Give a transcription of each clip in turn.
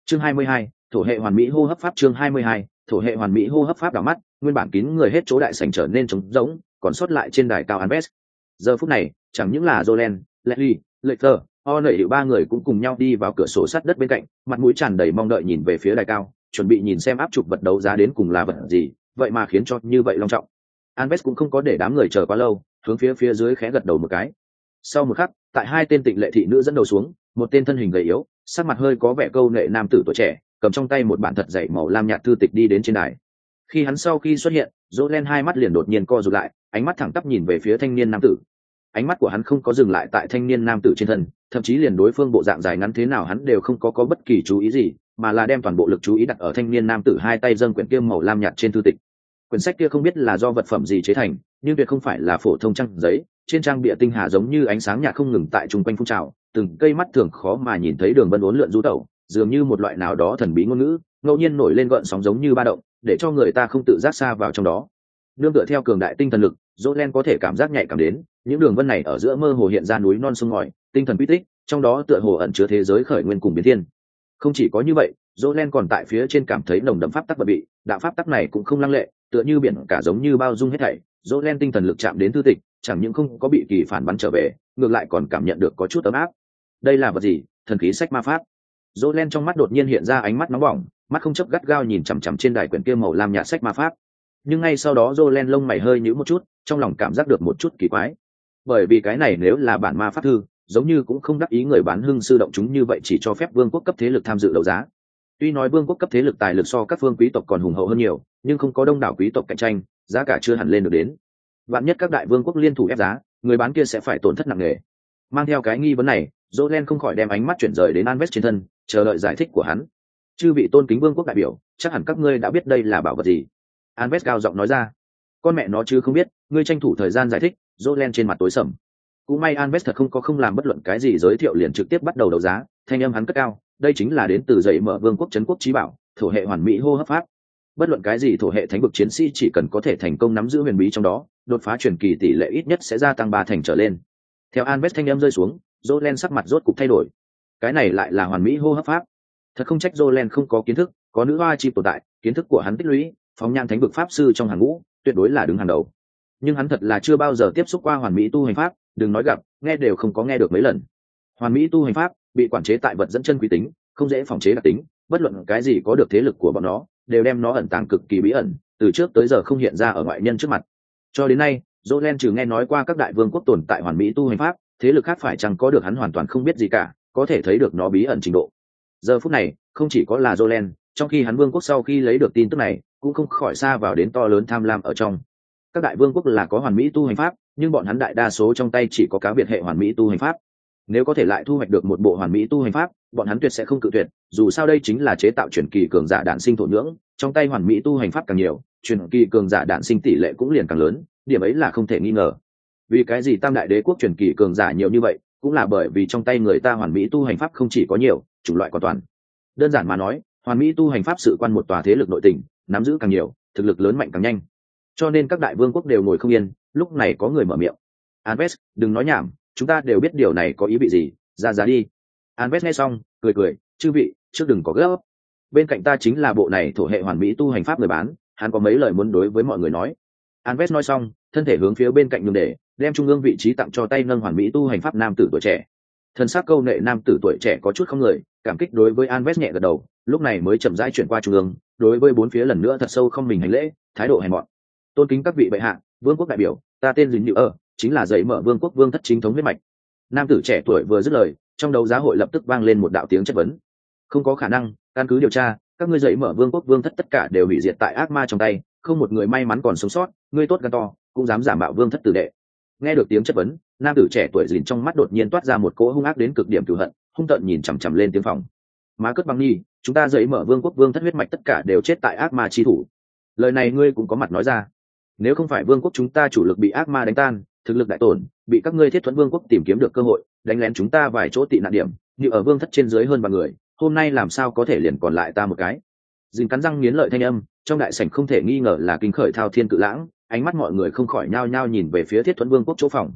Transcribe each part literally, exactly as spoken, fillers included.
chương hai mươi hai, thổ hệ hoàn mỹ hô hấp pháp. chương hai mươi hai, thổ hệ hoàn mỹ hô hấp pháp đảo mắt, nguyên bản kín người hết chỗ đại sảnh trở nên trống rỗng, còn sót lại trên đài cao Anves. Giờ phút này, chẳng những là Jolen, Leslie, Lecter, O'Neil hiệu ba người cũng cùng nhau đi vào cửa sổ sắt đất bên cạnh, mặt mũi tràn đầy mong đợi nhìn về phía đài cao, chuẩn bị nhìn xem áp chụp vật đấu giá đến cùng là vật gì, vậy mà khiến cho như vậy long trọng. Anves cũng không có để đám người chờ quá lâu, hướng phía phía dưới khẽ gật đầu một cái. Sau một khắc, tại hai tên tịnh lệ thị nữ dẫn đầu xuống, một tên thân hình gầy yếu, sắc mặt hơi có vẻ câu nệ nam tử tuổi trẻ, cầm trong tay một bản thật dày màu lam nhạt thư tịch đi đến trên đài. Khi hắn sau khi xuất hiện, Jolen hai mắt liền đột nhiên co rụt lại, ánh mắt thẳng tắp nhìn về phía thanh niên nam tử. Ánh mắt của hắn không có dừng lại tại thanh niên nam tử trên thân, thậm chí liền đối phương bộ dạng dài ngắn thế nào hắn đều không có có bất kỳ chú ý gì, mà là đem toàn bộ lực chú ý đặt ở thanh niên nam tử hai tay dâng quyển kia màu lam nhạt trên thư tịch. Quyển sách kia không biết là do vật phẩm gì chế thành, nhưng tuyệt không phải là phổ thông trang giấy, trên trang bìa tinh hà giống như ánh sáng nhạt không ngừng tại trung quanh phun trào, từng cây mắt thường khó mà nhìn thấy đường vân uốn lượn du tẩu, dường như một loại nào đó thần bí ngôn ngữ, ngẫu nhiên nổi lên gợn sóng giống như ba động, để cho người ta không tự giác xa vào trong đó. Nương tựa theo cường đại tinh thần lực, Jolen có thể cảm giác nhạy cảm đến, những đường vân này ở giữa mơ hồ hiện ra núi non sông ngòi, tinh thần quy tích, trong đó tựa hồ ẩn chứa thế giới khởi nguyên cùng biến thiên. Không chỉ có như vậy, Jolen còn tại phía trên cảm thấy nồng đậm pháp tắc bất bị, đạo pháp tắc này cũng không lăng lệ, tựa như biển cả giống như bao dung hết thảy. Jolen tinh thần lực chạm đến thư tịch, chẳng những không có bị kỳ phản bắn trở về, ngược lại còn cảm nhận được có chút ấm áp. Đây là vật gì? Thần khí sách ma pháp. Jolen trong mắt đột nhiên hiện ra ánh mắt nóng bỏng, mắt không chớp gắt gao nhìn chằm chằm trên đài quyển kia màu lam nhạt sách ma pháp. Nhưng ngay sau đó Jolen lông mày hơi nhíu một chút, trong lòng cảm giác được một chút kỳ quái. Bởi vì cái này nếu là bản ma pháp thư, giống như cũng không đắc ý người bán hưng sư động chúng như vậy chỉ cho phép vương quốc cấp thế lực tham dự đấu giá. Tuy nói vương quốc cấp thế lực tài lực so các phương quý tộc còn hùng hậu hơn nhiều, nhưng không có đông đảo quý tộc cạnh tranh, giá cả chưa hẳn lên được đến. Vạn nhất các đại vương quốc liên thủ ép giá, người bán kia sẽ phải tổn thất nặng nề. Mang theo cái nghi vấn này, Jolen không khỏi đem ánh mắt chuyển rời đến Anves trên thân, chờ đợi giải thích của hắn. Chư vị tôn kính vương quốc đại biểu, chắc hẳn các ngươi đã biết đây là bảo vật gì. Anves cao giọng nói ra. Con mẹ nó chứ không biết, ngươi tranh thủ thời gian giải thích. Jolen trên mặt tối sầm. Cũng may Anves thật không có không làm bất luận cái gì giới thiệu liền trực tiếp bắt đầu đấu giá, thanh âm hắn cất cao, đây chính là đến từ dậy mở vương quốc trấn quốc chí bảo, thổ hệ hoàn mỹ hô hấp pháp. Bất luận cái gì thổ hệ thánh vực chiến sĩ chỉ cần có thể thành công nắm giữ huyền bí trong đó, đột phá truyền kỳ tỷ lệ ít nhất sẽ gia tăng ba thành trở lên. Theo Anves thanh âm rơi xuống, Jolen sắc mặt rốt cục thay đổi. Cái này lại là hoàn mỹ hô hấp pháp. Thật không trách Jolen không có kiến thức, có nữ hoa chi tồn tại, kiến thức của hắn tích lũy, phóng nhan thánh vực pháp sư trong hàng ngũ, tuyệt đối là đứng hàng đầu. Nhưng hắn thật là chưa bao giờ tiếp xúc qua hoàn mỹ tu hành pháp, đừng nói gặp, nghe đều không có nghe được mấy lần. Hoàn mỹ tu hành pháp bị quản chế tại vật dẫn chân quý tính, không dễ phòng chế đặc tính, bất luận cái gì có được thế lực của bọn nó, đều đem nó ẩn tàng cực kỳ bí ẩn, từ trước tới giờ không hiện ra ở ngoại nhân trước mặt. Cho đến nay, Jolen trừ nghe nói qua các đại vương quốc tồn tại hoàn mỹ tu hành pháp, thế lực khác phải chăng có được hắn hoàn toàn không biết gì cả, có thể thấy được nó bí ẩn trình độ. Giờ phút này, không chỉ có là Jolen, trong khi hắn vương quốc sau khi lấy được tin tức này, cũng không khỏi xa vào đến to lớn tham lam ở trong. Các đại vương quốc là có hoàn mỹ tu hành pháp, nhưng bọn hắn đại đa số trong tay chỉ có cá biệt hệ hoàn mỹ tu hành pháp. Nếu có thể lại thu hoạch được một bộ hoàn mỹ tu hành pháp, bọn hắn tuyệt sẽ không cự tuyệt, dù sao đây chính là chế tạo truyền kỳ cường giả đản sinh thổ nhưỡng, trong tay hoàn mỹ tu hành pháp càng nhiều, truyền kỳ cường giả đản sinh tỷ lệ cũng liền càng lớn, điểm ấy là không thể nghi ngờ. Vì cái gì tam đại đế quốc truyền kỳ cường giả nhiều như vậy, cũng là bởi vì trong tay người ta hoàn mỹ tu hành pháp không chỉ có nhiều, chủng loại còn toàn. Đơn giản mà nói, hoàn mỹ tu hành pháp sự quan một tòa thế lực nội tình, nắm giữ càng nhiều, thực lực lớn mạnh càng nhanh. Cho nên các đại vương quốc đều ngồi không yên, lúc này có người mở miệng. Anves, đừng nói nhảm, chúng ta đều biết điều này có ý vị gì, ra giá đi. Anves nghe xong, cười cười, chư vị, trước đừng có gấp. Bên cạnh ta chính là bộ này thổ hệ hoàn mỹ tu hành pháp người bán, hắn có mấy lời muốn đối với mọi người nói. Anves nói xong, thân thể hướng phía bên cạnh nhường để, đem trung ương vị trí tặng cho tay nâng hoàn mỹ tu hành pháp nam tử tuổi trẻ. Thân xác câu nệ nam tử tuổi trẻ có chút không người, cảm kích đối với Anves nhẹ gật đầu, lúc này mới chậm rãi chuyển qua trung ương, đối với bốn phía lần nữa thật sâu không mình hành lễ, thái độ hèn mọn. Tôn kính các vị bệ hạ, vương quốc đại biểu, ta tên Dĩnh Nhự ở, chính là dậy mở vương quốc vương thất chính thống huyết mạch. Nam tử trẻ tuổi vừa dứt lời, trong đấu giá hội lập tức vang lên một đạo tiếng chất vấn. Không có khả năng, căn cứ điều tra, các ngươi dậy mở vương quốc vương thất tất cả đều hủy diệt tại ác ma trong tay, không một người may mắn còn sống sót, ngươi tốt gan to, cũng dám giả mạo vương thất tử đệ. Nghe được tiếng chất vấn, nam tử trẻ tuổi dìn trong mắt đột nhiên toát ra một cỗ hung ác đến cực điểm cừu hận, hung tợn nhìn chằm chằm lên tiếng phòng. Má cất băng nhi, chúng ta dậy mở vương quốc vương thất huyết mạch tất cả đều chết tại ác ma chi thủ. Lời này ngươi cũng có mặt nói ra. Nếu không phải vương quốc chúng ta chủ lực bị ác ma đánh tan, thực lực đại tổn, bị các ngươi thiết thuẫn vương quốc tìm kiếm được cơ hội đánh lén chúng ta vài chỗ tị nạn điểm, như ở vương thất trên dưới hơn vài người, hôm nay làm sao có thể liền còn lại ta một cái. Dìn cắn răng nghiến lợi thanh âm, trong đại sảnh không thể nghi ngờ là kinh khởi thao thiên cự lãng, ánh mắt mọi người không khỏi nhao nhao nhìn về phía thiết thuẫn vương quốc chỗ phòng.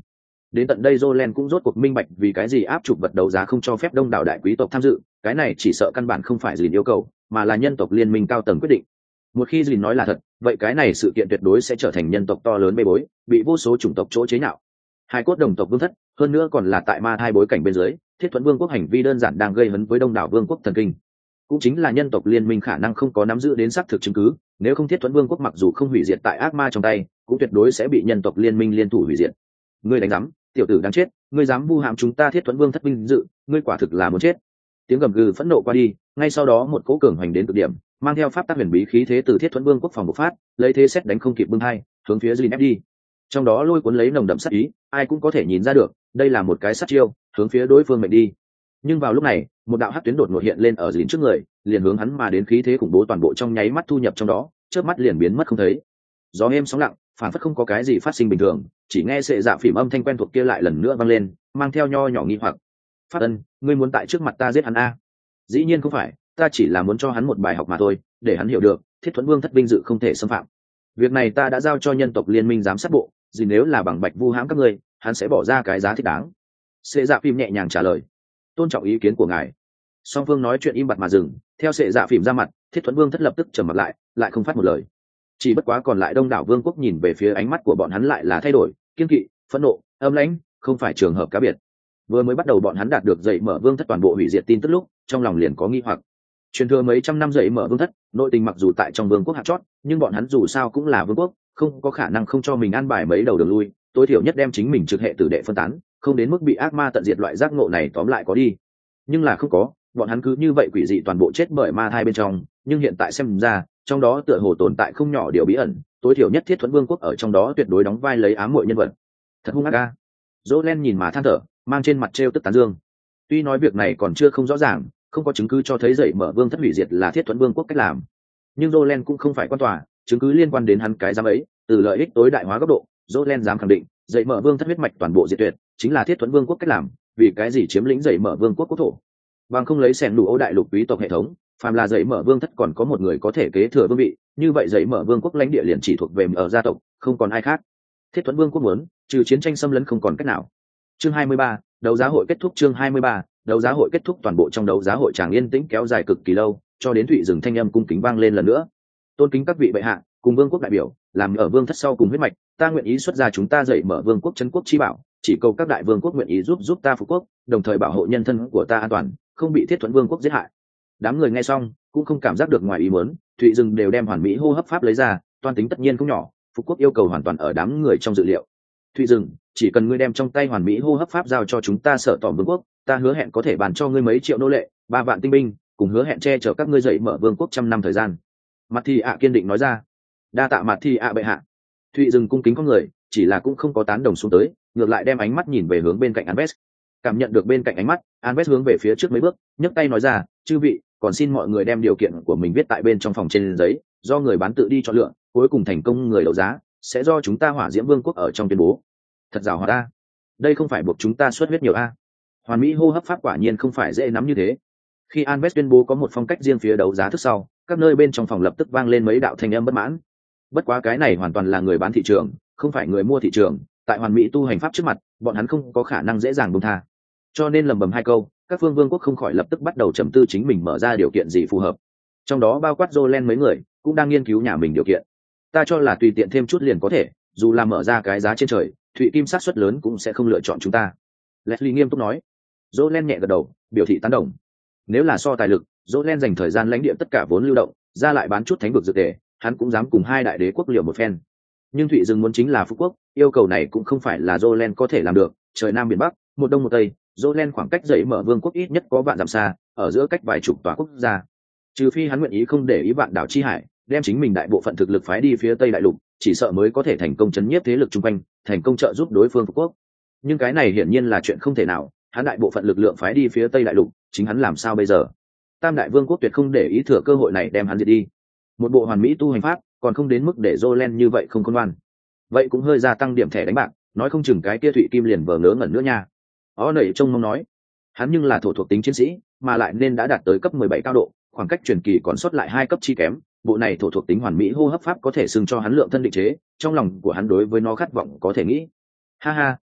Đến tận đây Jolen cũng rốt cuộc minh bạch vì cái gì áp chụp vật đấu giá không cho phép đông đảo đại quý tộc tham dự, cái này chỉ sợ căn bản không phải Dìn yêu cầu, mà là nhân tộc liên minh cao tầng quyết định. Một khi Dìn nói là thật, vậy cái này sự kiện tuyệt đối sẽ trở thành nhân tộc to lớn bê bối, bị vô số chủng tộc chỗ chế nhạo. Hai cốt đồng tộc vương thất, hơn nữa còn là tại ma thai bối cảnh bên dưới, Thiết Thuẫn Vương quốc hành vi đơn giản đang gây hấn với đông đảo vương quốc thần kinh. Cũng chính là nhân tộc liên minh khả năng không có nắm giữ đến xác thực chứng cứ, nếu không Thiết Thuẫn Vương quốc mặc dù không hủy diệt tại ác ma trong tay, cũng tuyệt đối sẽ bị nhân tộc liên minh liên thủ hủy diệt. Ngươi đánh rắm, tiểu tử đáng chết, ngươi dám vu hãm chúng ta Thiết Thuẫn Vương thất vinh dự, ngươi quả thực là muốn chết. Tiếng gầm gừ phẫn nộ qua đi, ngay sau đó một cỗ cường hoành đến cực điểm, mang theo pháp tắc huyền bí khí thế từ Thiết Thuẫn Vương quốc phòng bộc phát, lấy thế xét đánh không kịp bưng hai, hướng phía Jin ép đi. Trong đó lôi cuốn lấy nồng đậm sát ý, ai cũng có thể nhìn ra được, đây là một cái sát chiêu, hướng phía đối phương mệnh đi. Nhưng vào lúc này, một đạo hắc tuyến đột ngột hiện lên ở Jin trước người, liền hướng hắn mà đến, khí thế khủng bố toàn bộ trong nháy mắt thu nhập trong đó, chớp mắt liền biến mất không thấy. Gió êm sóng lặng, phản phất không có cái gì phát sinh bình thường, chỉ nghe sệ dạ phìm âm thanh quen thuộc kia lại lần nữa vang lên, mang theo nho nhỏ nghi hoặc. Phát Ân, ngươi muốn tại trước mặt ta giết hắn a? Dĩ nhiên không phải, ta chỉ là muốn cho hắn một bài học mà thôi, để hắn hiểu được Thiết Thuẫn Vương thất vinh dự không thể xâm phạm. Việc này ta đã giao cho nhân tộc liên minh giám sát bộ, gì nếu là bằng bạch vu hãm các ngươi, hắn sẽ bỏ ra cái giá thích đáng. Sệ dạ phìm nhẹ nhàng trả lời, tôn trọng ý kiến của ngài. Song phương nói chuyện im bặt mà dừng, theo sệ dạ phìm ra mặt, Thiết Thuẫn Vương thất lập tức trầm mặt lại, lại không phát một lời. Chỉ bất quá còn lại đông đảo vương quốc nhìn về phía ánh mắt của bọn hắn lại là thay đổi, kiên kỵ, phẫn nộ, âm lãnh, không phải trường hợp cá biệt. Vừa mới bắt đầu bọn hắn đạt được dậy mở vương thất toàn bộ hủy diệt tin tức lúc, trong lòng liền có nghi hoặc. Truyền thừa mấy trăm năm dậy mở vương thất, nội tình mặc dù tại trong vương quốc hạt chót, nhưng bọn hắn dù sao cũng là vương quốc, không có khả năng không cho mình an bài mấy đầu đường lui, tối thiểu nhất đem chính mình trực hệ tử đệ phân tán, không đến mức bị ác ma tận diệt loại giác ngộ này tóm lại có đi. Nhưng là không có, bọn hắn cứ như vậy quỷ dị toàn bộ chết bởi ma thai bên trong, nhưng hiện tại xem ra, trong đó tựa hồ tồn tại không nhỏ điều bí ẩn, tối thiểu nhất Thiết Thuẫn Vương quốc ở trong đó tuyệt đối đóng vai lấy ám muội nhân vật. Thật hung ác a. Jolen nhìn mà than thở, mang trên mặt trêu tức tán dương. Tuy nói việc này còn chưa không rõ ràng, không có chứng cứ cho thấy dậy mở vương thất hủy diệt là Thiết Thuẫn Vương quốc cách làm, nhưng Jolen cũng không phải quan tòa, chứng cứ liên quan đến hắn cái giám ấy, từ lợi ích tối đại hóa góc độ, Jolen dám khẳng định, dậy mở vương thất huyết mạch toàn bộ diệt tuyệt, chính là Thiết Thuẫn Vương quốc cách làm, vì cái gì chiếm lĩnh dậy mở vương quốc quốc thổ. Bằng không lấy xẻn đủ Âu đại lục quý tộc hệ thống, phàm là dậy mở vương thất còn có một người có thể kế thừa vương vị, như vậy dậy mở vương quốc lãnh địa liền chỉ thuộc về ở gia tộc, không còn ai khác. Thiết Thuẫn Vương quốc muốn trừ chiến tranh xâm lấn không còn cách nào. Chương hai mươi ba, đấu giá hội kết thúc. Chương hai mươi ba, đấu giá hội kết thúc. Toàn bộ trong đấu giá hội tràng yên tĩnh kéo dài cực kỳ lâu, cho đến Thụy Dừng thanh âm cung kính vang lên lần nữa. Tôn kính các vị bệ hạ, cùng vương quốc đại biểu, làm ở vương thất sau cùng huyết mạch, ta nguyện ý xuất ra chúng ta dậy mở vương quốc trấn quốc chi bảo, chỉ cầu các đại vương quốc nguyện ý giúp giúp ta phục quốc, đồng thời bảo hộ nhân thân của ta an toàn, không bị Thiết Thuẫn Vương quốc giết hại. Đám người nghe xong cũng không cảm giác được ngoài ý muốn, Thụy Dừng đều đem hoàn mỹ hô hấp pháp lấy ra, toan tính tất nhiên không nhỏ, phục quốc yêu cầu hoàn toàn ở đám người trong dự liệu. Thụy Dừng, chỉ cần ngươi đem trong tay hoàn mỹ hô hấp pháp giao cho chúng ta Sở Tỏm Vương quốc, ta hứa hẹn có thể bàn cho ngươi mấy triệu nô lệ, ba vạn tinh binh, cùng hứa hẹn che chở các ngươi dậy mở vương quốc trăm năm thời gian. Mặt Thi ạ kiên định nói ra. Đa tạ Mặt Thi ạ bệ hạ. Thụy Dừng cung kính con người, chỉ là cũng không có tán đồng xuống tới, ngược lại đem ánh mắt nhìn về hướng bên cạnh Anves. Cảm nhận được bên cạnh ánh mắt, Anves hướng về phía trước mấy bước, nhấc tay nói ra, chư vị, còn xin mọi người đem điều kiện của mình viết tại bên trong phòng trên giấy, do người bán tự đi chọn lựa, cuối cùng thành công người đấu giá sẽ do chúng ta Hỏa Diễm Vương quốc ở trong tuyên bố. Thật giàu hoạt a, đây không phải buộc chúng ta xuất huyết nhiều a. Hoàn mỹ hô hấp pháp quả nhiên không phải dễ nắm như thế. Khi Anves tuyên bố có một phong cách riêng phía đấu giá thức sau, các nơi bên trong phòng lập tức vang lên mấy đạo thanh âm bất mãn. Bất quá cái này hoàn toàn là người bán thị trường, không phải người mua thị trường, tại hoàn mỹ tu hành pháp trước mặt, bọn hắn không có khả năng dễ dàng buông tha. Cho nên lầm bầm hai câu, các phương vương quốc không khỏi lập tức bắt đầu trầm tư chính mình mở ra điều kiện gì phù hợp. Trong đó bao quát Jolen mấy người cũng đang nghiên cứu nhà mình điều kiện. Ta cho là tùy tiện thêm chút liền có thể, dù là mở ra cái giá trên trời, Thụy Kim sát suất lớn cũng sẽ không lựa chọn chúng ta. Leslie nghiêm túc nói. Jolen nhẹ gật đầu, biểu thị tán đồng. Nếu là so tài lực, Jolen dành thời gian lãnh địa tất cả vốn lưu động, ra lại bán chút thánh vực dược tề, hắn cũng dám cùng hai đại đế quốc liều một phen. Nhưng Thụy Dừng muốn chính là Phú quốc, yêu cầu này cũng không phải là Jolen có thể làm được, trời nam biển bắc, một đông một tây, Jolen khoảng cách dậy mở vương quốc ít nhất có vạn dặm xa, ở giữa cách vài chục tòa quốc gia. Trừ phi hắn nguyện ý không để ý vạn đảo chi hải, đem chính mình đại bộ phận thực lực phái đi phía tây đại lục, chỉ sợ mới có thể thành công chấn nhiếp thế lực chung quanh, thành công trợ giúp đối phương Phú quốc. Nhưng cái này hiển nhiên là chuyện không thể nào, hắn đại bộ phận lực lượng phái đi phía tây đại lục, chính hắn làm sao bây giờ? Tam đại vương quốc tuyệt không để ý thừa cơ hội này đem hắn diệt đi. Một bộ hoàn mỹ tu hành pháp, còn không đến mức để Jolen như vậy không khôn ngoan. Vậy cũng hơi gia tăng điểm thẻ đánh bạc, nói không chừng cái kia Thụy Kim liền vờ ngớ ngẩn nữa nha. Ó nảy trông mong nói, hắn nhưng là thổ thuộc tính chiến sĩ, mà lại nên đã đạt tới cấp mười bảy cao độ, khoảng cách truyền kỳ còn sót lại hai cấp chi kém, bộ này thổ thuộc tính hoàn mỹ hô hấp pháp có thể xưng cho hắn lượng thân định chế, trong lòng của hắn đối với nó khát vọng có thể nghĩ. Ha ha, tốt,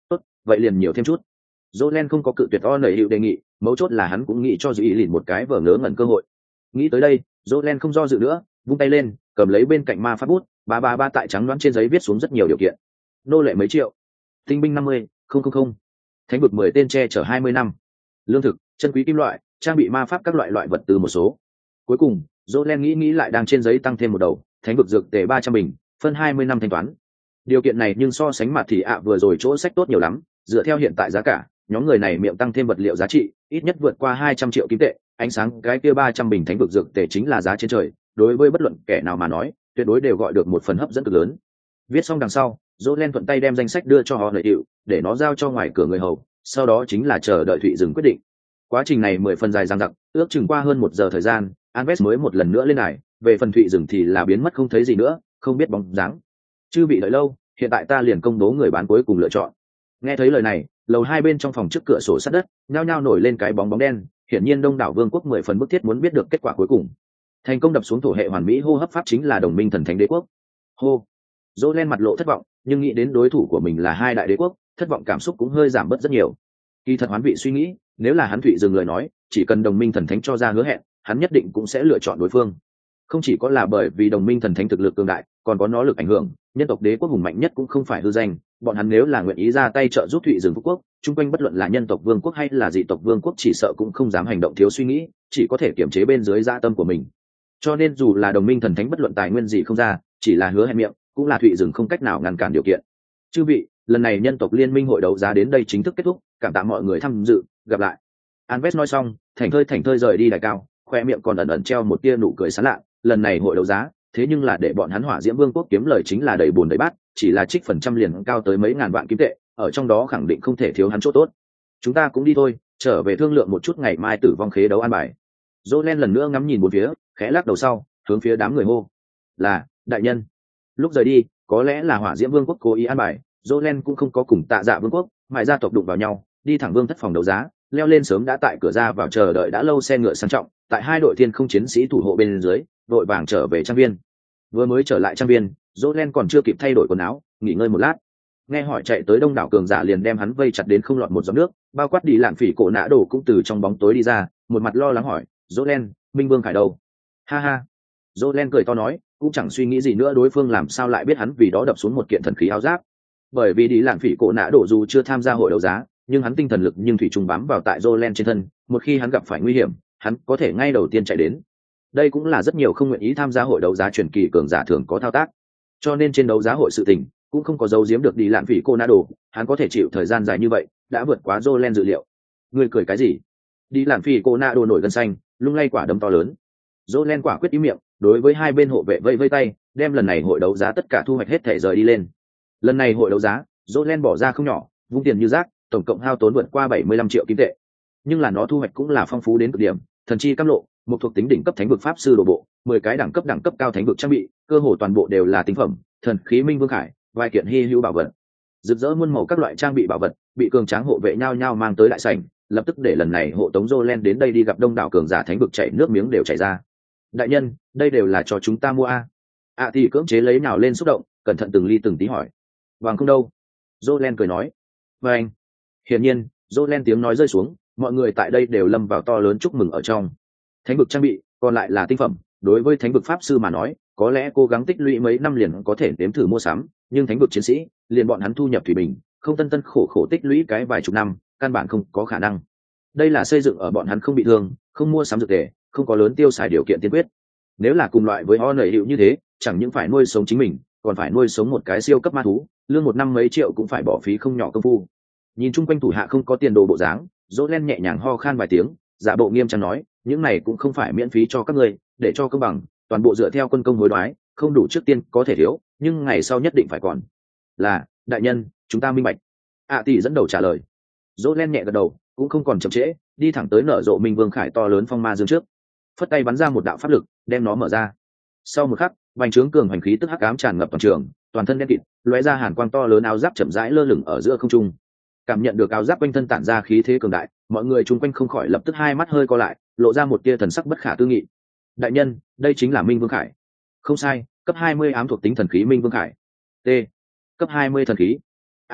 vậy liền nhiều thêm chút. Jolen không có cự tuyệt o nảy hiệu đề nghị, mấu chốt là hắn cũng nghĩ cho dữ ý lìn một cái vở ngớ ngẩn cơ hội. Nghĩ tới đây, Jolen không do dự nữa, vung tay lên, cầm lấy bên cạnh ma pháp bút, ba ba ba tại trắng đoán trên giấy viết xuống rất nhiều điều kiện. Nô lệ mấy triệu, tinh binh năm mươi, không không không, thánh vực mười tên che chở hai mươi năm, lương thực, chân quý kim loại, trang bị ma pháp các loại loại vật tư một số. Cuối cùng, Jolen nghĩ nghĩ lại đang trên giấy tăng thêm một đầu, thánh vực dược tề ba trăm bình, phân hai mươi năm thanh toán. Điều kiện này nhưng so sánh mặt thì ạ vừa rồi chỗ sách tốt nhiều lắm, dựa theo hiện tại giá cả, nhóm người này miệng tăng thêm vật liệu giá trị, ít nhất vượt qua hai trăm triệu kim tệ, ánh sáng cái kia ba trăm bình thánh vực dược tề chính là giá trên trời, đối với bất luận kẻ nào mà nói, tuyệt đối đều gọi được một phần hấp dẫn cực lớn. Viết xong đằng sau, Jolen thuận tay đem danh sách đưa cho họ lợi hiệu, để nó giao cho ngoài cửa người hầu, sau đó chính là chờ đợi Thụy dừng quyết định. Quá trình này mười phần dài dằng dặc, ước chừng qua hơn một giờ thời gian, Alves mới một lần nữa lên đài, về phần Thụy dừng thì là biến mất không thấy gì nữa, không biết bóng dáng. Chưa bị đợi lâu, hiện tại ta liền công bố người bán cuối cùng lựa chọn. Nghe thấy lời này, lầu hai bên trong phòng trước cửa sổ sát đất, nhao nhao nổi lên cái bóng bóng đen, hiển nhiên Đông đảo Vương quốc mười phần bức thiết muốn biết được kết quả cuối cùng. Thành công đập xuống thổ hệ hoàn mỹ hô hấp pháp chính là đồng minh thần thánh đế quốc. Hô. Jolen mặt lộ thất vọng, nhưng nghĩ đến đối thủ của mình là hai đại đế quốc, thất vọng cảm xúc cũng hơi giảm bớt rất nhiều. Kỳ thật hoán vị suy nghĩ, nếu là hắn Thụy dừng lời nói, chỉ cần đồng minh thần thánh cho ra hứa hẹn, hắn nhất định cũng sẽ lựa chọn đối phương. Không chỉ có là bởi vì đồng minh thần thánh thực lực cường đại, còn có nó lực ảnh hưởng, nhân tộc đế quốc hùng mạnh nhất cũng không phải hư danh, bọn hắn nếu là nguyện ý ra tay trợ giúp Thụy dừng Phúc quốc, chung quanh bất luận là nhân tộc vương quốc hay là dị tộc vương quốc chỉ sợ cũng không dám hành động thiếu suy nghĩ, chỉ có thể kiềm chế bên dưới dạ tâm của mình. Cho nên dù là đồng minh thần thánh bất luận tài nguyên gì không ra, chỉ là hứa hẹn miệng, cũng là Thụy dừng không cách nào ngăn cản điều kiện. Chư vị, lần này nhân tộc liên minh hội đấu giá đến đây chính thức kết thúc, cảm tạ mọi người tham dự, gặp lại. Alves nói xong, thành thơi thành thơi rời đi đài cao, khoe miệng còn ẩn ẩn treo một tia nụ cười sán lạ. Lần này hội đấu giá, thế nhưng là để bọn hắn Hỏa Diễm Vương quốc kiếm lời chính là đầy bùn đầy bát, chỉ là trích phần trăm liền cao tới mấy ngàn vạn kim tệ, ở trong đó khẳng định không thể thiếu hắn chỗ tốt. Chúng ta cũng đi thôi, trở về thương lượng một chút ngày mai tử vong khế đấu an bài. Jolen lần nữa ngắm nhìn bốn phía, khẽ lắc đầu sau, hướng phía đám người hô: "Là, đại nhân." Lúc rời đi, có lẽ là Hỏa Diễm Vương quốc cố ý an bài, Jolen cũng không có cùng Tạ Dạ Vương quốc, mại gia tộc đụng vào nhau, đi thẳng vương thất phòng đấu giá, leo lên sớm đã tại cửa ra vào chờ đợi đã lâu xe ngựa sang trọng, tại hai đội thiên không chiến sĩ thủ hộ bên dưới, đội vàng trở về trang viên. Vừa mới trở lại trang viên, Jolen còn chưa kịp thay đổi quần áo, nghỉ ngơi một lát. Nghe hỏi chạy tới đông đảo cường giả liền đem hắn vây chặt đến không lọt một giọt nước, bao quát đi lạn phỉ cổ nã đồ cũng từ trong bóng tối đi ra, một mặt lo lắng hỏi: "Jolen, Minh Vương Khải đâu?" Ha ha. Jolen cười to nói, cũng chẳng suy nghĩ gì nữa đối phương làm sao lại biết hắn vì đó đập xuống một kiện thần khí áo giáp. Bởi vì đi lạn phỉ cổ nã đồ dù chưa tham gia hội đấu giá, nhưng hắn tinh thần lực nhưng thủy trùng bám vào tại Jolen trên thân, một khi hắn gặp phải nguy hiểm, hắn có thể ngay đầu tiên chạy đến. Đây cũng là rất nhiều không nguyện ý tham gia hội đấu giá truyền kỳ cường giả thường có thao tác. Cho nên trên đấu giá hội sự tình cũng không có giấu giếm được đi lạn phỉ cô na đồ, hắn có thể chịu thời gian dài như vậy, đã vượt quá Jolen dự liệu. Người cười cái gì? Đi lạn phỉ cô na đồ nổi gân xanh, lung lay quả đấm to lớn. Jolen quả quyết ý miệng, đối với hai bên hộ vệ vây vây tay, đem lần này hội đấu giá tất cả thu hoạch hết thể rời đi lên. Lần này hội đấu giá, Jolen bỏ ra không nhỏ, vung tiền như rác, tổng cộng hao tốn vượt qua bảy mươi lăm triệu kim tệ. Nhưng là nó thu hoạch cũng là phong phú đến cực điểm, thần chi cam lộ, một thuộc tính đỉnh cấp thánh vực pháp sư đồ bộ, mười cái đẳng cấp đẳng cấp cao thánh vực trang bị, cơ hồ toàn bộ đều là tinh phẩm, thần khí Minh Vương Khải, vài kiện hi hữu bảo vật. Rực rỡ muôn màu các loại trang bị bảo vật, bị cường tráng hộ vệ nhau nhau mang tới đại sảnh, lập tức để lần này hộ tống Jolen đến đây đi gặp đông đảo cường giả thánh vực chảy nước miếng đều chảy ra. Đại nhân, đây đều là cho chúng ta mua a. À thì cưỡng chế lấy nào lên xúc động, cẩn thận từng ly từng tí hỏi. Vàng không đâu. Jolen cười nói. Vâng. Hiển nhiên, Jolen tiếng nói rơi xuống, mọi người tại đây đều lâm vào to lớn chúc mừng ở trong. Thánh vực trang bị, còn lại là tinh phẩm, đối với thánh vực pháp sư mà nói, có lẽ cố gắng tích lũy mấy năm liền có thể đếm thử mua sắm, nhưng thánh vực chiến sĩ, liền bọn hắn thu nhập thủy bình, không tân tân khổ khổ tích lũy cái vài chục năm, căn bản không có khả năng. Đây là xây dựng ở bọn hắn không bị thương, không mua sắm dược tề, không có lớn tiêu xài điều kiện tiên quyết. Nếu là cùng loại với họ nảy hiệu như thế, chẳng những phải nuôi sống chính mình, còn phải nuôi sống một cái siêu cấp ma thú, lương một năm mấy triệu cũng phải bỏ phí không nhỏ công phu. Nhìn chung quanh thủ hạ không có tiền đồ bộ dáng, Jolen nhẹ nhàng ho khan vài tiếng, giả bộ nghiêm trang nói, những này cũng không phải miễn phí cho các ngươi, để cho công bằng, toàn bộ dựa theo quân công hối đoái, không đủ trước tiên có thể thiếu, nhưng ngày sau nhất định phải còn. Là, đại nhân, chúng ta minh bạch. À tỷ dẫn đầu trả lời. Jolen nhẹ gật đầu, cũng không còn chậm trễ, đi thẳng tới nở rộ Minh Vương Khải to lớn phong ma dương trước, phất tay bắn ra một đạo pháp lực, đem nó mở ra. Sau một khắc, vành trướng cường hành khí tức hắc ám tràn ngập toàn trường, toàn thân đen kịt, lóe ra hàn quang to lớn, áo giáp chậm rãi lơ lửng ở giữa không trung. Cảm nhận được áo giáp quanh thân tản ra khí thế cường đại, mọi người chung quanh không khỏi lập tức hai mắt hơi co lại, lộ ra một tia thần sắc bất khả tư nghị. Đại nhân, đây chính là Minh Vương Khải. Không sai, cấp hai mươi ám thuộc tính thần khí Minh Vương Khải. T. Cấp hai mươi thần khí. A Ti,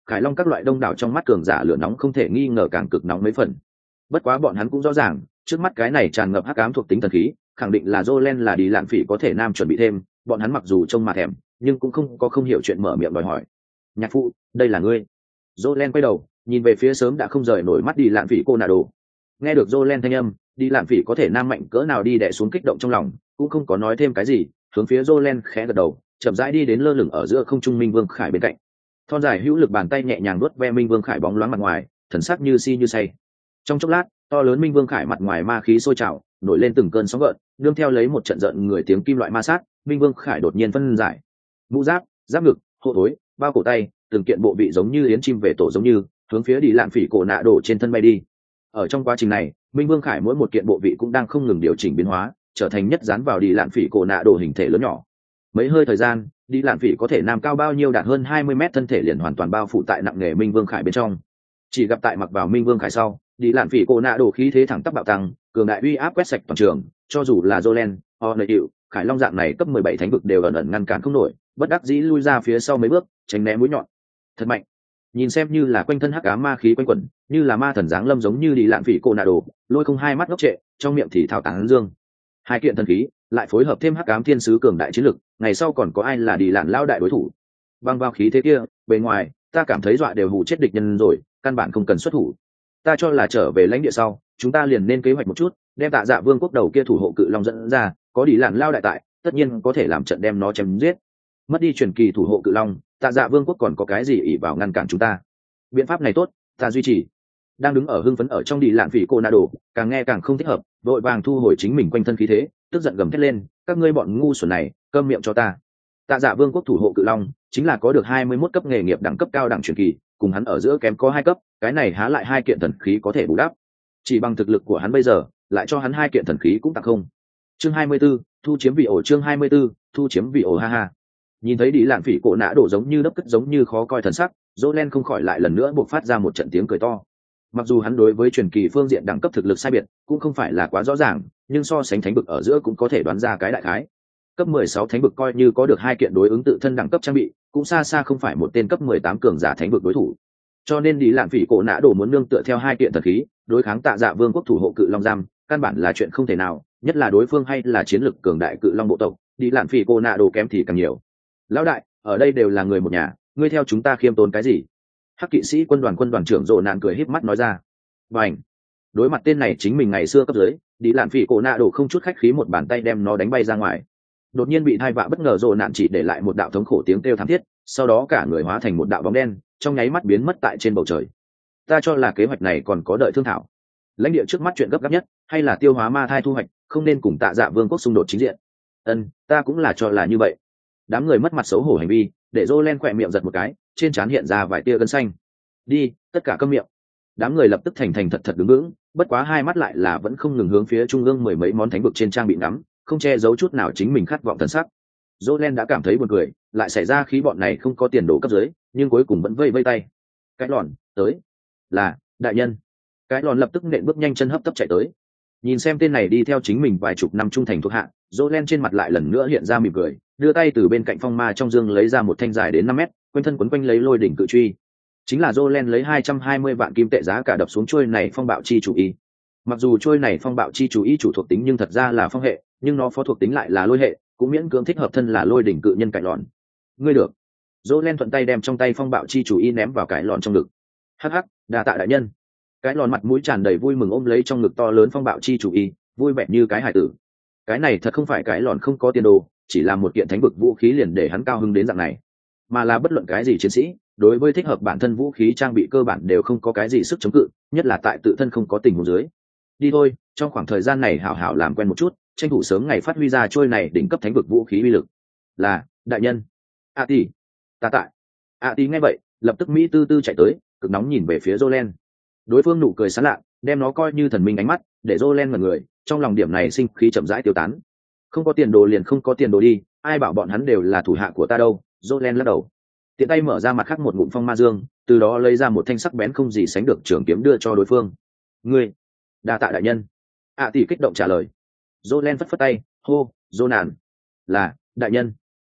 Khải Long các loại đông đảo trong mắt cường giả lửa nóng không thể nghi ngờ càng cực nóng mấy phần. Bất quá bọn hắn cũng rõ ràng, trước mắt cái này tràn ngập hắc ám thuộc tính thần khí, khẳng định là Jolen là đi lạn phỉ có thể nam chuẩn bị thêm, bọn hắn mặc dù trông mà thèm, nhưng cũng không có không hiểu chuyện mở miệng đòi hỏi. Nhạc phụ, đây là ngươi. Jolen quay đầu, nhìn về phía sớm đã không rời nổi mắt đi lạn phỉ cô nạ đồ. Nghe được Jolen thanh âm, đi lạn phỉ có thể nam mạnh cỡ nào đi đè xuống kích động trong lòng, cũng không có nói thêm cái gì, hướng phía Jolen khẽ gật đầu, chậm rãi đi đến lơ lửng ở giữa không trung Minh Vương Khải bên cạnh. Thon dài hữu lực bàn tay nhẹ nhàng đuốt ve Minh Vương Khải bóng loáng mặt ngoài, thần sắc như si như say. Trong chốc lát, to lớn Minh Vương Khải mặt ngoài ma khí sôi trào, nổi lên từng cơn sóng gợn, nương theo lấy một trận giận người tiếng kim loại ma sát, Minh Vương Khải đột nhiên phân giải. Mũ giáp, giáp ngực, hộ thối, bao cổ tay, từng kiện bộ vị giống như yến chim về tổ giống như, hướng phía đi lạn phỉ cổ nạ đổ trên thân bay đi. Ở trong quá trình này, Minh Vương Khải mỗi một kiện bộ vị cũng đang không ngừng điều chỉnh biến hóa, trở thành nhất dán vào đi lạn phỉ cổ nạ đổ hình thể lớn nhỏ. Mấy hơi thời gian, đi lạn phỉ có thể nam cao bao nhiêu đạt hơn hai mươi mét thân thể liền hoàn toàn bao phủ tại nặng nghề Minh Vương Khải bên trong. Chỉ gặp tại mặc vào Minh Vương Khải sau, đi lạn phỉ cổ nạ đổ khí thế thẳng tắp bạo tăng, cường đại uy áp quét sạch toàn trường, cho dù là Jolen, Orneu, Khải Long dạng này cấp mười bảy thánh vực đều ẩn ẩn ngăn cản không nổi, bất đắc dĩ lui ra phía sau mấy bước, tránh né mũi nhọn. Thật mạnh. Nhìn xem như là quanh thân hắc ám ma khí quanh quẩn, như là ma thần giáng lâm giống như đi lạn phỉ cổ nạ đổ, lôi không hai mắt ngốc trệ, trong miệng thì thao tán dương. Hai kiện thần khí, lại phối hợp thêm hắc ám thiên sứ cường đại chiến lực, ngày sau còn có ai là đi lạn lao đại đối thủ. Băng vào khí thế kia, bề ngoài, ta cảm thấy dọa đều hù chết địch nhân rồi, căn bản không cần xuất thủ. Ta cho là trở về lãnh địa sau, chúng ta liền nên kế hoạch một chút, đem Tạ Dạ Vương quốc đầu kia thủ hộ cự long dẫn ra, có đi lạn lao đại tại, tất nhiên có thể làm trận đem nó chém giết. Mất đi truyền kỳ thủ hộ cự long, Tạ Dạ Vương quốc còn có cái gì ỷ vào ngăn cản chúng ta? Biện pháp này tốt, ta duy trì. Đang đứng ở hưng phấn ở trong đi lạn phỉ cô na đồ, càng nghe càng không thích hợp, vội vàng thu hồi chính mình quanh thân khí thế, tức giận gầm thét lên, các ngươi bọn ngu xuẩn này, câm miệng cho ta. Tạ Dạ Vương quốc thủ hộ cự long, chính là có được hai mươi mốt cấp nghề nghiệp đẳng cấp cao đẳng truyền kỳ, cùng hắn ở giữa kém có hai cấp, cái này há lại hai kiện thần khí có thể bù đắp. Chỉ bằng thực lực của hắn bây giờ, lại cho hắn hai kiện thần khí cũng tặng không. Chương hai mươi 24, thu chiếm vị ổ chương hai mươi 24, thu chiếm vị ổ ha ha. Nhìn thấy đi lạn phỉ cổ nã đổ giống như đấp cất giống như khó coi thần sắc, Jolen không khỏi lại lần nữa buộc phát ra một trận tiếng cười to. Mặc dù hắn đối với truyền kỳ phương diện đẳng cấp thực lực sai biệt cũng không phải là quá rõ ràng, nhưng so sánh thánh vực ở giữa cũng có thể đoán ra cái đại khái. Cấp mười sáu thánh vực coi như có được hai kiện đối ứng tự thân đẳng cấp trang bị, cũng xa xa không phải một tên cấp mười tám cường giả thánh vực đối thủ. Cho nên đi lạn phỉ cổ nã đổ muốn nương tựa theo hai kiện thần khí, đối kháng Tạ Dạ Vương quốc thủ hộ cự long giam, căn bản là chuyện không thể nào, nhất là đối phương hay là chiến lực cường đại cự long bộ tộc, đi lạn phỉ cổ nã đổ kém thì càng nhiều. Lão đại, ở đây đều là người một nhà, ngươi theo chúng ta khiêm tốn cái gì? Hắc kỵ sĩ quân đoàn quân đoàn trưởng Rồ Nạn cười híp mắt nói ra. Bành! Đối mặt tên này chính mình ngày xưa cấp dưới, đi lạn phỉ cổ nạ đổ không chút khách khí một bàn tay đem nó đánh bay ra ngoài. Đột nhiên bị thai vạ bất ngờ Rồ Nạn chỉ để lại một đạo thống khổ tiếng kêu thảm thiết, sau đó cả người hóa thành một đạo bóng đen, trong nháy mắt biến mất tại trên bầu trời. Ta cho là kế hoạch này còn có đợi thương thảo. Lãnh địa trước mắt chuyện gấp gáp nhất, hay là tiêu hóa ma thai thu hoạch, không nên cùng Tạ Dạ Vương quốc xung đột chính diện. Ân, ta cũng là cho là như vậy. Đám người mất mặt xấu hổ hành vi, để Jolen khỏe miệng giật một cái, trên trán hiện ra vài tia gân xanh. Đi, tất cả câm miệng. Đám người lập tức thành thành thật thật đứng vững, bất quá hai mắt lại là vẫn không ngừng hướng phía trung ương mười mấy món thánh vực trên trang bị ngắm, không che giấu chút nào chính mình khát vọng thần sắc. Jolen đã cảm thấy buồn cười, lại xảy ra khí bọn này không có tiền đồ cấp dưới, nhưng cuối cùng vẫn vây vây tay. Cái lòn, tới. Là, đại nhân. Cái lòn lập tức nện bước nhanh chân hấp tấp chạy tới. Nhìn xem tên này đi theo chính mình vài chục năm trung thành thuộc hạ, Jolen trên mặt lại lần nữa hiện ra mỉm cười, đưa tay từ bên cạnh phong ma trong dương lấy ra một thanh dài đến năm mét, quanh thân quấn quanh lấy lôi đỉnh cự truy. Chính là Jolen lấy hai trăm hai mươi vạn kim tệ giá cả đập xuống chuôi này phong bạo chi chủ y. Mặc dù chuôi này phong bạo chi chủ y chủ thuộc tính nhưng thật ra là phong hệ, nhưng nó phó thuộc tính lại là lôi hệ, cũng miễn cưỡng thích hợp thân là lôi đỉnh cự nhân cải lọn. Ngươi được. Jolen thuận tay đem trong tay phong bạo chi chủ y ném vào cái lọn trong ngực. Hắc hắc, đa tạ đại nhân. Cái lọn mặt mũi tràn đầy vui mừng ôm lấy trong ngực to lớn phong bạo chi chủ y, vui vẻ như cái hải tử. Cái này thật không phải cái lọn không có tiền đồ, chỉ là một kiện thánh vực vũ khí liền để hắn cao hứng đến dạng này, mà là bất luận cái gì chiến sĩ đối với thích hợp bản thân vũ khí trang bị cơ bản đều không có cái gì sức chống cự, nhất là tại tự thân không có tình huống dưới. Đi thôi, trong khoảng thời gian này hảo hảo làm quen một chút, tranh thủ sớm ngày phát huy ra trôi này đỉnh cấp thánh vực vũ khí uy lực. Là, đại nhân. A tỷ, ta tại. A tỷ nghe vậy, lập tức mỹ tư tư chạy tới, cực nóng nhìn về phía Jolen. Đối phương nụ cười sán lạ, đem nó coi như thần minh ánh mắt, để Jolen ngẩn người, trong lòng điểm này sinh khí chậm rãi tiêu tán. Không có tiền đồ liền không có tiền đồ đi, ai bảo bọn hắn đều là thủ hạ của ta đâu. Jolen lắc đầu, tiện tay mở ra mặt khác một ngụm phong ma dương, từ đó lấy ra một thanh sắc bén không gì sánh được trường kiếm đưa cho đối phương. Ngươi, đa tạ đại nhân. A tỷ kích động trả lời. Jolen phất phất tay, hô, Jonan. Là, đại nhân.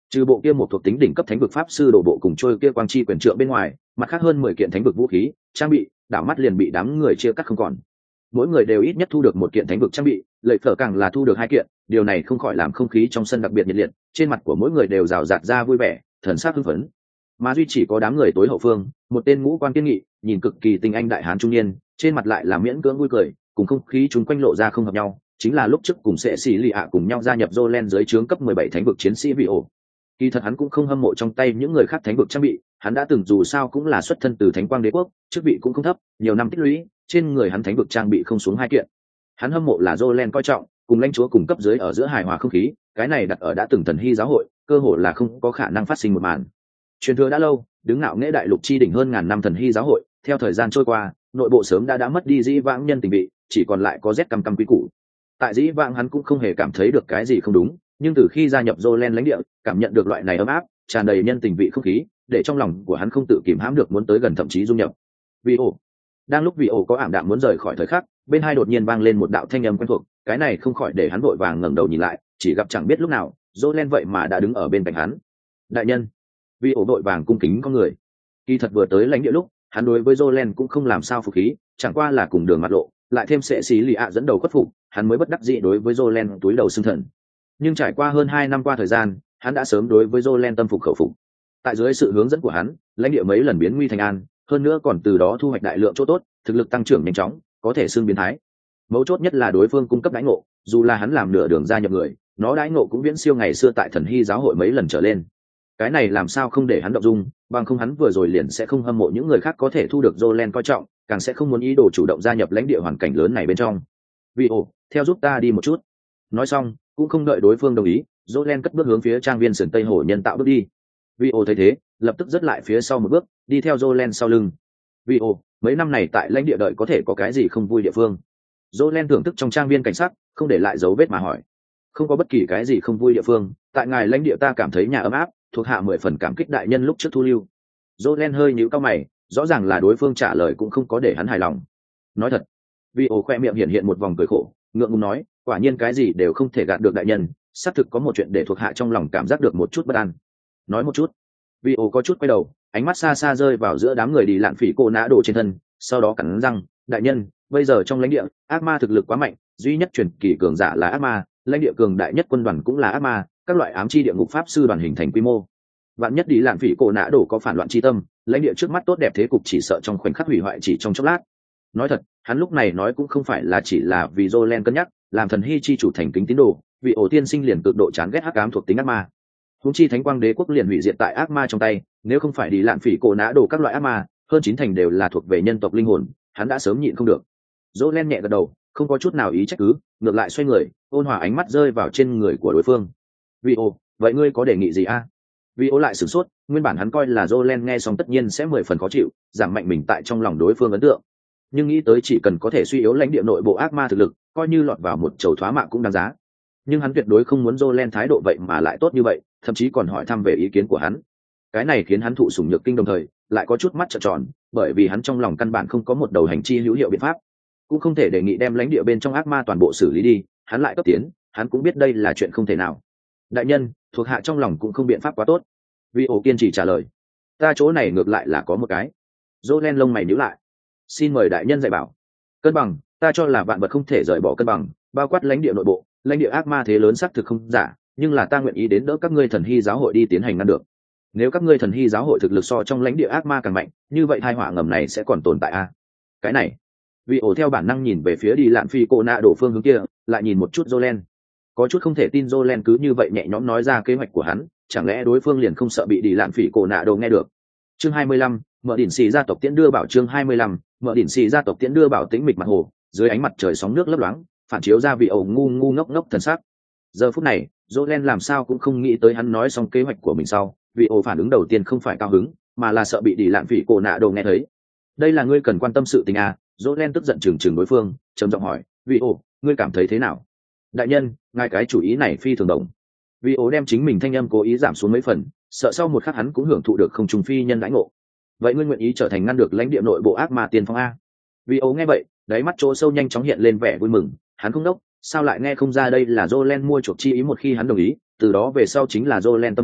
Trừ bộ kia một thuộc tính đỉnh cấp thánh vực pháp sư đổ bộ cùng trôi kia quang chi quyền trượng bên ngoài, mặt khác hơn mười kiện thánh vực vũ khí trang bị đảo mắt liền bị đám người chia cắt không còn. Mỗi người đều ít nhất thu được một kiện thánh vực trang bị, lợi phở càng là thu được hai kiện. Điều này không khỏi làm không khí trong sân đặc biệt nhiệt liệt, trên mặt của mỗi người đều rào rạt ra vui vẻ, thần sắc hưng phấn. Mà duy chỉ có đám người tối hậu phương, một tên ngũ quan kiên nghị, nhìn cực kỳ tinh anh đại hán trung niên, trên mặt lại là miễn cưỡng vui cười, cùng không khí chúng quanh lộ ra không hợp nhau, chính là lúc trước cùng sẽ xì lì ạ cùng nhau gia nhập Jolen dưới trướng cấp mười bảy thánh vực chiến sĩ vị ổ. Kỳ thật hắn cũng không hâm mộ trong tay những người khác thánh vực trang bị, hắn đã từng dù sao cũng là xuất thân từ Thánh Quang Đế quốc, chức vị cũng không thấp, nhiều năm tích lũy, trên người hắn thánh vực trang bị không xuống hai kiện. Hắn hâm mộ là Jolen coi trọng, cùng lãnh chúa cùng cấp dưới ở giữa hài hòa không khí, cái này đặt ở đã từng thần hy giáo hội, cơ hội là không có khả năng phát sinh một màn. Truyền thừa đã lâu, đứng ngạo nghễ đại lục chi đỉnh hơn ngàn năm thần hy giáo hội, theo thời gian trôi qua, nội bộ sớm đã đã mất đi dĩ vãng nhân tình vị, chỉ còn lại có rét căm căm quý củ. Tại dĩ vãng hắn cũng không hề cảm thấy được cái gì không đúng, nhưng từ khi gia nhập Jolen lãnh địa, cảm nhận được loại này ấm áp, tràn đầy nhân tình vị không khí, để trong lòng của hắn không tự kìm hãm được muốn tới gần thậm chí dung nhập. Vì ổ, đang lúc vì ổ có ảm đạm muốn rời khỏi thời khắc, bên hai đột nhiên vang lên một đạo thanh âm quen thuộc, cái này không khỏi để hắn vội vàng ngẩng đầu nhìn lại, chỉ gặp chẳng biết lúc nào, Jolen vậy mà đã đứng ở bên cạnh hắn. Đại nhân, vì ổ vội vàng cung kính con người. Kỳ thật vừa tới lãnh địa lúc, hắn đối với Jolen cũng không làm sao phục khí, chẳng qua là cùng đường mặt lộ, lại thêm sẽ xí lì ạ dẫn đầu khuất phục, hắn mới bất đắc dĩ đối với Jolen túi đầu xưng thần. Nhưng trải qua hơn hai năm qua thời gian, hắn đã sớm đối với Jolen tâm phục khẩu phục. Tại dưới sự hướng dẫn của hắn, lãnh địa mấy lần biến nguy thành an, hơn nữa còn từ đó thu hoạch đại lượng chỗ tốt, thực lực tăng trưởng nhanh chóng, có thể xưng biến thái. Mấu chốt nhất là đối phương cung cấp đãi ngộ, dù là hắn làm nửa đường gia nhập người, nó đãi ngộ cũng viễn siêu ngày xưa tại thần hy giáo hội mấy lần trở lên. Cái này làm sao không để hắn động dung, bằng không hắn vừa rồi liền sẽ không hâm mộ những người khác có thể thu được Jolen coi trọng, càng sẽ không muốn ý đồ chủ động gia nhập lãnh địa hoàn cảnh lớn này bên trong. Vì ồ, theo giúp ta đi một chút. Nói xong, cũng không đợi đối phương đồng ý, Jolen cất bước hướng phía trang viên sườn tây hồ nhân tạo bước đi. Vì ồ thấy thế, lập tức dứt lại phía sau một bước, đi theo Jolen sau lưng. Vì ồ, mấy năm này tại lãnh địa đợi có thể có cái gì không vui địa phương? Jolen thưởng thức trong trang viên cảnh sát, không để lại dấu vết mà hỏi. Không có bất kỳ cái gì không vui địa phương, tại ngài lãnh địa ta cảm thấy nhà ấm áp, thuộc hạ mười phần cảm kích đại nhân lúc trước thu lưu. Jolen hơi nhíu cau mày, rõ ràng là đối phương trả lời cũng không có để hắn hài lòng. Nói thật, vì ồ khoe miệng hiện hiện một vòng cười khổ, ngượng ngùng nói, quả nhiên cái gì đều không thể gạt được đại nhân, xác thực có một chuyện để thuộc hạ trong lòng cảm giác được một chút bất an. Nói một chút. Vì ồ có chút quay đầu, ánh mắt xa xa rơi vào giữa đám người đi lạn phỉ cô nã đồ trên thân, sau đó cắn răng, đại nhân, bây giờ trong lãnh địa, ác ma thực lực quá mạnh, duy nhất truyền kỳ cường giả là ác ma, lãnh địa cường đại nhất quân đoàn cũng là ác ma, các loại ám chi địa ngục pháp sư đoàn hình thành quy mô. Vạn nhất đi lạn phỉ cổ nã đồ có phản loạn chi tâm, lãnh địa trước mắt tốt đẹp thế cục chỉ sợ trong khoảnh khắc hủy hoại chỉ trong chốc lát. Nói thật, hắn lúc này nói cũng không phải là chỉ là vì Jolen cân nhắc, làm thần hy chi chủ thành kính tín đồ, vì ổ tiên sinh liền cực độ chán ghét hắc ám thuộc tính ác ma. Huống chi Thánh Quang Đế quốc liền hủy diệt tại ác ma trong tay, nếu không phải đi lạn phỉ cổ nã đồ các loại ác ma, hơn chín thành đều là thuộc về nhân tộc linh hồn, hắn đã sớm nhịn không được. Jolen nhẹ gật đầu, không có chút nào ý trách cứ, ngược lại xoay người, ôn hòa ánh mắt rơi vào trên người của đối phương. Vì ồ, vậy ngươi có đề nghị gì a? Vì ố lại sửng sốt, nguyên bản hắn coi là Jolen nghe xong tất nhiên sẽ mười phần khó chịu, giảm mạnh mình tại trong lòng đối phương ấn tượng. Nhưng nghĩ tới chỉ cần có thể suy yếu lãnh địa nội bộ ác ma thực lực, coi như lọt vào một chầu thoá mạng cũng đáng giá. Nhưng hắn tuyệt đối không muốn Jolen thái độ vậy mà lại tốt như vậy, thậm chí còn hỏi thăm về ý kiến của hắn. Cái này khiến hắn thụ sủng nhược kinh đồng thời, lại có chút mắt trợn tròn, bởi vì hắn trong lòng căn bản không có một đầu hành chi hữu hiệu biện pháp, cũng không thể đề nghị đem lãnh địa bên trong ác ma toàn bộ xử lý đi, hắn lại cấp tiến, hắn cũng biết đây là chuyện không thể nào. Đại nhân, thuộc hạ trong lòng cũng không biện pháp quá tốt. Vì ổ kiên trì trả lời, ta chỗ này ngược lại là có một cái. Jolen lông mày nhíu lại, xin mời đại nhân dạy bảo. Cân bằng, ta cho là vạn vật không thể rời bỏ cân bằng, bao quát lãnh địa nội bộ, lãnh địa ác ma thế lớn xác thực không giả, nhưng là ta nguyện ý đến đỡ các ngươi thần hy giáo hội đi tiến hành ngăn được. Nếu các ngươi thần hy giáo hội thực lực so trong lãnh địa ác ma càng mạnh, như vậy tai họa ngầm này sẽ còn tồn tại a? À? Cái này, vì ổ theo bản năng nhìn về phía đi lạn phi cô nạ đổ phương hướng kia, lại nhìn một chút Jolen, có chút không thể tin Jolen cứ như vậy nhẹ nhõm nói ra kế hoạch của hắn, chẳng lẽ đối phương liền không sợ bị đi lạn phỉ cổ nạ đồ nghe được. Chương hai mươi lăm, mở đỉnh xì gia tộc tiễn đưa bảo. Chương hai mươi lăm, mở đỉnh xì gia tộc tiễn đưa bảo. Tĩnh mịch mặt hồ, dưới ánh mặt trời sóng nước lấp loáng, phản chiếu ra vị ẩu ngu ngu ngốc ngốc thần sắc. Giờ phút này, Jolen làm sao cũng không nghĩ tới hắn nói xong kế hoạch của mình sau, vị ẩu phản ứng đầu tiên không phải cao hứng, mà là sợ bị đi lạn phỉ cổ nạ đồ nghe thấy. Đây là ngươi cần quan tâm sự tình à? Jolen tức giận chừng chừng đối phương, trầm giọng hỏi, vị ẩu, ngươi cảm thấy thế nào? Đại nhân, ngài cái chủ ý này phi thường đồng. Vì ố đem chính mình thanh âm cố ý giảm xuống mấy phần, sợ sau một khắc hắn cũng hưởng thụ được không trùng phi nhân đãi ngộ. Vậy ngươi nguyện ý trở thành ngăn được lãnh địa nội bộ ác ma tiền phong a? Vì ố nghe vậy, đáy mắt chỗ sâu nhanh chóng hiện lên vẻ vui mừng, hắn không đốc, sao lại nghe không ra đây là Jolen mua chuộc chi ý, một khi hắn đồng ý, từ đó về sau chính là Jolen tâm phúc,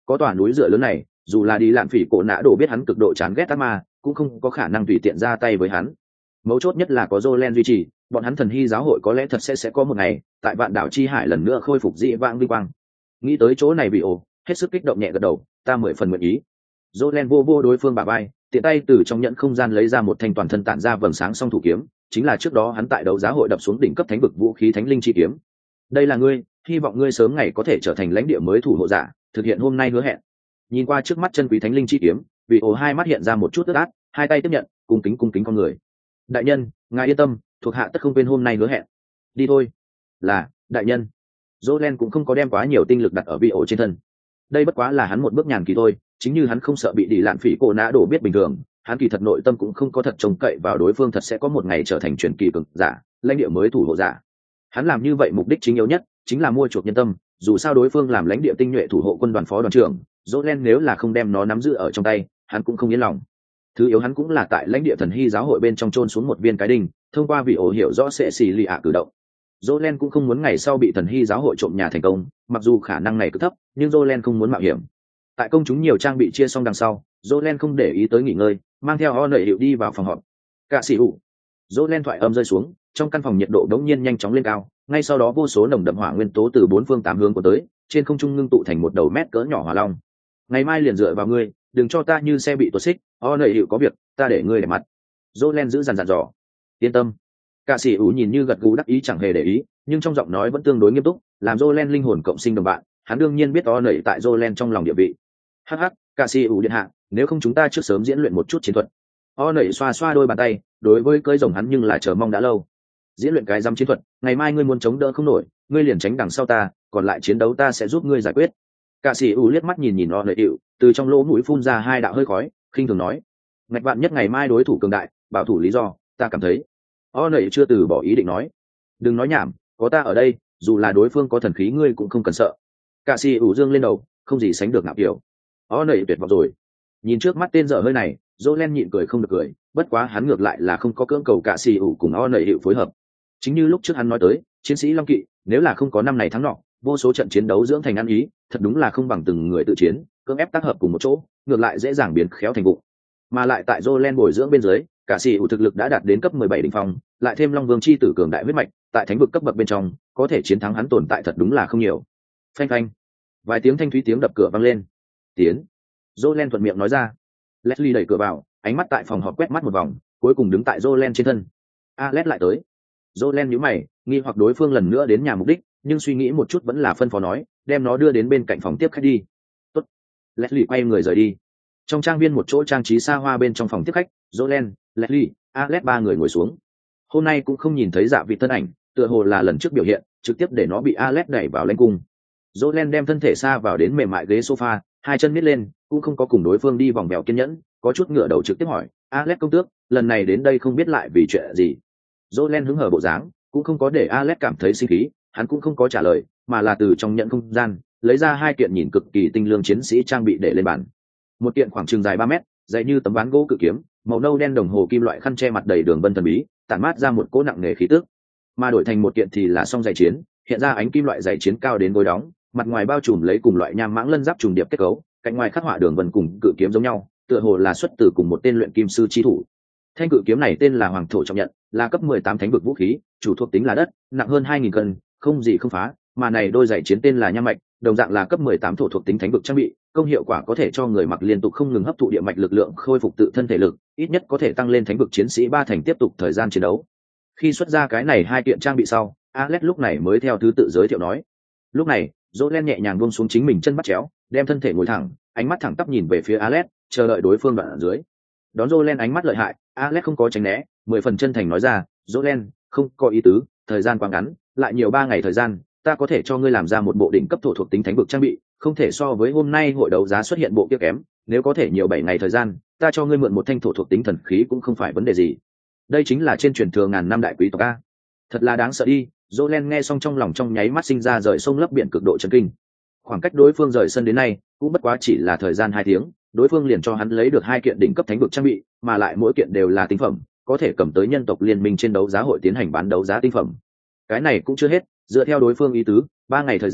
có tòa núi dựa lớn này, dù là đi lạn phỉ cổ nã đổ biết hắn cực độ chán ghét ác ma, cũng không có khả năng tùy tiện ra tay với hắn. Mấu chốt nhất là có Jolen duy trì, bọn hắn thần hy giáo hội có lẽ thật sẽ sẽ có một ngày tại vạn đảo chi hải lần nữa khôi phục dị vãng vinh quang. Nghĩ tới chỗ này bị ồ, hết sức kích động nhẹ gật đầu, ta mười phần nguyện ý. Jolen vô vô đối phương bả vai, tiện tay từ trong nhẫn không gian lấy ra một thanh toàn thân tản ra vầng sáng song thủ kiếm, chính là trước đó hắn tại đấu giá hội đập xuống đỉnh cấp thánh vực vũ khí thánh linh chi kiếm. Đây là ngươi, hy vọng ngươi sớm ngày có thể trở thành lãnh địa mới thủ hộ giả, thực hiện hôm nay hứa hẹn. Nhìn qua trước mắt chân quý thánh linh chi kiếm, vị ồ hai mắt hiện ra một chút ướt át, hai tay tiếp nhận, cung kính cung kính con người. Đại nhân, ngài yên tâm, thuộc hạ tất không quên hôm nay hứa hẹn. Đi thôi. Là, đại nhân. Jolen cũng không có đem quá nhiều tinh lực đặt ở vị ồ trên thân. Đây bất quá là hắn một bước nhàn kỳ thôi, chính như hắn không sợ bị đỉ lạn phỉ cổ nã đổ biết bình thường, hắn kỳ thật nội tâm cũng không có thật trông cậy vào đối phương thật sẽ có một ngày trở thành truyền kỳ cường giả, lãnh địa mới thủ hộ giả. Hắn làm như vậy mục đích chính yếu nhất chính là mua chuộc nhân tâm, dù sao đối phương làm lãnh địa tinh nhuệ thủ hộ quân đoàn phó đoàn trưởng, Jolen nếu là không đem nó nắm giữ ở trong tay, hắn cũng không yên lòng. Thứ yếu hắn cũng là tại lãnh địa thần hy giáo hội bên trong chôn xuống một viên cái đinh, thông qua vị ổ hiểu rõ sẽ xì lì ạ cử động. Jolen cũng không muốn ngày sau bị thần hy giáo hội trộm nhà thành công, mặc dù khả năng này cực thấp, nhưng Jolen không muốn mạo hiểm. Tại công chúng nhiều trang bị chia xong đằng sau, Jolen không để ý tới nghỉ ngơi, mang theo O nảy hiệu đi vào phòng họp. Cả sĩ ủ. Jolen thoại âm rơi xuống, trong căn phòng nhiệt độ đống nhiên nhanh chóng lên cao, ngay sau đó vô số nồng đậm hỏa nguyên tố từ bốn phương tám hướng của tới, trên không trung ngưng tụ thành một đầu mét cỡ nhỏ hỏa long. Ngày mai liền dựa vào ngươi, đừng cho ta như xe bị tuột xích, O nảy hiệu có việc, ta để ngươi để mặt. Jolen giữ dằn dặn dò. Yên tâm. Cả sĩ ủ nhìn như gật gù đắc ý chẳng hề để ý, nhưng trong giọng nói vẫn tương đối nghiêm túc, làm Jolen linh hồn cộng sinh đồng bạn, hắn đương nhiên biết O nảy tại Jolen trong lòng địa vị. Hắc hắc, cả sĩ ủ điện hạ, nếu không chúng ta trước sớm diễn luyện một chút chiến thuật. O nảy xoa xoa đôi bàn tay, đối với cưỡi rồng hắn nhưng là chờ mong đã lâu. Diễn luyện cái giam chiến thuật, ngày mai ngươi muốn chống đỡ không nổi, ngươi liền tránh đằng sau ta, còn lại chiến đấu ta sẽ giúp ngươi giải quyết. Cả sĩ ủ liếc mắt nhìn nhìn O nảy hiệu, từ trong lỗ mũi phun ra hai đạo hơi khói, khinh thường nói: ngạch vạn nhất ngày mai đối thủ cường đại, bảo thủ lý do, ta cảm thấy. O nảy chưa từ bỏ ý định nói: đừng nói nhảm, có ta ở đây, dù là đối phương có thần khí ngươi cũng không cần sợ. Cả sĩ ủ dương lên đầu, không gì sánh được ngạo kiểu. O nảy tuyệt vọng rồi. Nhìn trước mắt tên dở hơi này, Jolen nhịn cười không được cười, bất quá hắn ngược lại là không có cưỡng cầu cả xì ủ cùng O nảy hiệu phối hợp. Chính như lúc trước hắn nói tới, chiến sĩ Long Kỵ, nếu là không có năm này thắng nọ, vô số trận chiến đấu dưỡng thành ăn ý, thật đúng là không bằng từng người tự chiến, cưỡng ép tác hợp cùng một chỗ, ngược lại dễ dàng biến khéo thành vụ. Mà lại tại Jolen bồi dưỡng bên dưới, cả xì ủ thực lực đã đạt đến cấp mười bảy đỉnh phong, lại thêm Long Vương chi tử cường đại huyết mạch, tại thánh vực cấp bậc bên trong, có thể chiến thắng hắn tồn tại thật đúng là không nhiều. Phanh phanh, vài tiếng thanh thúy tiếng đập cửa vang lên. Tiến. Jolen thuận miệng nói ra. Leslie đẩy cửa vào, ánh mắt tại phòng họp quét mắt một vòng, cuối cùng đứng tại Jolen trên thân. Alex lại tới. Jolen nhíu mày, nghi hoặc đối phương lần nữa đến nhà mục đích, nhưng suy nghĩ một chút vẫn là phân phó nói, đem nó đưa đến bên cạnh phòng tiếp khách đi. Tốt. Leslie quay người rời đi. Trong trang viên một chỗ trang trí xa hoa bên trong phòng tiếp khách, Jolen, Leslie, Alex ba người ngồi xuống. Hôm nay cũng không nhìn thấy Dạ Vị thân ảnh, tựa hồ là lần trước biểu hiện, trực tiếp để nó bị Alex đẩy vào lãnh cung. Jolen đem thân thể xa vào đến mềm mại ghế sofa, hai chân miết lên, cũng không có cùng đối phương đi vòng vèo kiên nhẫn, có chút ngửa đầu trực tiếp hỏi: Alex công tước, lần này đến đây không biết lại vì chuyện gì? Jolen hứng hở bộ dáng, cũng không có để Alex cảm thấy sinh khí, hắn cũng không có trả lời, mà là từ trong nhận không gian lấy ra hai kiện nhìn cực kỳ tinh lương chiến sĩ trang bị để lên bàn. Một kiện khoảng chừng dài ba mét, dày như tấm ván gỗ cự kiếm, màu nâu đen đồng hồ kim loại khăn che mặt đầy đường vân thần bí, tản mát ra một cỗ nặng nề khí tức. Mà đổi thành một kiện thì là song giày chiến, hiện ra ánh kim loại giày chiến cao đến gối đóng, mặt ngoài bao trùm lấy cùng loại nham mãng lân giáp trùng điệp kết cấu, cạnh ngoài khắc họa đường vân cùng cự kiếm giống nhau, tựa hồ là xuất từ cùng một tên luyện kim sư chi thủ. Thanh cự kiếm này tên là Hoàng thổ trọng nhận, là cấp mười tám thánh vực vũ khí, chủ thuộc tính là đất, nặng hơn hai nghìn cân, không gì không phá, mà này đôi giày chiến tên là nham mạch, đồng dạng là cấp mười tám thổ thuộc tính thánh vực trang bị, công hiệu quả có thể cho người mặc liên tục không ngừng hấp thụ địa mạch lực lượng, khôi phục tự thân thể lực, ít nhất có thể tăng lên thánh vực chiến sĩ ba thành tiếp tục thời gian chiến đấu. Khi xuất ra cái này hai kiện trang bị sau, Alex lúc này mới theo thứ tự giới thiệu nói. Lúc này, Jolen nhẹ nhàng buông xuống chính mình chân bắt chéo, đem thân thể ngồi thẳng, ánh mắt thẳng tắp nhìn về phía Alex, chờ đợi đối phương đoạn ở dưới. Đón Jolen ánh mắt lợi hại, Alex không có tránh né, mười phần chân thành nói ra: Jolen, không có ý tứ, thời gian quá ngắn, lại nhiều ba ngày thời gian, ta có thể cho ngươi làm ra một bộ đỉnh cấp thổ thuộc tính thánh vực trang bị, không thể so với hôm nay hội đấu giá xuất hiện bộ kia kém, nếu có thể nhiều bảy ngày thời gian, ta cho ngươi mượn một thanh thổ thuộc tính thần khí cũng không phải vấn đề gì. Đây chính là trên truyền thừa ngàn năm đại quý tộc a. Thật là đáng sợ đi. Jolen nghe xong trong lòng trong nháy mắt sinh ra rời sông lấp biển cực độ chấn kinh. Khoảng cách đối phương rời sân đến nay cũng bất quá chỉ là thời gian hai tiếng, đối phương liền cho hắn lấy được hai kiện đỉnh cấp thánh vực trang bị, mà lại mỗi kiện đều là tinh phẩm, có thể cầm tới nhân tộc liên minh trên đấu giá hội tiến hành bán đấu giá tinh phẩm. Cái này cũng chưa hết, dựa theo đối phương ý tứ, ba ngày thời gian,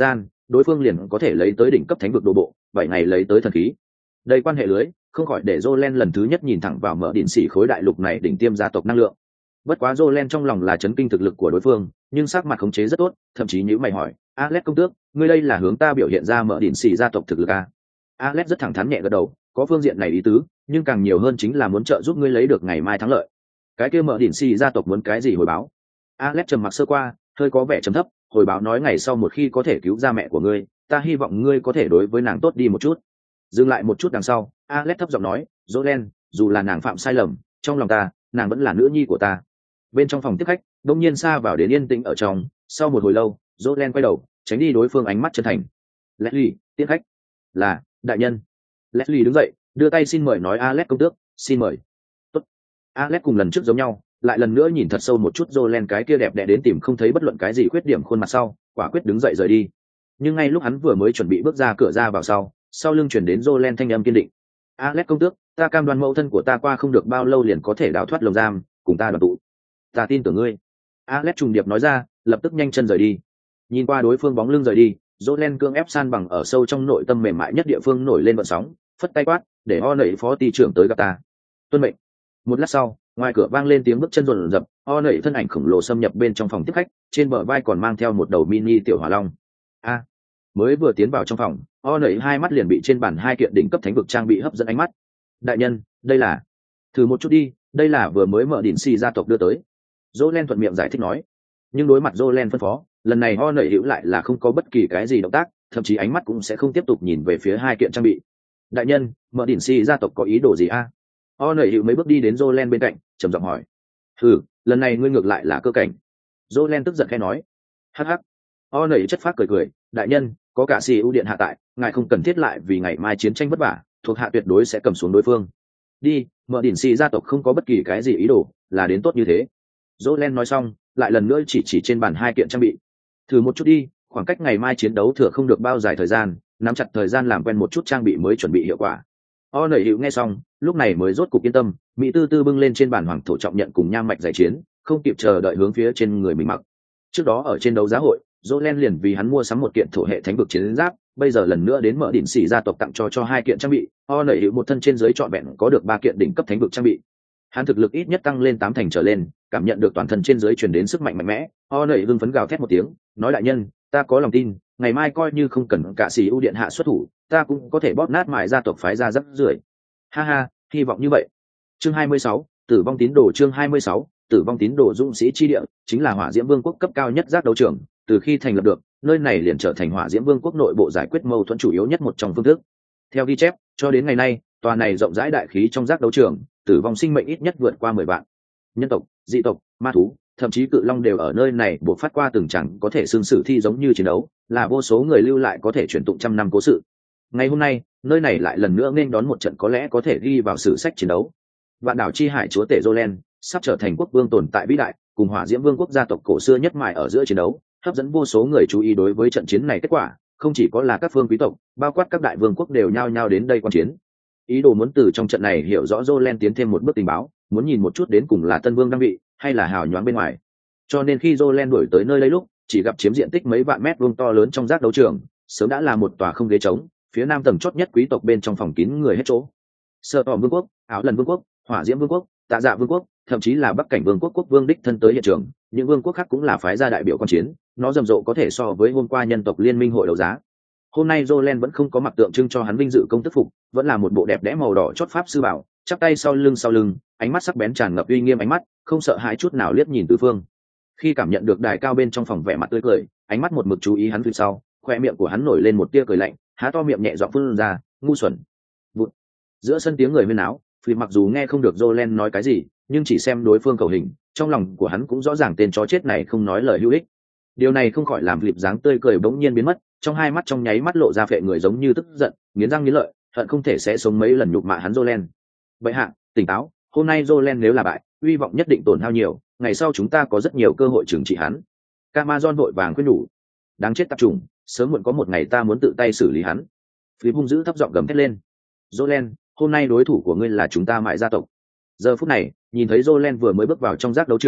đối phương liền có thể lấy tới đỉnh cấp thánh vực đồ bộ, bảy ngày lấy tới thần khí. Đây quan hệ lưới, không khỏi để Jolen lần thứ nhất nhìn thẳng vào mở đỉnh xỉ khối đại lục này đỉnh tiêm gia tộc năng lượng. Bất quá Jolen trong lòng là chấn kinh thực lực của đối phương, nhưng sắc mặt khống chế rất tốt, thậm chí nhíu mày hỏi, "Alex công tước, ngươi đây là hướng ta biểu hiện ra mở đỉnh xỉ gia tộc thực lực à?" Alex rất thẳng thắn nhẹ gật đầu, có phương diện này ý tứ, nhưng càng nhiều hơn chính là muốn trợ giúp ngươi lấy được ngày mai thắng lợi. Cái kia mở đỉnh xỉ gia tộc muốn cái gì hồi báo? Alex trầm mặc sơ qua, hơi có vẻ trầm thấp, hồi báo nói ngày sau một khi có thể cứu ra mẹ của ngươi, ta hy vọng ngươi có thể đối với nàng tốt đi một chút. Dừng lại một chút đằng sau, Alex thấp giọng nói, Jolen, dù là nàng phạm sai lầm, trong lòng ta, nàng vẫn là nữ nhi của ta. Bên trong phòng tiếp khách, đột nhiên xa vào đến yên tĩnh ở trong, sau một hồi lâu, Jolen quay đầu, tránh đi đối phương ánh mắt chân thành. Leslie, tiếp khách. Là, đại nhân. Leslie đứng dậy, đưa tay xin mời nói Alex công tước, xin mời. Tốt. Alex cùng lần trước giống nhau, lại lần nữa nhìn thật sâu một chút Jolen cái kia đẹp đẽ đến tìm không thấy bất luận cái gì khuyết điểm khuôn mặt sau, quả quyết đứng dậy rời đi. Nhưng ngay lúc hắn vừa mới chuẩn bị bước ra cửa ra vào sau, sau lưng chuyển đến Jolen thanh âm kiên định. Alex công tước, ta cam đoan mẫu thân của ta qua không được bao lâu liền có thể đào thoát lồng giam, cùng ta đoàn tụ. Ta tin tưởng ngươi. Alex trùng điệp nói ra, lập tức nhanh chân rời đi. Nhìn qua đối phương bóng lưng rời đi, Jolen cương ép san bằng ở sâu trong nội tâm mềm mại nhất địa phương nổi lên vận sóng, phất tay quát, để O nảy phó ty trưởng tới gặp ta. Tuân mệnh. Một lát sau, ngoài cửa vang lên tiếng bước chân rồn rập, O nảy thân ảnh khổng lồ xâm nhập bên trong phòng tiếp khách, trên bờ vai còn mang theo một đầu mini tiểu hỏa long. A. Mới vừa tiến vào trong phòng, O nảy hai mắt liền bị trên bàn hai kiện đỉnh cấp thánh vực trang bị hấp dẫn ánh mắt. Đại nhân, đây là. Thử một chút đi, đây là vừa mới mở đỉnh xì gia tộc đưa tới. Jolen thuận miệng giải thích nói. Nhưng đối mặt Jolen phân phó, lần này O nảy hữu lại là không có bất kỳ cái gì động tác, thậm chí ánh mắt cũng sẽ không tiếp tục nhìn về phía hai kiện trang bị. Đại nhân, mở đỉnh xì gia tộc có ý đồ gì a? O nảy hữu mấy bước đi đến Jolen bên cạnh, trầm giọng hỏi. Ừ, lần này ngươi ngược lại là cơ cảnh. Jolen tức giận khẽ nói. Hắc hắc. O nảy chất phát cười cười, đại nhân, có cả xì ưu điện hạ tại, ngài không cần thiết lại vì ngày mai chiến tranh vất vả, thuộc hạ tuyệt đối sẽ cầm xuống đối phương. Đi, mở đỉnh xì gia tộc không có bất kỳ cái gì ý đồ, là đến tốt như thế. Jolen nói xong, lại lần nữa chỉ chỉ trên bàn hai kiện trang bị. Thử một chút đi, khoảng cách ngày mai chiến đấu thừa không được bao dài thời gian, nắm chặt thời gian làm quen một chút trang bị mới chuẩn bị hiệu quả. O nảy hữu nghe xong, lúc này mới rốt cục yên tâm, mỹ tư tư bưng lên trên bàn hoàng thổ trọng nhận cùng nham mạch giải chiến, không kịp chờ đợi hướng phía trên người mình mặc. Trước đó ở trên đấu giá hội, Jolen liền vì hắn mua sắm một kiện thổ hệ thánh vực chiến giáp, bây giờ lần nữa đến mở đỉnh xỉ gia tộc tặng cho cho hai kiện trang bị, O nảy hữu một thân trên dưới trọn vẹn có được ba kiện đỉnh cấp thánh vực trang bị. Hắn thực lực ít nhất tăng lên tám thành trở lên, cảm nhận được toàn thân trên dưới truyền đến sức mạnh mạnh mẽ, O nảy hưng phấn gào thét một tiếng, nói đại nhân, ta có lòng tin, ngày mai coi như không cần cả sĩ ưu điện hạ xuất thủ, ta cũng có thể bóp nát mại gia tộc phái ra rất rưởi. Ha ha, hy vọng như vậy. Chương hai mươi sáu, Tử vong tín đồ chương hai mươi sáu, Tử vong tín đồ dũng sĩ chi địa, chính là Hỏa Diễm Vương quốc cấp cao nhất giác đấu trường, từ khi thành lập được, nơi này liền trở thành Hỏa Diễm Vương quốc nội bộ giải quyết mâu thuẫn chủ yếu nhất một trong phương thức. Theo ghi chép, cho đến ngày nay, tòa này rộng rãi đại khí trong giác đấu trường, tử vong sinh mệnh ít nhất vượt qua mười vạn. Nhân tộc, dị tộc, ma thú, thậm chí cự long đều ở nơi này buộc phát qua từng chẳng có thể xương sử thi giống như chiến đấu, là vô số người lưu lại có thể truyền tụng trăm năm cố sự. Ngày hôm nay, nơi này lại lần nữa nên đón một trận có lẽ có thể ghi vào sử sách chiến đấu. Vạn đảo chi hải chúa tể Jolen sắp trở thành quốc vương tồn tại vĩ đại, cùng Hỏa Diễm Vương quốc gia tộc cổ xưa nhất mài ở giữa chiến đấu, hấp dẫn vô số người chú ý đối với trận chiến này kết quả, không chỉ có là các phương quý tộc, bao quát các đại vương quốc đều nhao nhao đến đây quan chiến. Ý đồ muốn từ trong trận này hiểu rõ Jolen tiến thêm một bước tình báo, muốn nhìn một chút đến cùng là tân vương đăng vị hay là hào nhoáng bên ngoài. Cho nên khi Jolen đuổi tới nơi đây lúc, chỉ gặp chiếm diện tích mấy vạn mét vuông to lớn trong giác đấu trường, sớm đã là một tòa không ghế trống, phía nam tầng chót nhất quý tộc bên trong phòng kín người hết chỗ. Sợ tỏ vương quốc, áo lần vương quốc, Hỏa Diễm Vương quốc, Tạ Dạ Vương quốc, thậm chí là Bắc Cảnh Vương quốc quốc vương đích thân tới hiện trường, những vương quốc khác cũng là phái gia đại biểu quan chiến, nó rầm rộ có thể so với hôm qua nhân tộc liên minh hội đấu giá. Hôm nay Jolen vẫn không có mặc tượng trưng cho hắn vinh dự công tức phục, vẫn là một bộ đẹp đẽ màu đỏ chót pháp sư bảo, chắp tay sau lưng sau lưng, ánh mắt sắc bén tràn ngập uy nghiêm ánh mắt, không sợ hãi chút nào liếc nhìn tứ phương. Khi cảm nhận được đài cao bên trong phòng vẻ mặt tươi cười, ánh mắt một mực chú ý hắn phía sau, khoe miệng của hắn nổi lên một tia cười lạnh, há to miệng nhẹ giọng phun ra, ngu xuẩn. Vụt. Giữa sân tiếng người huyên náo, Phi mặc dù nghe không được Jolen nói cái gì, nhưng chỉ xem đối phương cầu hình, trong lòng của hắn cũng rõ ràng tên chó chết này không nói lời hữu ích. Điều này không khỏi làm Philip dáng tươi cười bỗng nhiên biến mất, trong hai mắt trong nháy mắt lộ ra phệ người giống như tức giận, nghiến răng nghiến lợi, hận không thể sẽ sống mấy lần nhục mạ hắn Jolen. Bệ hạ, tỉnh táo, hôm nay Jolen nếu là bại, uy vọng nhất định tổn hao nhiều, ngày sau chúng ta có rất nhiều cơ hội trừng trị hắn. Camazon vội vàng khuyên nhủ. Đáng chết tập trung, sớm muộn có một ngày ta muốn tự tay xử lý hắn. Philip hung dữ thấp giọng gầm thét lên. Jolen, hôm nay đối thủ của ngươi là chúng ta mại gia tộc. Giờ phút này, nhìn thấy Jolen vừa mới bước vào trong giác đấu trường,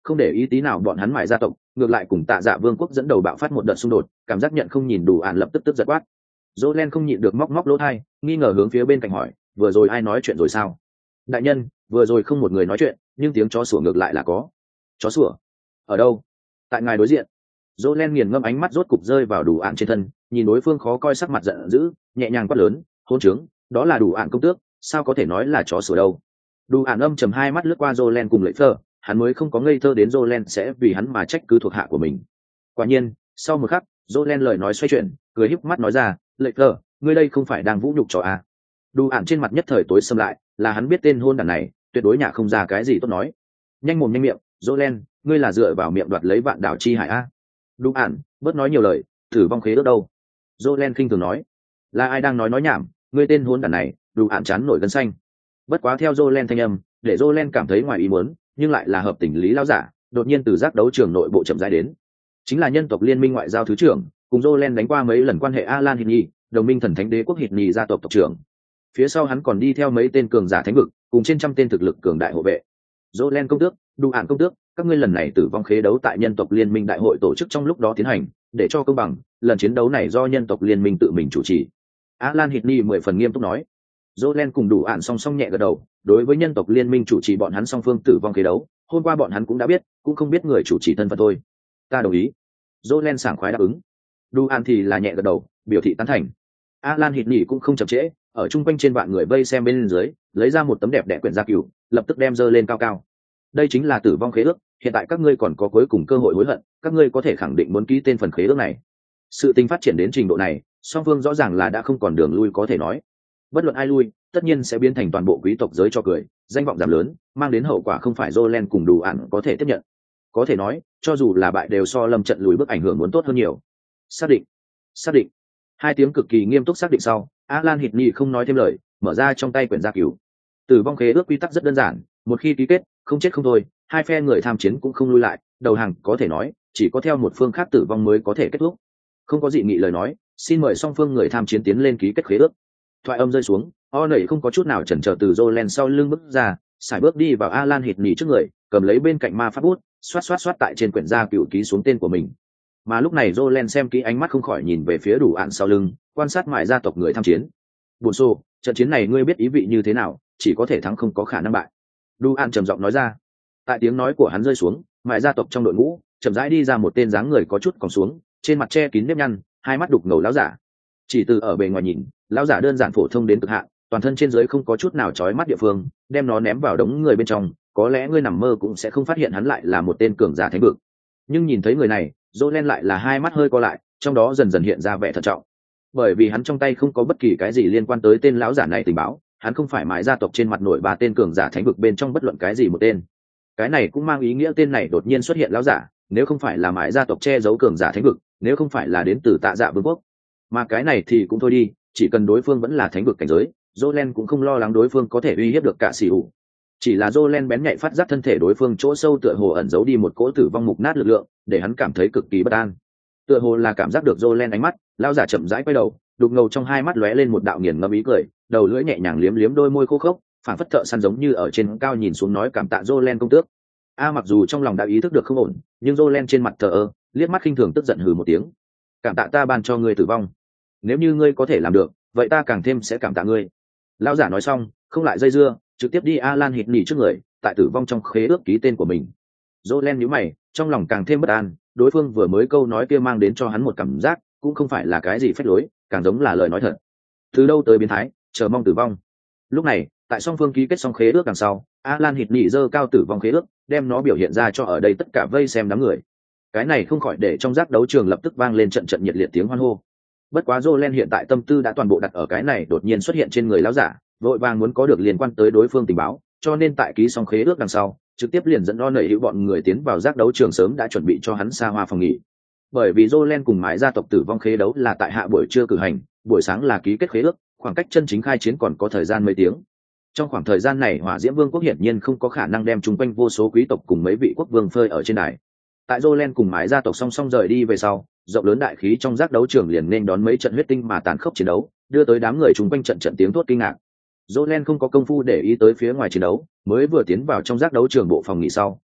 không để ý tí nào bọn hắn mại gia tộc, ngược lại cùng Tạ Dạ Vương quốc dẫn đầu bạo phát một đợt xung đột, cảm giác nhận không nhìn đủ ạn lập tức tức giật quát. Jolen không nhịn được móc móc lỗ tai, nghi ngờ hướng phía bên cạnh hỏi, vừa rồi ai nói chuyện rồi sao? Đại nhân, vừa rồi không một người nói chuyện, nhưng tiếng chó sủa ngược lại là có. Chó sủa? Ở đâu? Tại ngài đối diện. Jolen nghiền ngâm ánh mắt rốt cục rơi vào đủ ạn trên thân, nhìn đối phương khó coi sắc mặt giận dữ, nhẹ nhàng quát lớn, hỗn trướng, đó là đủ ạn công tước, sao có thể nói là chó sủa đâu? Đủ ạn âm trầm hai mắt lướt qua Jolen cùng Lệ Phơ, hắn mới không có ngây thơ đến Jolen sẽ vì hắn mà trách cứ thuộc hạ của mình. Quả nhiên, sau một khắc, Jolen lời nói xoay chuyển, cười híp mắt nói ra, Lệ Phơ, ngươi đây không phải đang vũ nhục trò à? Đủ ạn trên mặt nhất thời tối sầm lại, là hắn biết tên hôn đản này, tuyệt đối nhả không ra cái gì tốt nói. Nhanh mồm nhanh miệng, Jolen, ngươi là dựa vào miệng đoạt lấy vạn đảo chi hải a? Đủ ạn, bớt nói nhiều lời, thử vong khế ước đâu? Jolen khinh thường nói, là ai đang nói nói nhảm, ngươi tên hôn đản này, Đủ ạn chán nổi gân xanh. Bất quá theo Jolen thanh âm, để Jolen cảm thấy ngoài ý muốn, nhưng lại là hợp tình lý lão giả, đột nhiên từ giác đấu trường nội bộ chậm rãi đến. Chính là nhân tộc liên minh ngoại giao thứ trưởng, cùng Jolen đánh qua mấy lần quan hệ Alan Hitni, đồng minh thần thánh đế quốc Hitni gia tộc tộc trưởng. Phía sau hắn còn đi theo mấy tên cường giả thánh vực, cùng trên trăm tên thực lực cường đại hộ vệ. Jolen công tước, Đủ ạn công tước, các ngươi lần này tử vong khế đấu tại nhân tộc liên minh đại hội tổ chức trong lúc đó tiến hành, để cho công bằng, lần chiến đấu này do nhân tộc liên minh tự mình chủ trì. Alan Hitni mười phần nghiêm túc nói. Jolen cùng Đủ ạn song song nhẹ gật đầu, đối với nhân tộc liên minh chủ trì bọn hắn song phương tử vong khế đấu, hôm qua bọn hắn cũng đã biết, cũng không biết người chủ trì thân phận thôi. Ta đồng ý. Jolen sảng khoái đáp ứng. Đủ ạn thì là nhẹ gật đầu, biểu thị tán thành. Alan Hitni cũng không chậm trễ, ở trung quanh trên vạn người vây xem bên dưới, lấy ra một tấm đẹp đẽ quyển gia cửu, lập tức đem dơ lên cao cao. Đây chính là tử vong khế ước, hiện tại các ngươi còn có cuối cùng cơ hội hối hận, các ngươi có thể khẳng định muốn ký tên phần khế ước này. Sự tình phát triển đến trình độ này, song phương rõ ràng là đã không còn đường lui có thể nói. Bất luận ai lui, tất nhiên sẽ biến thành toàn bộ quý tộc giới cho cười, danh vọng giảm lớn, mang đến hậu quả không phải Jolen cùng Đủ ạn có thể tiếp nhận. Có thể nói, cho dù là bại đều so lâm trận lùi bước ảnh hưởng muốn tốt hơn nhiều. Xác định, xác định. Hai tiếng cực kỳ nghiêm túc xác định sau, Alan Hitni không nói thêm lời, mở ra trong tay quyển gia cứu. Tử vong khế ước quy tắc rất đơn giản, một khi ký kết, không chết không thôi, hai phe người tham chiến cũng không lui lại, đầu hàng có thể nói, chỉ có theo một phương khác tử vong mới có thể kết thúc. Không có dị nghị lời nói, xin mời song phương người tham chiến tiến lên ký kết khế ước. Thoại âm rơi xuống, o nẩy không có chút nào chần chờ từ Jolen sau lưng bước ra, sải bước đi vào Alan Hitni trước người, cầm lấy bên cạnh ma pháp bút, xoát xoát xoát tại trên quyển gia cựu ký xuống tên của mình. Mà lúc này Jolen xem kỹ ánh mắt không khỏi nhìn về phía Đủ ạn sau lưng, quan sát mãi gia tộc người tham chiến. Buồn xô, trận chiến này ngươi biết ý vị như thế nào, chỉ có thể thắng không có khả năng bại. Đủ ạn trầm giọng nói ra. Tại tiếng nói của hắn rơi xuống, mãi gia tộc trong đội ngũ chậm rãi đi ra một tên dáng người có chút còng xuống, trên mặt che kín nếp nhăn, hai mắt đục ngầu lão giả. Chỉ từ ở bề ngoài nhìn, lão giả đơn giản phổ thông đến cực hạn, toàn thân trên dưới không có chút nào chói mắt địa phương, đem nó ném vào đống người bên trong, có lẽ ngươi nằm mơ cũng sẽ không phát hiện hắn lại là một tên cường giả thánh vực. Nhưng nhìn thấy người này, Jolen lại là hai mắt hơi co lại, trong đó dần dần hiện ra vẻ thận trọng. Bởi vì hắn trong tay không có bất kỳ cái gì liên quan tới tên lão giả này tình báo, hắn không phải mãi gia tộc trên mặt nổi ba tên cường giả thánh vực bên trong bất luận cái gì một tên. Cái này cũng mang ý nghĩa tên này đột nhiên xuất hiện lão giả, nếu không phải là mãi gia tộc che giấu cường giả thánh vực, nếu không phải là đến từ Tạ Dạ Vương quốc, mà cái này thì cũng thôi đi, chỉ cần đối phương vẫn là thánh vực cảnh giới, Jolen cũng không lo lắng đối phương có thể uy hiếp được cả xì ủ. Chỉ là Jolen bén nhạy phát giác thân thể đối phương chỗ sâu tựa hồ ẩn giấu đi một cỗ tử vong mục nát lực lượng, để hắn cảm thấy cực kỳ bất an. Tựa hồ là cảm giác được Jolen ánh mắt, lão giả chậm rãi quay đầu, đục ngầu trong hai mắt lóe lên một đạo nghiền ngẫm ý cười, đầu lưỡi nhẹ nhàng liếm liếm đôi môi khô khốc, phản phất thợ săn giống như ở trên cao nhìn xuống nói cảm tạ Jolen công tước. A mặc dù trong lòng đã ý thức được không ổn, nhưng Jolen trên mặt thờ ơ, liếc mắt khinh thường tức giận hừ một tiếng. Cảm tạ ta ban cho ngươi tử vong. Nếu như ngươi có thể làm được, vậy ta càng thêm sẽ cảm tạ ngươi. Lão giả nói xong, không lại dây dưa, trực tiếp đi Alan Hitni trước người, tại tử vong trong khế ước ký tên của mình. Jolen nhíu mày, trong lòng càng thêm bất an, đối phương vừa mới câu nói kia mang đến cho hắn một cảm giác, cũng không phải là cái gì phách lối, càng giống là lời nói thật. Từ đâu tới biến thái, chờ mong tử vong. Lúc này, tại song phương ký kết xong khế ước đằng sau, Alan Hitni giơ cao tử vong khế ước, đem nó biểu hiện ra cho ở đây tất cả vây xem đám người. Cái này không khỏi để trong giác đấu trường lập tức vang lên trận trận nhiệt liệt tiếng hoan hô. Bất quá Jolen hiện tại tâm tư đã toàn bộ đặt ở cái này đột nhiên xuất hiện trên người lão giả, vội vàng muốn có được liên quan tới đối phương tình báo, cho nên tại ký xong khế ước đằng sau, trực tiếp liền dẫn on nảy hữu bọn người tiến vào giác đấu trường sớm đã chuẩn bị cho hắn xa hoa phòng nghỉ. Bởi vì Jolen cùng mãi gia tộc tử vong khế đấu là tại hạ buổi trưa cử hành, buổi sáng là ký kết khế ước, khoảng cách chân chính khai chiến còn có thời gian mấy tiếng. Trong khoảng thời gian này Hỏa Diễm Vương quốc hiển nhiên không có khả năng đem chung quanh vô số quý tộc cùng mấy vị quốc vương phơi ở trên đài. Tại Jolen cùng mãi gia tộc song song rời đi về sau, rộng lớn đại khí trong giác đấu trường liền nên đón mấy trận huyết tinh mà tàn khốc chiến đấu, đưa tới đám người chung quanh trận trận tiếng thốt kinh ngạc. Jolen không có công phu để ý tới phía ngoài chiến đấu, mới vừa tiến vào trong giác đấu trường bộ phòng nghỉ sau,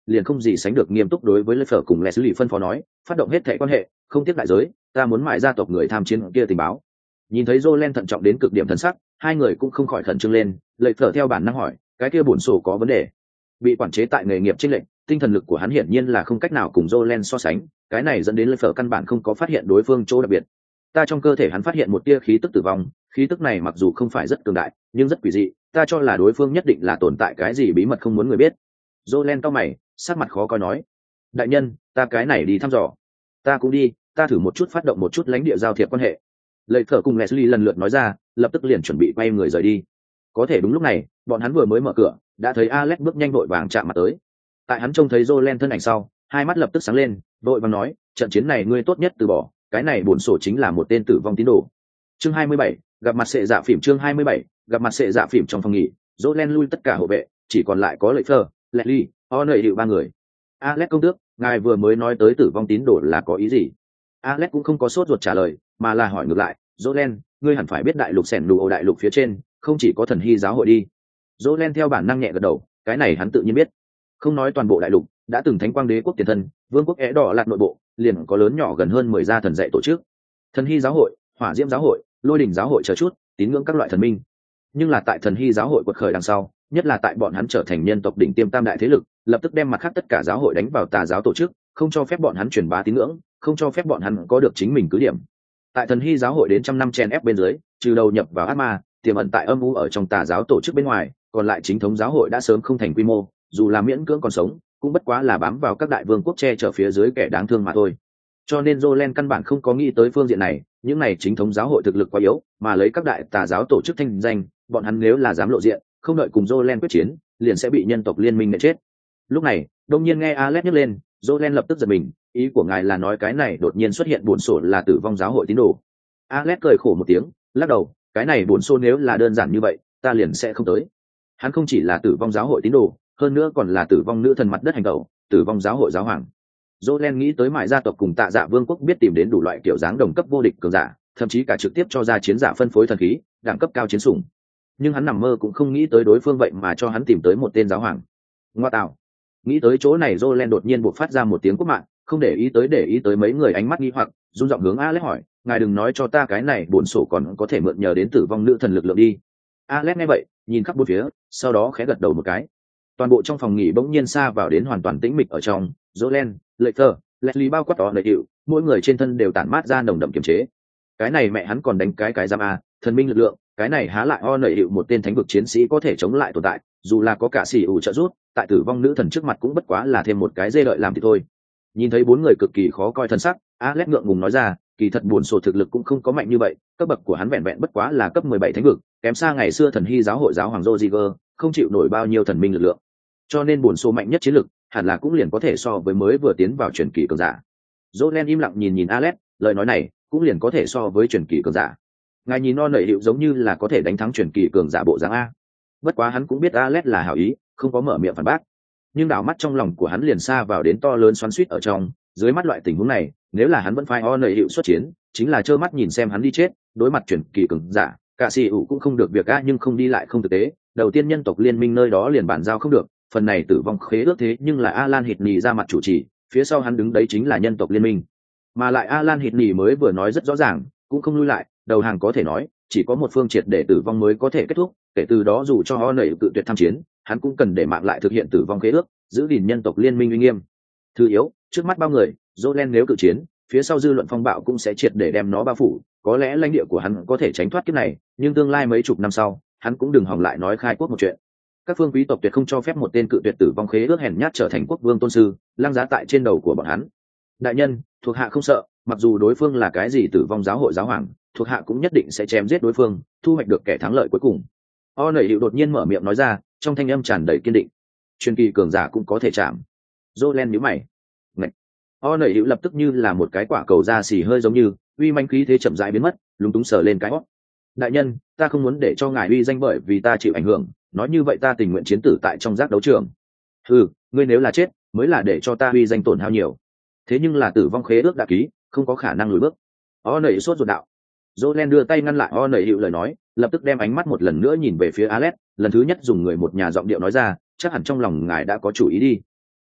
liền không gì sánh được nghiêm túc đối với Leffer cùng Leslie phân phó nói, phát động hết thảy quan hệ, không tiếc đại giới, ta muốn mại gia tộc người tham chiến kia tình báo. Nhìn thấy Jolen thận trọng đến cực điểm thần sắc, hai người cũng không khỏi khẩn trương lên, Leffer theo bản năng hỏi, cái kia bổn sổ có vấn đề? Bị quản chế tại nghề nghiệp chênh lệnh, tinh thần lực của hắn hiển nhiên là không cách nào cùng Jolen so sánh, cái này dẫn đến Leffer căn bản không có phát hiện đối phương chỗ đặc biệt. Ta trong cơ thể hắn phát hiện một tia khí tức tử vong, khí tức này mặc dù không phải rất cường đại, nhưng rất quỷ dị, ta cho là đối phương nhất định là tồn tại cái gì bí mật không muốn người biết. Jolen cau mày, sắc mặt khó coi nói, đại nhân, ta cái này đi thăm dò. Ta cũng đi, ta thử một chút phát động một chút lãnh địa giao thiệp quan hệ. Lợi Phở cùng Leslie lần lượt nói ra, lập tức liền chuẩn bị quay người rời đi. Có thể đúng lúc này, bọn hắn vừa mới mở cửa, đã thấy Alex bước nhanh vội vàng chạm mặt tới. Tại hắn trông thấy Jolen thân ảnh sau, hai mắt lập tức sáng lên, vội vàng nói, trận chiến này ngươi tốt nhất từ bỏ, cái này bổn sổ chính là một tên tử vong tín đồ. Chương hai mươi bảy, gặp mặt sệ dạ phỉm chương hai mươi bảy, gặp mặt sệ dạ phỉm trong phòng nghỉ, Jolen lui tất cả hộ vệ, chỉ còn lại có Lợi Phở, Leslie, O'Neil điệu ba người. Alex công tước, ngài vừa mới nói tới tử vong tín đồ là có ý gì? Alex cũng không có sốt ruột trả lời, mà là hỏi ngược lại, Jolen, ngươi hẳn phải biết đại lục sẻn đủ đại lục phía trên, không chỉ có thần hy giáo hội đi. Jolen theo bản năng nhẹ gật đầu, cái này hắn tự nhiên biết. Không nói toàn bộ đại lục, đã từng thánh quang đế quốc tiền thân, vương quốc é đỏ lạc nội bộ, liền có lớn nhỏ gần hơn mười gia thần dạy tổ chức. Thần hy giáo hội, hỏa diễm giáo hội, lôi đỉnh giáo hội chờ chút, tín ngưỡng các loại thần minh. Nhưng là tại thần hy giáo hội quật khởi đằng sau, nhất là tại bọn hắn trở thành nhân tộc đỉnh tiêm tam đại thế lực, lập tức đem mặt khác tất cả giáo hội đánh vào tà giáo tổ chức, không cho phép bọn hắn truyền bá tín ngưỡng, không cho phép bọn hắn có được chính mình cứ điểm. Tại thần hy giáo hội đến trăm năm chen ép bên dưới, trừ đầu nhập vào ác ma, tiềm ẩn tại âm u ở trong tà giáo tổ chức bên ngoài, còn lại chính thống giáo hội đã sớm không thành quy mô, dù là miễn cưỡng còn sống, cũng bất quá là bám vào các đại vương quốc che chở phía dưới kẻ đáng thương mà thôi. Cho nên Jolen căn bản không có nghĩ tới phương diện này, những này chính thống giáo hội thực lực quá yếu, mà lấy các đại tà giáo tổ chức thanh danh, bọn hắn nếu là dám lộ diện, không đợi cùng Jolen quyết chiến, liền sẽ bị nhân tộc liên minh nện chết. Lúc này, đông nhiên nghe Alex nhắc lên, Jolen lập tức giật mình, ý của ngài là nói cái này đột nhiên xuất hiện buồn sổ là tử vong giáo hội tín đồ. Alex cười khổ một tiếng, lắc đầu, cái này buồn sổ nếu là đơn giản như vậy, ta liền sẽ không tới. Hắn không chỉ là tử vong giáo hội tín đồ, hơn nữa còn là tử vong nữ thần mặt đất hành tẩu, tử vong giáo hội giáo hoàng. Jolen nghĩ tới mại gia tộc cùng Tạ Dạ vương quốc biết tìm đến đủ loại kiểu dáng đồng cấp vô địch cường giả, thậm chí cả trực tiếp cho ra chiến giả phân phối thần khí, đẳng cấp cao chiến sủng. Nhưng hắn nằm mơ cũng không nghĩ tới đối phương vậy mà cho hắn tìm tới một tên giáo hoàng. Ngoa tạo. Nghĩ tới chỗ này, Jolen đột nhiên buộc phát ra một tiếng quốc mạng, không để ý tới để ý tới mấy người ánh mắt nghi hoặc, run giọng hướng Alex hỏi, ngài đừng nói cho ta cái này buồn sổ còn có thể mượn nhờ đến tử vong nữ thần lực lượng đi. Alex nghe vậy, nhìn khắp bốn phía, sau đó khẽ gật đầu một cái. Toàn bộ trong phòng nghỉ bỗng nhiên xa vào đến hoàn toàn tĩnh mịch ở trong, Jolen, Leffer, Leslie bao quát đó đầy hiệu, mỗi người trên thân đều tản mát ra nồng đậm kiềm chế. Cái này mẹ hắn còn đánh cái cái giam a, thần minh lực lượng, cái này há lại o nảy hiệu một tên thánh vực chiến sĩ có thể chống lại tồn tại, dù là có cả xỉ ủ trợ rút, tại tử vong nữ thần trước mặt cũng bất quá là thêm một cái dê đợi làm thì thôi. Nhìn thấy bốn người cực kỳ khó coi thân sắc, Alex ngượng ngùng nói ra, kỳ thật buồn sổ thực lực cũng không có mạnh như vậy, cấp bậc của hắn vẹn vẹn bất quá là cấp mười bảy thánh vực, kém xa ngày xưa thần hy giáo hội giáo hoàng Roziger, không chịu nổi bao nhiêu thần minh lực lượng. Cho nên buồn sổ mạnh nhất chiến lực, hẳn là cũng liền có thể so với mới vừa tiến vào truyền kỳ cường giả. Jolen im lặng nhìn nhìn Alex, lời nói này cũng liền có thể so với truyền kỳ cường giả. Ngài nhìn non nảy hiệu giống như là có thể đánh thắng truyền kỳ cường giả bộ dáng a. Bất quá hắn cũng biết Alex là hảo ý, không có mở miệng phản bác. Nhưng đảo mắt trong lòng của hắn liền xa vào đến to lớn xoắn xuýt ở trong, dưới mắt loại tình huống này, nếu là hắn vẫn phái o nảy hiệu xuất chiến, chính là trơ mắt nhìn xem hắn đi chết, đối mặt truyền kỳ cường giả, cả xì ủ cũng không được việc a, nhưng không đi lại không thực tế. Đầu tiên nhân tộc liên minh nơi đó liền bản giao không được, phần này tử vong khế ước thế nhưng là Alan Hitney ra mặt chủ trì, phía sau hắn đứng đấy chính là nhân tộc liên minh. Mà lại Alan Hitney mới vừa nói rất rõ ràng, cũng không lui lại, đầu hàng có thể nói, chỉ có một phương triệt để tử vong mới có thể kết thúc, kể từ đó dù cho họ nảy tự tuyệt tham chiến, hắn cũng cần để mạng lại thực hiện tử vong khế ước, giữ gìn nhân tộc liên minh uy nghiêm. Thứ yếu, trước mắt bao người, Jolen nếu cự chiến, phía sau dư luận phong bạo cũng sẽ triệt để đem nó bao phủ, có lẽ lãnh địa của hắn có thể tránh thoát kiếp này, nhưng tương lai mấy chục năm sau, hắn cũng đừng hòng lại nói khai quốc một chuyện. Các phương quý tộc tuyệt không cho phép một tên cự tuyệt tử vong khế ước hèn nhát trở thành quốc vương tôn sư, lăng giá tại trên đầu của bọn hắn. Đại nhân, thuộc hạ không sợ, mặc dù đối phương là cái gì tử vong giáo hội giáo hoàng, thuộc hạ cũng nhất định sẽ chém giết đối phương, thu hoạch được kẻ thắng lợi cuối cùng. O nảy hiệu đột nhiên mở miệng nói ra, trong thanh âm tràn đầy kiên định. Truyền kỳ cường giả cũng có thể chạm. Jolen nhíu mày. Ngậy. O nảy hiệu lập tức như là một cái quả cầu da xì hơi giống như, uy manh khí thế chậm rãi biến mất, lúng túng sờ lên cái hót. Đại nhân, ta không muốn để cho ngài uy danh bởi vì ta chịu ảnh hưởng, nói như vậy ta tình nguyện chiến tử tại trong giác đấu trường. Ừ, ngươi nếu là chết, mới là để cho ta uy danh tổn hao nhiều. Thế nhưng là tử vong khế ước đã ký, không có khả năng lùi bước. O nảy sốt ruột đạo. Jolen đưa tay ngăn lại O nảy hiệu lời nói, lập tức đem ánh mắt một lần nữa nhìn về phía Alex, lần thứ nhất dùng người một nhà giọng điệu nói ra, chắc hẳn trong lòng ngài đã có chủ ý đi.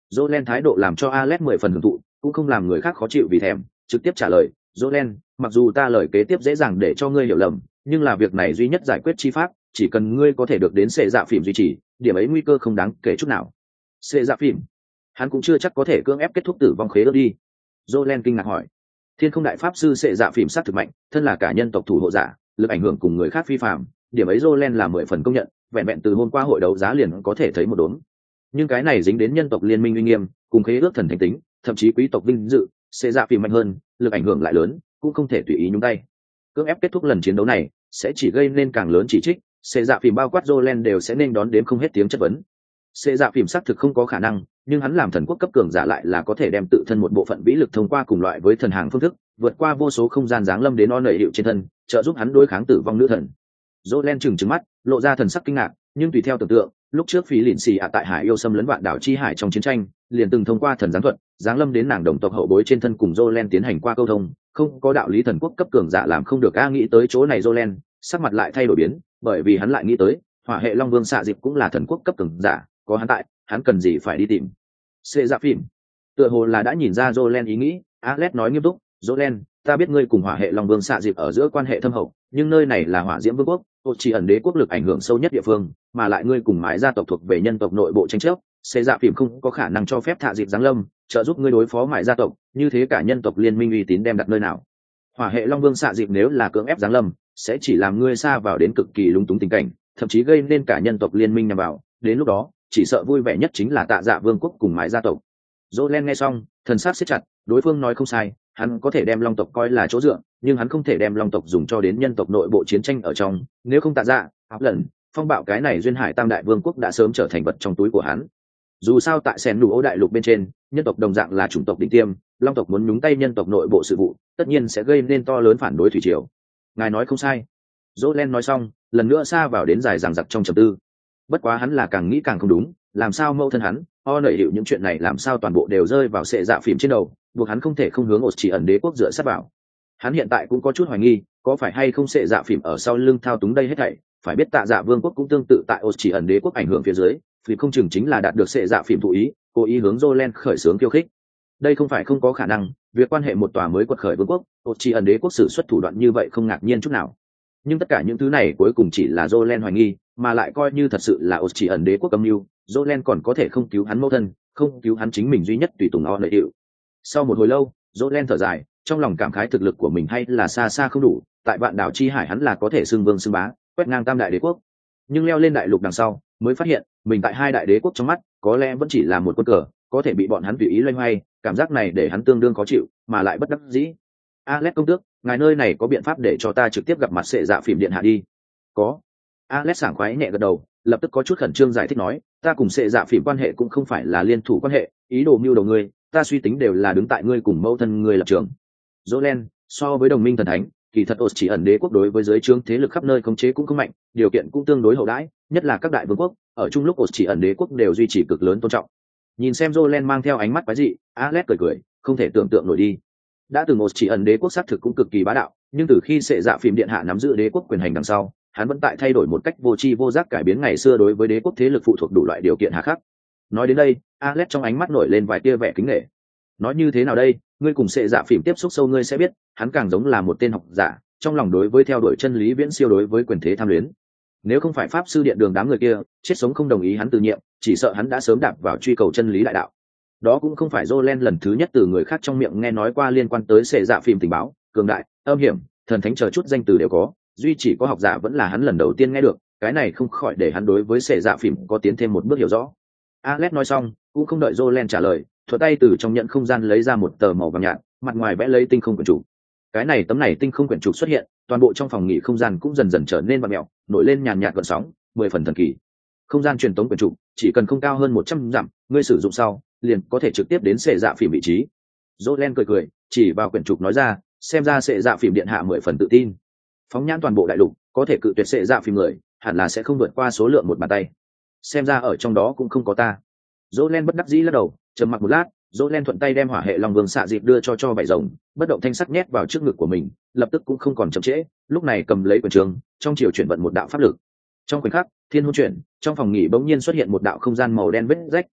Jolen thái độ làm cho Alex mười phần hưởng thụ, cũng không làm người khác khó chịu vì thèm, trực tiếp trả lời, Jolen, mặc dù ta lời kế tiếp dễ dàng để cho ngươi hiểu lầm, nhưng là việc này duy nhất giải quyết chi pháp, chỉ cần ngươi có thể được đến sệ dạ phỉm duy trì, điểm ấy nguy cơ không đáng kể chút nào. Sệ dạ phỉm, hắn cũng chưa chắc có thể cưỡng ép kết thúc tử vong khế ước đi. Jolen kinh ngạc hỏi. Thiên không đại pháp sư sệ dạ phỉm sát thực mạnh, thân là cả nhân tộc thủ hộ giả, lực ảnh hưởng cùng người khác phi phạm, điểm ấy Jolen là mười phần công nhận, vẹn vẹn từ hôm qua hội đấu giá liền có thể thấy một đốm. Nhưng cái này dính đến nhân tộc liên minh uy nghiêm, cùng khế ước thần thánh tính, thậm chí quý tộc vinh dự, sệ dạ phỉm mạnh hơn, lực ảnh hưởng lại lớn, cũng không thể tùy ý nhúng tay. Cưỡng ép kết thúc lần chiến đấu này, sẽ chỉ gây nên càng lớn chỉ trích, sệ dạ phỉm bao quát Jolen đều sẽ nên đón đến không hết tiếng chất vấn. Sệ dạ phỉm xác thực không có khả năng, nhưng hắn làm thần quốc cấp cường giả lại là có thể đem tự thân một bộ phận vĩ lực thông qua cùng loại với thần hàng phương thức, vượt qua vô số không gian giáng lâm đến o nảy hiệu trên thân, trợ giúp hắn đối kháng tử vong nữ thần. Jolen trừng trừng mắt, lộ ra thần sắc kinh ngạc, nhưng tùy theo tưởng tượng, lúc trước phí lìn xì ạ tại hải yêu xâm lấn vạn đảo chi hải trong chiến tranh, liền từng thông qua thần giáng thuật, giáng lâm đến nàng đồng tộc hậu bối trên thân cùng Jolen tiến hành qua câu thông, không có đạo lý thần quốc cấp cường giả làm không được. A nghĩ tới chỗ này Jolen, sắc mặt lại thay đổi biến, bởi vì hắn lại nghĩ tới, hỏa hệ long vương xạ dịp cũng là thần quốc cấp cường giả, có hắn tại, hắn cần gì phải đi tìm. Sệ dạ phỉm, tựa hồ là đã nhìn ra Jolen ý nghĩ, Alex nói nghiêm túc, Jolen, ta biết ngươi cùng hỏa hệ long vương xạ dịp ở giữa quan hệ thâm hậu, nhưng nơi này là hỏa diễm vương quốc, tôi chỉ ẩn đế quốc lực ảnh hưởng sâu nhất địa phương, mà lại ngươi cùng mãi gia tộc thuộc về nhân tộc nội bộ tranh chấp, Sệ dạ phỉm không có khả năng cho phép thạ dịp giáng lâm, trợ giúp ngươi đối phó mãi gia tộc, như thế cả nhân tộc liên minh uy tín đem đặt nơi nào? Hỏa hệ long vương xạ dịp nếu là cưỡng ép giáng lâm, sẽ chỉ làm ngươi xa vào đến cực kỳ lúng túng tình cảnh, thậm chí gây nên cả nhân tộc liên minh nhằm vào, đến lúc đó, chỉ sợ vui vẻ nhất chính là tạ dạ vương quốc cùng mãi gia tộc. Jolen nghe xong, thần sắc siết chặt, đối phương nói không sai, hắn có thể đem long tộc coi là chỗ dựa, nhưng hắn không thể đem long tộc dùng cho đến nhân tộc nội bộ chiến tranh ở trong, nếu không tạ dạ, áp lần, phong bạo cái này duyên hải tam đại vương quốc đã sớm trở thành vật trong túi của hắn. Dù sao tại sen đủ ô đại lục bên trên, nhân tộc đồng dạng là chủng tộc đỉnh tiêm, long tộc muốn nhúng tay nhân tộc nội bộ sự vụ, tất nhiên sẽ gây nên to lớn phản đối thủy triều. Ngài nói không sai. Jolen nói xong, lần nữa xa vào đến dài dằng dặc trong trầm tư. Bất quá hắn là càng nghĩ càng không đúng, làm sao mâu thân hắn, o nảy hiệu những chuyện này làm sao toàn bộ đều rơi vào sệ dạ phỉm trên đầu, buộc hắn không thể không hướng ột chỉ ẩn đế quốc dựa sát vào. Hắn hiện tại cũng có chút hoài nghi, có phải hay không sệ dạ phỉm ở sau lưng thao túng đây hết thảy, phải biết tạ dạ vương quốc cũng tương tự tại ột chỉ ẩn đế quốc ảnh hưởng phía dưới, vì không chừng chính là đạt được sệ dạ phỉm thụ ý, cố ý hướng Jolen khởi xướng khiêu khích. Đây không phải không có khả năng, việc quan hệ một tòa mới quật khởi vương quốc, ột chỉ ẩn đế quốc sử xuất thủ đoạn như vậy không ngạc nhiên chút nào. Nhưng tất cả những thứ này cuối cùng chỉ là Jolen hoài nghi, mà lại coi như thật sự là ột chỉ ẩn đế quốc âm mưu, Jolen còn có thể không cứu hắn mẫu thân, không cứu hắn chính mình duy nhất tùy tùng o nảy hiệu. Sau một hồi lâu, Jolen thở dài, trong lòng cảm khái thực lực của mình hay là xa xa không đủ, tại vạn đảo chi hải hắn là có thể xưng vương xưng bá, quét ngang tam đại đế quốc. Nhưng leo lên đại lục đằng sau, mới phát hiện, mình tại hai đại đế quốc trong mắt, có lẽ vẫn chỉ là một quân cờ, có thể bị bọn hắn tùy ý loay hoay, cảm giác này để hắn tương đương khó chịu, mà lại bất đắc dĩ. Alex công tước, ngài nơi này có biện pháp để cho ta trực tiếp gặp mặt sệ dạ phỉm điện hạ đi? Có. Alex sảng khoái nhẹ gật đầu, lập tức có chút khẩn trương giải thích nói, ta cùng sệ dạ phỉm quan hệ cũng không phải là liên thủ quan hệ, ý đồ mưu đầu ngươi, ta suy tính đều là đứng tại ngươi cùng mẫu thân ngươi lập trường. Jolen, so với đồng minh thần thánh, kỳ thật ột chỉ ẩn đế quốc đối với giới trướng thế lực khắp nơi khống chế cũng không mạnh, điều kiện cũng tương đối hậu đãi, nhất là các đại vương quốc, ở chung lúc ột chỉ ẩn đế quốc đều duy trì cực lớn tôn trọng. Nhìn xem Jolen mang theo ánh mắt quái dị, Alex cười cười, không thể tưởng tượng nổi đi. Đã từng ột chỉ ẩn đế quốc xác thực cũng cực kỳ bá đạo, nhưng từ khi sệ dạ phỉm điện hạ nắm giữ đế quốc quyền hành đằng sau, hắn vẫn tại thay đổi một cách vô tri vô giác cải biến ngày xưa đối với đế quốc thế lực phụ thuộc đủ loại điều kiện hà khắc. Nói đến đây, Alex trong ánh mắt nổi lên vài tia vẻ kính nể. Nói như thế nào đây, ngươi cùng sệ dạ phỉm tiếp xúc sâu ngươi sẽ biết, hắn càng giống là một tên học giả, trong lòng đối với theo đuổi chân lý viễn siêu đối với quyền thế tham luyến. Nếu không phải pháp sư điện đường đám người kia chết sống không đồng ý hắn từ nhiệm, chỉ sợ hắn đã sớm đạp vào truy cầu chân lý đại đạo. Đó cũng không phải Jolen lần thứ nhất từ người khác trong miệng nghe nói qua liên quan tới sệ dạ phỉm tình báo, cường đại, âm hiểm, thần thánh chờ chút danh từ đều có, duy chỉ có học giả vẫn là hắn lần đầu tiên nghe được, cái này không khỏi để hắn đối với sệ dạ phỉm có tiến thêm một bước hiểu rõ. Alex nói xong, cũng không đợi Jolen trả lời, thuận tay từ trong nhận không gian lấy ra một tờ màu vàng nhạt, mặt ngoài vẽ lấy tinh không quyển trục. Cái này tấm này tinh không quyển trục xuất hiện, toàn bộ trong phòng nghỉ không gian cũng dần dần trở nên vặn mèo, nổi lên nhàn nhạt gợn sóng, mười phần thần kỳ. Không gian truyền tống quyển trục, chỉ cần không cao hơn một trăm dặm, ngươi sử dụng sau, liền có thể trực tiếp đến sệ dạ phỉm vị trí. Jolen cười cười, chỉ vào quyển trục nói ra, xem ra sệ dạ phỉm điện hạ mười phần tự tin. Phóng nhãn toàn bộ đại lục, có thể cự tuyệt sệ dạ phỉm người, hẳn là sẽ không vượt qua số lượng một bàn tay. Xem ra ở trong đó cũng không có ta. Jolen bất đắc dĩ lắc đầu, trầm mặc một lát, Jolen thuận tay đem hỏa hệ long vương xạ dịp đưa cho cho bảy rồng, bất động thanh sắc nhét vào trước ngực của mình, lập tức cũng không còn chậm trễ, lúc này cầm lấy quyền trường, trong chiều chuyển vận một đạo pháp lực. Trong khoảnh khắc, thiên hôn chuyển, trong phòng nghỉ bỗng nhiên xuất hiện một đạo không gian màu đen vết rách,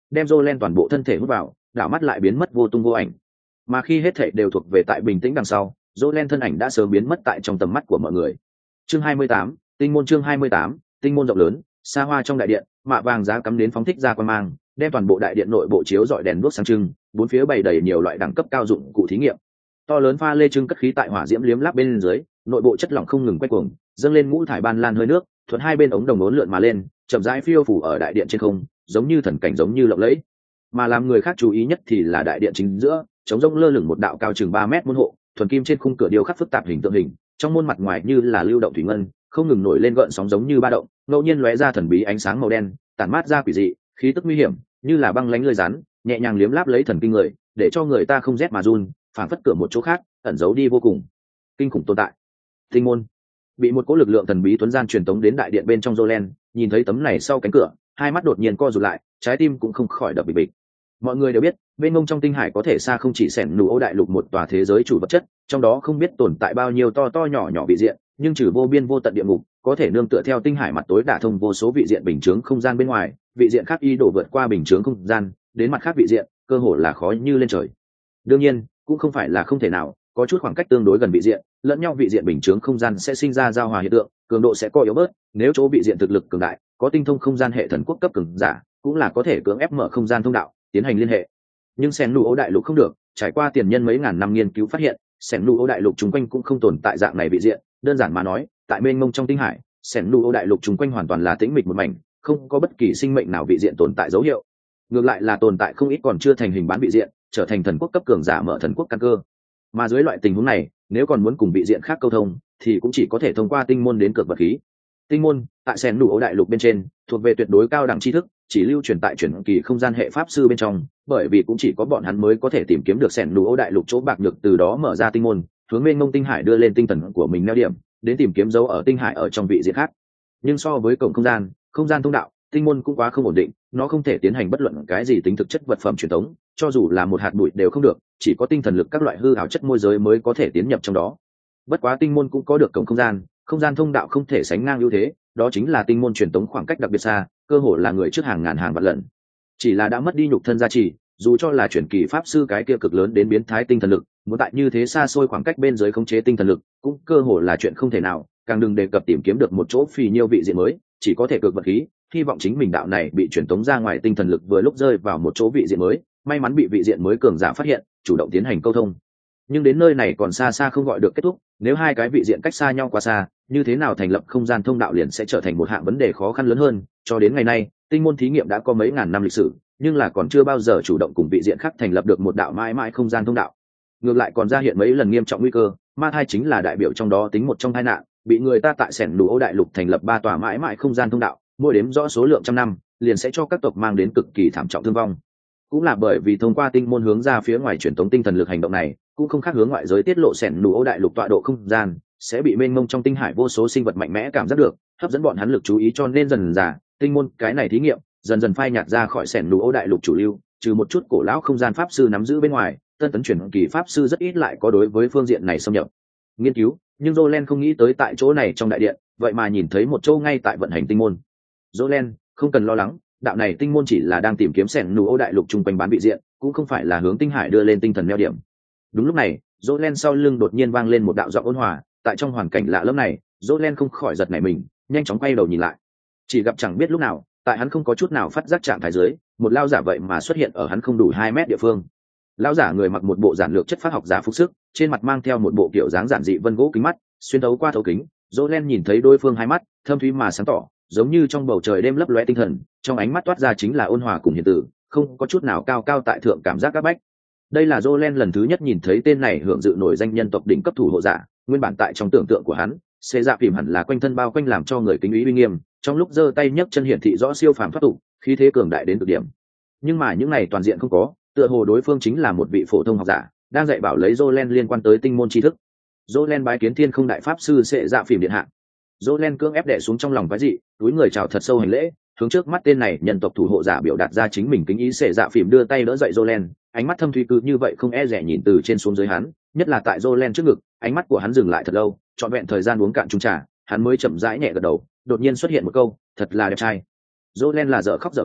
đem Jolen toàn bộ thân thể hút vào, đảo mắt lại biến mất vô tung vô ảnh. Mà khi hết thảy đều thuộc về tại bình tĩnh đằng sau, Jolen thân ảnh đã sớm biến mất tại trong tầm mắt của mọi người. Chương hai mươi tám, tinh môn chương hai mươi tám, tinh môn rộng lớn, xa hoa trong đại điện, mạ vàng giá cắm đến phóng thích ra quan mang, đem toàn bộ đại điện nội bộ chiếu rọi đèn đuốc sáng trưng, bốn phía bày đầy nhiều loại đẳng cấp cao dụng cụ thí nghiệm. To lớn pha lê trưng cất khí tại hỏa diễm liếm láp bên dưới, nội bộ chất lỏng không ngừng quay cuồng, dâng lên ngũ thải ban lan hơi nước, thuận hai bên ống đồng uốn lượn mà lên, chậm rãi phiêu phủ ở đại điện trên không, giống như thần cảnh giống như lộng lẫy. Mà làm người khác chú ý nhất thì là đại điện chính giữa, trống rỗng lơ lửng một đạo cao chừng ba mét môn hộ, thuần kim trên khung cửa điêu khắc phức tạp hình tượng hình, trong môn mặt ngoài như là lưu động thủy ngân, không ngừng nổi lên gợn sóng giống như ba động, ngẫu nhiên lóe ra thần bí ánh sáng màu đen, tản mát ra quỷ dị, khí tức nguy hiểm, như là băng lãnh lưỡi rắn, nhẹ nhàng liếm láp lấy thần kinh người, để cho người ta không rét mà run, phản phất cửa một chỗ khác, ẩn giấu đi vô cùng kinh khủng tồn tại. Tinh môn bị một cỗ lực lượng thần bí tuấn gian truyền tống đến đại điện bên trong. Jolen nhìn thấy tấm này sau cánh cửa, hai mắt đột nhiên co rụt lại, trái tim cũng không khỏi đập bịch bịch. Mọi người đều biết, bên ngông trong tinh hải có thể xa không chỉ xẻn nụ ô đại lục một tòa thế giới chủ vật chất, trong đó không biết tồn tại bao nhiêu to to nhỏ nhỏ vị diện, nhưng trừ vô biên vô tận địa ngục, có thể nương tựa theo tinh hải mặt tối đả thông vô số vị diện bình chướng không gian bên ngoài, vị diện khác y đổ vượt qua bình chướng không gian, đến mặt khác vị diện, cơ hội là khó như lên trời. Đương nhiên, cũng không phải là không thể nào, có chút khoảng cách tương đối gần vị diện, lẫn nhau vị diện bình chướng không gian sẽ sinh ra giao hòa hiện tượng, cường độ sẽ co yếu bớt, nếu chỗ vị diện thực lực cường đại, có tinh thông không gian hệ thần quốc cấp cường giả, cũng là có thể cưỡng ép mở không gian thông đạo, tiến hành liên hệ. Nhưng Sen Nụ Ô đại lục không được, trải qua tiền nhân mấy ngàn năm nghiên cứu phát hiện, Sen Nụ Ô đại lục chung quanh cũng không tồn tại dạng này vị diện, đơn giản mà nói, tại mênh mông trong tinh hải, Sen Nụ Ô đại lục chung quanh hoàn toàn là tĩnh mịch một mảnh, không có bất kỳ sinh mệnh nào vị diện tồn tại dấu hiệu. Ngược lại là tồn tại không ít còn chưa thành hình bán vị diện, trở thành thần quốc cấp cường giả mở thần quốc căn cơ. Mà dưới loại tình huống này, nếu còn muốn cùng vị diện khác câu thông, thì cũng chỉ có thể thông qua tinh môn đến cược vật khí. Tinh môn tại Sen Nụ Ô đại lục bên trên, thuộc về tuyệt đối cao đẳng tri thức, chỉ lưu truyền tại chuyển kỳ không gian hệ pháp sư bên trong, bởi vì cũng chỉ có bọn hắn mới có thể tìm kiếm được Sen Nụ Ô đại lục chỗ bạc nhược, từ đó mở ra tinh môn, hướng mênh mông tinh hải đưa lên tinh thần của mình neo điểm, đến tìm kiếm dấu ở tinh hải ở trong vị diện khác. Nhưng so với cổng không gian, không gian thông đạo, tinh môn cũng quá không ổn định, nó không thể tiến hành bất luận cái gì tính thực chất vật phẩm truyền thống, cho dù là một hạt bụi đều không được, chỉ có tinh thần lực các loại hư ảo chất môi giới mới có thể tiến nhập trong đó. Bất quá tinh môn cũng có được cổng không gian, không gian thông đạo không thể sánh ngang ưu thế, đó chính là tinh môn truyền tống khoảng cách đặc biệt xa, cơ hội là người trước hàng ngàn hàng vạn lần. Chỉ là đã mất đi nhục thân gia trì, dù cho là chuyển kỳ pháp sư cái kia cực lớn đến biến thái tinh thần lực, muốn tại như thế xa xôi khoảng cách bên dưới khống chế tinh thần lực, cũng cơ hội là chuyện không thể nào, càng đừng đề cập tìm kiếm được một chỗ phì nhiêu vị diện mới, chỉ có thể cực vật khí, hy vọng chính mình đạo này bị truyền tống ra ngoài tinh thần lực vừa lúc rơi vào một chỗ vị diện mới, may mắn bị vị diện mới cường giả phát hiện, chủ động tiến hành câu thông. Nhưng đến nơi này còn xa xa không gọi được kết thúc, nếu hai cái vị diện cách xa nhau quá xa, như thế nào thành lập không gian thông đạo liền sẽ trở thành một hạng vấn đề khó khăn lớn hơn. Cho đến ngày nay, tinh môn thí nghiệm đã có mấy ngàn năm lịch sử, nhưng là còn chưa bao giờ chủ động cùng vị diện khác thành lập được một đạo mãi mãi không gian thông đạo. Ngược lại còn ra hiện mấy lần nghiêm trọng nguy cơ, ma thai chính là đại biểu trong đó tính một trong tai nạn, bị người ta tại Sen Nụ Ô đại lục thành lập ba tòa mãi mãi không gian thông đạo, mỗi đếm rõ số lượng trăm năm, liền sẽ cho các tộc mang đến cực kỳ thảm trọng thương vong. Cũng là bởi vì thông qua tinh môn hướng ra phía ngoài truyền tống tinh thần lực hành động này, cũng không khác hướng ngoại giới tiết lộ Sen Nụ Ô đại lục tọa độ không gian, sẽ bị mênh mông trong tinh hải vô số sinh vật mạnh mẽ cảm giác được, hấp dẫn bọn hắn lực chú ý, cho nên dần dần tinh môn cái này thí nghiệm dần dần phai nhạt ra khỏi Sen Nụ Ô đại lục chủ lưu, trừ một chút cổ lão không gian pháp sư nắm giữ bên ngoài, tân tấn chuyển kỳ pháp sư rất ít lại có đối với phương diện này xâm nhập nghiên cứu. Nhưng Jolen không nghĩ tới tại chỗ này trong đại điện, vậy mà nhìn thấy một châu ngay tại vận hành tinh môn. Jolen, không cần lo lắng, đạo này tinh môn chỉ là đang tìm kiếm Sen Nụ Ô đại lục chung quanh bán vị diện, cũng không phải là hướng tinh hải đưa lên tinh thần neo điểm. Đúng lúc này, Jolen sau lưng đột nhiên vang lên một đạo giọng ôn hòa, tại trong hoàn cảnh lạ lẫm này, Jolen không khỏi giật nảy mình, nhanh chóng quay đầu nhìn lại. Chỉ gặp chẳng biết lúc nào, tại hắn không có chút nào phát giác trạng thái dưới, một lao giả vậy mà xuất hiện ở hắn không đủ hai mét địa phương. Lão giả người mặc một bộ giản lược chất phát học giả phục sức, trên mặt mang theo một bộ kiểu dáng giản dị vân gỗ kính mắt, xuyên thấu qua thấu kính, Jolen nhìn thấy đối phương hai mắt thâm thúy mà sáng tỏ, giống như trong bầu trời đêm lấp lóe tinh thần, trong ánh mắt toát ra chính là ôn hòa cùng hiền từ, không có chút nào cao cao tại thượng cảm giác các bách. Đây là Jolen lần thứ nhất nhìn thấy tên này hưởng dự nổi danh nhân tộc đỉnh cấp thủ hộ giả, nguyên bản tại trong tưởng tượng của hắn, xê dạ phìm hẳn là quanh thân bao quanh làm cho người kính ý uy nghiêm, trong lúc giơ tay nhấc chân hiển thị rõ siêu phàm thoát tục, khí thế cường đại đến cực điểm. Nhưng mà những này toàn diện không có, tựa hồ đối phương chính là một vị phổ thông học giả, đang dạy bảo lấy Jolen liên quan tới tinh môn tri thức. Jolen bái kiến thiên không đại pháp sư xệ dạ phìm điện hạ. Jolen cưỡng ép đè xuống trong lòng quái dị, túi người chào thật sâu hành lễ, hướng trước mắt tên này nhân tộc thủ hộ giả biểu đạt ra chính mình kính ý. Xệ dạ phìm đưa tay đỡ dậy Jolen, ánh mắt thâm thúy cứ như vậy không e dè nhìn từ trên xuống dưới hắn, nhất là tại Jolen trước ngực, ánh mắt của hắn dừng lại thật lâu, trọn vẹn thời gian uống cạn chung trà, hắn mới chậm rãi nhẹ gật đầu, đột nhiên xuất hiện một câu, thật là đẹp trai. Jolen là dở khóc dở cười,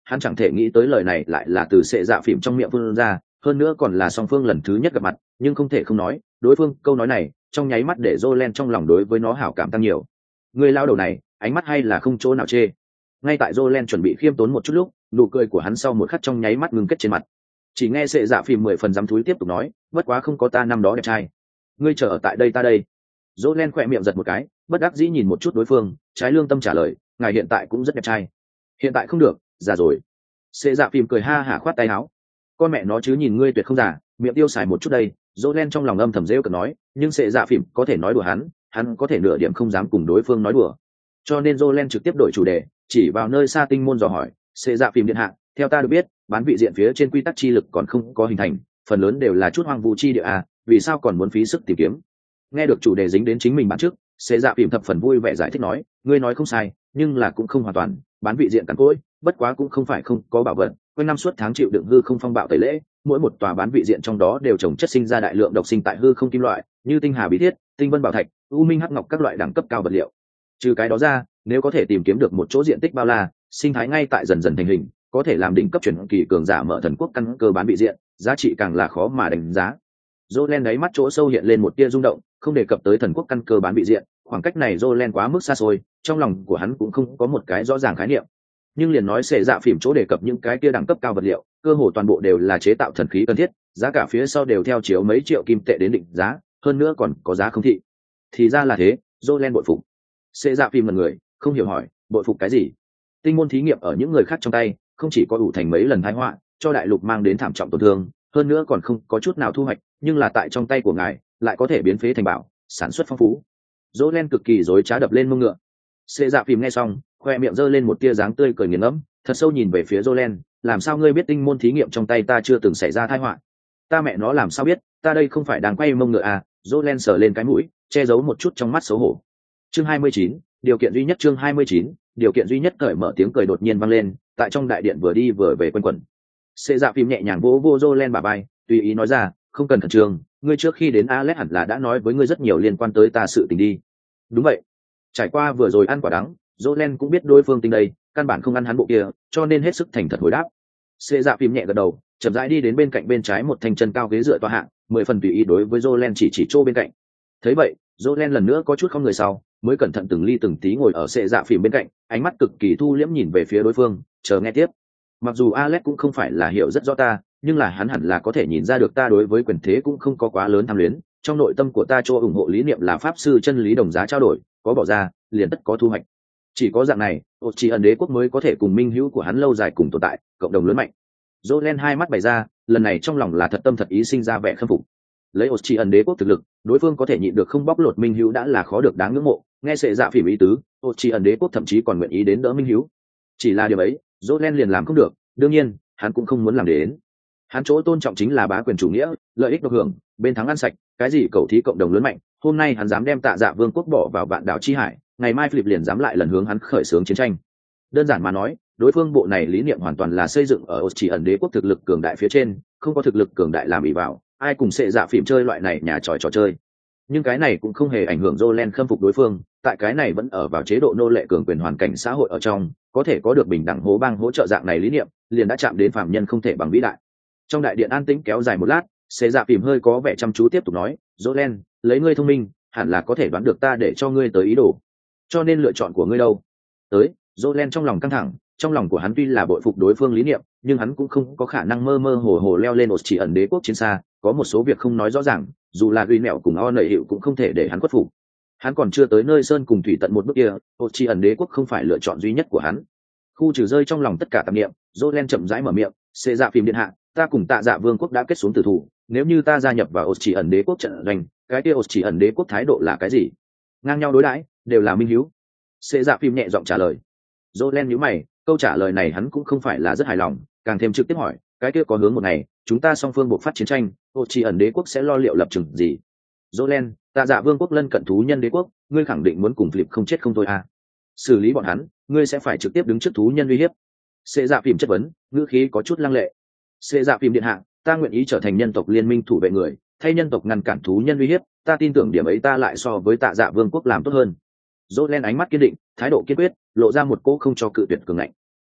hắn chẳng thể nghĩ tới lời này lại là từ sệ dạ phìm trong miệng phương ra, hơn nữa còn là song phương lần thứ nhất gặp mặt, nhưng không thể không nói đối phương câu nói này trong nháy mắt để Jolen trong lòng đối với nó hảo cảm tăng nhiều. Người lao đầu này ánh mắt hay là không chỗ nào chê. Ngay tại Jolen chuẩn bị khiêm tốn một chút lúc, nụ cười của hắn sau một khắc trong nháy mắt ngưng kết trên mặt. Chỉ nghe sệ dạ phìm mười phần dám thúi tiếp tục nói, bất quá không có ta năm đó đẹp trai, ngươi chờ ở tại đây ta đây. Jolen khỏe miệng giật một cái, bất đắc dĩ nhìn một chút đối phương, trái lương tâm trả lời, ngài hiện tại cũng rất đẹp trai. Hiện tại không được, già rồi. Sệ dạ phìm cười ha hả khoát tay áo, con mẹ nó chứ nhìn ngươi tuyệt không già, miệng tiêu xài một chút đây. Jolen trong lòng âm thầm rêu cực nói, nhưng sệ dạ phìm có thể nói đùa hắn, hắn có thể nửa điểm không dám cùng đối phương nói đùa. Cho nên Jolen trực tiếp đổi chủ đề, chỉ vào nơi xa tinh môn dò hỏi, sệ dạ phìm điện hạ, theo ta được biết bán vị diện phía trên quy tắc chi lực còn không có hình thành, phần lớn đều là chút hoang vu chi địa à, vì sao còn muốn phí sức tìm kiếm? Nghe được chủ đề dính đến chính mình bản trước, sệ dạ phìm thập phần vui vẻ giải thích nói, ngươi nói không sai, nhưng là cũng không hoàn toàn, bán vị diện cằn cỗi, bất quá cũng không phải không có bảo vật, quanh năm suốt tháng chịu đựng hư không phong bạo tẩy lễ, mỗi một tòa bán vị diện trong đó đều trồng chất sinh ra đại lượng độc sinh tại hư không kim loại, như tinh hà bí thiết, tinh vân bảo thạch, u minh hắc ngọc các loại đẳng cấp cao vật liệu. Trừ cái đó ra, nếu có thể tìm kiếm được một chỗ diện tích bao la, sinh thái ngay tại dần dần thành hình, có thể làm đỉnh cấp truyền kỳ cường giả mở thần quốc căn cơ bán vị diện, giá trị càng là khó mà đánh giá. Jolen đáy mắt chỗ sâu hiện lên một tia rung động, không đề cập tới thần quốc căn cơ bán vị diện, khoảng cách này Jolen quá mức xa xôi, trong lòng của hắn cũng không có một cái rõ ràng khái niệm. Nhưng liền nói xệ dạ phìm chỗ đề cập những cái tia đẳng cấp cao vật liệu, cơ hồ toàn bộ đều là chế tạo thần khí cần thiết, giá cả phía sau đều theo chiếu mấy triệu kim tệ đến định giá, hơn nữa còn có giá không thị. Thì ra là thế, Jolen bội phục. Xệ dạ phìm là người không hiểu hỏi, bội phục cái gì? Tinh môn thí nghiệm ở những người khác trong tay, không chỉ có đủ thành mấy lần tai họa, cho đại lục mang đến thảm trọng tổn thương, hơn nữa còn không có chút nào thu hoạch, nhưng là tại trong tay của ngài lại có thể biến phế thành bảo, sản xuất phong phú. Jolen cực kỳ dối trá đập lên mông ngựa. Xệ dạ phìm nghe xong, khoe miệng giơ lên một tia dáng tươi cười nghiền ngẫm, thật sâu nhìn về phía Jolen, làm sao ngươi biết tinh môn thí nghiệm trong tay ta chưa từng xảy ra tai họa? Ta mẹ nó làm sao biết, ta đây không phải đang quay mông ngựa à? Jolen sờ lên cái mũi, che giấu một chút trong mắt xấu hổ. Chương hai mươi chín, điều kiện duy nhất chương hai mươi chín, điều kiện duy nhất cởi mở tiếng cười đột nhiên vang lên, tại trong đại điện vừa đi vừa về quanh quẩn. Xệ dạ phìm nhẹ nhàng vỗ vô Jolen bả vai, tùy ý nói ra, không cần khẩn trương, ngươi trước khi đến Alex hẳn là đã nói với ngươi rất nhiều liên quan tới ta sự tình đi. Đúng vậy. Trải qua vừa rồi ăn quả đắng, Jolen cũng biết đối phương tình đây, căn bản không ăn hắn bộ kia, cho nên hết sức thành thật hồi đáp. Xệ dạ phìm nhẹ gật đầu, chậm rãi đi đến bên cạnh bên trái một thanh chân cao ghế dựa tọa hạng, mười phần tùy ý đối với Jolen chỉ chỉ chỗ bên cạnh. Thấy vậy, Jolen lần nữa có chút không người sau, mới cẩn thận từng ly từng tí ngồi ở xệ dạ phìm bên cạnh, ánh mắt cực kỳ thu liễm nhìn về phía đối phương, chờ nghe tiếp. Mặc dù Alex cũng không phải là hiểu rất rõ ta, nhưng là hắn hẳn là có thể nhìn ra được ta đối với quyền thế cũng không có quá lớn tham luyến, trong nội tâm của ta cho ủng hộ lý niệm là pháp sư chân lý đồng giá trao đổi, có bỏ ra liền tất có thu hoạch. Chỉ có dạng này, ột chỉ ẩn đế quốc mới có thể cùng minh hữu của hắn lâu dài cùng tồn tại, cộng đồng lớn mạnh. Jolen hai mắt bày ra, lần này trong lòng là thật tâm thật ý sinh ra vẻ khâm phục. Lấy ột chỉ ẩn đế quốc thực lực, đối phương có thể nhịn được không bóc lột minh hữu đã là khó được đáng ngưỡng mộ. Nghe sệ dạ phỉ ý tứ, ột chỉ ẩn đế quốc thậm chí còn nguyện ý đến đỡ minh hữu. Chỉ là điều ấy, Jolen liền làm không được, đương nhiên, hắn cũng không muốn làm đến. Hắn chỗ tôn trọng chính là bá quyền chủ nghĩa, lợi ích độc hưởng, bên thắng ăn sạch, cái gì cầu thí cộng đồng lớn mạnh. Hôm nay hắn dám đem Tạ Dạ Vương quốc bỏ vào vạn đảo chi hải, ngày mai Philip liền dám lại lần hướng hắn khởi xướng chiến tranh. Đơn giản mà nói, đối phương bộ này lý niệm hoàn toàn là xây dựng ở chỉ ẩn đế quốc thực lực cường đại phía trên, không có thực lực cường đại làm ỷ vào, ai cùng sẽ dạ phim chơi loại này nhà tròi trò chơi. Nhưng cái này cũng không hề ảnh hưởng Jolen khâm phục đối phương, tại cái này vẫn ở vào chế độ nô lệ cường quyền hoàn cảnh xã hội ở trong, có thể có được bình đẳng hố bang hỗ trợ dạng này lý niệm, liền đã chạm đến phàm nhân không thể bằng vĩ đại. Trong đại điện an tĩnh kéo dài một lát, sẽ dạ phim hơi có vẻ chăm chú tiếp tục nói, Jolen, lấy ngươi thông minh, hẳn là có thể đoán được ta để cho ngươi tới ý đồ. Cho nên lựa chọn của ngươi đâu? Tới, Jolen trong lòng căng thẳng, trong lòng của hắn tuy là bội phục đối phương lý niệm, nhưng hắn cũng không có khả năng mơ mơ hồ hồ leo lên một chỉ ẩn đế quốc chiến xa, có một số việc không nói rõ ràng, dù là ghi mẹo cùng o nợ hiệu cũng không thể để hắn khuất phục. Hắn còn chưa tới nơi sơn cùng thủy tận một bước kia, một chỉ ẩn đế quốc không phải lựa chọn duy nhất của hắn. Khu trừ rơi trong lòng tất cả tạp niệm, Jolen chậm rãi mở miệng, "Xê dạ phim điện hạ, ta cùng Tạ Dạ Vương quốc đã kết xuống tử thủ, nếu như ta gia nhập vào một chỉ ẩn đế quốc trận doanh, cái kia một chỉ ẩn đế quốc thái độ là cái gì?" Ngang nhau đối đãi, đều là minh hiếu. Xê dạ phim nhẹ giọng trả lời. Jolen nhíu mày, câu trả lời này hắn cũng không phải là rất hài lòng, càng thêm trực tiếp hỏi, cái kia có hướng một ngày chúng ta song phương buộc phát chiến tranh, một chỉ ẩn đế quốc sẽ lo liệu lập trường gì? Jolen, Tạ Dạ Vương quốc lân cận thú nhân đế quốc, ngươi khẳng định muốn cùng Philip không chết không thôi à? Xử lý bọn hắn, ngươi sẽ phải trực tiếp đứng trước thú nhân uy hiếp. Xê dạ phim chất vấn, ngữ khí có chút lăng lệ. Xê dạ phim điện hạ, ta nguyện ý trở thành nhân tộc liên minh thủ vệ người, thay nhân tộc ngăn cản thú nhân uy hiếp, ta tin tưởng điểm ấy ta lại so với Tạ Dạ Vương quốc làm tốt hơn. Jolen ánh mắt kiên định, thái độ kiên quyết, lộ ra một cỗ không cho cự tuyệt cường ngạnh.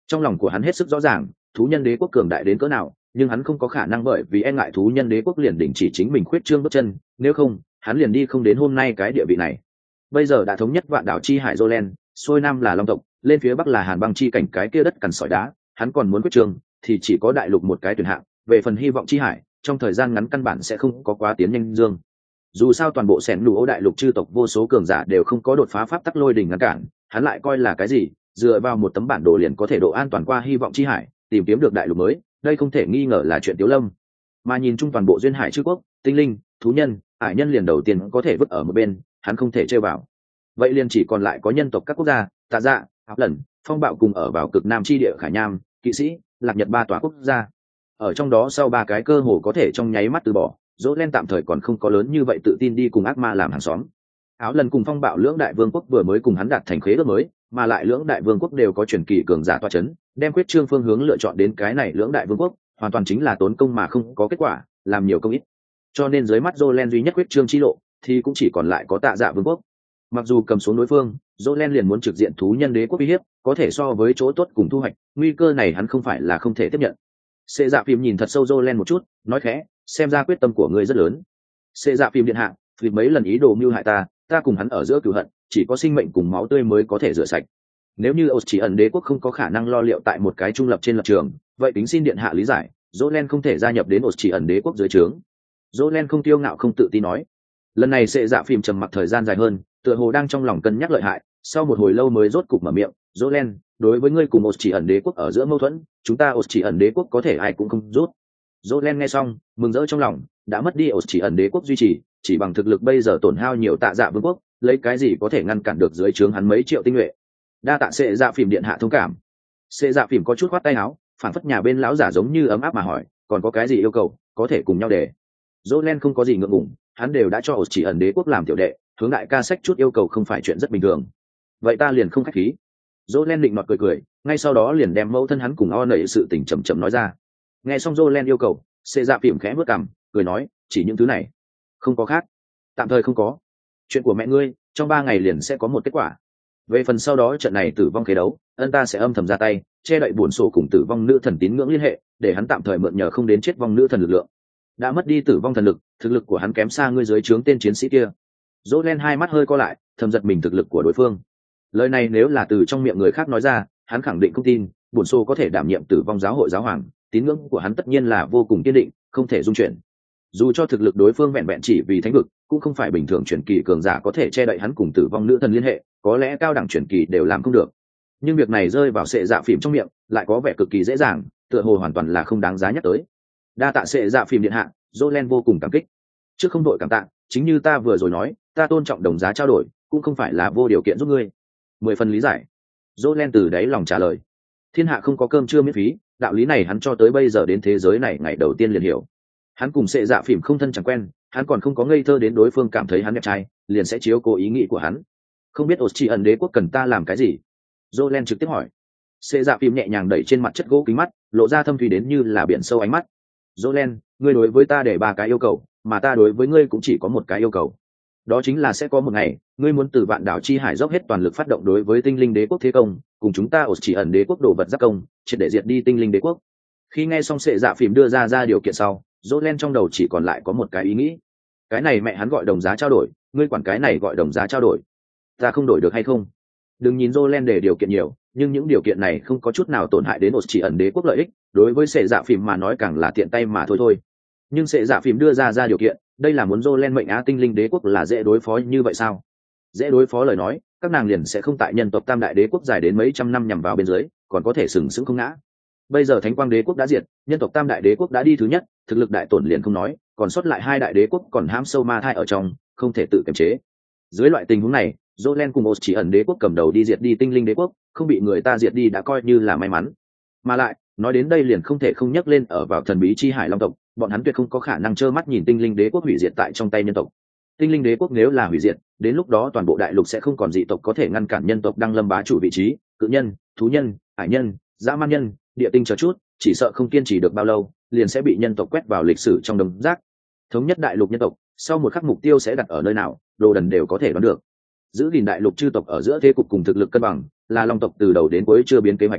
Trong lòng của hắn hết sức rõ ràng thú nhân đế quốc cường đại đến cỡ nào, nhưng hắn không có khả năng bởi vì e ngại thú nhân đế quốc liền đình chỉ chính mình khuyết trương bước chân, nếu không hắn liền đi không đến hôm nay cái địa vị này. Bây giờ đã thống nhất vạn đảo chi hải Jolen, xuôi nam là long tộc, lên phía bắc là hàn băng chi cảnh cái kia đất cằn sỏi đá, hắn còn muốn quyết trường thì chỉ có đại lục một cái tuyển hạng, về phần hy vọng chi hải trong thời gian ngắn căn bản sẽ không có quá tiến nhanh dương. Dù sao toàn bộ sẻn lũ đại lục chư tộc vô số cường giả đều không có đột phá pháp tắc lôi đỉnh ngăn cản, hắn lại coi là cái gì, dựa vào một tấm bản đồ liền có thể độ an toàn qua hy vọng chi hải, tìm kiếm được đại lục mới, đây không thể nghi ngờ là chuyện tiếu lâm. Mà nhìn chung toàn bộ duyên hải chư quốc, tinh linh, thú nhân, hải nhân liền đầu tiên có thể vứt ở một bên, hắn không thể chơi vào. Vậy liền chỉ còn lại có nhân tộc các quốc gia, Tạ Dạ, Áp Lần, Phong Bạo cùng ở vào cực nam chi địa Khải Nham, Kỵ sĩ, Lạc Nhật ba tòa quốc gia. Ở trong đó sau ba cái cơ hồ có thể trong nháy mắt từ bỏ, dỗ len tạm thời còn không có lớn như vậy tự tin đi cùng ác ma làm hàng xóm. Áo Lần cùng Phong Bạo lưỡng đại vương quốc vừa mới cùng hắn đạt thành khế ước mới, mà lại lưỡng đại vương quốc đều có truyền kỳ cường giả toa chấn, đem quyết trương phương hướng lựa chọn đến cái này lưỡng đại vương quốc, hoàn toàn chính là tốn công mà không có kết quả, làm nhiều công ít. Cho nên dưới mắt Jolen duy nhất quyết trương chi lộ thì cũng chỉ còn lại có Tạ Dạ vương quốc. Mặc dù cầm xuống đối phương, Jolen liền muốn trực diện thú nhân đế quốc uy hiếp, có thể so với chỗ tốt cùng thu hoạch, nguy cơ này hắn không phải là không thể tiếp nhận. Xê Dạ Phìm nhìn thật sâu Jolen một chút, nói khẽ, xem ra quyết tâm của ngươi rất lớn. Xê Dạ Phìm điện hạ, vì mấy lần ý đồ mưu hại ta, ta cùng hắn ở giữa cửu hận, chỉ có sinh mệnh cùng máu tươi mới có thể rửa sạch. Nếu như Ôt chỉ ẩn đế quốc không có khả năng lo liệu tại một cái trung lập trên lập trường, vậy tính xin điện hạ lý giải, Jolen không thể gia nhập đến Ôt chỉ ẩn đế quốc dưới trướng. Jolen không tiêu ngạo không tự tin nói. Lần này Xê Dạ Phìm trầm mặc thời gian dài hơn, tựa hồ đang trong lòng cân nhắc lợi hại, sau một hồi lâu mới rốt cục mở miệng, Jolen, đối với ngươi cùng Ôt chỉ ẩn đế quốc ở giữa mâu thuẫn, chúng ta Ôt chỉ ẩn đế quốc có thể ai cũng không rút. Jolen nghe xong, mừng rỡ trong lòng, đã mất đi Ôt chỉ ẩn đế quốc duy trì, chỉ bằng thực lực bây giờ tổn hao nhiều Tạ Dạ vương quốc, lấy cái gì có thể ngăn cản được dưới trướng hắn mấy triệu tinh nhuệ. Đa tạ Xê Dạ Phìm điện hạ thông cảm. Xê Dạ Phìm có chút khoát tay áo, phản phất nhà bên lão giả giống như ấm áp mà hỏi, còn có cái gì yêu cầu, có thể cùng nhau để. Jolen không có gì ngượng ngùng, hắn đều đã cho Ôt chỉ ẩn đế quốc làm tiểu đệ, hướng đại ca sách chút yêu cầu không phải chuyện rất bình thường. Vậy ta liền không khách khí. Jolen định nọt cười cười, ngay sau đó liền đem mẫu thân hắn cùng o nảy sự tình chậm chậm nói ra. Nghe xong Jolen yêu cầu, Xê Dạ Phìm khẽ bước cằm, cười nói, chỉ những thứ này, không có khác, tạm thời không có. Chuyện của mẹ ngươi, trong ba ngày liền sẽ có một kết quả. Về phần sau đó trận này tử vong khế đấu, ân ta sẽ âm thầm ra tay, che đậy buồn sổ cùng tử vong nữ thần tín ngưỡng liên hệ, để hắn tạm thời mượn nhờ không đến chết vong nữ thần lực lượng. Đã mất đi tử vong thần lực, thực lực của hắn kém xa ngươi dưới trướng tên chiến sĩ kia. Jolen hai mắt hơi co lại, thầm giật mình thực lực của đối phương. Lời này nếu là từ trong miệng người khác nói ra, hắn khẳng định không tin, buồn sổ có thể đảm nhiệm tử vong giáo hội giáo hoàng, tín ngưỡng của hắn tất nhiên là vô cùng kiên định, không thể dung chuyển. Dù cho thực lực đối phương vẹn vẹn chỉ vì thánh vực, cũng không phải bình thường truyền kỳ cường giả có thể che đậy hắn cùng tử vong nữ thần liên hệ, có lẽ cao đẳng truyền kỳ đều làm không được. Nhưng việc này rơi vào Xê Dạ Phìm trong miệng, lại có vẻ cực kỳ dễ dàng, tựa hồ hoàn toàn là không đáng giá nhắc tới. Đa tạ Xê Dạ Phìm điện hạ, Jolen vô cùng cảm kích. Trước không đội cảm tạ, chính như ta vừa rồi nói, ta tôn trọng đồng giá trao đổi, cũng không phải là vô điều kiện giúp ngươi. Mười phần lý giải. Jolen từ đáy lòng trả lời. Thiên hạ không có cơm trưa miễn phí, đạo lý này hắn cho tới bây giờ đến thế giới này ngày đầu tiên liền hiểu. Hắn cùng Xê Dạ Phìm không thân chẳng quen, hắn còn không có ngây thơ đến đối phương cảm thấy hắn đẹp trai, liền sẽ chiếu cố ý nghĩ của hắn. Không biết Ôt chỉ ẩn đế quốc cần ta làm cái gì? Jolen trực tiếp hỏi. Xê Dạ Phìm nhẹ nhàng đẩy trên mặt chất gỗ kính mắt, lộ ra thâm thúy đến như là biển sâu ánh mắt. Jolen, ngươi đối với ta để ba cái yêu cầu, mà ta đối với ngươi cũng chỉ có một cái yêu cầu. Đó chính là sẽ có một ngày, ngươi muốn từ vạn đảo chi hải dốc hết toàn lực phát động đối với tinh linh đế quốc thế công, cùng chúng ta Ôt chỉ ẩn đế quốc đổ vật giáp công, triệt để diệt đi tinh linh đế quốc. Khi nghe xong Xê Dạ Phìm đưa ra ra điều kiện sau, Jolen trong đầu chỉ còn lại có một cái ý nghĩ. Cái này mẹ hắn gọi đồng giá trao đổi, ngươi quản cái này gọi đồng giá trao đổi. Ta không đổi được hay không? Đừng nhìn Jolen để điều kiện nhiều, nhưng những điều kiện này không có chút nào tổn hại đến Ôt chỉ ẩn đế quốc lợi ích, đối với Xê Dạ Phìm mà nói càng là tiện tay mà thôi thôi. Nhưng Xê Dạ Phìm đưa ra ra điều kiện, đây là muốn Jolen mệnh á tinh linh đế quốc là dễ đối phó như vậy sao? Dễ đối phó lời nói, các nàng liền sẽ không tại nhân tộc tam đại đế quốc dài đến mấy trăm năm nhằm vào bên dưới, còn có thể sừng sững không ngã. Bây giờ Thánh Quang đế quốc đã diệt, nhân tộc tam đại đế quốc đã đi thứ nhất, thực lực đại tổn liền không nói, còn sót lại hai đại đế quốc còn hãm sâu ma thai ở trong, không thể tự kiềm chế. Dưới loại tình huống này, Jolen cùng Ôt chỉ ẩn đế quốc cầm đầu đi diệt đi tinh linh đế quốc, không bị người ta diệt đi đã coi như là may mắn. Mà lại, nói đến đây liền không thể không nhắc lên ở vào thần bí chi hải long tộc, bọn hắn tuyệt không có khả năng trơ mắt nhìn tinh linh đế quốc hủy diệt tại trong tay nhân tộc. Tinh linh đế quốc nếu là hủy diệt, đến lúc đó toàn bộ đại lục sẽ không còn dị tộc có thể ngăn cản nhân tộc đăng lâm bá chủ vị trí, cự nhân, thú nhân, hải nhân, dã man nhân, địa tinh chờ chút, chỉ sợ không kiên trì được bao lâu, liền sẽ bị nhân tộc quét vào lịch sử trong đống rác. Thống nhất đại lục nhân tộc, sau một khắc mục tiêu sẽ đặt ở nơi nào, đồ đần đều có thể đoán được. Giữ gìn đại lục chư tộc ở giữa thế cục cùng thực lực cân bằng, là long tộc từ đầu đến cuối chưa biến kế hoạch.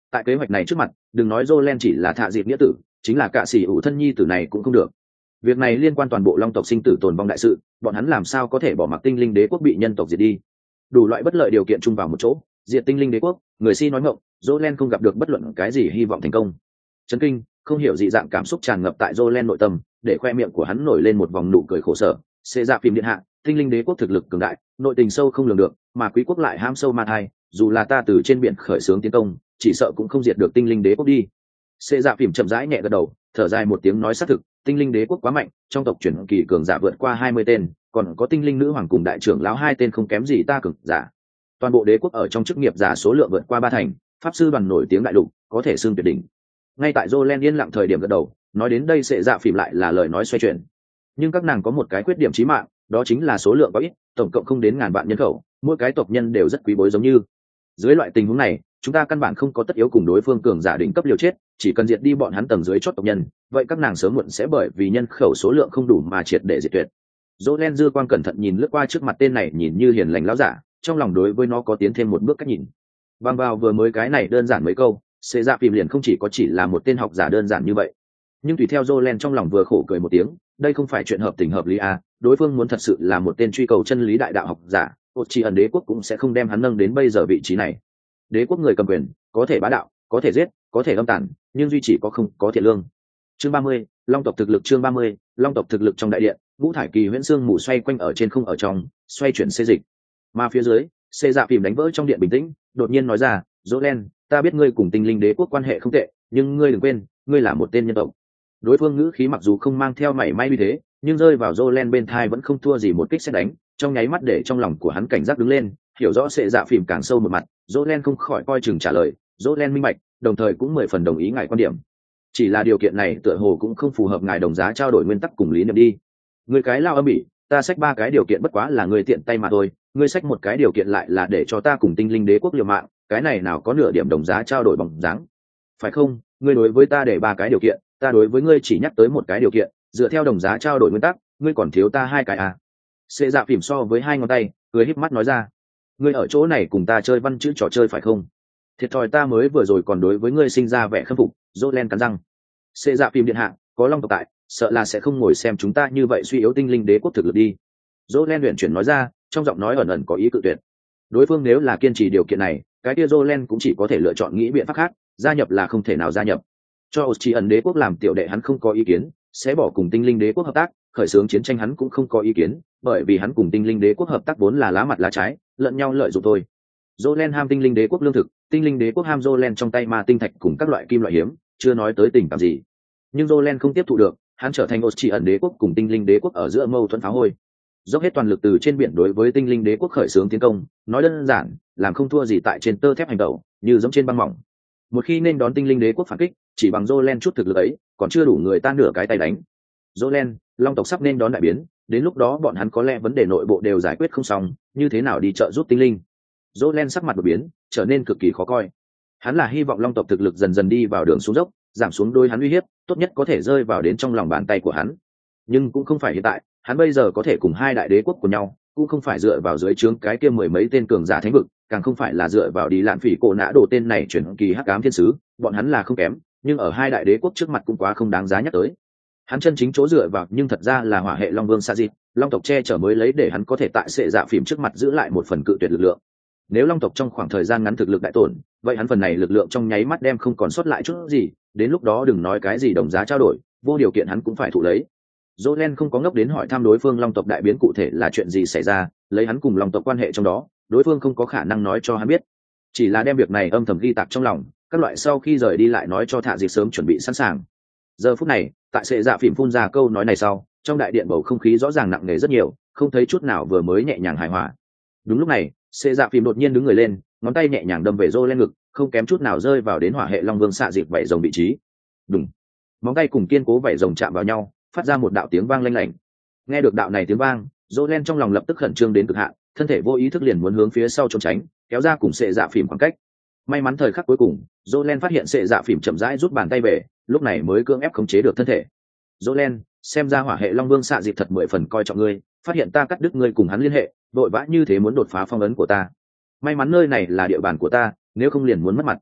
Tại kế hoạch này trước mặt, đừng nói Jolen chỉ là thạ dịp nghĩa tử, chính là cả sĩ ủ thân nhi tử này cũng không được. Việc này liên quan toàn bộ long tộc sinh tử tồn vong đại sự, bọn hắn làm sao có thể bỏ mặc tinh linh đế quốc bị nhân tộc diệt đi. Đủ loại bất lợi điều kiện chung vào một chỗ, diệt tinh linh đế quốc, người si nói ngọng, Jolen không gặp được bất luận cái gì hy vọng thành công. Chấn kinh, không hiểu dị dạng cảm xúc tràn ngập tại Jolen nội tâm, để khoe miệng của hắn nổi lên một vòng nụ cười khổ sở. Xê dạ phim điện hạ, tinh linh đế quốc thực lực cường đại, nội tình sâu không lường được, mà quý quốc lại ham sâu ma thai, dù là ta từ trên biển khởi xướng tiến công, chỉ sợ cũng không diệt được tinh linh đế quốc đi. Xê dạ phim chậm rãi nhẹ gật đầu, thở dài một tiếng nói xác thực, tinh linh đế quốc quá mạnh, trong tộc chuyển kỳ cường giả vượt qua hai mươi tên, còn có tinh linh nữ hoàng cùng đại trưởng lão hai tên không kém gì ta cường giả. Toàn bộ đế quốc ở trong chức nghiệp giả số lượng vượt qua ba thành, pháp sư đoàn nổi tiếng đại lục, có thể xưng tuyệt đỉnh. Ngay tại Jolen yên lặng thời điểm gật đầu, nói đến đây sẽ dạ phìm lại là lời nói xoay chuyển. Nhưng các nàng có một cái khuyết điểm chí mạng, đó chính là số lượng có ít, tổng cộng không đến ngàn vạn nhân khẩu, mỗi cái tộc nhân đều rất quý bối giống như. Dưới loại tình huống này, chúng ta căn bản không có tất yếu cùng đối phương cường giả đỉnh cấp liều chết, chỉ cần diệt đi bọn hắn tầng dưới chót tộc nhân, vậy các nàng sớm muộn sẽ bởi vì nhân khẩu số lượng không đủ mà triệt để diệt tuyệt. Jolen dư quan cẩn thận nhìn lướt qua trước mặt tên này nhìn như hiền lành lão giả, trong lòng đối với nó có tiến thêm một bước cách nhìn. Bằng vào vừa mới cái này đơn giản mấy câu, sẽ dạ phìm liền không chỉ có chỉ là một tên học giả đơn giản như vậy. Nhưng tùy theo Jolen trong lòng vừa khổ cười một tiếng, đây không phải chuyện hợp tình hợp lý à, đối phương muốn thật sự là một tên truy cầu chân lý đại đạo học giả, ột chỉ ẩn đế quốc cũng sẽ không đem hắn nâng đến bây giờ vị trí này. Đế quốc người cầm quyền, có thể bá đạo, có thể giết, có thể âm tàn, nhưng duy chỉ có không có thiện lương. Chương ba mươi, Long tộc thực lực chương ba mươi, Long tộc thực lực trong đại điện, ngũ thải kỳ huyễn xương mù xoay quanh ở trên không ở trong, xoay chuyển xê dịch. Mà phía dưới, xê dạ phìm đánh vỡ trong điện bình tĩnh, đột nhiên nói ra, Jolen, ta biết ngươi cùng tinh linh đế quốc quan hệ không tệ, nhưng ngươi đừng quên, ngươi là một tên nhân tộc. Đối phương ngữ khí mặc dù không mang theo mảy may như thế, nhưng rơi vào Jolen bên thai vẫn không thua gì một kích sét đánh, trong nháy mắt để trong lòng của hắn cảnh giác đứng lên, hiểu rõ xê dạ phìm càng sâu một mặt, Jolen không khỏi coi chừng trả lời, Jolen minh bạch, đồng thời cũng mười phần đồng ý ngài quan điểm. Chỉ là điều kiện này tựa hồ cũng không phù hợp ngài đồng giá trao đổi nguyên tắc cùng lý niệm đi. Người cái lao âm bỉ, ta xách ba cái điều kiện bất quá là người tiện tay mà thôi, ngươi xách một cái điều kiện lại là để cho ta cùng tinh linh đế quốc liều mạng, cái này nào có nửa điểm đồng giá trao đổi bằng dáng. Phải không? Ngươi đối với ta để ba cái điều kiện, ta đối với ngươi chỉ nhắc tới một cái điều kiện, dựa theo đồng giá trao đổi nguyên tắc, ngươi còn thiếu ta hai cái à? Xê dạ phìm so với hai ngón tay, cười híp mắt nói ra, ngươi ở chỗ này cùng ta chơi văn chữ trò chơi phải không? Thiệt thòi ta mới vừa rồi còn đối với ngươi sinh ra vẻ khâm phục. Jolen cắn răng. Xê dạ phìm điện hạ, có long tộc tại, sợ là sẽ không ngồi xem chúng ta như vậy suy yếu tinh linh đế quốc thực lực đi. Jolen luyện chuyển nói ra, trong giọng nói ẩn ẩn có ý cự tuyệt. Đối phương nếu là kiên trì điều kiện này, cái kia Jolen cũng chỉ có thể lựa chọn nghĩ biện pháp khác, gia nhập là không thể nào gia nhập. Cho Ochi ẩn đế quốc làm tiểu đệ hắn không có ý kiến, sẽ bỏ cùng tinh linh đế quốc hợp tác, khởi xướng chiến tranh hắn cũng không có ý kiến, bởi vì hắn cùng tinh linh đế quốc hợp tác vốn là lá mặt lá trái, lẫn nhau lợi dụng thôi. Jolen ham tinh linh đế quốc lương thực, tinh linh đế quốc ham Jolen trong tay ma tinh thạch cùng các loại kim loại hiếm, chưa nói tới tình cảm gì. Nhưng Jolen không tiếp thụ được, hắn trở thành Ochi ẩn đế quốc cùng tinh linh đế quốc ở giữa mâu thuẫn phá hôi. Dốc hết toàn lực từ trên biển đối với tinh linh đế quốc khởi xướng tiến công, nói đơn giản, làm không thua gì tại trên tơ thép hành động, như giống trên băng mỏng. Một khi nên đón tinh linh đế quốc phản kích, chỉ bằng Jolen chút thực lực ấy, còn chưa đủ người ta nửa cái tay đánh. Jolen, long tộc sắp nên đón đại biến, đến lúc đó bọn hắn có lẽ vấn đề nội bộ đều giải quyết không xong, như thế nào đi trợ giúp tinh linh. Jolen sắc mặt đột biến, trở nên cực kỳ khó coi. Hắn là hy vọng long tộc thực lực dần dần đi vào đường xuống dốc, giảm xuống đôi hắn uy hiếp, tốt nhất có thể rơi vào đến trong lòng bàn tay của hắn. Nhưng cũng không phải hiện tại, hắn bây giờ có thể cùng hai đại đế quốc của nhau, cũng không phải dựa vào dưới trướng cái kia mười mấy tên cường giả thánh vực, càng không phải là dựa vào đi lạn phỉ cổ nã đồ tên này chuyển kỳ hắc ám thiên sứ, bọn hắn là không kém, nhưng ở hai đại đế quốc trước mặt cũng quá không đáng giá nhắc tới. Hắn chân chính chỗ dựa vào nhưng thật ra là hỏa hệ long vương sa dịp, long tộc che chở mới lấy để hắn có thể tại sệ dạ phìm trước mặt giữ lại một phần cự tuyệt lực lượng. Nếu long tộc trong khoảng thời gian ngắn thực lực đại tổn, vậy hắn phần này lực lượng trong nháy mắt đem không còn sót lại chút gì, đến lúc đó đừng nói cái gì đồng giá trao đổi, vô điều kiện hắn cũng phải thụ lấy. Jolen không có ngốc đến hỏi thăm đối phương long tộc đại biến cụ thể là chuyện gì xảy ra, lấy hắn cùng long tộc quan hệ trong đó, đối phương không có khả năng nói cho hắn biết, chỉ là đem việc này âm thầm ghi tạc trong lòng, các loại sau khi rời đi lại nói cho Thạ Dịch sớm chuẩn bị sẵn sàng. Giờ phút này, tại sệ dạ phìm phun ra câu nói này sau, trong đại điện bầu không khí rõ ràng nặng nề rất nhiều, không thấy chút nào vừa mới nhẹ nhàng hài hòa. Đúng lúc này, sệ dạ phìm đột nhiên đứng người lên, ngón tay nhẹ nhàng đâm về Jolen ngực, không kém chút nào rơi vào đến hỏa hệ long vương xạ dịp vảy rồng vị trí. Đùng, móng tay cùng kiên cố vảy rồng chạm vào nhau, phát ra một đạo tiếng vang lanh lảnh. Nghe được đạo này tiếng vang, Jolen trong lòng lập tức khẩn trương đến cực hạn, thân thể vô ý thức liền muốn hướng phía sau trốn tránh, kéo ra cùng sệ dạ phìm khoảng cách. May mắn thời khắc cuối cùng, Jolen phát hiện sệ dạ phìm chậm rãi rút bàn tay về, lúc này mới cưỡng ép khống chế được thân thể. Jolen, xem ra hỏa hệ long vương xạ dịp thật mười phần coi trọng ngươi, phát hiện ta cắt đứt ngươi cùng hắn liên hệ, vội vã như thế muốn đột phá phong ấn của ta. May mắn nơi này là địa bàn của ta, nếu không liền muốn mất mặt.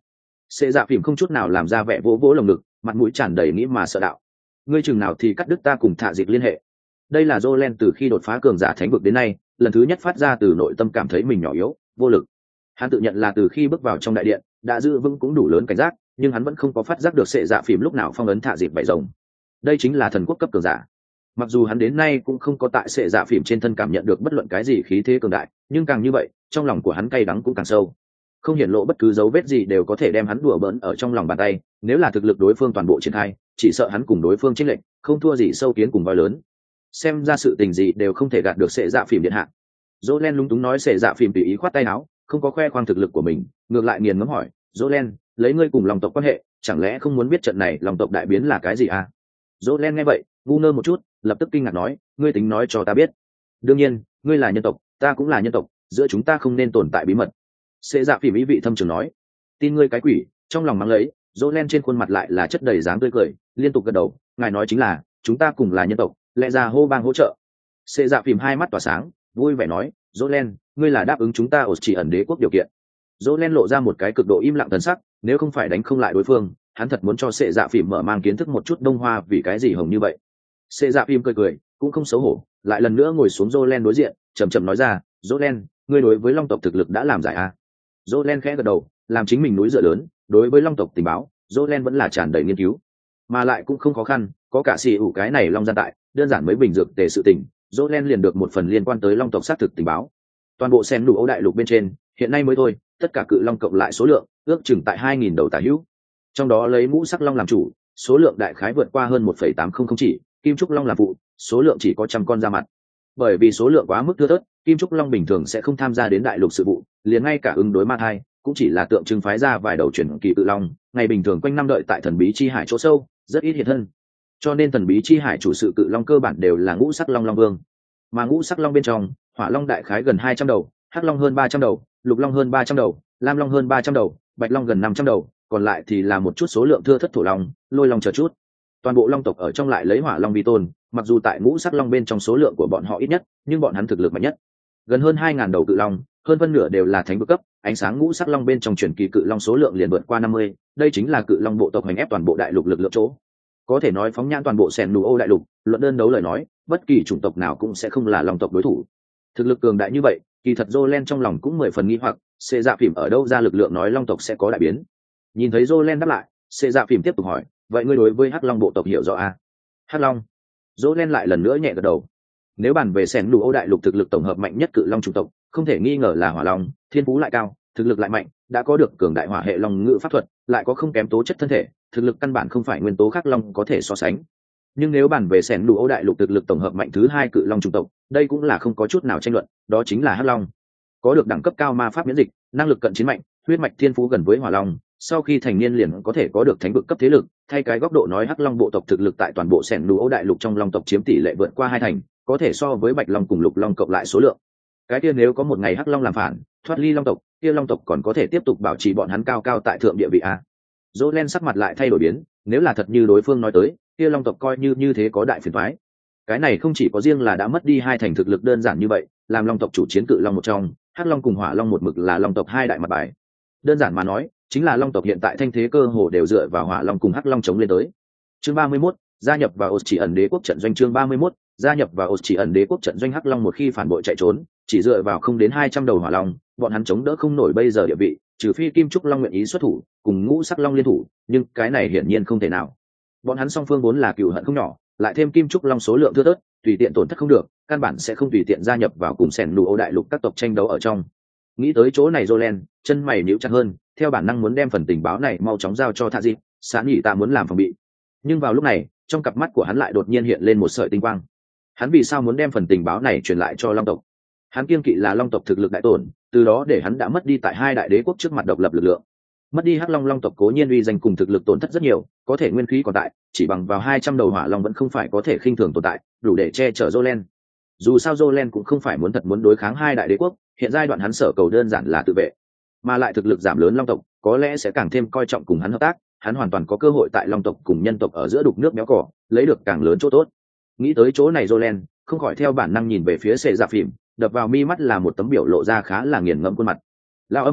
Xê Dạ Phìm không chút nào làm ra vẻ vỗ vỗ lồng ngực, mặt mũi tràn đầy nghĩ mà sợ đạo. Ngươi chừng nào thì cắt đứt ta cùng Thạ Dịch liên hệ. Đây là Jolen từ khi đột phá cường giả thánh vực đến nay, lần thứ nhất phát ra từ nội tâm cảm thấy mình nhỏ yếu, vô lực. Hắn tự nhận là từ khi bước vào trong đại điện, đã giữ vững cũng đủ lớn cảnh giác, nhưng hắn vẫn không có phát giác được Xê Dạ Phìm lúc nào phong ấn Thạ Dịch bảy rồng. Đây chính là thần quốc cấp cường giả. Mặc dù hắn đến nay cũng không có tại Xê Dạ Phìm trên thân cảm nhận được bất luận cái gì khí thế cường đại, nhưng càng như vậy, trong lòng của hắn cay đắng cũng càng sâu. Không hiển lộ bất cứ dấu vết gì đều có thể đem hắn đùa bỡn ở trong lòng bàn tay, nếu là thực lực đối phương toàn bộ triển khai, chỉ sợ hắn cùng đối phương chênh lệch, không thua gì sâu kiến cùng voi lớn. Xem ra sự tình gì đều không thể gạt được Xệ Dạ Phìm điện hạ. Jolen lúng túng nói. Xệ Dạ Phìm tùy ý khoát tay áo, không có khoe khoang thực lực của mình, ngược lại nghiền ngẫm hỏi, Jolen, lấy ngươi cùng Long tộc quan hệ, chẳng lẽ không muốn biết trận này Long tộc đại biến là cái gì à? Jolen nghe vậy, ngu ngơ một chút, lập tức kinh ngạc nói, ngươi tính nói cho ta biết. Đương nhiên, ngươi là nhân tộc, ta cũng là nhân tộc, giữa chúng ta không nên tồn tại bí mật. Xệ Dạ Phìm ý vị thâm trường nói. Tin ngươi cái quỷ. Trong lòng mắng lấy, Jolen trên khuôn mặt lại là chất đầy dáng tươi cười, liên tục gật đầu, ngài nói chính là, chúng ta cùng là nhân tộc, lẽ ra hô bang hỗ trợ. Xệ Dạ Phìm hai mắt tỏa sáng, vui vẻ nói, Jolen, ngươi là đáp ứng chúng ta ột chỉ ẩn đế quốc điều kiện. Jolen lộ ra một cái cực độ im lặng thần sắc, nếu không phải đánh không lại đối phương, hắn thật muốn cho Xệ Dạ Phìm mở mang kiến thức một chút Đông Hoa vì cái gì hồng như vậy. Xệ Dạ Phìm cười cười, cũng không xấu hổ, lại lần nữa ngồi xuống Jolen đối diện, chậm chậm nói ra, Jolen, ngươi đối với Long tộc thực lực đã làm giải a? Jolen khẽ gật đầu, làm chính mình núi dựa lớn, đối với Long tộc tình báo, Jolen vẫn là tràn đầy nghiên cứu, mà lại cũng không khó khăn, có cả xì ủ cái này Long gian tại, đơn giản mấy bình dược tề sự tình, Jolen liền được một phần liên quan tới Long tộc xác thực tình báo. Toàn bộ sen đủ Âu đại lục bên trên, hiện nay mới thôi, tất cả cự long cộng lại số lượng, ước chừng tại hai nghìn đầu tả hữu. Trong đó lấy ngũ sắc long làm chủ, số lượng đại khái vượt qua hơn một phẩy tám không không chỉ, kim trúc long làm phụ, số lượng chỉ có trăm con ra mặt. Bởi vì số lượng quá mức thưa thớt, kim trúc long bình thường sẽ không tham gia đến đại lục sự vụ, liền ngay cả ứng đối ma thai cũng chỉ là tượng trưng phái ra vài đầu chuyển kỳ cự long, ngày bình thường quanh năm đợi tại thần bí chi hải chỗ sâu, rất ít hiện thân. Cho nên thần bí chi hải chủ sự cự long cơ bản đều là ngũ sắc long long vương. Mà ngũ sắc long bên trong, hỏa long đại khái gần hai trăm đầu, hắc long hơn ba trăm đầu, lục long hơn ba trăm đầu, lam long hơn ba trăm đầu, bạch long gần năm trăm đầu, còn lại thì là một chút số lượng thưa thất thổ long, lôi long chờ chút. Toàn bộ long tộc ở trong lại lấy hỏa long vi tôn, mặc dù tại ngũ sắc long bên trong số lượng của bọn họ ít nhất, nhưng bọn hắn thực lực mạnh nhất. Gần hơn hai ngàn đầu cự long, hơn phân nửa đều là thánh vực cấp, ánh sáng ngũ sắc long bên trong truyền kỳ cự long số lượng liền vượt qua năm mươi, đây chính là cự long bộ tộc hành ép toàn bộ đại lục lực lượng chỗ. Có thể nói phóng nhãn toàn bộ sẻn nù Âu đại lục, luận đơn đấu lời nói, bất kỳ chủng tộc nào cũng sẽ không là long tộc đối thủ. Thực lực cường đại như vậy, kỳ thật Jolen trong lòng cũng mười phần nghi hoặc, Xê Dạ Phìm ở đâu ra lực lượng nói long tộc sẽ có đại biến. Nhìn thấy Jolen đáp lại, Xê Dạ Phìm tiếp tục hỏi, vậy ngươi đối với hắc long bộ tộc hiểu rõ à? Hắc long? Jolen lại lần nữa nhẹ gật đầu. Nếu bàn về sẻn nù Âu đại lục thực lực tổng hợp mạnh nhất cự long chủng tộc, không thể nghi ngờ là hỏa long, thiên phú lại cao, thực lực lại mạnh, đã có được cường đại hỏa hệ long ngự pháp thuật, lại có không kém tố chất thân thể, thực lực căn bản không phải nguyên tố khác long có thể so sánh. Nhưng nếu bàn về sẻn nù Âu đại lục thực lực tổng hợp mạnh thứ hai cự long chủng tộc, đây cũng là không có chút nào tranh luận, đó chính là hắc long. Có được đẳng cấp cao ma pháp miễn dịch, năng lực cận chiến mạnh, huyết mạch thiên phú gần với hỏa long, sau khi thành niên liền có thể có được thánh vực cấp thế lực. Thay cái góc độ nói, hắc long bộ tộc thực lực tại toàn bộ sẻn nù Âu đại lục trong long tộc chiếm tỷ lệ vượt qua hai thành, có thể so với bạch long cùng lục long cộng lại số lượng. Cái kia nếu có một ngày hắc long làm phản, thoát ly long tộc, kia long tộc còn có thể tiếp tục bảo trì bọn hắn cao cao tại thượng địa vị a? Jolen sắc mặt lại thay đổi biến, nếu là thật như đối phương nói tới, kia long tộc coi như như thế có đại phiền toái. Cái này không chỉ có riêng là đã mất đi hai thành thực lực đơn giản như vậy, làm long tộc chủ chiến cự long một trong, hắc long cùng hỏa long một mực là long tộc hai đại mặt bài. Đơn giản mà nói, chính là long tộc hiện tại thanh thế cơ hồ đều dựa vào hỏa long cùng hắc long chống lên tới. Chương ba mươi mốt, gia nhập vào ột chỉ ẩn đế quốc trận doanh. Chương ba mươi mốt, gia nhập vào ột chỉ ẩn đế quốc trận doanh. Hắc long một khi phản bội chạy trốn, chỉ dựa vào không đến hai trăm đầu hỏa long, bọn hắn chống đỡ không nổi bây giờ địa vị, trừ phi kim trúc long nguyện ý xuất thủ cùng ngũ sắc long liên thủ, nhưng cái này hiển nhiên không thể nào. Bọn hắn song phương vốn là cừu hận không nhỏ, lại thêm kim trúc long số lượng thưa thớt, tùy tiện tổn thất không được, căn bản sẽ không tùy tiện gia nhập vào cùng sẻn nù Âu đại lục các tộc tranh đấu ở trong. Nghĩ tới chỗ này, Jolen chân mày nhíu chặt hơn, theo bản năng muốn đem phần tình báo này mau chóng giao cho Thạ Dịp, Sán nhỉ ta muốn làm phòng bị. Nhưng vào lúc này, trong cặp mắt của hắn lại đột nhiên hiện lên một sợi tinh quang. Hắn vì sao muốn đem phần tình báo này truyền lại cho long tộc? Hắn kiêng kỵ là long tộc thực lực đại tổn, từ đó để hắn đã mất đi tại hai đại đế quốc trước mặt độc lập lực lượng. Mất đi hắc long, long tộc cố nhiên uy danh cùng thực lực tổn thất rất nhiều, có thể nguyên khí còn tại, chỉ bằng vào hai trăm đầu hỏa long vẫn không phải có thể khinh thường tồn tại, đủ để che chở Jolen. Dù sao Jolen cũng không phải muốn thật muốn đối kháng hai đại đế quốc, hiện giai đoạn hắn sở cầu đơn giản là tự vệ, mà lại thực lực giảm lớn long tộc có lẽ sẽ càng thêm coi trọng cùng hắn hợp tác, hắn hoàn toàn có cơ hội tại long tộc cùng nhân tộc ở giữa đục nước béo cỏ, lấy được càng lớn chỗ tốt. Nghĩ tới chỗ này, Jolen không khỏi theo bản năng nhìn về phía Xệ Dạ Phìm, đập vào mi mắt là một tấm biểu lộ ra khá là nghiền ngẫm khuôn mặt. Lao âm ỉ,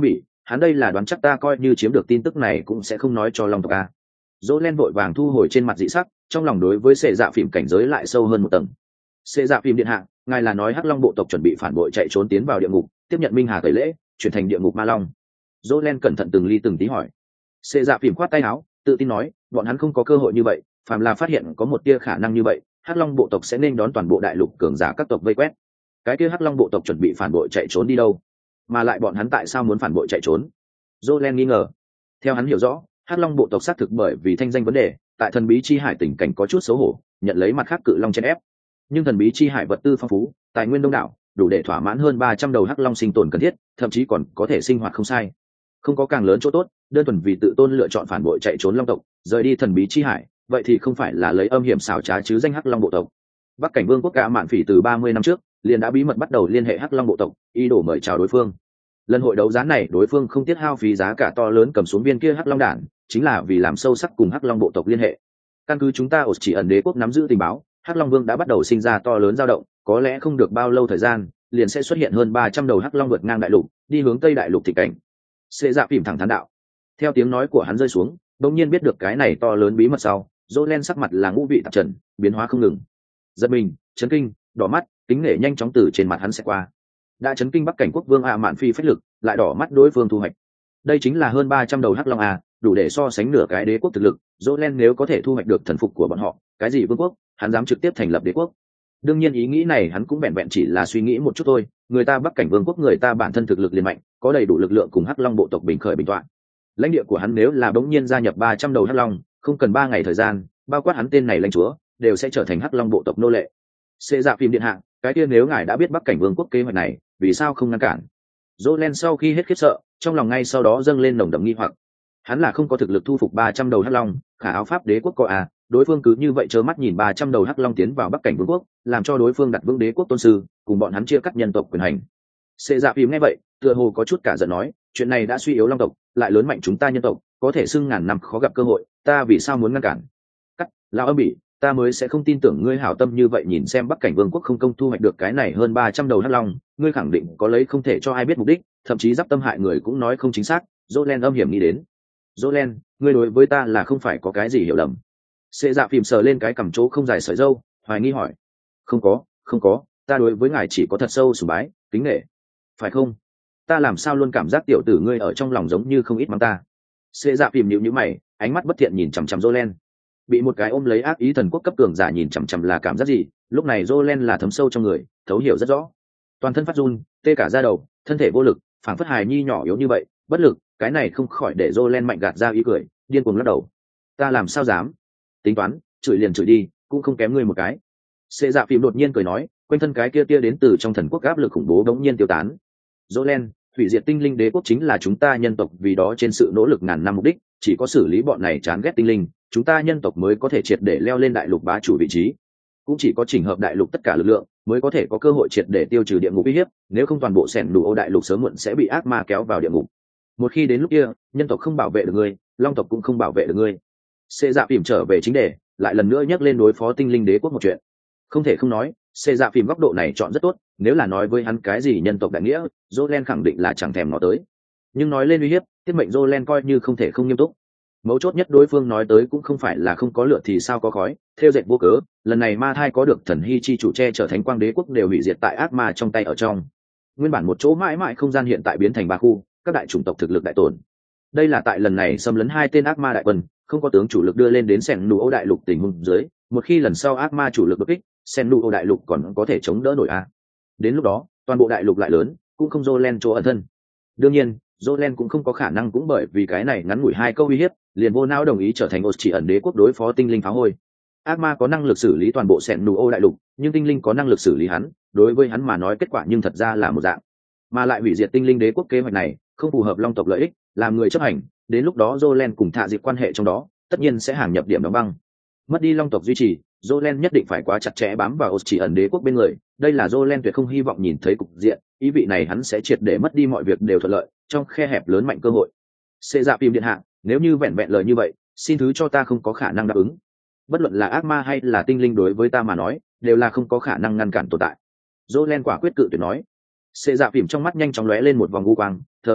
hắn đây là đoán chắc ta coi như chiếm được tin tức này cũng sẽ không nói cho long tộc a. Dỗ len vội vàng thu hồi trên mặt dị sắc, trong lòng đối với sệ dạ phìm cảnh giới lại sâu hơn một tầng. Sệ dạ phìm điện hạ, ngài là nói hắc long bộ tộc chuẩn bị phản bội chạy trốn tiến vào địa ngục, tiếp nhận minh hà tẩy lễ, chuyển thành địa ngục ma long. Dỗ len cẩn thận từng ly từng tí hỏi. Sệ dạ phìm khoát tay áo, tự tin nói, bọn hắn không có cơ hội như vậy, phàm là phát hiện có một tia khả năng như vậy, hắc long bộ tộc sẽ nên đón toàn bộ đại lục cường giả các tộc vây quét. Cái kia hắc long bộ tộc chuẩn bị phản bội chạy trốn đi đâu? Mà lại bọn hắn tại sao muốn phản bội chạy trốn? Dỗ len nghi ngờ. Theo hắn hiểu rõ, hắc long bộ tộc xác thực bởi vì thanh danh vấn đề, tại thần bí chi hải tình cảnh có chút xấu hổ, nhận lấy mặt khác cự long chen ép. Nhưng thần bí chi hải vật tư phong phú, tài nguyên đông đảo, đủ để thỏa mãn hơn ba trăm đầu hắc long sinh tồn cần thiết, thậm chí còn có thể sinh hoạt không sai. Không có càng lớn chỗ tốt, đơn thuần vì tự tôn lựa chọn phản bội chạy trốn long tộc, rời đi thần bí chi hải, vậy thì không phải là lấy âm hiểm xảo trá chứ danh hắc long bộ tộc. Bắc cảnh vương quốc cả mạn phỉ từ ba mươi năm trước liền đã bí mật bắt đầu liên hệ hắc long bộ tộc, ý đồ mời chào đối phương. Lần hội đấu giá này đối phương không tiếc hao phí giá cả to lớn cầm xuống viên kia hắc long đản, chính là vì làm sâu sắc cùng hắc long bộ tộc liên hệ. Căn cứ chúng ta ổ chỉ ẩn đế quốc nắm giữ tình báo, hắc long vương đã bắt đầu sinh ra to lớn dao động, có lẽ không được bao lâu thời gian liền sẽ xuất hiện hơn ba trăm đầu hắc long vượt ngang đại lục, đi hướng tây đại lục thị cảnh. Xê dạ phìm thẳng thắn đạo. Theo tiếng nói của hắn rơi xuống, đột nhiên biết được cái này to lớn bí mật sau, Dỗ len sắc mặt là ngũ vị tạp trần, biến hóa không ngừng. Giật mình, chấn kinh, đỏ mắt, kính nể nhanh chóng từ trên mặt hắn sẽ qua. Đã chấn kinh Bắc cảnh quốc vương a mạn phi phách lực, lại đỏ mắt đối phương thu hoạch. Đây chính là hơn ba trăm đầu hắc long a, đủ để so sánh nửa cái đế quốc thực lực. Dỗ len nếu có thể thu hoạch được thần phục của bọn họ, cái gì vương quốc, hắn dám trực tiếp thành lập đế quốc. Đương nhiên ý nghĩ này hắn cũng vẹn vẹn chỉ là suy nghĩ một chút thôi, người ta Bắc cảnh vương quốc người ta bản thân thực lực liền mạnh, có đầy đủ lực lượng cùng hắc long bộ tộc bình khởi bình toạn. Lãnh địa của hắn nếu là bỗng nhiên gia nhập ba trăm đầu hắc long, không cần ba ngày thời gian, bao quát hắn tên này lãnh chúa đều sẽ trở thành hắc long bộ tộc nô lệ. Xê dạ phim điện hạ, cái kia nếu ngài đã biết Bắc cảnh vương quốc kế hoạch này, vì sao không ngăn cản? Dỗ len sau khi hết khiếp sợ, trong lòng ngay sau đó dâng lên nồng đậm nghi hoặc. Hắn là không có thực lực thu phục ba trăm đầu hắc long, khả áo pháp đế quốc có à, đối phương cứ như vậy trơ mắt nhìn ba trăm đầu hắc long tiến vào Bắc cảnh vương quốc, làm cho đối phương đặt vững đế quốc tôn sư, cùng bọn hắn chia cắt nhân tộc quyền hành. Xê dạ phim nghe vậy, tựa hồ có chút cả giận nói, chuyện này đã suy yếu long tộc, lại lớn mạnh chúng ta nhân tộc, có thể xưng ngàn năm khó gặp cơ hội, ta vì sao muốn ngăn cản? Cắt, lão âm bỉ, ta mới sẽ không tin tưởng ngươi hảo tâm như vậy, nhìn xem Bắc cảnh vương quốc không công thu hoạch được cái này hơn ba trăm đầu hắc long, ngươi khẳng định có lấy không thể cho ai biết mục đích, thậm chí giáp tâm hại người cũng nói không chính xác. Dỗ len âm hiểm nghĩ đến. Dỗ len, ngươi đối với ta là không phải có cái gì hiểu lầm? Xê dạ phìm sờ lên cái cằm chỗ không dài sợi râu, hoài nghi hỏi. Không có, không có, ta đối với ngài chỉ có thật sâu sùng bái, kính nể. Phải không? Ta làm sao luôn cảm giác tiểu tử ngươi ở trong lòng giống như không ít mắng ta. Xê dạ phìm nhịu nhữ mày, ánh mắt bất thiện nhìn chằm chằm Dỗ len. Bị một cái ôm lấy ác ý thần quốc cấp cường giả nhìn chằm chằm là cảm giác gì? Lúc này Dỗ len là thấm sâu trong người, thấu hiểu rất rõ. Toàn thân phát run, tê cả da đầu, thân thể vô lực, phảng phất hài nhi nhỏ yếu như vậy, bất lực. Cái này không khỏi để Dỗ len mạnh gạt ra ý cười, điên cuồng lắc đầu. Ta làm sao dám? Tính toán, chửi liền chửi đi, cũng không kém ngươi một cái. Xê dạ phim đột nhiên cười nói, quanh thân cái kia tia đến từ trong thần quốc áp lực khủng bố đống nhiên tiêu tán. Dỗ len, hủy diệt tinh linh đế quốc chính là chúng ta nhân tộc vì đó trên sự nỗ lực ngàn năm mục đích, chỉ có xử lý bọn này chán ghét tinh linh, chúng ta nhân tộc mới có thể triệt để leo lên đại lục bá chủ vị trí. Cũng chỉ có chỉnh hợp đại lục tất cả lực lượng mới có thể có cơ hội triệt để tiêu trừ địa ngục uy hiếp, nếu không toàn bộ sẻn đủ ô đại lục sớm muộn sẽ bị ác ma kéo vào địa ngục. Một khi đến lúc kia, nhân tộc không bảo vệ được ngươi, long tộc cũng không bảo vệ được ngươi. Xê dạ phìm trở về chính đề, lại lần nữa nhắc lên đối phó tinh linh đế quốc một chuyện. Không thể không nói, xê dạ phìm góc độ này chọn rất tốt, nếu là nói với hắn cái gì nhân tộc đại nghĩa, Dỗ len khẳng định là chẳng thèm nó tới. Nhưng nói lên uy hiếp, tiết mệnh Dỗ len coi như không thể không nghiêm túc. Mấu chốt nhất đối phương nói tới cũng không phải là không có lửa thì sao có khói, theo dệt vô cớ, lần này ma thai có được thần hy chi chủ che trở thành quang đế quốc đều hủy diệt tại ác ma trong tay ở trong. Nguyên bản một chỗ mãi mãi không gian hiện tại biến thành ba khu, các đại chủng tộc thực lực đại tổn. Đây là tại lần này xâm lấn hai tên ác ma đại quân, không có tướng chủ lực đưa lên đến sẻn nụ ô đại lục tình huống dưới, một khi lần sau ác ma chủ lực đột kích, sẻn nụ ô đại lục còn có thể chống đỡ nổi a. Đến lúc đó, toàn bộ đại lục lại lớn, cũng không Dỗ len chỗ ẩn thân. Đương nhiên, Dỗ len cũng không có khả năng cũng bởi vì cái này ngắn ngủi hai câu uy hiếp, liền vô não đồng ý trở thành ổ chỉ ẩn đế quốc đối phó tinh linh phá hôi. Ác ma có năng lực xử lý toàn bộ sẻn nụ ô đại lục, nhưng tinh linh có năng lực xử lý hắn, đối với hắn mà nói kết quả nhưng thật ra là một dạng. Mà lại hủy diệt tinh linh đế quốc kế hoạch này, không phù hợp long tộc lợi ích, làm người chấp hành, đến lúc đó Dỗ len cùng thạ dịp quan hệ trong đó, tất nhiên sẽ hàng nhập điểm đóng băng. Mất đi long tộc duy trì, Dỗ len nhất định phải quá chặt chẽ bám vào ổ chỉ ẩn đế quốc bên người, đây là Dỗ len tuyệt không hy vọng nhìn thấy cục diện, ý vị này hắn sẽ triệt để mất đi mọi việc đều thuận lợi, trong khe hẹp lớn mạnh cơ hội. Xê dạ phim điện hạ, nếu như vẹn vẹn lời như vậy, xin thứ cho ta không có khả năng đáp ứng. Bất luận là ác ma hay là tinh linh đối với ta mà nói, đều là không có khả năng ngăn cản tồn tại. Dỗ len quả quyết cự tuyệt nói. Xê dạ phim trong mắt nhanh chóng lóe lên một vòng u quang, thờ ơ,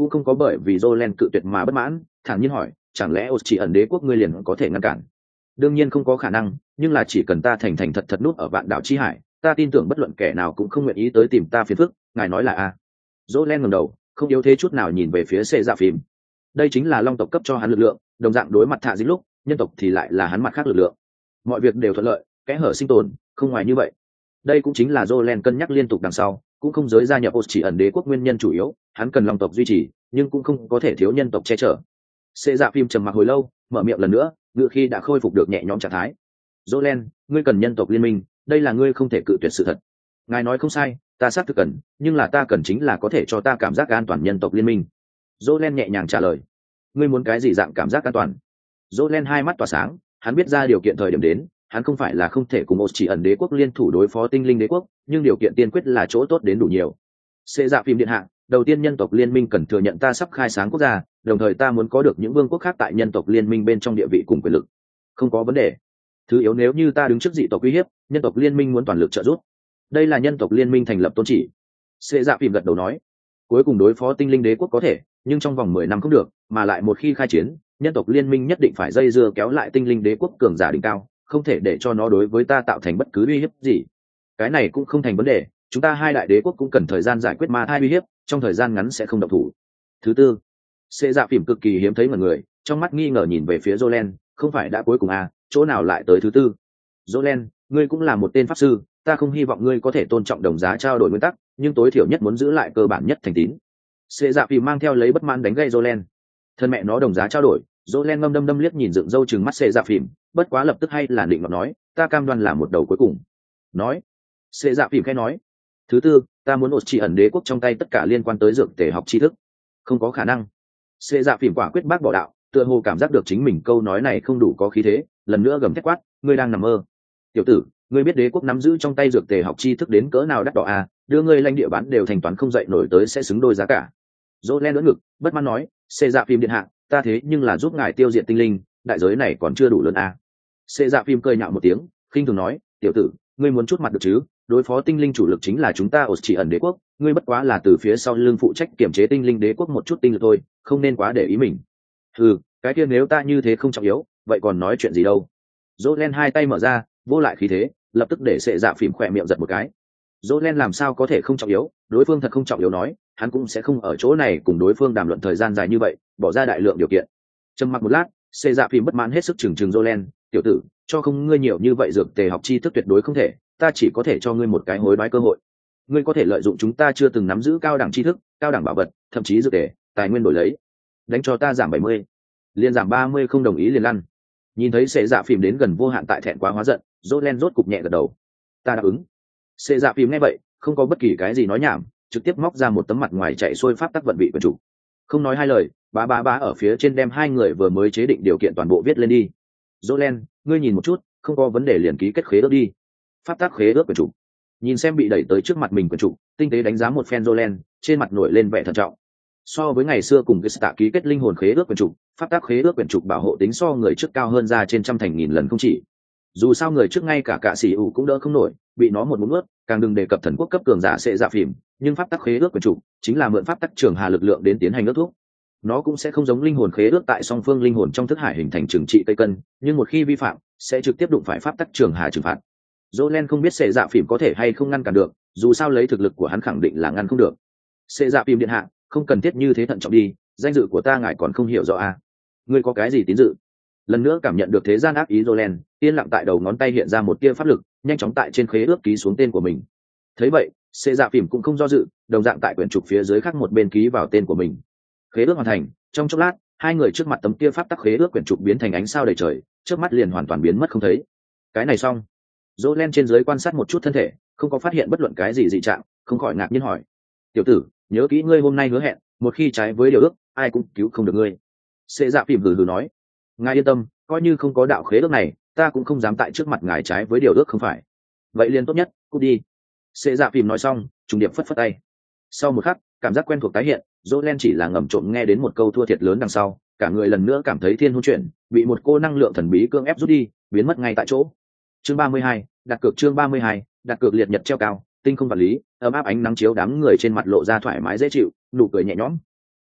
cũng không có bởi vì Jolen cự tuyệt mà bất mãn, thản nhiên hỏi, chẳng lẽ chỉ ẩn đế quốc ngươi liền có thể ngăn cản? Đương nhiên không có khả năng, nhưng là chỉ cần ta thành thành thật thật núp ở vạn đảo chi hải, ta tin tưởng bất luận kẻ nào cũng không nguyện ý tới tìm ta phiền phức. Ngài nói là a? Jolen ngẩng đầu, không yếu thế chút nào nhìn về phía Xê Dạ Phìm. Đây chính là long tộc cấp cho hắn lực lượng, đồng dạng đối mặt Thạ Dĩnh lúc, nhân tộc thì lại là hắn mặt khác lực lượng. Mọi việc đều thuận lợi, kẽ hở sinh tồn, không ngoài như vậy. Đây cũng chính là Jolen cân nhắc liên tục đằng sau, cũng không giới gia nhập chỉ ẩn đế quốc nguyên nhân chủ yếu, hắn cần long tộc duy trì, nhưng cũng không có thể thiếu nhân tộc che chở. Xê Dạ Phim trầm mặc hồi lâu, mở miệng lần nữa, ngựa khi đã khôi phục được nhẹ nhõm trạng thái. Jolen, ngươi cần nhân tộc liên minh, đây là ngươi không thể cự tuyệt sự thật. Ngài nói không sai, ta xác thực cần, nhưng là ta cần chính là có thể cho ta cảm giác an toàn nhân tộc liên minh. Jolen nhẹ nhàng trả lời. Ngươi muốn cái gì dạng cảm giác an toàn? Jolen hai mắt tỏa sáng, hắn biết ra điều kiện thời điểm đến, hắn không phải là không thể cùng một chỉ ẩn đế quốc liên thủ đối phó tinh linh đế quốc, nhưng điều kiện tiên quyết là chỗ tốt đến đủ nhiều. Xê Dạ Phim điện hạ, đầu tiên nhân tộc liên minh cần thừa nhận ta sắp khai sáng quốc gia, đồng thời ta muốn có được những vương quốc khác tại nhân tộc liên minh bên trong địa vị cùng quyền lực. Không có vấn đề. Thứ yếu, nếu như ta đứng trước dị tộc uy hiếp, nhân tộc liên minh muốn toàn lực trợ giúp. Đây là nhân tộc liên minh thành lập tôn chỉ. Xê Dạ Phim gật đầu nói, cuối cùng đối phó tinh linh đế quốc có thể, nhưng trong vòng mười năm không được, mà lại một khi khai chiến, nhân tộc liên minh nhất định phải dây dưa kéo lại tinh linh đế quốc cường giả đỉnh cao, không thể để cho nó đối với ta tạo thành bất cứ uy hiếp gì. Cái này cũng không thành vấn đề, chúng ta hai đại đế quốc cũng cần thời gian giải quyết ma thai uy hiếp, trong thời gian ngắn sẽ không động thủ. Thứ tư, Xê Dạ Phim cực kỳ hiếm thấy mọi người, trong mắt nghi ngờ nhìn về phía Jolen, không phải đã cuối cùng à, chỗ nào lại tới thứ tư? Jolen, ngươi cũng là một tên pháp sư, ta không hy vọng ngươi có thể tôn trọng đồng giá trao đổi nguyên tắc, nhưng tối thiểu nhất muốn giữ lại cơ bản nhất thành tín. Xê Dạ Phim mang theo lấy bất mãn đánh gây Jolen. Thân mẹ nó đồng giá trao đổi, Jolen ngâm đâm đâm liếc nhìn dựng râu trừng mắt Xê Dạ Phim, bất quá lập tức hay là định ngọt nói, ta cam đoan là một đầu cuối cùng. Nói, Xê Dạ Phim khẽ nói, thứ tư, ta muốn ột chỉ ẩn đế quốc trong tay tất cả liên quan tới dược tề học tri thức. Không có khả năng. Xê Dạ Phim quả quyết bác bỏ đạo, tựa hồ cảm giác được chính mình câu nói này không đủ có khí thế, lần nữa gầm thét quát, ngươi đang nằm mơ. Tiểu tử, ngươi biết đế quốc nắm giữ trong tay dược tề học tri thức đến cỡ nào đắt đỏ à, đưa ngươi lãnh địa bán đều thành toán không dậy nổi tới sẽ xứng đôi giá cả. Jolen đỡ ngực, bất mãn nói, Xê Dạ Phim điện hạ, ta thế nhưng là giúp ngài tiêu diệt tinh linh, đại giới này còn chưa đủ lớn à. Xê Dạ Phim cười nhạo một tiếng, khinh thường nói, tiểu tử, ngươi muốn chút mặt được chứ, đối phó tinh linh chủ lực chính là chúng ta ở chỉ ẩn đế quốc, ngươi bất quá là từ phía sau lưng phụ trách kiểm chế tinh linh đế quốc một chút tinh lực thôi, không nên quá để ý mình. Ừ, cái kia nếu ta như thế không trọng yếu, vậy còn nói chuyện gì đâu. Jolen hai tay mở ra, vô lại khí thế, lập tức để Xê Dạ Phim khỏe miệng giật một cái. Jolen làm sao có thể không trọng yếu, đối phương thật không trọng yếu nói, hắn cũng sẽ không ở chỗ này cùng đối phương đàm luận thời gian dài như vậy, bỏ ra đại lượng điều kiện. Trầm mặc một lát, Xê Dạ Phim bất mãn hết sức chừng chừng Jolen, tiểu tử, cho không ngươi nhiều như vậy dược tề học tri thức tuyệt đối không thể, ta chỉ có thể cho ngươi một cái hối đoái cơ hội. Ngươi có thể lợi dụng chúng ta chưa từng nắm giữ cao đẳng tri thức, cao đẳng bảo vật, thậm chí dược tề, tài nguyên đổi lấy. Đánh cho ta giảm bảy mươi, liền giảm ba mươi không đồng ý liền lăn. Nhìn thấy Xê Dạ Phim đến gần vô hạn tại thẹn quá hóa giận, Jolen rốt cục nhẹ gật đầu. Ta đáp ứng. Xê Dạ Phim nghe vậy, không có bất kỳ cái gì nói nhảm, trực tiếp móc ra một tấm mặt ngoài chạy xuôi pháp tắc vận vị quyền chủ. Không nói hai lời, bá bá bá ở phía trên đem hai người vừa mới chế định điều kiện toàn bộ viết lên đi. Jolen, ngươi nhìn một chút, không có vấn đề liền ký kết khế ước đi. Pháp tắc khế ước quyền chủ. Nhìn xem bị đẩy tới trước mặt mình quyền chủ, tinh tế đánh giá một phen Jolen, trên mặt nổi lên vẻ thận trọng. So với ngày xưa cùng Gesta ký kết linh hồn khế ước quyền chủ, pháp tắc khế ước quyền chủ bảo hộ tính so người trước cao hơn ra trên trăm thành nghìn lần không chỉ. Dù sao người trước ngay cả cả sĩ ủ cũng đỡ không nổi, bị nó một muốn ướt, càng đừng đề cập thần quốc cấp cường giả sẽ dạ phìm, nhưng pháp tắc khế ước quyền chủ chính là mượn pháp tắc trường hà lực lượng đến tiến hành ước thuốc. Nó cũng sẽ không giống linh hồn khế ước tại song phương linh hồn trong thức hải hình thành trừng trị cây cân, nhưng một khi vi phạm sẽ trực tiếp đụng phải pháp tắc trường hà trừng phạt. Jolen không biết sẽ dạ phìm có thể hay không ngăn cản được, dù sao lấy thực lực của hắn khẳng định là ngăn không được. Sẽ dạ phìm điện hạ, không cần thiết như thế thận trọng đi, danh dự của ta ngài còn không hiểu rõ à? Ngươi có cái gì tín dự? Lần nữa cảm nhận được thế gian ác ý Jolen, yên lặng tại đầu ngón tay hiện ra một tia pháp lực, nhanh chóng tại trên khế ước ký xuống tên của mình. Thấy vậy, Xê Dạ Phìm cũng không do dự, đồng dạng tại quyển trục phía dưới khác một bên ký vào tên của mình. Khế ước hoàn thành, trong chốc lát, hai người trước mặt tấm kia pháp tắc khế ước quyển trục biến thành ánh sao đầy trời, trước mắt liền hoàn toàn biến mất không thấy. Cái này xong, Jolen trên dưới quan sát một chút thân thể, không có phát hiện bất luận cái gì dị trạng, không khỏi ngạc nhiên hỏi: "Tiểu tử, nhớ kỹ ngươi hôm nay hứa hẹn, một khi trái với điều ước, ai cũng cứu không được ngươi." Xê Dạ Phìm hừ hừ nói: "Ngài yên tâm, coi như không có đạo khế ước này, ta cũng không dám tại trước mặt ngài trái với điều ước không phải. Vậy liền tốt nhất, cút đi." Xê Dạ Phìm nói xong, trùng điệp phất phất tay. Sau một khắc, cảm giác quen thuộc tái hiện, Jolen chỉ là ngầm trộm nghe đến một câu thua thiệt lớn đằng sau, cả người lần nữa cảm thấy thiên hôn chuyển, bị một cô năng lượng thần bí cưỡng ép rút đi, biến mất ngay tại chỗ. Chương ba mươi hai, đặt cược chương ba mươi hai, đặt cược liệt nhật treo cao, tinh không vật lý, ấm áp ánh nắng chiếu đám người trên mặt lộ ra thoải mái dễ chịu, nụ cười nhẹ nhõm.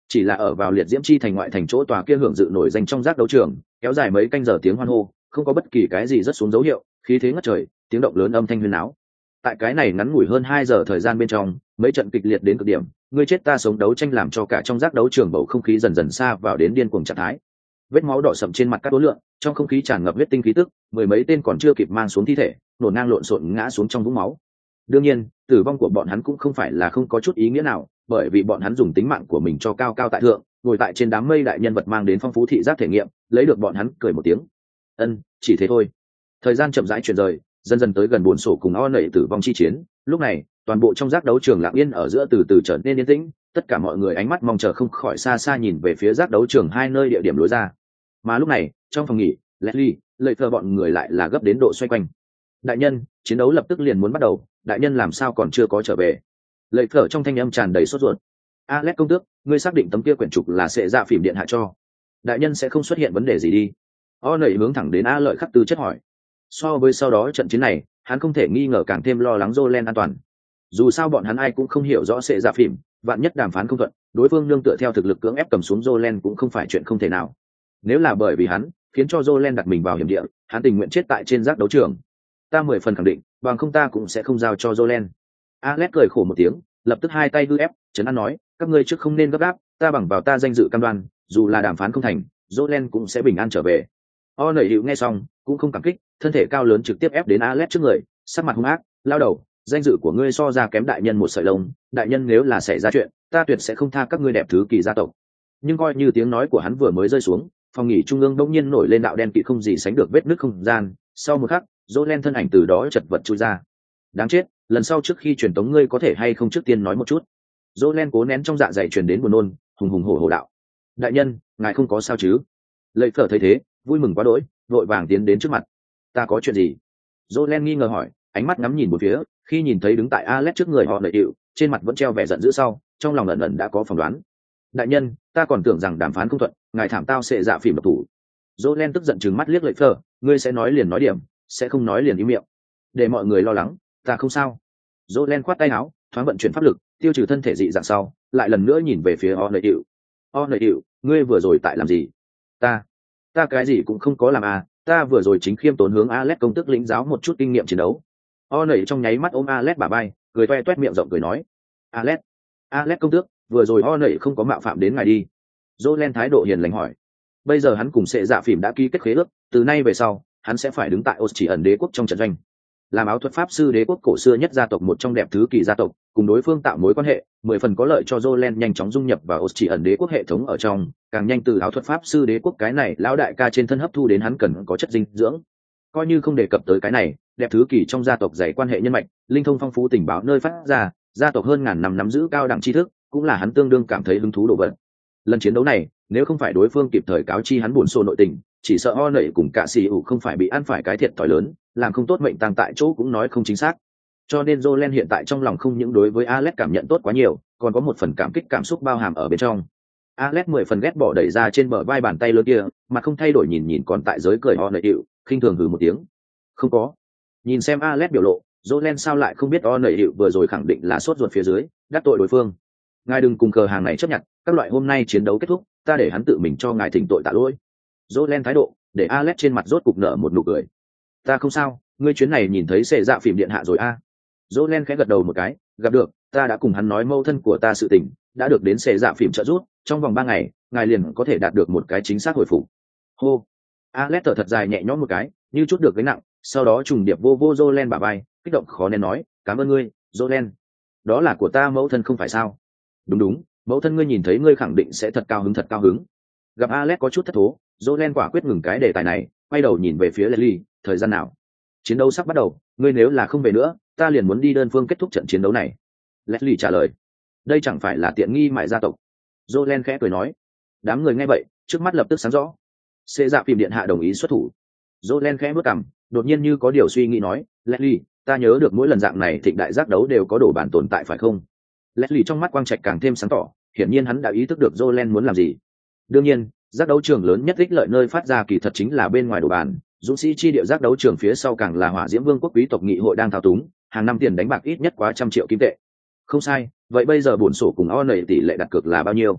chỉ là ở vào liệt diễm chi thành ngoại thành chỗ tòa kia hưởng dự nổi danh trong giác đấu trường, kéo dài mấy canh giờ tiếng hoan hô, không có bất kỳ cái gì rất xuống dấu hiệu, khí thế ngất trời, tiếng động lớn âm thanh huyên náo. Tại cái này ngắn ngủi hơn hai giờ thời gian bên trong, mấy trận kịch liệt đến cực điểm, ngươi chết ta sống đấu tranh làm cho cả trong giác đấu trường bầu không khí dần dần xa vào đến điên cuồng trạng thái. Vết máu đỏ sậm trên mặt các đối lượng, trong không khí tràn ngập huyết tinh khí tức, mười mấy tên còn chưa kịp mang xuống thi thể, nổ ngang lộn xộn ngã xuống trong vũng máu. Đương nhiên, tử vong của bọn hắn cũng không phải là không có chút ý nghĩa nào, bởi vì bọn hắn dùng tính mạng của mình cho cao cao tại thượng, ngồi tại trên đám mây đại nhân vật mang đến phong phú thị giác thể nghiệm, lấy được bọn hắn cười một tiếng. Ân, chỉ thế thôi. Thời gian chậm rãi chuyển rời, dần dần tới gần buồn sổ cùng o nảy tử vong chi chiến. Lúc này, toàn bộ trong giác đấu trường lặng yên ở giữa từ từ trở nên yên tĩnh, tất cả mọi người ánh mắt mong chờ không khỏi xa xa nhìn về phía giác đấu trường hai nơi địa điểm lối ra. Mà lúc này, trong phòng nghỉ, Leslie, lợi thơ bọn người lại là gấp đến độ xoay quanh. Đại nhân, chiến đấu lập tức liền muốn bắt đầu, đại nhân làm sao còn chưa có trở về? Lợi thơ trong thanh âm tràn đầy sốt ruột. Alex công tước, ngươi xác định tấm kia quyển trục là sẽ ra phim điện hạ cho? Đại nhân sẽ không xuất hiện vấn đề gì đi? O nảy hướng thẳng đến A Lợi khắc tư chất hỏi. So với sau đó trận chiến này, hắn không thể nghi ngờ càng thêm lo lắng Jolen an toàn. Dù sao bọn hắn ai cũng không hiểu rõ sẽ ra phim, vạn nhất đàm phán không thuận, đối phương nương tựa theo thực lực cưỡng ép cầm xuống Jolen cũng không phải chuyện không thể nào. Nếu là bởi vì hắn khiến cho Jolen đặt mình vào hiểm địa, hắn tình nguyện chết tại trên giác đấu trường. Ta mười phần khẳng định, bằng không ta cũng sẽ không giao cho Jolen. Alex cười khổ một tiếng, lập tức hai tay hư ép, trấn an nói, các ngươi trước không nên gấp gáp, ta bằng vào ta danh dự cam đoan, dù là đàm phán không thành, Jolen cũng sẽ bình an trở về. O nảy hiệu nghe xong, cũng không cảm kích, thân thể cao lớn trực tiếp ép đến Alex trước người, sắc mặt hung ác, lao đầu, danh dự của ngươi so ra kém đại nhân một sợi lông, đại nhân nếu là xảy ra chuyện, ta tuyệt sẽ không tha các ngươi đẹp thứ kỳ gia tộc. Nhưng coi như tiếng nói của hắn vừa mới rơi xuống, phòng nghỉ trung ương đông nhiên nổi lên đạo đen kịt không gì sánh được vết nứt không gian, sau một khắc, Jolen thân ảnh từ đó chật vật chui ra. Đáng chết, lần sau trước khi truyền tống ngươi có thể hay không trước tiên nói một chút. Jolen cố nén trong dạ dày truyền đến buồn nôn, hùng hùng hổ hổ đạo. Đại nhân, ngài không có sao chứ? Lợi phở thấy thế, vui mừng quá đỗi, vội vàng tiến đến trước mặt. Ta có chuyện gì? Jolen nghi ngờ hỏi, ánh mắt ngắm nhìn một phía, khi nhìn thấy đứng tại Alex trước người họ nợ hiệu, trên mặt vẫn treo vẻ giận dữ sau, trong lòng ẩn ẩn đã có phỏng đoán. Đại nhân, ta còn tưởng rằng đàm phán không thuận, ngài thảm tao sẽ dạ phìm độc thủ. Jolen tức giận trừng mắt liếc Lợi phở, ngươi sẽ nói liền nói điểm, sẽ không nói liền im miệng. Để mọi người lo lắng, ta không sao. Jolen khoát tay áo, thoáng vận chuyển pháp lực, tiêu trừ thân thể dị dạng sau, lại lần nữa nhìn về phía O nợ hiệu. O nợ hiệu, ngươi vừa rồi tại làm gì? Ta, ta cái gì cũng không có làm à, ta vừa rồi chính khiêm tốn hướng Alex công tức lĩnh giáo một chút kinh nghiệm chiến đấu. O nảy trong nháy mắt ôm Alex bả vai, cười toe toét miệng rộng cười nói. Alex, Alex công tước, vừa rồi O nảy không có mạo phạm đến ngài đi. Jolen thái độ hiền lành hỏi. Bây giờ hắn cùng sệ dạ phìm đã ký kết khế ước, từ nay về sau, hắn sẽ phải đứng tại Chỉ ẩn đế quốc trong trận doanh. Làm áo thuật pháp sư đế quốc cổ xưa nhất gia tộc một trong đẹp thứ kỳ gia tộc, cùng đối phương tạo mối quan hệ, mười phần có lợi cho Jolen nhanh chóng dung nhập vào Chỉ ẩn đế quốc hệ thống ở trong, càng nhanh từ áo thuật pháp sư đế quốc cái này lão đại ca trên thân hấp thu đến hắn cần có chất dinh dưỡng. Coi như không đề cập tới cái này, đẹp thứ kỳ trong gia tộc dày quan hệ nhân mạch, linh thông phong phú tình báo nơi phát ra, gia tộc hơn ngàn năm nắm giữ cao đẳng tri thức, cũng là hắn tương đương cảm thấy hứng thú đồ vật. Lần chiến đấu này, nếu không phải đối phương kịp thời cáo chi hắn buồn xô nội tình, chỉ sợ O nảy cùng cả xì ủ không phải bị ăn phải cái thiệt thòi lớn, làm không tốt mệnh tang tại chỗ cũng nói không chính xác. Cho nên Jolen hiện tại trong lòng không những đối với Alex cảm nhận tốt quá nhiều, còn có một phần cảm kích cảm xúc bao hàm ở bên trong. Alex mười phần ghét bỏ đẩy ra trên bờ vai bàn tay lớn kia, mà không thay đổi nhìn nhìn còn tại giới cười O nảy hiệu, khinh thường hừ một tiếng. Không có. Nhìn xem Alex biểu lộ, Jolen sao lại không biết O nảy hiệu vừa rồi khẳng định là sốt ruột phía dưới, đắc tội đối phương. Ngài đừng cùng cờ hàng này chấp nhận, các loại hôm nay chiến đấu kết thúc, ta để hắn tự mình cho ngài thỉnh tội tạ lỗi. Jolen thái độ, để Alex trên mặt rốt cục nở một nụ cười. Ta không sao, ngươi chuyến này nhìn thấy xệ dạ phìm điện hạ rồi a? À. Jolen khẽ gật đầu một cái, gặp được, ta đã cùng hắn nói mâu thân của ta sự tình, đã được đến xệ dạ phìm trợ giúp, trong vòng ba ngày, ngài liền có thể đạt được một cái chính xác hồi phục. Hô. Alex thở thật dài nhẹ nhõm một cái, như chút được gánh nặng, sau đó trùng điệp vô vô Jolen bả vai, kích động khó nên nói, cảm ơn ngươi, Jolen. Đó là của ta mẫu thân không phải sao? Đúng đúng, mẫu thân ngươi nhìn thấy ngươi khẳng định sẽ thật cao hứng thật cao hứng. Gặp Alex có chút thất thố, Jolen quả quyết ngừng cái đề tài này, quay đầu nhìn về phía Leslie, thời gian nào? Chiến đấu sắp bắt đầu, ngươi nếu là không về nữa, ta liền muốn đi đơn phương kết thúc trận chiến đấu này. Leslie trả lời, đây chẳng phải là tiện nghi mại gia tộc. Jolen khẽ cười nói, đám người nghe vậy, trước mắt lập tức sáng rõ. Xê dạ phim điện hạ đồng ý xuất thủ. Jolen khẽ bước cằm, đột nhiên như có điều suy nghĩ nói, Leslie, ta nhớ được mỗi lần dạng này thịnh đại giác đấu đều có đổ bản tồn tại phải không? Leslie trong mắt quang trạch càng thêm sáng tỏ, hiển nhiên hắn đã ý thức được Jolen muốn làm gì. Đương nhiên, giác đấu trường lớn nhất ích lợi nơi phát ra kỳ thật chính là bên ngoài đồ bàn, dũng sĩ chi địa giác đấu trường phía sau càng là hỏa diễm vương quốc quý tộc nghị hội đang thao túng, hàng năm tiền đánh bạc ít nhất quá trăm triệu kim tệ. Không sai, vậy bây giờ bổn sổ cùng O nảy tỷ lệ đặt cược là bao nhiêu?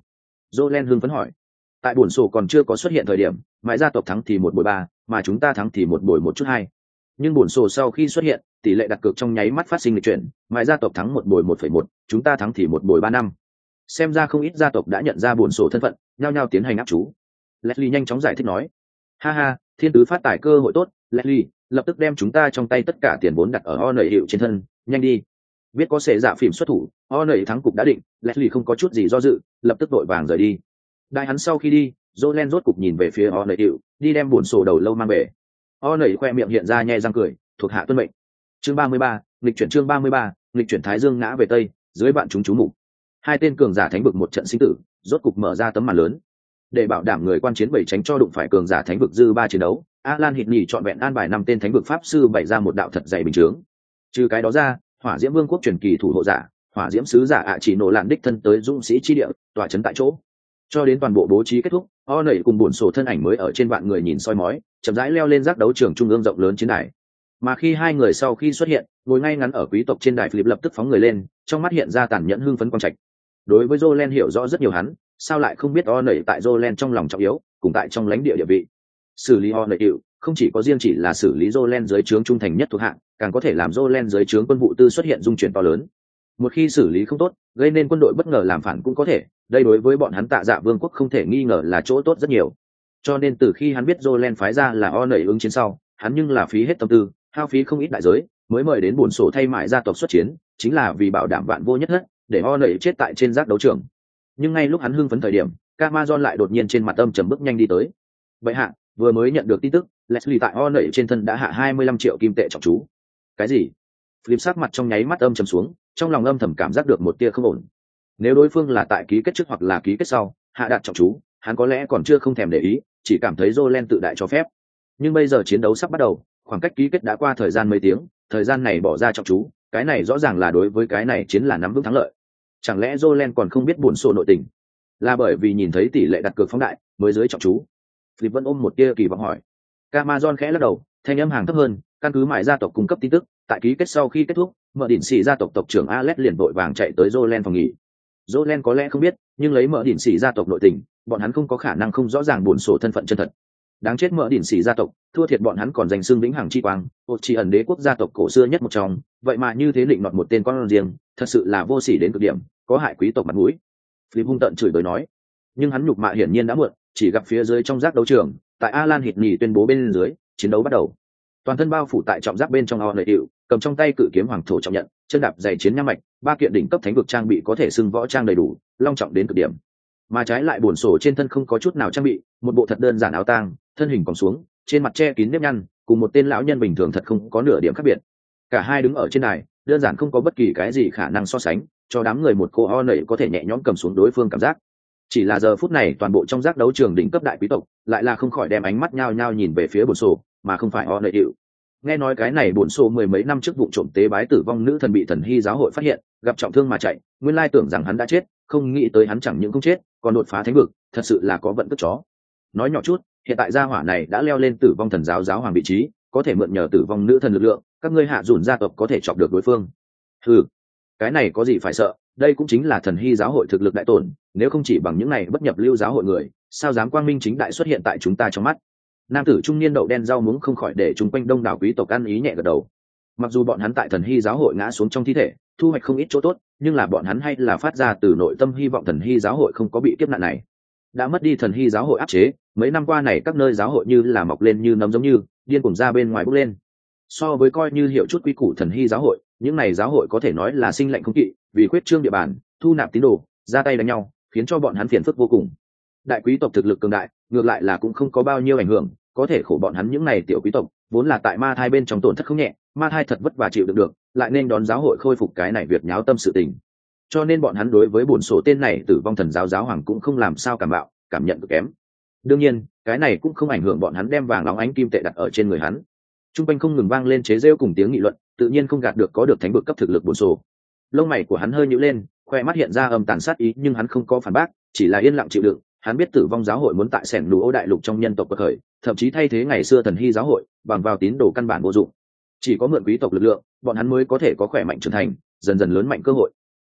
Jolen hưng phấn hỏi. Tại buồn sổ còn chưa có xuất hiện thời điểm, mãi gia tộc thắng thì một bồi ba, mà chúng ta thắng thì một bồi một chút hai. Nhưng buồn sổ sau khi xuất hiện, tỷ lệ đặt cược trong nháy mắt phát sinh lịch chuyển, mãi gia tộc thắng một bồi một phẩy một, chúng ta thắng thì một bồi ba năm. Xem ra không ít gia tộc đã nhận ra buồn sổ thân phận, nhao nhao tiến hành áp chú. Leslie nhanh chóng giải thích nói, ha ha, thiên tứ phát tài cơ hội tốt, Leslie, lập tức đem chúng ta trong tay tất cả tiền vốn đặt ở o nầy hiệu trên thân, nhanh đi. Biết có sẽ dạ phim xuất thủ, o nầy thắng cục đã định, Leslie không có chút gì do dự, lập tức đội vàng rời đi. Đại hắn sau khi đi, Jolen rốt cục nhìn về phía o nầy hiệu, đi đem buồn sổ đầu lâu mang về. O nầy khoe miệng hiện ra nhe răng cười, thuộc hạ tuân mệnh. Chương ba mươi ba, lịch chuyển chương ba mươi ba, lịch chuyển Thái Dương ngã về tây, dưới bạn chúng chú mục. Hai tên cường giả thánh vực một trận sinh tử, rốt cục mở ra tấm màn lớn. Để bảo đảm người quan chiến bảy tránh cho đụng phải cường giả thánh vực dư ba chiến đấu, Alan Hịt nhỉ chọn vẹn an bài năm tên thánh vực pháp sư bày ra một đạo thật dày bình chướng. Trừ cái đó ra, Hỏa Diễm Vương quốc truyền kỳ thủ hộ giả, Hỏa Diễm sứ giả ạ chỉ nổ lạn đích thân tới dũng sĩ chi địa, tọa trấn tại chỗ. Cho đến toàn bộ bố trí kết thúc, O nảy cùng buồn sổ thân ảnh mới ở trên vạn người nhìn soi mói, chậm rãi leo lên giác đấu trường trung ương rộng lớn chiến đài. Mà khi hai người sau khi xuất hiện, ngồi ngay ngắn ở quý tộc trên đài, Philip lập tức phóng người lên, trong mắt hiện ra tàn nhẫn hưng phấn quang trạch. Đối với Jolen hiểu rõ rất nhiều hắn, sao lại không biết O nảy tại Jolen trong lòng trọng yếu, cùng tại trong lãnh địa địa vị. Xử lý O nảy hiệu, không chỉ có riêng chỉ là xử lý Jolen dưới trướng trung thành nhất thuộc hạng, càng có thể làm Jolen dưới trướng quân vụ tư xuất hiện dung chuyển to lớn. Một khi xử lý không tốt, gây nên quân đội bất ngờ làm phản cũng có thể, đây đối với bọn hắn Tạ Dạ Vương quốc không thể nghi ngờ là chỗ tốt rất nhiều. Cho nên từ khi hắn biết Jolen phái ra là O nảy ứng chiến sau, hắn nhưng là phí hết tâm tư, hao phí không ít đại giới, mới mời đến buồn sổ thay mại gia tộc xuất chiến, chính là vì bảo đảm vạn vô nhất hết, để O nảy chết tại trên giác đấu trường. Nhưng ngay lúc hắn hưng phấn thời điểm, Camazon lại đột nhiên trên mặt âm trầm bước nhanh đi tới. Vậy hạ, vừa mới nhận được tin tức, Leslie tại O nảy trên thân đã hạ hai mươi lăm triệu kim tệ trọng chú. Cái gì? Philip sắc mặt trong nháy mắt âm trầm xuống, trong lòng âm thầm cảm giác được một tia không ổn. Nếu đối phương là tại ký kết trước hoặc là ký kết sau, hạ đạt trọng chú, hắn có lẽ còn chưa không thèm để ý, chỉ cảm thấy Jolen tự đại cho phép. Nhưng bây giờ chiến đấu sắp bắt đầu, khoảng cách ký kết đã qua thời gian mấy tiếng, thời gian này bỏ ra trọng chú, cái này rõ ràng là đối với cái này chiến là nắm vững thắng lợi. Chẳng lẽ Jolen còn không biết buồn sổ nội tình? Là bởi vì nhìn thấy tỷ lệ đặt cược phóng đại, mới dưới trọng chú. Philip vẫn ôm một tia kỳ vọng hỏi. Camazon khẽ lắc đầu, thanh âm hàng thấp hơn, căn cứ mại gia tộc cung cấp tin tức, tại ký kết sau khi kết thúc, Mở Đỉnh Sĩ gia tộc tộc trưởng Alex liền vội vàng chạy tới Jolen phòng nghỉ. Jolen có lẽ không biết, nhưng lấy Mở Đỉnh Sĩ gia tộc nội tình, bọn hắn không có khả năng không rõ ràng buồn sổ thân phận chân thật. Đáng chết Mở Đỉnh Sĩ gia tộc, thua thiệt bọn hắn còn giành xưng vĩnh hằng chi quang, một chỉ ẩn đế quốc gia tộc cổ xưa nhất một trong, vậy mà như thế định nọt một tên con riêng, thật sự là vô sỉ đến cực điểm, có hại quý tộc mặt mũi. Philip hung tợn chửi bới nói, nhưng hắn nhục mạ hiển nhiên đã muộn, chỉ gặp phía dưới trong giác đấu trường, tại Alan Hịt nhỉ tuyên bố bên dưới, chiến đấu bắt đầu. Toàn thân bao phủ tại trọng giáp bên trong O nảy hiệu, cầm trong tay cự kiếm hoàng thổ trọng nhận, chân đạp giày chiến nham mạch, ba kiện đỉnh cấp thánh vực trang bị có thể xưng võ trang đầy đủ, long trọng đến cực điểm. Mà trái lại buồn sổ trên thân không có chút nào trang bị, một bộ thật đơn giản áo tang, thân hình còng xuống, trên mặt che kín nếp nhăn, cùng một tên lão nhân bình thường thật không có nửa điểm khác biệt. Cả hai đứng ở trên đài, đơn giản không có bất kỳ cái gì khả năng so sánh, cho đám người một cô O nảy có thể nhẹ nhõm cầm xuống đối phương cảm giác. Chỉ là giờ phút này toàn bộ trong giác đấu trường đỉnh cấp đại quý tộc, lại là không khỏi đem ánh mắt nhao nhao nhìn về phía buồn sổ, mà không phải O nảy hiệu. Nghe nói cái này buồn sổ mười mấy năm trước vụ trộm tế bái tử vong nữ thần bị thần hy giáo hội phát hiện, gặp trọng thương mà chạy, nguyên lai tưởng rằng hắn đã chết, không nghĩ tới hắn chẳng những không chết, còn đột phá thánh vực, thật sự là có vận cất chó. Nói nhỏ chút, hiện tại gia hỏa này đã leo lên tử vong thần giáo giáo hoàng vị trí, có thể mượn nhờ tử vong nữ thần lực lượng, các ngươi hạ dùn gia tộc có thể chọc được đối phương. Ừ, cái này có gì phải sợ, đây cũng chính là thần hy giáo hội thực lực đại tổn, nếu không chỉ bằng những này bất nhập lưu giáo hội người, sao dám quang minh chính đại xuất hiện tại chúng ta trong mắt. Nam tử trung niên đậu đen rau muống không khỏi để chung quanh đông đảo quý tộc ăn ý nhẹ gật đầu. Mặc dù bọn hắn tại thần hy giáo hội ngã xuống trong thi thể, thu hoạch không ít chỗ tốt, nhưng là bọn hắn hay là phát ra từ nội tâm hy vọng thần hy giáo hội không có bị kiếp nạn này. Đã mất đi thần hy giáo hội áp chế, mấy năm qua này các nơi giáo hội như là mọc lên như nấm giống như điên cuồng ra bên ngoài bốc lên. So với coi như hiệu chút quy củ thần hy giáo hội, những này giáo hội có thể nói là sinh lệnh không kỵ, vì khuyết trương địa bàn, thu nạp tín đồ, ra tay đánh nhau, khiến cho bọn hắn phiền phức vô cùng. Đại quý tộc thực lực cường đại, ngược lại là cũng không có bao nhiêu ảnh hưởng, có thể khổ bọn hắn những này tiểu quý tộc, vốn là tại ma thai bên trong tổn thất không nhẹ, ma thai thật vất vả chịu được được, lại nên đón giáo hội khôi phục cái này việc nháo tâm sự tình. Cho nên bọn hắn đối với bổn sổ tên này tử vong thần giáo giáo hoàng cũng không làm sao cảm bạo, cảm nhận cực kém. Đương nhiên, cái này cũng không ảnh hưởng bọn hắn đem vàng óng ánh kim tệ đặt ở trên người hắn. Trung quanh không ngừng vang lên chế rêu cùng tiếng nghị luận, tự nhiên không gạt được có được thánh vực cấp thực lực bổn sổ. Lông mày của hắn hơi nhíu lên, khoe mắt hiện ra âm tàn sát ý, nhưng hắn không có phản bác, chỉ là yên lặng chịu đựng. Hắn biết tử vong giáo hội muốn tại sẻn lù ô đại lục trong nhân tộc bậc khởi, thậm chí thay thế ngày xưa thần hy giáo hội, bằng vào tín đồ căn bản vô dụng. Chỉ có mượn quý tộc lực lượng, bọn hắn mới có thể có khỏe mạnh trưởng thành, dần dần lớn mạnh cơ hội.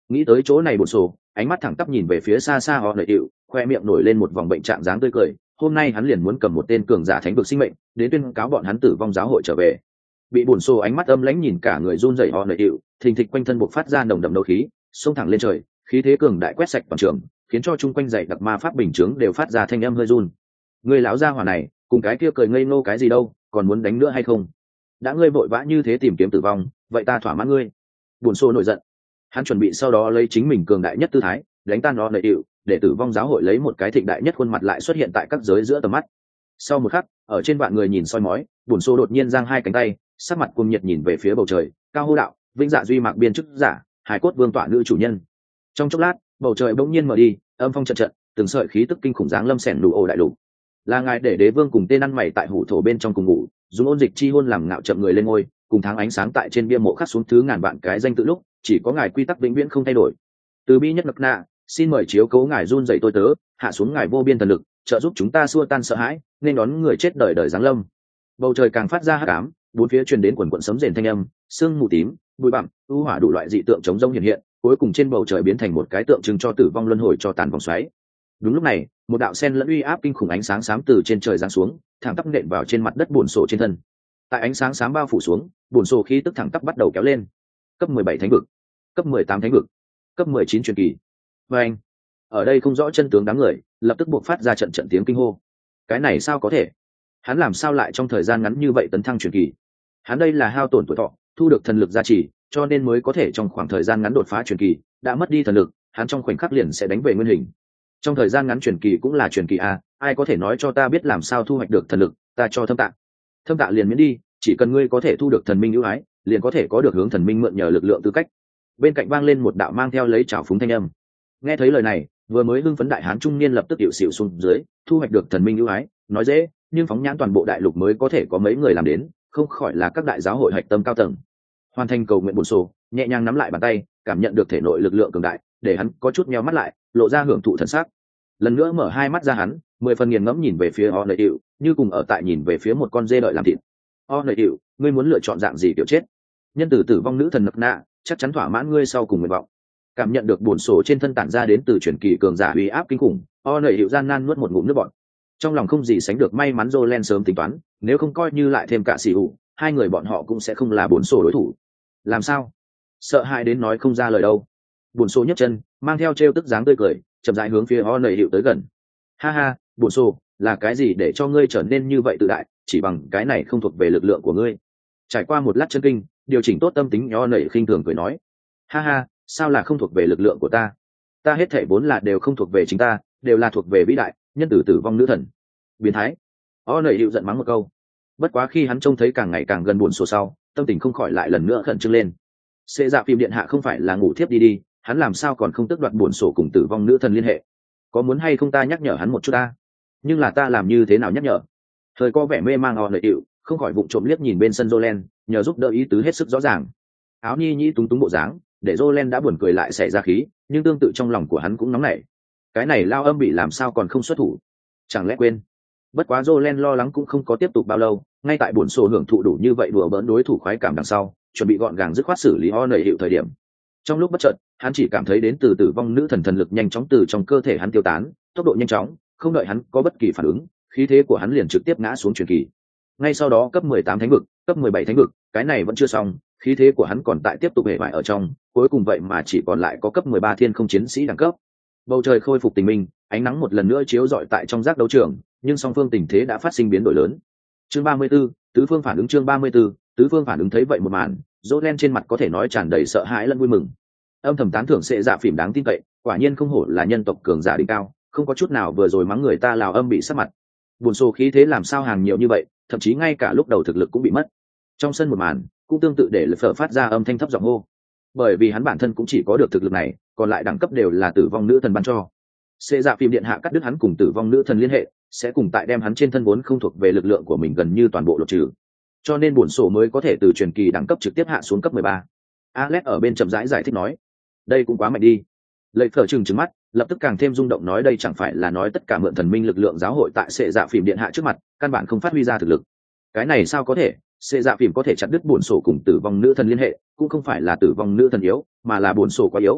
Nghĩ tới chỗ này bổn sổ, ánh mắt thẳng tắp nhìn về phía xa xa họ nợ hiệu, khoe miệng nổi lên một vòng bệnh trạng dáng tươi cười. Hôm nay hắn liền muốn cầm một tên cường giả thánh vực sinh mệnh đến tuyên cáo bọn hắn tử vong giáo hội trở về. Bị bổn sổ ánh mắt âm lãnh nhìn cả người run rẩy họ nợ hiệu, thình thịch quanh thân bộc phát ra nồng đậm đấu khí, xông thẳng lên trời, khí thế cường đại quét sạch toàn trường, khiến cho chung quanh dãy đặc ma pháp bình chướng đều phát ra thanh âm hơi run. Người lão gia hỏa này, cùng cái kia cười ngây ngô cái gì đâu, còn muốn đánh nữa hay không? Đã ngươi vội vã như thế tìm kiếm tử vong, vậy ta thỏa mãn ngươi. Bổn sổ nổi giận, hắn chuẩn bị sau đó lấy chính mình cường đại nhất tư thái đánh tan nó nợ hiệu, để tử vong giáo hội lấy một cái thịnh đại nhất khuôn mặt lại xuất hiện tại các giới giữa tầm mắt. Sau một khắc, ở trên vạn người nhìn soi mói, bổn sổ đột nhiên giang hai cánh tay, sắc mặt cuồng nhiệt nhìn về phía bầu trời, cao hô đạo: vĩnh dạ duy mạc biên chức giả, hải cốt vương tọa nữ chủ nhân. Trong chốc lát, bầu trời bỗng nhiên mở đi, âm phong trận trận, từng sợi khí tức kinh khủng dáng lâm sẻn đủ ổ đại lục. Là ngài để đế vương cùng tên ăn mày tại hủ thổ bên trong cùng ngủ, dùng ôn dịch chi hôn làm ngạo chậm người lên ngôi, cùng tháng ánh sáng tại trên bia mộ khắc xuống thứ ngàn vạn cái danh tự lúc, chỉ có ngài quy tắc vĩnh viễn không thay đổi. Từ bi nhất nặc nạ, xin mời chiếu cố ngài run dậy tôi tớ, hạ xuống ngài vô biên thần lực, trợ giúp chúng ta xua tan sợ hãi, nên đón người chết đời đời giáng lâm. Bầu trời càng phát ra hắc ám, bốn phía truyền đến quần quần sấm rền thanh âm, sương mù tím, bụi bặm, u hỏa đủ loại dị tượng chống rông hiện hiện, cuối cùng trên bầu trời biến thành một cái tượng trưng cho tử vong luân hồi cho tàn vòng xoáy. Đúng lúc này, một đạo sen lẫn uy áp kinh khủng ánh sáng xám từ trên trời giáng xuống, thẳng tắp nện vào trên mặt đất buồn sổ trên thân. Tại ánh sáng xám bao phủ xuống, buồn sổ khí tức thẳng tắp bắt đầu kéo lên. Cấp mười bảy thánh vực, cấp mười tám thánh vực, cấp mười chín truyền kỳ. Và anh, ở đây không rõ chân tướng đám người, lập tức buộc phát ra trận trận tiếng kinh hô. Cái này sao có thể? Hắn làm sao lại trong thời gian ngắn như vậy tấn thăng truyền kỳ? Hắn đây là hao tổn tuổi thọ, thu được thần lực gia trì, cho nên mới có thể trong khoảng thời gian ngắn đột phá truyền kỳ. Đã mất đi thần lực, hắn trong khoảnh khắc liền sẽ đánh về nguyên hình. Trong thời gian ngắn truyền kỳ cũng là truyền kỳ à? Ai có thể nói cho ta biết làm sao thu hoạch được thần lực? Ta cho thâm tạ. Thâm tạ liền miễn đi, chỉ cần ngươi có thể thu được thần minh ưu ái, liền có thể có được hướng thần minh mượn nhờ lực lượng tư cách. Bên cạnh vang lên một đạo mang theo lấy trào phúng thanh âm. Nghe thấy lời này, vừa mới hưng phấn đại hán trung niên lập tức điệu xỉu xuống dưới, thu hoạch được thần minh ưu ái, nói dễ, nhưng phóng nhãn toàn bộ đại lục mới có thể có mấy người làm đến, không khỏi là các đại giáo hội hạch tâm cao tầng. Hoàn thành cầu nguyện bổn sổ, nhẹ nhàng nắm lại bàn tay, cảm nhận được thể nội lực lượng cường đại, để hắn có chút nheo mắt lại, lộ ra hưởng thụ thần sắc. Lần nữa mở hai mắt ra hắn, mười phần nghiền ngẫm nhìn về phía O Lợi Dịu, như cùng ở tại nhìn về phía một con dê đợi làm thịt. O Lợi Dịu, ngươi muốn lựa chọn dạng gì kiểu chết? Nhân tử tử vong nữ thần nực nạ, chắc chắn thỏa mãn ngươi sau cùng nguyện vọng. Cảm nhận được bổn sổ trên thân tản ra đến từ truyền kỳ cường giả uy áp kinh khủng, O Lợi Dịu gian nan nuốt một ngụm nước bọt. Trong lòng không gì sánh được may mắn Jolen sớm tính toán, nếu không coi như lại thêm cả xỉ hụ, hai người bọn họ cũng sẽ không là bổn sổ đối thủ. Làm sao? Sợ hãi đến nói không ra lời đâu. Bổn sổ nhấc chân, mang theo trêu tức dáng tươi cười, chậm rãi hướng phía O Lợi Dịu tới gần. Ha ha, bổn sổ, là cái gì để cho ngươi trở nên như vậy tự đại, chỉ bằng cái này không thuộc về lực lượng của ngươi. Trải qua một lát chân kinh, điều chỉnh tốt tâm tính, O Lợi khinh thường cười nói. Ha ha, sao là không thuộc về lực lượng của ta? Ta hết thảy vốn là đều không thuộc về chính ta, đều là thuộc về vĩ đại nhân tử tử vong nữ thần. Biến thái. O Lợi Dịu giận mắng một câu. Bất quá khi hắn trông thấy càng ngày càng gần buồn sổ sau, tâm tình không khỏi lại lần nữa khẩn trương lên. Xê dạ phim điện hạ không phải là ngủ thiếp đi đi, hắn làm sao còn không tước đoạt buồn sổ cùng tử vong nữ thần liên hệ? Có muốn hay không ta nhắc nhở hắn một chút ta? Nhưng là ta làm như thế nào nhắc nhở? Thời có vẻ mê mang O Lợi Dịu, không khỏi vụng trộm liếc nhìn bên sân Jolen, nhờ giúp đỡ ý tứ hết sức rõ ràng. Áo nhi nhĩ túng túng bộ dáng, để Jolen đã buồn cười lại xẻ ra khí, nhưng tương tự trong lòng của hắn cũng nóng nảy. Cái này lao âm bị làm sao còn không xuất thủ? Chẳng lẽ quên? Bất quá Jolen lo lắng cũng không có tiếp tục bao lâu, ngay tại buồn sổ hưởng thụ đủ như vậy đùa bỡn đối thủ khoái cảm đằng sau, chuẩn bị gọn gàng dứt khoát xử lý O Lợi Dịu thời điểm. Trong lúc bất chợt, hắn chỉ cảm thấy đến từ tử vong nữ thần thần lực nhanh chóng từ trong cơ thể hắn tiêu tán, tốc độ nhanh chóng, không đợi hắn có bất kỳ phản ứng, khí thế của hắn liền trực tiếp ngã xuống truyền kỳ. Ngay sau đó cấp mười tám thánh vực, cấp mười bảy thánh vực, cái này vẫn chưa xong, khí thế của hắn còn tại tiếp tục hệ bại ở trong, cuối cùng vậy mà chỉ còn lại có cấp mười ba thiên không chiến sĩ đẳng cấp. Bầu trời khôi phục tình minh, ánh nắng một lần nữa chiếu rọi tại trong giác đấu trường, nhưng song phương tình thế đã phát sinh biến đổi lớn. Chương ba mươi 34, tứ phương phản ứng chương ba mươi 34, tứ phương phản ứng thấy vậy một màn, Jolen trên mặt có thể nói tràn đầy sợ hãi lẫn vui mừng. Âm thầm tán thưởng Sệ Dạ Phìm đáng tin cậy, quả nhiên không hổ là nhân tộc cường giả đỉnh cao, không có chút nào vừa rồi mắng người ta lào âm bị sắc mặt. Buồn sổ khí thế làm sao hàng nhiều như vậy, thậm chí ngay cả lúc đầu thực lực cũng bị mất. Trong sân một màn, cũng tương tự để lực phở phát ra âm thanh thấp giọng hô. Bởi vì hắn bản thân cũng chỉ có được thực lực này, còn lại đẳng cấp đều là tử vong nữ thần ban cho. Sệ Dạ Phìm điện hạ cắt đứt hắn cùng tử vong nữ thần liên hệ, sẽ cùng tại đem hắn trên thân vốn không thuộc về lực lượng của mình gần như toàn bộ lột trừ. Cho nên buồn sổ mới có thể từ truyền kỳ đẳng cấp trực tiếp hạ xuống cấp mười ba. Alex ở bên chậm rãi giải, giải thích nói, đây cũng quá mạnh đi. Lợi phở trừng trừng mắt, lập tức càng thêm rung động nói đây chẳng phải là nói tất cả mượn thần minh lực lượng giáo hội tại Sệ Dạ Phìm điện hạ trước mặt, căn bản không phát huy ra thực lực. Cái này sao có thể? Sệ Dạ Phìm có thể chặt đứt buồn sổ cùng tử vong nữ thần liên hệ, cũng không phải là tử vong nữ thần yếu, mà là buồn sổ quá yếu.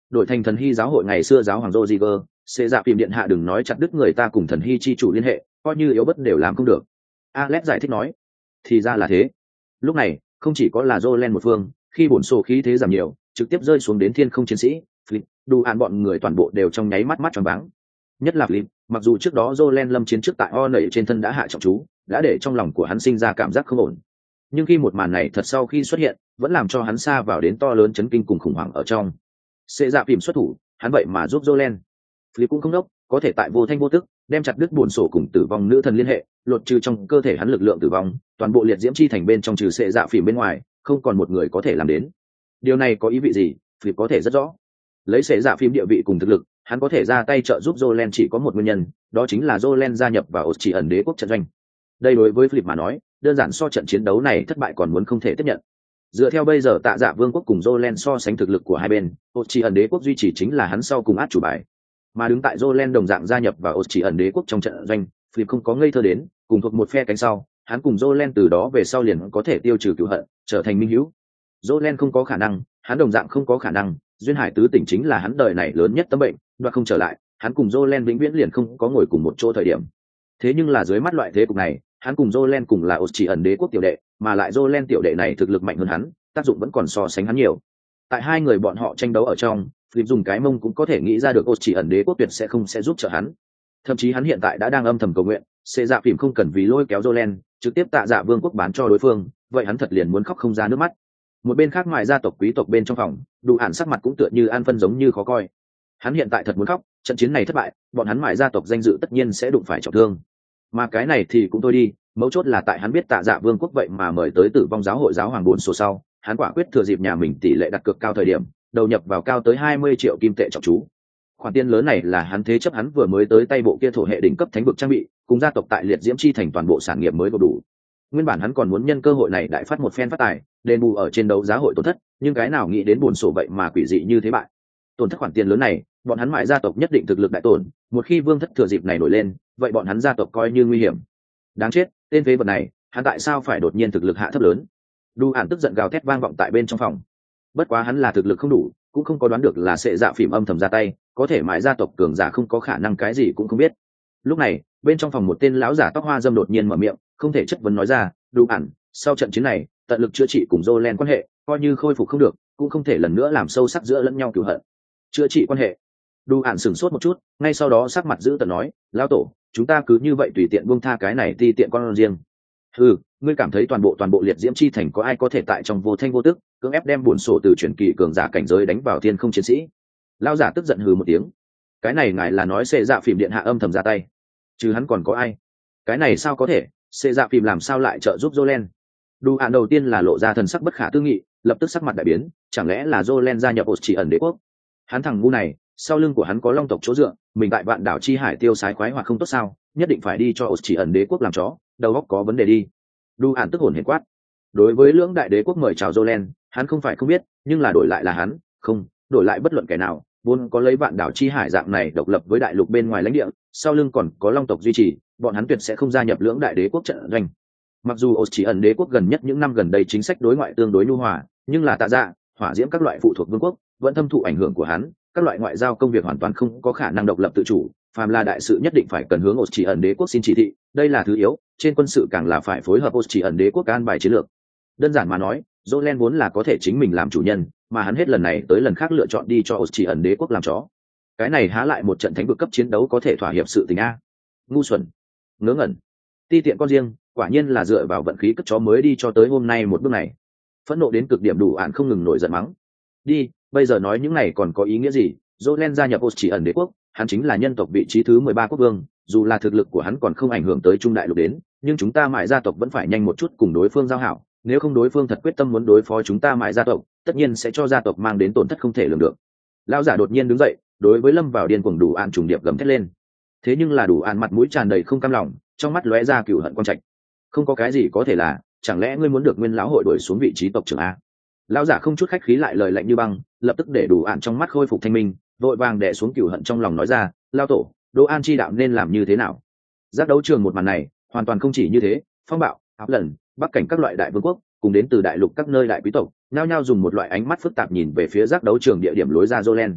đổi thành thần hy giáo hội ngày xưa giáo hoàng Roger, sẽ dạ phim điện hạ đừng nói chặt đứt người ta cùng thần hy chi chủ liên hệ, coi như yếu bất đều làm không được. Alex giải thích nói, thì ra là thế. Lúc này không chỉ có là Jolen một phương, khi bổn sổ khí thế giảm nhiều, trực tiếp rơi xuống đến thiên không chiến sĩ, Flip, đủ hạn bọn người toàn bộ đều trong nháy mắt mắt tròn váng. Nhất là Flip, mặc dù trước đó Jolen lâm chiến trước tại O nảy trên thân đã hạ trọng chú, đã để trong lòng của hắn sinh ra cảm giác không ổn. Nhưng khi một màn này thật sau khi xuất hiện, vẫn làm cho hắn xa vào đến to lớn chấn kinh cùng khủng hoảng ở trong. Sẽ dạ phim xuất thủ, hắn vậy mà giúp Jolen. Flip cũng không đốc, có thể tại vô thanh vô tức đem chặt đứt buồn sổ cùng tử vong nữ thần liên hệ, lột trừ trong cơ thể hắn lực lượng tử vong, toàn bộ liệt diễm chi thành bên trong trừ sẽ dạ phim bên ngoài, không còn một người có thể làm đến. Điều này có ý vị gì? Flip có thể rất rõ. Lấy sẽ dạ phim địa vị cùng thực lực, hắn có thể ra tay trợ giúp Jolen chỉ có một nguyên nhân, đó chính là Jolen gia nhập vào chỉ ẩn đế quốc trận doanh. Đây đối với Flip mà nói, đơn giản so trận chiến đấu này thất bại còn muốn không thể tiếp nhận. Dựa theo bây giờ Tạ Dạ Vương quốc cùng Jolen so sánh thực lực của hai bên, chỉ ẩn đế quốc duy trì chính là hắn sau cùng át chủ bài. Mà đứng tại Jolen đồng dạng gia nhập vào chỉ ẩn đế quốc trong trận doanh, Flip không có ngây thơ đến, cùng thuộc một phe cánh sau, hắn cùng Jolen từ đó về sau liền có thể tiêu trừ cửu hận, trở thành minh hữu. Jolen không có khả năng, hắn đồng dạng không có khả năng, duyên hải tứ tỉnh chính là hắn đời này lớn nhất tâm bệnh, đoạt không trở lại, hắn cùng Jolen vĩnh viễn liền không có ngồi cùng một chỗ thời điểm. Thế nhưng là dưới mắt loại thế cục này, hắn cùng Jolen cùng là chỉ ẩn đế quốc tiểu đệ, mà lại Jolen tiểu đệ này thực lực mạnh hơn hắn, tác dụng vẫn còn so sánh hắn nhiều. Tại hai người bọn họ tranh đấu ở trong, Flip dùng cái mông cũng có thể nghĩ ra được chỉ ẩn đế quốc tuyệt sẽ không sẽ giúp trợ hắn. Thậm chí hắn hiện tại đã đang âm thầm cầu nguyện, sẽ dạ phim không cần vì lôi kéo Jolen, trực tiếp Tạ Dạ Vương quốc bán cho đối phương, vậy hắn thật liền muốn khóc không ra nước mắt. Một bên khác ngoài gia tộc quý tộc bên trong phòng, đủ ản sắc mặt cũng tựa như an phân giống như khó coi. Hắn hiện tại thật muốn khóc, trận chiến này thất bại, bọn hắn mại gia tộc danh dự tất nhiên sẽ đụng phải trọng thương. Mà cái này thì cũng thôi đi, mấu chốt là tại hắn biết Tạ Dạ Vương quốc vậy mà mời tới Tử vong giáo hội giáo hoàng bốn số sau, hắn quả quyết thừa dịp nhà mình tỷ lệ đặt cược cao thời điểm, đầu nhập vào cao tới hai mươi triệu kim tệ trọng chú. Khoản tiền lớn này là hắn thế chấp hắn vừa mới tới tay bộ kia thổ hệ đỉnh cấp thánh vực trang bị, cùng gia tộc tại liệt diễm chi thành toàn bộ sản nghiệp mới có đủ. Nguyên bản hắn còn muốn nhân cơ hội này đại phát một phen phát tài, đền bù ở trên đấu giá hội tổn thất, nhưng cái nào nghĩ đến buồn sổ vậy mà quỷ dị như thế bại. Tổn thất khoản tiền lớn này, bọn hắn mại gia tộc nhất định thực lực đại tổn, một khi Vương thất thừa dịp này nổi lên, vậy bọn hắn gia tộc coi như nguy hiểm. Đáng chết, tên phế vật này, hắn tại sao phải đột nhiên thực lực hạ thấp lớn? Đu Ản tức giận gào thét vang vọng tại bên trong phòng. Bất quá hắn là thực lực không đủ, cũng không có đoán được là sẽ dạ phim âm thầm ra tay, có thể mại gia tộc cường giả không có khả năng cái gì cũng không biết. Lúc này, bên trong phòng một tên lão giả tóc hoa dâm đột nhiên mở miệng, không thể chất vấn nói ra, Đu Ản, sau trận chiến này, tận lực chữa trị cùng Jolen quan hệ, coi như khôi phục không được, cũng không thể lần nữa làm sâu sắc giữa lẫn nhau cừu hận. Chữa trị quan hệ. Đu Ản sửng sốt một chút, ngay sau đó sắc mặt giữ tợn nói, lão tổ, chúng ta cứ như vậy tùy tiện buông tha cái này ti tiện con riêng. Ừ, ngươi cảm thấy toàn bộ toàn bộ liệt diễm chi thành có ai có thể tại trong vô thanh vô tức cưỡng ép đem buồn sổ từ chuyển kỳ cường giả cảnh giới đánh vào thiên không chiến sĩ? Lão giả tức giận hừ một tiếng. Cái này ngài là nói xệ dạ phim điện hạ âm thầm ra tay, chứ hắn còn có ai? Cái này sao có thể? Xệ dạ phim làm sao lại trợ giúp Jolen? Đu Ản đầu tiên là lộ ra thần sắc bất khả tư nghị, lập tức sắc mặt đại biến, chẳng lẽ là Jolen gia nhập chỉ ẩn đế quốc? Hắn thằng ngu này, sau lưng của hắn có long tộc chỗ dựa, mình tại vạn đảo chi hải tiêu sái khoái hoặc không tốt sao, nhất định phải đi cho chỉ ẩn đế quốc làm chó, đầu óc có vấn đề đi. Đu Ản tức hồn hển quát. Đối với lưỡng đại đế quốc mời chào Jolen, hắn không phải không biết, nhưng là đổi lại là hắn, không, đổi lại bất luận kẻ nào, vốn có lấy vạn đảo chi hải dạng này độc lập với đại lục bên ngoài lãnh địa, sau lưng còn có long tộc duy trì, bọn hắn tuyệt sẽ không gia nhập lưỡng đại đế quốc trận doanh. Mặc dù chỉ ẩn đế quốc gần nhất những năm gần đây chính sách đối ngoại tương đối nhu hòa, nhưng là Tạ Dạ, hỏa diễm các loại phụ thuộc vương quốc vẫn thâm thụ ảnh hưởng của hắn, các loại ngoại giao công việc hoàn toàn không có khả năng độc lập tự chủ, phàm là đại sự nhất định phải cần hướng chỉ ẩn đế quốc xin chỉ thị, đây là thứ yếu, trên quân sự càng là phải phối hợp chỉ ẩn đế quốc an bài chiến lược. Đơn giản mà nói, Jolen vốn là có thể chính mình làm chủ nhân, mà hắn hết lần này tới lần khác lựa chọn đi cho chỉ ẩn đế quốc làm chó. Cái này há lại một trận thánh vực cấp chiến đấu có thể thỏa hiệp sự tình a? Ngu xuẩn, ngớ ngẩn, ti tiện con riêng, quả nhiên là dựa vào vận khí cất chó mới đi cho tới hôm nay một bước này. Phẫn nộ đến cực điểm Đủ Ản không ngừng nổi giận mắng. Đi, bây giờ nói những này còn có ý nghĩa gì? Jolen gia nhập chỉ ẩn đế quốc, hắn chính là nhân tộc vị trí thứ mười ba quốc vương, dù là thực lực của hắn còn không ảnh hưởng tới trung đại lục đến, nhưng chúng ta mại gia tộc vẫn phải nhanh một chút cùng đối phương giao hảo, nếu không đối phương thật quyết tâm muốn đối phó chúng ta mại gia tộc, tất nhiên sẽ cho gia tộc mang đến tổn thất không thể lường được. Lão giả đột nhiên đứng dậy, đối với lâm vào điên cuồng Đủ Ản trùng điệp gầm thét lên. Thế nhưng là Đủ Ản mặt mũi tràn đầy không cam lòng, trong mắt lóe ra cừu hận quang trạch. Không có cái gì có thể là, chẳng lẽ ngươi muốn được nguyên lão hội đuổi xuống vị trí tộc trưởng a? Lão giả không chút khách khí lại lời lạnh như băng, lập tức để Đủ Ản trong mắt khôi phục thanh minh, vội vàng đè xuống cừu hận trong lòng nói ra, lão tổ, Đỗ An chi đạo nên làm như thế nào? Giác đấu trường một màn này, hoàn toàn không chỉ như thế, phong bạo, áp lần, bắc cảnh các loại đại vương quốc, cùng đến từ đại lục các nơi đại quý tộc, nhao nhao dùng một loại ánh mắt phức tạp nhìn về phía giác đấu trường địa điểm lối ra Jolen.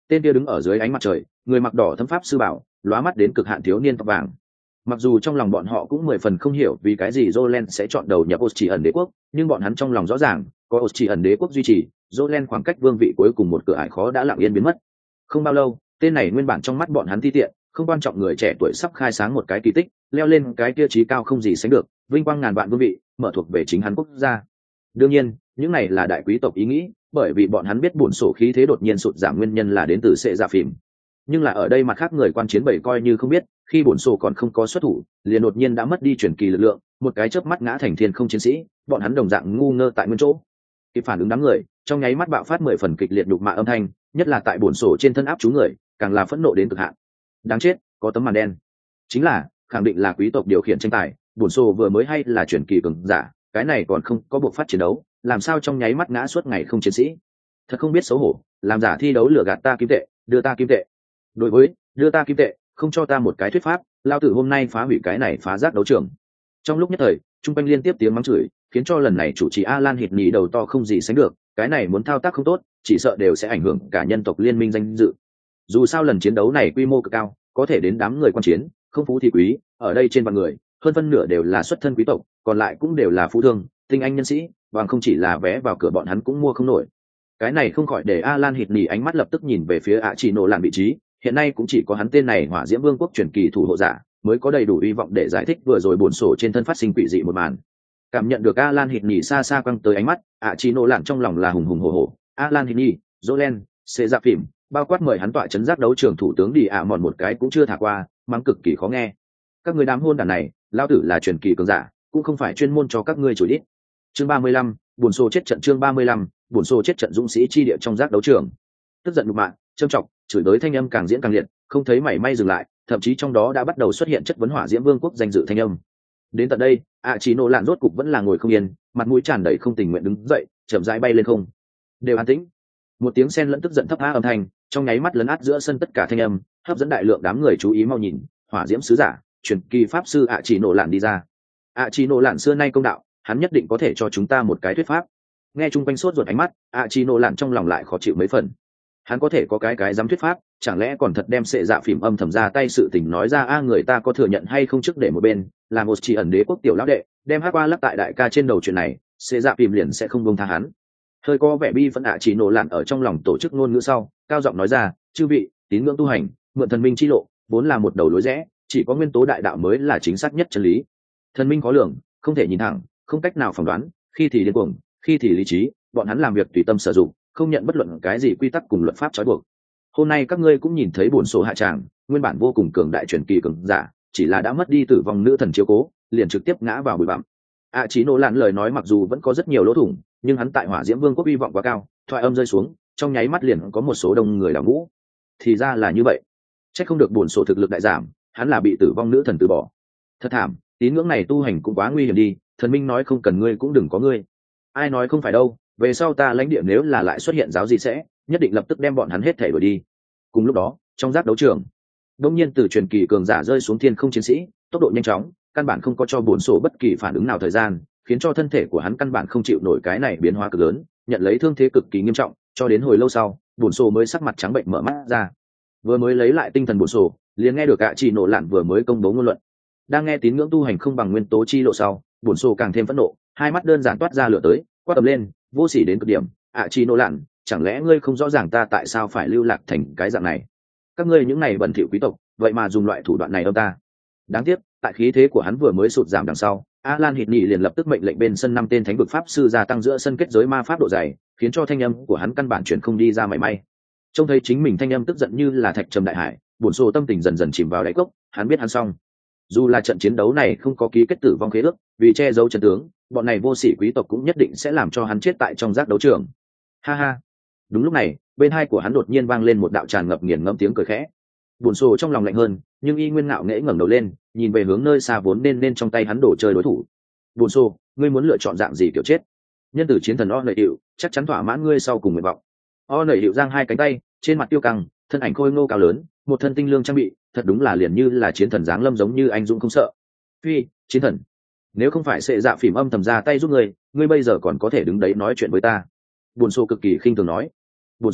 Tên kia đứng ở dưới ánh mặt trời, người mặc đỏ thâm pháp sư bảo, lóa mắt đến cực hạn thiếu niên tóc vàng. Mặc dù trong lòng bọn họ cũng mười phần không hiểu vì cái gì Jolen sẽ chọn đầu nhập Austrian đế quốc, nhưng bọn hắn trong lòng rõ ràng, có Austrian đế quốc duy trì, Jolen khoảng cách vương vị cuối cùng một cửa ải khó đã lặng yên biến mất. Không bao lâu, tên này nguyên bản trong mắt bọn hắn ti tiện, không quan trọng người trẻ tuổi sắp khai sáng một cái kỳ tích, leo lên cái kia chí cao không gì sánh được, vinh quang ngàn vạn vương vị, mở thuộc về chính hắn quốc gia. Đương nhiên, những này là đại quý tộc ý nghĩ, bởi vì bọn hắn biết bổn sổ khí thế đột nhiên sụt giảm nguyên nhân là đến từ sệ dạ phìm. Nhưng là ở đây mặt khác người quan chiến bảy coi như không biết, khi bổn sổ còn không có xuất thủ, liền đột nhiên đã mất đi truyền kỳ lực lượng, một cái chớp mắt ngã thành thiên không chiến sĩ, bọn hắn đồng dạng ngu ngơ tại nguyên chỗ. Kịp phản ứng đám người, trong nháy mắt bạo phát mười phần kịch liệt đục mạ âm thanh, nhất là tại bổn sổ trên thân áp chú người, càng là phẫn nộ đến cực hạn. Đáng chết, có tấm màn đen. Chính là, khẳng định là quý tộc điều khiển tranh tài, bổn sổ vừa mới hay là truyền kỳ cường giả, cái này còn không có buộc phát chiến đấu, làm sao trong nháy mắt ngã suốt ngày không chiến sĩ. Thật không biết xấu hổ, làm giả thi đấu lừa gạt ta kim tệ, đưa ta kim tệ. Đối với, đưa ta kim tệ, không cho ta một cái thuyết pháp, lao tử hôm nay phá hủy cái này phá rác đấu trường. Trong lúc nhất thời, trung quanh liên tiếp tiếng mắng chửi, khiến cho lần này chủ trì Alan hít nhì đầu to không gì sánh được, cái này muốn thao tác không tốt, chỉ sợ đều sẽ ảnh hưởng cả nhân tộc liên minh danh dự. Dù sao lần chiến đấu này quy mô cực cao, có thể đến đám người quan chiến, không phú thì quý, ở đây trên vạn người, hơn phân nửa đều là xuất thân quý tộc, còn lại cũng đều là phú thương, tinh anh nhân sĩ, bằng không chỉ là vé vào cửa bọn hắn cũng mua không nổi. Cái này không khỏi để Alan hít nhì ánh mắt lập tức nhìn về phía ạ chỉ nổ lạn vị trí, hiện nay cũng chỉ có hắn tên này Hỏa Diễm Vương quốc truyền kỳ thủ hộ giả mới có đầy đủ hy vọng để giải thích vừa rồi buồn sổ trên thân phát sinh quỷ dị một màn. Cảm nhận được Alan hít nhì xa xa quăng tới ánh mắt, ạ chỉ nổ lạn trong lòng là hùng hùng hổ hổ. Alan hít nhì, Jolen, sẽ ra phim, bao quát mời hắn tọa chấn giác đấu trường thủ tướng đi ạ mòn một cái cũng chưa thả qua, mắng cực kỳ khó nghe. Các người đám hôn đàn này, lão tử là truyền kỳ cường giả, cũng không phải chuyên môn cho các ngươi chửi đít. Chương ba mươi lăm, buồn sổ chết trận chương ba mươi lăm, buồn sổ chết trận dũng sĩ chi địa trong giác đấu trường. Tức giận nhục mạ, châm chọc, chửi tới thanh âm càng diễn càng liệt, không thấy mảy may dừng lại, thậm chí trong đó đã bắt đầu xuất hiện chất vấn Hỏa Diễm Vương quốc danh dự thanh âm. Đến tận đây, ạ chỉ nổ lạn rốt cục vẫn là ngồi không yên, mặt mũi tràn đầy không tình nguyện đứng dậy, chậm rãi bay lên không. Đều an tĩnh. Một tiếng sen lẫn tức giận thấp tha âm thanh, trong nháy mắt lấn át giữa sân tất cả thanh âm, hấp dẫn đại lượng đám người chú ý mau nhìn, Hỏa Diễm sứ giả, truyền kỳ pháp sư ạ chỉ nổ lạn đi ra. ạ chỉ nổ lạn xưa nay công đạo, hắn nhất định có thể cho chúng ta một cái thuyết pháp. Nghe chung quanh sốt ruột ánh mắt, ạ chỉ nổ lạn trong lòng lại khó chịu mấy phần. Hắn có thể có cái cái dám thuyết pháp, chẳng lẽ còn thật đem sệ dạ phìm âm thầm ra tay sự tình nói ra a người ta có thừa nhận hay không trước để một bên, là một chỉ ẩn đế quốc tiểu lão đệ, đem hát qua lắc tại đại ca trên đầu chuyện này, sệ dạ phìm liền sẽ không buông tha hắn. Hơi có vẻ bi phẫn ạ chỉ nổ lạn ở trong lòng tổ chức ngôn ngữ sau, cao giọng nói ra, chư vị, tín ngưỡng tu hành, mượn thần minh chi lộ, vốn là một đầu lối rẽ, chỉ có nguyên tố đại đạo mới là chính xác nhất chân lý. Thần minh khó lường, không thể nhìn thẳng, không cách nào phỏng đoán, khi thì điên cuồng, khi thì lý trí, bọn hắn làm việc tùy tâm sử dụng, không nhận bất luận cái gì quy tắc cùng luật pháp trói buộc. Hôm nay các ngươi cũng nhìn thấy bổn số hạ tràng, nguyên bản vô cùng cường đại truyền kỳ cường giả, chỉ là đã mất đi tử vong nữ thần chiếu cố, liền trực tiếp ngã vào bụi bặm. ạ chỉ nổ lạn lời nói mặc dù vẫn có rất nhiều lỗ thủng, nhưng hắn tại Hỏa Diễm Vương quốc hy vọng quá cao, thoại âm rơi xuống, trong nháy mắt liền có một số đông người đảo ngũ. Thì ra là như vậy, chắc không được bổn sổ thực lực đại giảm, hắn là bị tử vong nữ thần từ bỏ. Thật thảm, tín ngưỡng này tu hành cũng quá nguy hiểm đi, thần minh nói không cần ngươi cũng đừng có ngươi. Ai nói không phải đâu, về sau ta lãnh địa nếu là lại xuất hiện giáo gì sẽ nhất định lập tức đem bọn hắn hết thể đuổi đi. Cùng lúc đó, trong giác đấu trường, đông nhiên từ truyền kỳ cường giả rơi xuống thiên không chiến sĩ, tốc độ nhanh chóng, căn bản không có cho bổn sổ bất kỳ phản ứng nào thời gian, khiến cho thân thể của hắn căn bản không chịu nổi cái này biến hóa cực lớn, nhận lấy thương thế cực kỳ nghiêm trọng, cho đến hồi lâu sau, bổn sổ mới sắc mặt trắng bệnh mở mắt ra. Vừa mới lấy lại tinh thần bổn sổ, liền nghe được ạ chỉ nổ lạn vừa mới công bố ngôn luận. Đang nghe tín ngưỡng tu hành không bằng nguyên tố chi lộ sau, bổn sổ càng thêm phẫn nộ, hai mắt đơn giản toát ra lửa tới, quát ầm lên, vô sỉ đến cực điểm, ạ chỉ nổ lạn, chẳng lẽ ngươi không rõ ràng ta tại sao phải lưu lạc thành cái dạng này? Các ngươi những này bẩn thỉu quý tộc, vậy mà dùng loại thủ đoạn này âm ta. Đáng tiếc, tại khí thế của hắn vừa mới sụt giảm đằng sau, Alan hít nhì liền lập tức mệnh lệnh bên sân năm tên thánh vực pháp sư gia tăng giữa sân kết giới ma pháp độ dày, khiến cho thanh âm của hắn căn bản chuyển không đi ra mảy may. Trông thấy chính mình thanh âm tức giận như là thạch trầm đại hải, buồn sổ tâm tình dần dần chìm vào đáy cốc, hắn biết hắn xong. Dù là trận chiến đấu này không có ký kết tử vong khế ước, vì che giấu trận tướng, bọn này vô sỉ quý tộc cũng nhất định sẽ làm cho hắn chết tại trong giác đấu trường. Ha ha. Đúng lúc này, bên hai của hắn đột nhiên vang lên một đạo tràn ngập nghiền ngẫm tiếng cười khẽ. Buồn sổ trong lòng lạnh hơn, nhưng y nguyên ngạo nghễ ngẩng đầu lên, nhìn về hướng nơi xa vốn nên nên trong tay hắn đổ chơi đối thủ. Buồn sổ, ngươi muốn lựa chọn dạng gì kiểu chết? Nhân tử chiến thần O nảy hiệu, chắc chắn thỏa mãn ngươi sau cùng nguyện vọng. O nảy hiệu giang hai cánh tay, trên mặt tiêu căng, thân ảnh khôi ngô cao lớn, một thân tinh lương trang bị, thật đúng là liền như là chiến thần giáng lâm giống như anh dũng không sợ. Phi, chiến thần, nếu không phải sệ dạ phìm âm thầm ra tay giúp ngươi, ngươi bây giờ còn có thể đứng đấy nói chuyện với ta. Buồn sổ cực kỳ khinh thường nói. Buồn sổ,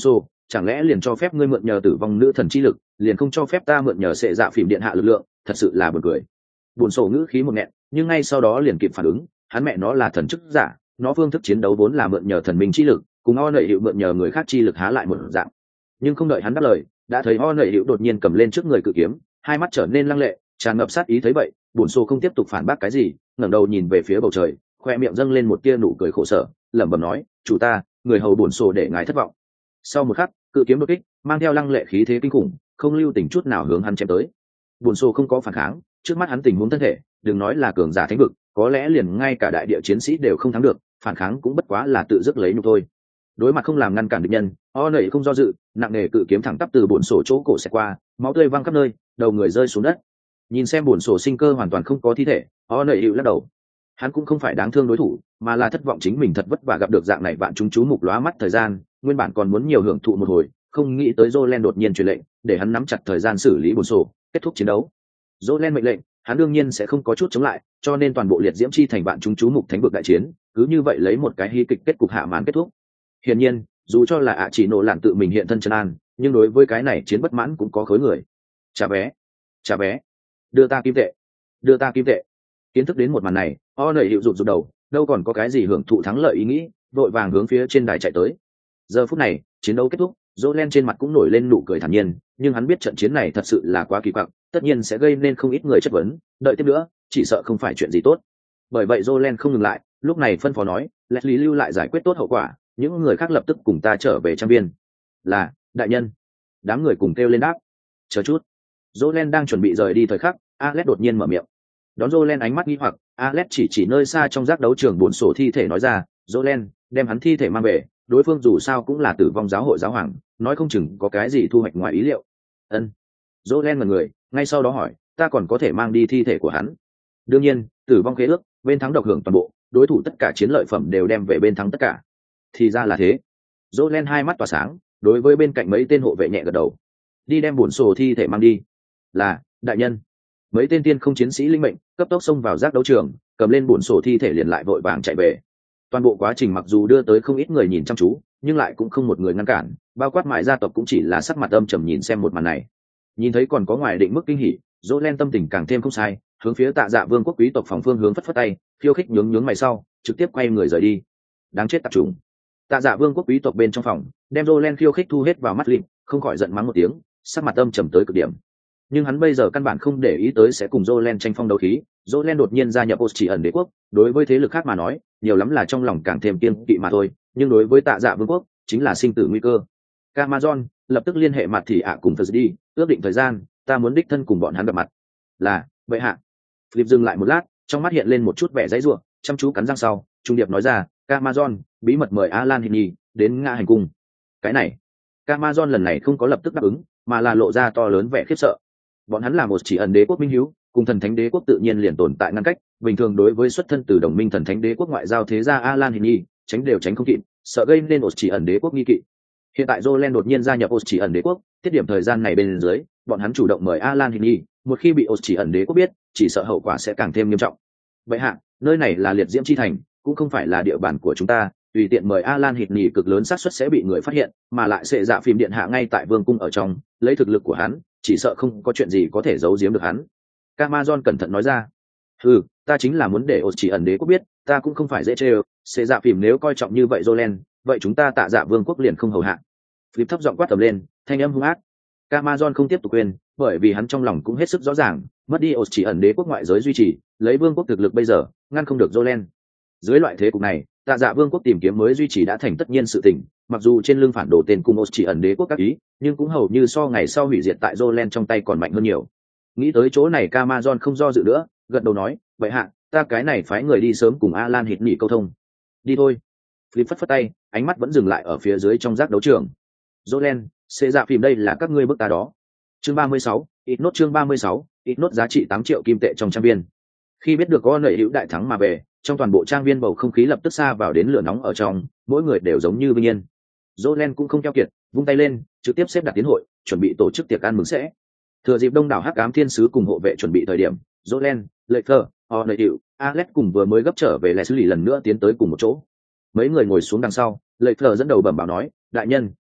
chẳng lẽ liền cho phép ngươi mượn nhờ tử vong nữ thần chi lực, liền không cho phép ta mượn nhờ sệ dạ phìm điện hạ lực lượng? Thật sự là buồn cười. Buồn sổ ngữ khí một nghẹn, nhưng ngay sau đó liền kịp phản ứng, hắn mẹ nó là thần chức giả, nó phương thức chiến đấu vốn là mượn nhờ thần minh chi lực, cùng o nợ hiệu mượn nhờ người khác chi lực há lại một dạng. Nhưng không đợi hắn đáp lời, đã thấy o nợ hiệu đột nhiên cầm lên trước người cự kiếm, hai mắt trở nên lăng lệ, tràn ngập sát ý. Thấy vậy, buồn sổ không tiếp tục phản bác cái gì, ngẩng đầu nhìn về phía bầu trời, khoe miệng dâng lên một tia nụ cười khổ sở, lẩm bẩm nói, chủ ta, người hầu buồn sổ để ngài thất vọng. Sau một khắc, cự kiếm đột kích, mang theo lăng lệ khí thế kinh khủng, không lưu tình chút nào hướng hắn chém tới. Buồn sổ không có phản kháng, trước mắt hắn tình huống thân thể, đừng nói là cường giả thánh vực, có lẽ liền ngay cả đại địa chiến sĩ đều không thắng được, phản kháng cũng bất quá là tự dứt lấy nhục thôi. Đối mặt không làm ngăn cản địch nhân, o nẩy không do dự, nặng nề cự kiếm thẳng tắp từ buồn sổ chỗ cổ xẹt qua, máu tươi văng khắp nơi, đầu người rơi xuống đất. Nhìn xem buồn sổ sinh cơ hoàn toàn không có thi thể, o nẩy hữu lắc đầu. Hắn cũng không phải đáng thương đối thủ, mà là thất vọng chính mình thật vất vả gặp được dạng này vạn chúng chú mục lóa mắt thời gian, nguyên bản còn muốn nhiều hưởng thụ một hồi, không nghĩ tới Jolen đột nhiên truyền lệnh, để hắn nắm chặt thời gian xử lý buồn sổ, kết thúc chiến đấu. Jolen mệnh lệnh, hắn đương nhiên sẽ không có chút chống lại, cho nên toàn bộ liệt diễm chi thành vạn chúng chú mục thánh vực đại chiến, cứ như vậy lấy một cái hy kịch kết cục hạ màn kết thúc. Hiển nhiên, dù cho là ạ chỉ nổ lạn tự mình hiện thân chân an, nhưng đối với cái này chiến bất mãn cũng có khối người. Trả vé, trả vé, đưa ta kim tệ, đưa ta kim tệ. Kiến thức đến một màn này, o nẩy hiệu rụt rụt đầu, đâu còn có cái gì hưởng thụ thắng lợi ý nghĩ, vội vàng hướng phía trên đài chạy tới. Giờ phút này, chiến đấu kết thúc, Jolen trên mặt cũng nổi lên nụ cười thản nhiên, nhưng hắn biết trận chiến này thật sự là quá kỳ quặc, tất nhiên sẽ gây nên không ít người chất vấn, đợi tiếp nữa, chỉ sợ không phải chuyện gì tốt. Bởi vậy Jolen không ngừng lại, lúc này phân phó nói, Leslie lưu lại giải quyết tốt hậu quả, những người khác lập tức cùng ta trở về trang viên. Là, đại nhân. Đám người cùng kêu lên đáp. Chờ chút. Jolen đang chuẩn bị rời đi thời khắc, Alex đột nhiên mở miệng. Đón Jolen ánh mắt nghi hoặc, Alex chỉ chỉ nơi xa trong giác đấu trường buồn sổ thi thể nói ra, Jolen, đem hắn thi thể mang về, đối phương dù sao cũng là tử vong giáo hội giáo hoàng, nói không chừng có cái gì thu hoạch ngoài ý liệu. Ân. Jolen ngẩn người, ngay sau đó hỏi, ta còn có thể mang đi thi thể của hắn? Đương nhiên, tử vong khế ước, bên thắng độc hưởng toàn bộ, đối thủ tất cả chiến lợi phẩm đều đem về bên thắng tất cả. Thì ra là thế. Jolen hai mắt tỏa sáng, đối với bên cạnh mấy tên hộ vệ nhẹ gật đầu. Đi đem buồn sổ thi thể mang đi. Là, đại nhân. Mấy tên tiên không chiến sĩ linh mệnh cấp tốc xông vào giác đấu trường, cầm lên buồn sổ thi thể liền lại vội vàng chạy về. Toàn bộ quá trình mặc dù đưa tới không ít người nhìn chăm chú, nhưng lại cũng không một người ngăn cản, bao quát mại gia tộc cũng chỉ là sắc mặt âm trầm nhìn xem một màn này. Nhìn thấy còn có ngoài định mức kinh hỉ, Jolen tâm tình càng thêm không sai, hướng phía Tạ Dạ Vương quốc quý tộc phòng phương hướng phất phất tay, khiêu khích nhướng nhướng mày sau, trực tiếp quay người rời đi. Đáng chết tạp trùng. Tạ Dạ Vương quốc quý tộc bên trong phòng, đem Jolen khiêu khích thu hết vào mắt lịm, không khỏi giận mắng một tiếng, sắc mặt âm trầm tới cực điểm. Nhưng hắn bây giờ căn bản không để ý tới sẽ cùng Jolen tranh phong đấu khí, Jolen đột nhiên gia nhập Chỉ ẩn đế quốc, đối với thế lực khác mà nói, nhiều lắm là trong lòng càng thêm kiêng kỵ mà thôi, nhưng đối với Tạ Dạ Vương quốc, chính là sinh tử nguy cơ. Camazon lập tức liên hệ mặt thì ạ cùng Phật đi, ước định thời gian, ta muốn đích thân cùng bọn hắn gặp mặt. Là, bệ hạ. Philip dừng lại một lát, trong mắt hiện lên một chút vẻ dãy rủa, chăm chú cắn răng sau, trung điệp nói ra, Camazon, bí mật mời Alan Hinny đến Ngã hành cung. Cái này, Camazon lần này không có lập tức đáp ứng, mà là lộ ra to lớn vẻ khiếp sợ. Bọn hắn là một chỉ ẩn đế quốc minh hiếu, cùng thần thánh đế quốc tự nhiên liền tồn tại ngăn cách, bình thường đối với xuất thân từ đồng minh thần thánh đế quốc ngoại giao thế gia Alan Hinny, tránh đều tránh không kịp, sợ gây nên một chỉ ẩn đế quốc nghi kỵ. Hiện tại Jolen đột nhiên gia nhập một chỉ ẩn đế quốc, tiết điểm thời gian này bên dưới, bọn hắn chủ động mời Alan Hinny, một khi bị một chỉ ẩn đế quốc biết, chỉ sợ hậu quả sẽ càng thêm nghiêm trọng. Vậy hạ, nơi này là liệt diễm chi thành, cũng không phải là địa bàn của chúng ta, tùy tiện mời Alan Hinny cực lớn xác suất sẽ bị người phát hiện, mà lại sẽ dạ phim điện hạ ngay tại vương cung ở trong, lấy thực lực của hắn, chỉ sợ không có chuyện gì có thể giấu giếm được hắn. Camazon cẩn thận nói ra. Ừ, ta chính là muốn để một chỉ ẩn đế quốc biết, ta cũng không phải dễ chơi, sẽ dạ phim nếu coi trọng như vậy Jolen, vậy chúng ta Tạ Dạ Vương quốc liền không hầu hạ. Philip thấp giọng quát tầm lên, thanh âm hung ác. Camazon không tiếp tục quên, bởi vì hắn trong lòng cũng hết sức rõ ràng, mất đi ổ chỉ ẩn đế quốc ngoại giới duy trì, lấy vương quốc thực lực bây giờ, ngăn không được Jolen. Dưới loại thế cục này, Tạ Dạ Vương quốc tìm kiếm mới duy trì đã thành tất nhiên sự tình, mặc dù trên lưng phản đồ tên cùng ổ chỉ ẩn đế quốc các ý, nhưng cũng hầu như so ngày sau hủy diệt tại Jolen trong tay còn mạnh hơn nhiều. Nghĩ tới chỗ này Camazon không do dự nữa, gật đầu nói, vậy hạ, ta cái này phái người đi sớm cùng Alan Hinny câu thông. Đi thôi. Philip phất phất tay, ánh mắt vẫn dừng lại ở phía dưới trong giác đấu trường. Jolen, sẽ dạ phim đây là các ngươi bức ta đó. Chương ba mươi sáu, ít nốt chương ba mươi sáu, ít nốt giá trị tám triệu kim tệ trong trang viên. Khi biết được có nợ hữu đại thắng mà về, trong toàn bộ trang viên bầu không khí lập tức xa vào đến lửa nóng ở trong, mỗi người đều giống như vinh yên. Jolen cũng không keo kiệt, vung tay lên, trực tiếp xếp đặt tiến hội, chuẩn bị tổ chức tiệc ăn mừng sẽ. Thừa dịp đông đảo hắc ám thiên sứ cùng hộ vệ chuẩn bị thời điểm, Jolen, Lefer, O'Neil, Alex cùng vừa mới gấp trở về Leslie lần nữa tiến tới cùng một chỗ. Mấy người ngồi xuống đằng sau, Lefer dẫn đầu bẩm báo nói, đại nhân,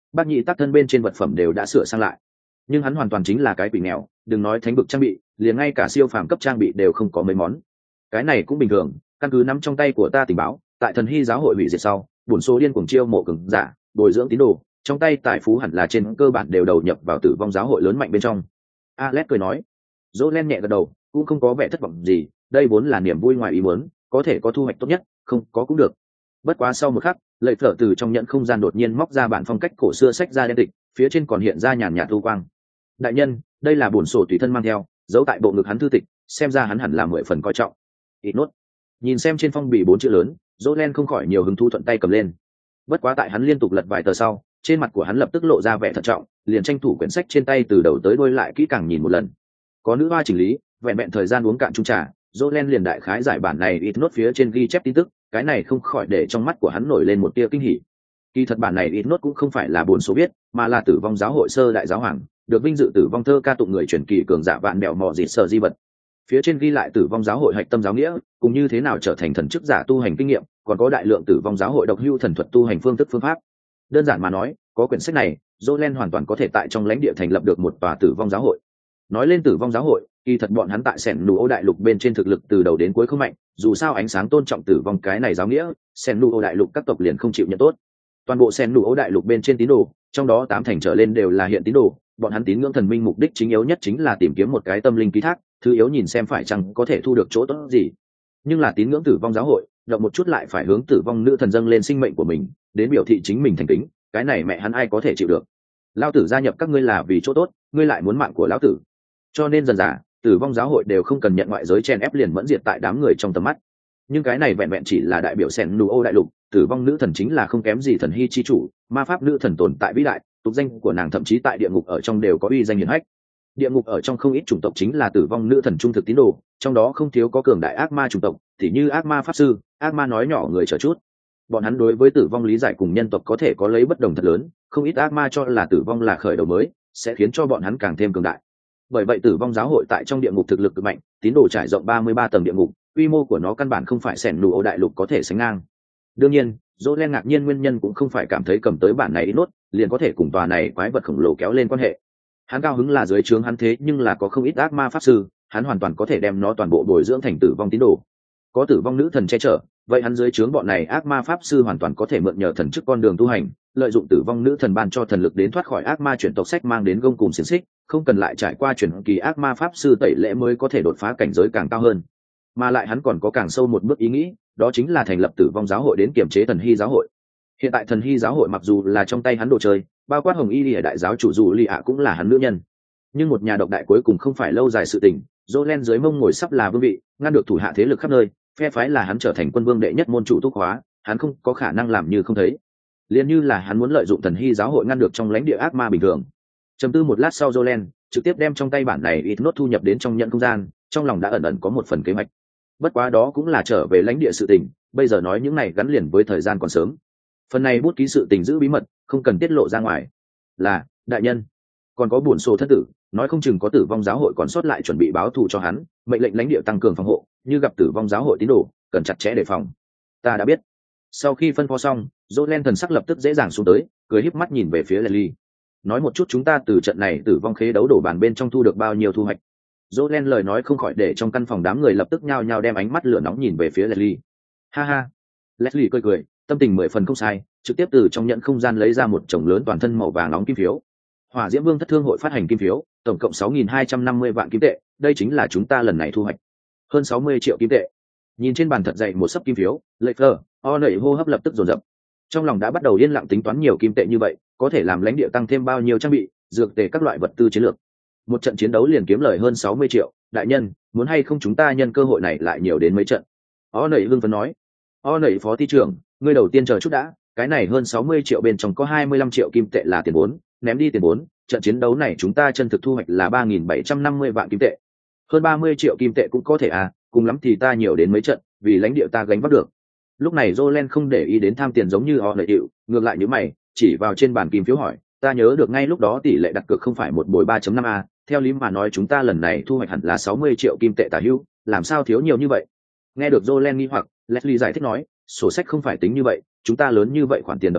bác nhị tác thân bên trên vật phẩm đều đã sửa sang lại, nhưng hắn hoàn toàn chính là cái quỷ nghèo, đừng nói thánh vực trang bị, liền ngay cả siêu phàm cấp trang bị đều không có mấy món. Cái này cũng bình thường, căn cứ nắm trong tay của ta tình báo, tại thần hy giáo hội hủy diệt sau, bổn số điên cuồng chiêu mộ cường giả, bồi dưỡng tín đồ, trong tay tài phú hẳn là trên cơ bản đều đầu nhập vào tử vong giáo hội lớn mạnh bên trong. Alex cười nói. Jolen nhẹ gật đầu, cũng không có vẻ thất vọng gì, đây vốn là niềm vui ngoài ý muốn, có thể có thu hoạch tốt nhất, không có cũng được. Bất quá sau một khắc, Lợi Phở từ trong nhận không gian đột nhiên móc ra bản phong cách cổ xưa sách ra đen tịch, phía trên còn hiện ra nhàn nhạt thu quang. Đại nhân, đây là bổn sổ tùy thân mang theo, giấu tại bộ ngực hắn thư tịch, xem ra hắn hẳn là mười phần coi trọng. Ít nốt. Nhìn xem trên phong bì bốn chữ lớn, Jolen không khỏi nhiều hứng thú thuận tay cầm lên. Bất quá tại hắn liên tục lật vài tờ sau, trên mặt của hắn lập tức lộ ra vẻ thận trọng, liền tranh thủ quyển sách trên tay từ đầu tới đuôi lại kỹ càng nhìn một lần. Có nữ hoa chỉnh lý, vẹn vẹn thời gian uống cạn chung trà, Jolen liền đại khái giải bản này ít nốt phía trên ghi chép tin tức, cái này không khỏi để trong mắt của hắn nổi lên một tia kinh hỉ. Kỳ thật bản này ít nốt cũng không phải là bốn số viết, mà là tử vong giáo hội sơ đại giáo hoàng, được vinh dự tử vong thơ ca tụng người truyền kỳ cường giả vạn bèo mò dịt sở di vật. Phía trên ghi lại tử vong giáo hội hạch tâm giáo nghĩa, cũng như thế nào trở thành thần chức giả tu hành kinh nghiệm, còn có đại lượng tử vong giáo hội độc hưu thần thuật tu hành phương thức phương pháp. Đơn giản mà nói, có quyển sách này, Jolen hoàn toàn có thể tại trong lãnh địa thành lập được một tòa tử vong giáo hội. Nói lên tử vong giáo hội, kỳ thật bọn hắn tại Sẻn Nụ Ô đại lục bên trên thực lực từ đầu đến cuối không mạnh, dù sao ánh sáng tôn trọng tử vong cái này giáo nghĩa, Sẻn Nụ Ô đại lục các tộc liền không chịu nhận tốt. Toàn bộ Sẻn Nụ Ô đại lục bên trên tín đồ, trong đó tám thành trở lên đều là hiện tín đồ, bọn hắn tín ngưỡng thần minh mục đích chính yếu nhất chính là tìm kiếm một cái tâm linh ký thác, thứ yếu nhìn xem phải chăng có thể thu được chỗ tốt gì. Nhưng là tín ngưỡng tử vong giáo hội, động một chút lại phải hướng tử vong nữ thần dâng lên sinh mệnh của mình, đến biểu thị chính mình thành kính, cái này mẹ hắn ai có thể chịu được. Lão tử gia nhập các ngươi là vì chỗ tốt, ngươi lại muốn mạng của lão tử. Cho nên dần dà, tử vong giáo hội đều không cần nhận ngoại giới chen ép liền mẫn diệt tại đám người trong tầm mắt. Nhưng cái này vẹn vẹn chỉ là đại biểu Sẻn Nụ Ô đại lục, tử vong nữ thần chính là không kém gì thần hy chi chủ, ma pháp nữ thần tồn tại vĩ đại, tục danh của nàng thậm chí tại địa ngục ở trong đều có uy danh hiển hách. Địa ngục ở trong không ít chủng tộc chính là tử vong nữ thần trung thực tín đồ, trong đó không thiếu có cường đại ác ma chủng tộc, tỉ như ác ma pháp sư, ác ma nói nhỏ người chờ chút. Bọn hắn đối với tử vong lý giải cùng nhân tộc có thể có lấy bất đồng thật lớn, không ít ác ma cho là tử vong là khởi đầu mới, sẽ khiến cho bọn hắn càng thêm cường đại. Bởi vậy tử vong giáo hội tại trong địa ngục thực lực cực mạnh, tín đồ trải rộng ba mươi ba tầng địa ngục, quy mô của nó căn bản không phải Sẻn Nụ Ô đại lục có thể sánh ngang. Đương nhiên, Jolen ngạc nhiên nguyên nhân cũng không phải cảm thấy cầm tới bản này ít nốt, liền có thể cùng tòa này quái vật khổng lồ kéo lên quan hệ. Hắn cao hứng là dưới trướng hắn thế nhưng là có không ít ác ma pháp sư, hắn hoàn toàn có thể đem nó toàn bộ bồi dưỡng thành tử vong tín đồ. Có tử vong nữ thần che chở, vậy hắn dưới trướng bọn này ác ma pháp sư hoàn toàn có thể mượn nhờ thần chức con đường tu hành, lợi dụng tử vong nữ thần ban cho thần lực đến thoát khỏi ác ma chuyển tộc sách mang đến gông cùng xiềng xích, không cần lại trải qua chuyển kỳ ác ma pháp sư tẩy lễ mới có thể đột phá cảnh giới càng cao hơn. Mà lại hắn còn có càng sâu một bước ý nghĩ, đó chính là thành lập tử vong giáo hội đến kiểm chế thần hy giáo hội. Hiện tại thần hy giáo hội mặc dù là trong tay hắn đồ chơi, bao quát hồng y lìa đại giáo chủ dù lì ạ cũng là hắn nữ nhân, nhưng một nhà độc đại cuối cùng không phải lâu dài sự tình. Jolen dưới mông ngồi sắp là vương vị, ngăn được thủ hạ thế lực khắp nơi, phe phái là hắn trở thành quân vương đệ nhất môn chủ túc hóa, hắn không có khả năng làm như không thấy. Liên như là hắn muốn lợi dụng thần hy giáo hội ngăn được trong lãnh địa ác ma bình thường. Trầm tư một lát sau, Jolen trực tiếp đem trong tay bản này ít nốt thu nhập đến trong nhận không gian, trong lòng đã ẩn ẩn có một phần kế hoạch. Bất quá đó cũng là trở về lãnh địa sự tình, bây giờ nói những này gắn liền với thời gian còn sớm. Phần này bút ký sự tình giữ bí mật, không cần tiết lộ ra ngoài. Là đại nhân, còn có buồn sổ thất tử, nói không chừng có tử vong giáo hội còn sót lại chuẩn bị báo thù cho hắn, mệnh lệnh lãnh địa tăng cường phòng hộ, như gặp tử vong giáo hội tín đồ cần chặt chẽ đề phòng. Ta đã biết. Sau khi phân phó xong, Jolen thần sắc lập tức dễ dàng xuống tới, cười híp mắt nhìn về phía Leslie. Nói một chút chúng ta từ trận này tử vong khế đấu đổ bàn bên trong thu được bao nhiêu thu hoạch. Jolen lời nói không khỏi để trong căn phòng đám người lập tức nhao nhao đem ánh mắt lửa nóng nhìn về phía Leslie. Ha ha. Leslie cười cười, tâm tình mười phần không sai, trực tiếp từ trong nhận không gian lấy ra một chồng lớn toàn thân màu vàng nóng kim phiếu. Hỏa Diễm Vương thất thương hội phát hành kim phiếu, tổng cộng sáu nghìn hai trăm năm mươi vạn kim tệ, đây chính là chúng ta lần này thu hoạch. Hơn sáu mươi triệu kim tệ. Nhìn trên bàn thật dày một sấp kim phiếu, Lệ Fleur, o nảy hô hấp lập tức dồn dập. Trong lòng đã bắt đầu yên lặng tính toán nhiều kim tệ như vậy, có thể làm lãnh địa tăng thêm bao nhiêu trang bị, dược tề các loại vật tư chiến lược. Một trận chiến đấu liền kiếm lời hơn sáu mươi triệu, đại nhân, muốn hay không chúng ta nhân cơ hội này lại nhiều đến mấy trận. O nảy hưng phấn nói. O nảy phó ty trưởng, ngươi đầu tiên chờ chút đã, cái này hơn sáu mươi triệu bên trong có hai mươi lăm triệu kim tệ là tiền vốn, ném đi tiền vốn, trận chiến đấu này chúng ta chân thực thu hoạch là ba nghìn bảy trăm năm mươi vạn kim tệ. Hơn ba mươi triệu kim tệ cũng có thể à, cùng lắm thì ta nhiều đến mấy trận, vì lãnh địa ta gánh vác được. Lúc này Jolen không để ý đến tham tiền giống như họ lợi hiệu, ngược lại như mày, chỉ vào trên bàn kim phiếu hỏi, ta nhớ được ngay lúc đó tỷ lệ đặt cược không phải một bồi ba chấm năm a, theo lý mà nói chúng ta lần này thu hoạch hẳn là sáu mươi triệu kim tệ tả hữu, làm sao thiếu nhiều như vậy? Nghe được Jolen nghi hoặc, Leslie giải thích nói, sổ sách không phải tính như vậy, chúng ta lớn như vậy khoản tiền đập xuống,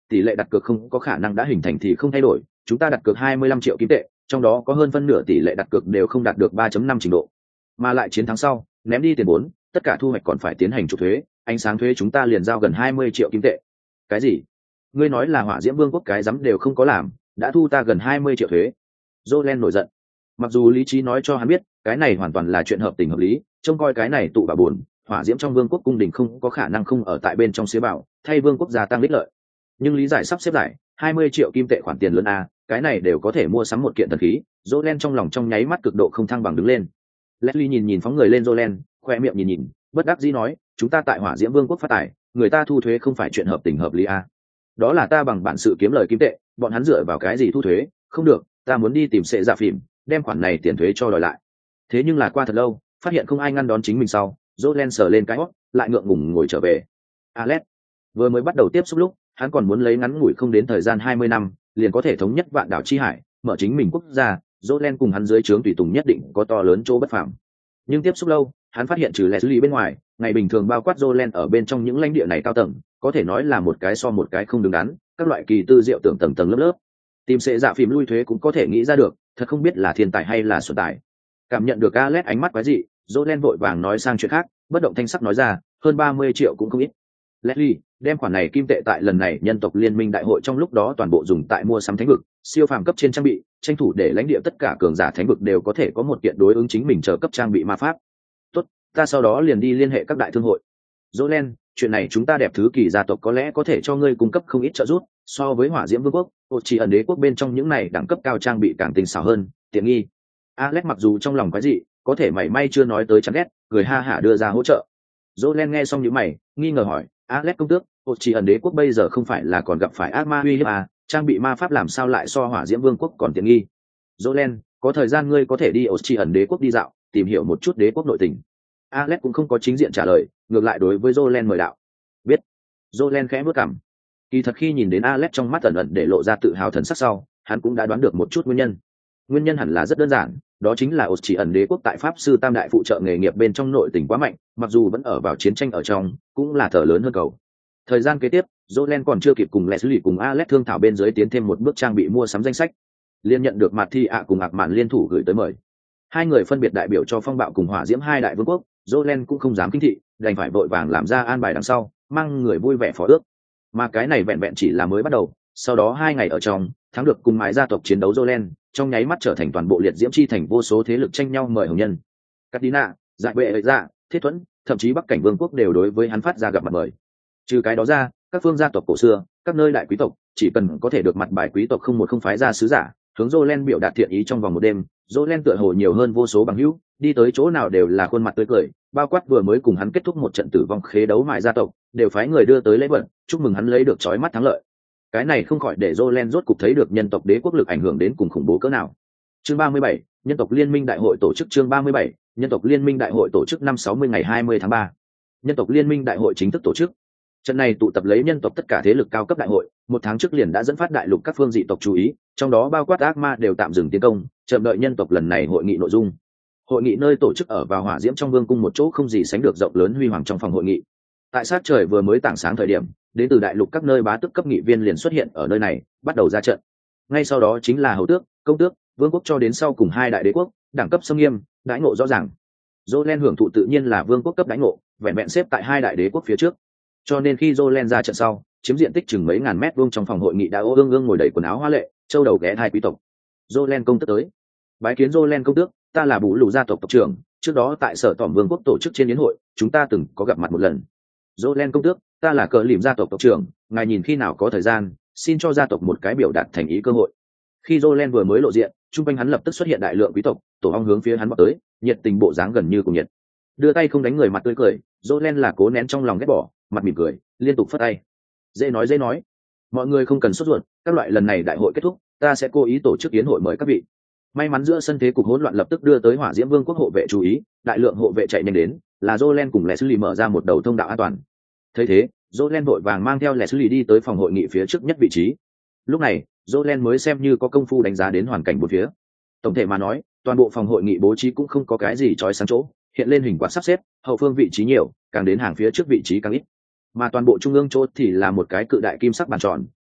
tỷ lệ đặt cược không có khả năng đã hình thành thì không thay đổi, chúng ta đặt cược hai mươi lăm triệu kim tệ, trong đó có hơn phân nửa tỷ lệ đặt cược đều không đạt được ba chấm năm trình độ. Mà lại chiến thắng sau, ném đi tiền vốn, tất cả thu hoạch còn phải tiến hành trục thuế, ánh sáng thuế chúng ta liền giao gần hai mươi triệu kim tệ. Cái gì? Ngươi nói là Hỏa Diễm Vương quốc cái dám đều không có làm, đã thu ta gần hai mươi triệu thuế. Jolen nổi giận. Mặc dù lý trí nói cho hắn biết, cái này hoàn toàn là chuyện hợp tình hợp lý, trông coi cái này tụ bà buồn, Hỏa Diễm trong Vương quốc cung đình không có khả năng không ở tại bên trong xế bảo, thay Vương quốc gia tăng ích lợi. Nhưng lý giải sắp xếp lại, hai mươi triệu kim tệ khoản tiền lớn a, cái này đều có thể mua sắm một kiện thần khí. Jolen trong lòng trong nháy mắt cực độ không thăng bằng đứng lên. Leslie nhìn nhìn phóng người lên Jolen, khoe miệng nhìn nhìn, bất đắc dĩ nói, chúng ta tại Hỏa Diễm Vương quốc phát tài, người ta thu thuế không phải chuyện hợp tình hợp lý a. Đó là ta bằng bản sự kiếm lời kim tệ, bọn hắn dựa vào cái gì thu thuế? Không được, ta muốn đi tìm Sệ Dạ Phìm, đem khoản này tiền thuế cho đòi lại. Thế nhưng là qua thật lâu, phát hiện không ai ngăn đón chính mình sau, Jolen sờ lên cái hót, lại ngượng ngùng ngồi trở về. Alex vừa mới bắt đầu tiếp xúc lúc, hắn còn muốn lấy ngắn ngủi không đến thời gian hai mươi năm, liền có thể thống nhất vạn đảo chi hải, mở chính mình quốc gia. Jolen cùng hắn dưới trướng tùy tùng nhất định có to lớn chỗ bất phàm. Nhưng tiếp xúc lâu, hắn phát hiện trừ Leslie bên ngoài, ngày bình thường bao quát Jolen ở bên trong những lãnh địa này cao tầng, có thể nói là một cái so một cái không đứng đắn, các loại kỳ tư diệu tưởng tầng tầng lớp lớp. Tìm Sệ Dạ Phìm lui thuế cũng có thể nghĩ ra được, thật không biết là thiên tài hay là xuẩn tài. Cảm nhận được Alex ánh mắt quái dị, Jolen vội vàng nói sang chuyện khác, bất động thanh sắc nói ra, hơn ba mươi triệu cũng không ít. Leslie, đem khoản này kim tệ tại lần này nhân tộc liên minh đại hội trong lúc đó toàn bộ dùng tại mua sắm thánh vực, siêu phàm cấp trên trang bị, tranh thủ để lãnh địa tất cả cường giả thánh vực đều có thể có một kiện đối ứng chính mình chờ cấp trang bị ma pháp. Tốt, ta sau đó liền đi liên hệ các đại thương hội. Jolen, chuyện này chúng ta đẹp thứ kỳ gia tộc có lẽ có thể cho ngươi cung cấp không ít trợ giúp, so với Hỏa Diễm Vương quốc, Ổ Chỉ ẩn đế quốc bên trong những này đẳng cấp cao trang bị càng tinh xảo hơn, tiện nghi. Alex mặc dù trong lòng quái dị, có thể mảy may chưa nói tới chán ghét, người ha hả đưa ra hỗ trợ. Jolen nghe xong những mày, nghi ngờ hỏi, Alex công tước, Ổ Chỉ ẩn đế quốc bây giờ không phải là còn gặp phải ác ma uy hiếp à, trang bị ma pháp làm sao lại so Hỏa Diễm Vương quốc còn tiện nghi? Jolen, có thời gian ngươi có thể đi Ổ Chỉ ẩn đế quốc đi dạo, tìm hiểu một chút đế quốc nội tình. Alex cũng không có chính diện trả lời, ngược lại đối với Jolen mời đạo. Biết. Jolen khẽ bước cằm. Kỳ thật khi nhìn đến Alex trong mắt ẩn ẩn để lộ ra tự hào thần sắc sau, hắn cũng đã đoán được một chút nguyên nhân. Nguyên nhân hẳn là rất đơn giản, đó chính là Ổ Chỉ ẩn đế quốc tại pháp sư tam đại phụ trợ nghề nghiệp bên trong nội tình quá mạnh, mặc dù vẫn ở vào chiến tranh ở trong, cũng là thở lớn hơn cầu. Thời gian kế tiếp, Jolen còn chưa kịp cùng Leslie cùng Alex thương thảo bên dưới tiến thêm một bước trang bị mua sắm danh sách, liên nhận được mặt thi ạ cùng ạc mạn liên thủ gửi tới mời. Hai người phân biệt đại biểu cho phong bạo cùng hỏa diễm hai đại vương quốc, Jolen cũng không dám kinh thị, đành phải vội vàng làm ra an bài đằng sau, mang người vui vẻ phó ước. Mà cái này vẹn vẹn chỉ là mới bắt đầu, sau đó hai ngày ở trong, thắng được cùng mãi gia tộc chiến đấu Jolen, trong nháy mắt trở thành toàn bộ liệt diễm chi thành vô số thế lực tranh nhau mời hồng nhân. Catina, Dại Bệ Ấy Dạ, Thiết Thuẫn, thậm chí Bắc Cảnh Vương quốc đều đối với hắn phát ra gặp mặt mời. Trừ cái đó ra, các phương gia tộc cổ xưa, các nơi đại quý tộc, chỉ cần có thể được mặt bài quý tộc không một không phái ra sứ giả, hướng Jolen biểu đạt thiện ý trong vòng một đêm, Jolen tựa hồ nhiều hơn vô số bằng hữu, đi tới chỗ nào đều là khuôn mặt tươi cười, bao quát vừa mới cùng hắn kết thúc một trận tử vong khế đấu mại gia tộc, đều phái người đưa tới lễ vật, chúc mừng hắn lấy được chói mắt thắng lợi. Cái này không khỏi để Jolen rốt cục thấy được nhân tộc đế quốc lực ảnh hưởng đến cùng khủng bố cỡ nào. Chương ba mươi bảy, nhân tộc liên minh đại hội tổ chức chương ba mươi bảy, nhân tộc liên minh đại hội tổ chức năm sáu mươi ngày hai mươi tháng ba. Nhân tộc liên minh đại hội chính thức tổ chức. Trận này tụ tập lấy nhân tộc tất cả thế lực cao cấp đại hội, một tháng trước liền đã dẫn phát đại lục các phương dị tộc chú ý, trong đó bao quát ác ma đều tạm dừng tiến công, chậm đợi nhân tộc lần này hội nghị nội dung. Hội nghị nơi tổ chức ở vào hỏa diễm trong vương cung một chỗ không gì sánh được rộng lớn huy hoàng trong phòng hội nghị. Tại sát trời vừa mới tảng sáng thời điểm, đến từ đại lục các nơi bá tước cấp nghị viên liền xuất hiện ở nơi này, bắt đầu ra trận. Ngay sau đó chính là hầu tước, công tước, vương quốc cho đến sau cùng hai đại đế quốc, đẳng cấp xâm nghiêm, đãi ngộ rõ ràng. Jolen hưởng thụ tự nhiên là vương quốc cấp đãi ngộ, vẹn vẹn xếp tại hai đại đế quốc phía trước. Cho nên khi Jolen ra trận sau, chiếm diện tích chừng mấy ngàn mét vuông trong phòng hội nghị đã ô ương ương ngồi đầy quần áo hoa lệ, châu đầu ghé hai quý tộc. Jolen công tước tới. Bái kiến Jolen công tước, ta là Bù Lù gia tộc tộc trưởng, trước đó tại sở tỏm vương quốc tổ chức trên yến hội, chúng ta từng có gặp mặt một lần. Jolen công tước, ta là Cờ Lìm gia tộc tộc trưởng, ngài nhìn khi nào có thời gian, xin cho gia tộc một cái biểu đạt thành ý cơ hội. Khi Jolen vừa mới lộ diện, trung quanh hắn lập tức xuất hiện đại lượng quý tộc, tổ ong hướng phía hắn vọt tới, nhiệt tình bộ dáng gần như cùng nhiệt. Đưa tay không đánh người mặt tươi cười, Jolen là cố nén trong lòng ghét bỏ, mặt mỉm cười, liên tục phất tay. Dễ nói dễ nói, mọi người không cần sốt ruột, các loại lần này đại hội kết thúc, ta sẽ cố ý tổ chức yến hội mời các vị. May mắn giữa sân thế cục hỗn loạn lập tức đưa tới hỏa diễm vương quốc hộ vệ chú ý, đại lượng hộ vệ chạy nhanh đến, là Jolen cùng Leslie mở ra một đầu thông đạo an toàn. Thấy thế, Jolen vội vàng mang theo Leslie đi tới phòng hội nghị phía trước nhất vị trí. Lúc này, Jolen mới xem như có công phu đánh giá đến hoàn cảnh bốn phía. Tổng thể mà nói, toàn bộ phòng hội nghị bố trí cũng không có cái gì chói sáng chỗ, hiện lên hình quạt sắp xếp, hậu phương vị trí nhiều, càng đến hàng phía trước vị trí càng ít. Mà toàn bộ trung ương chỗ thì là một cái cự đại kim sắc bàn tròn,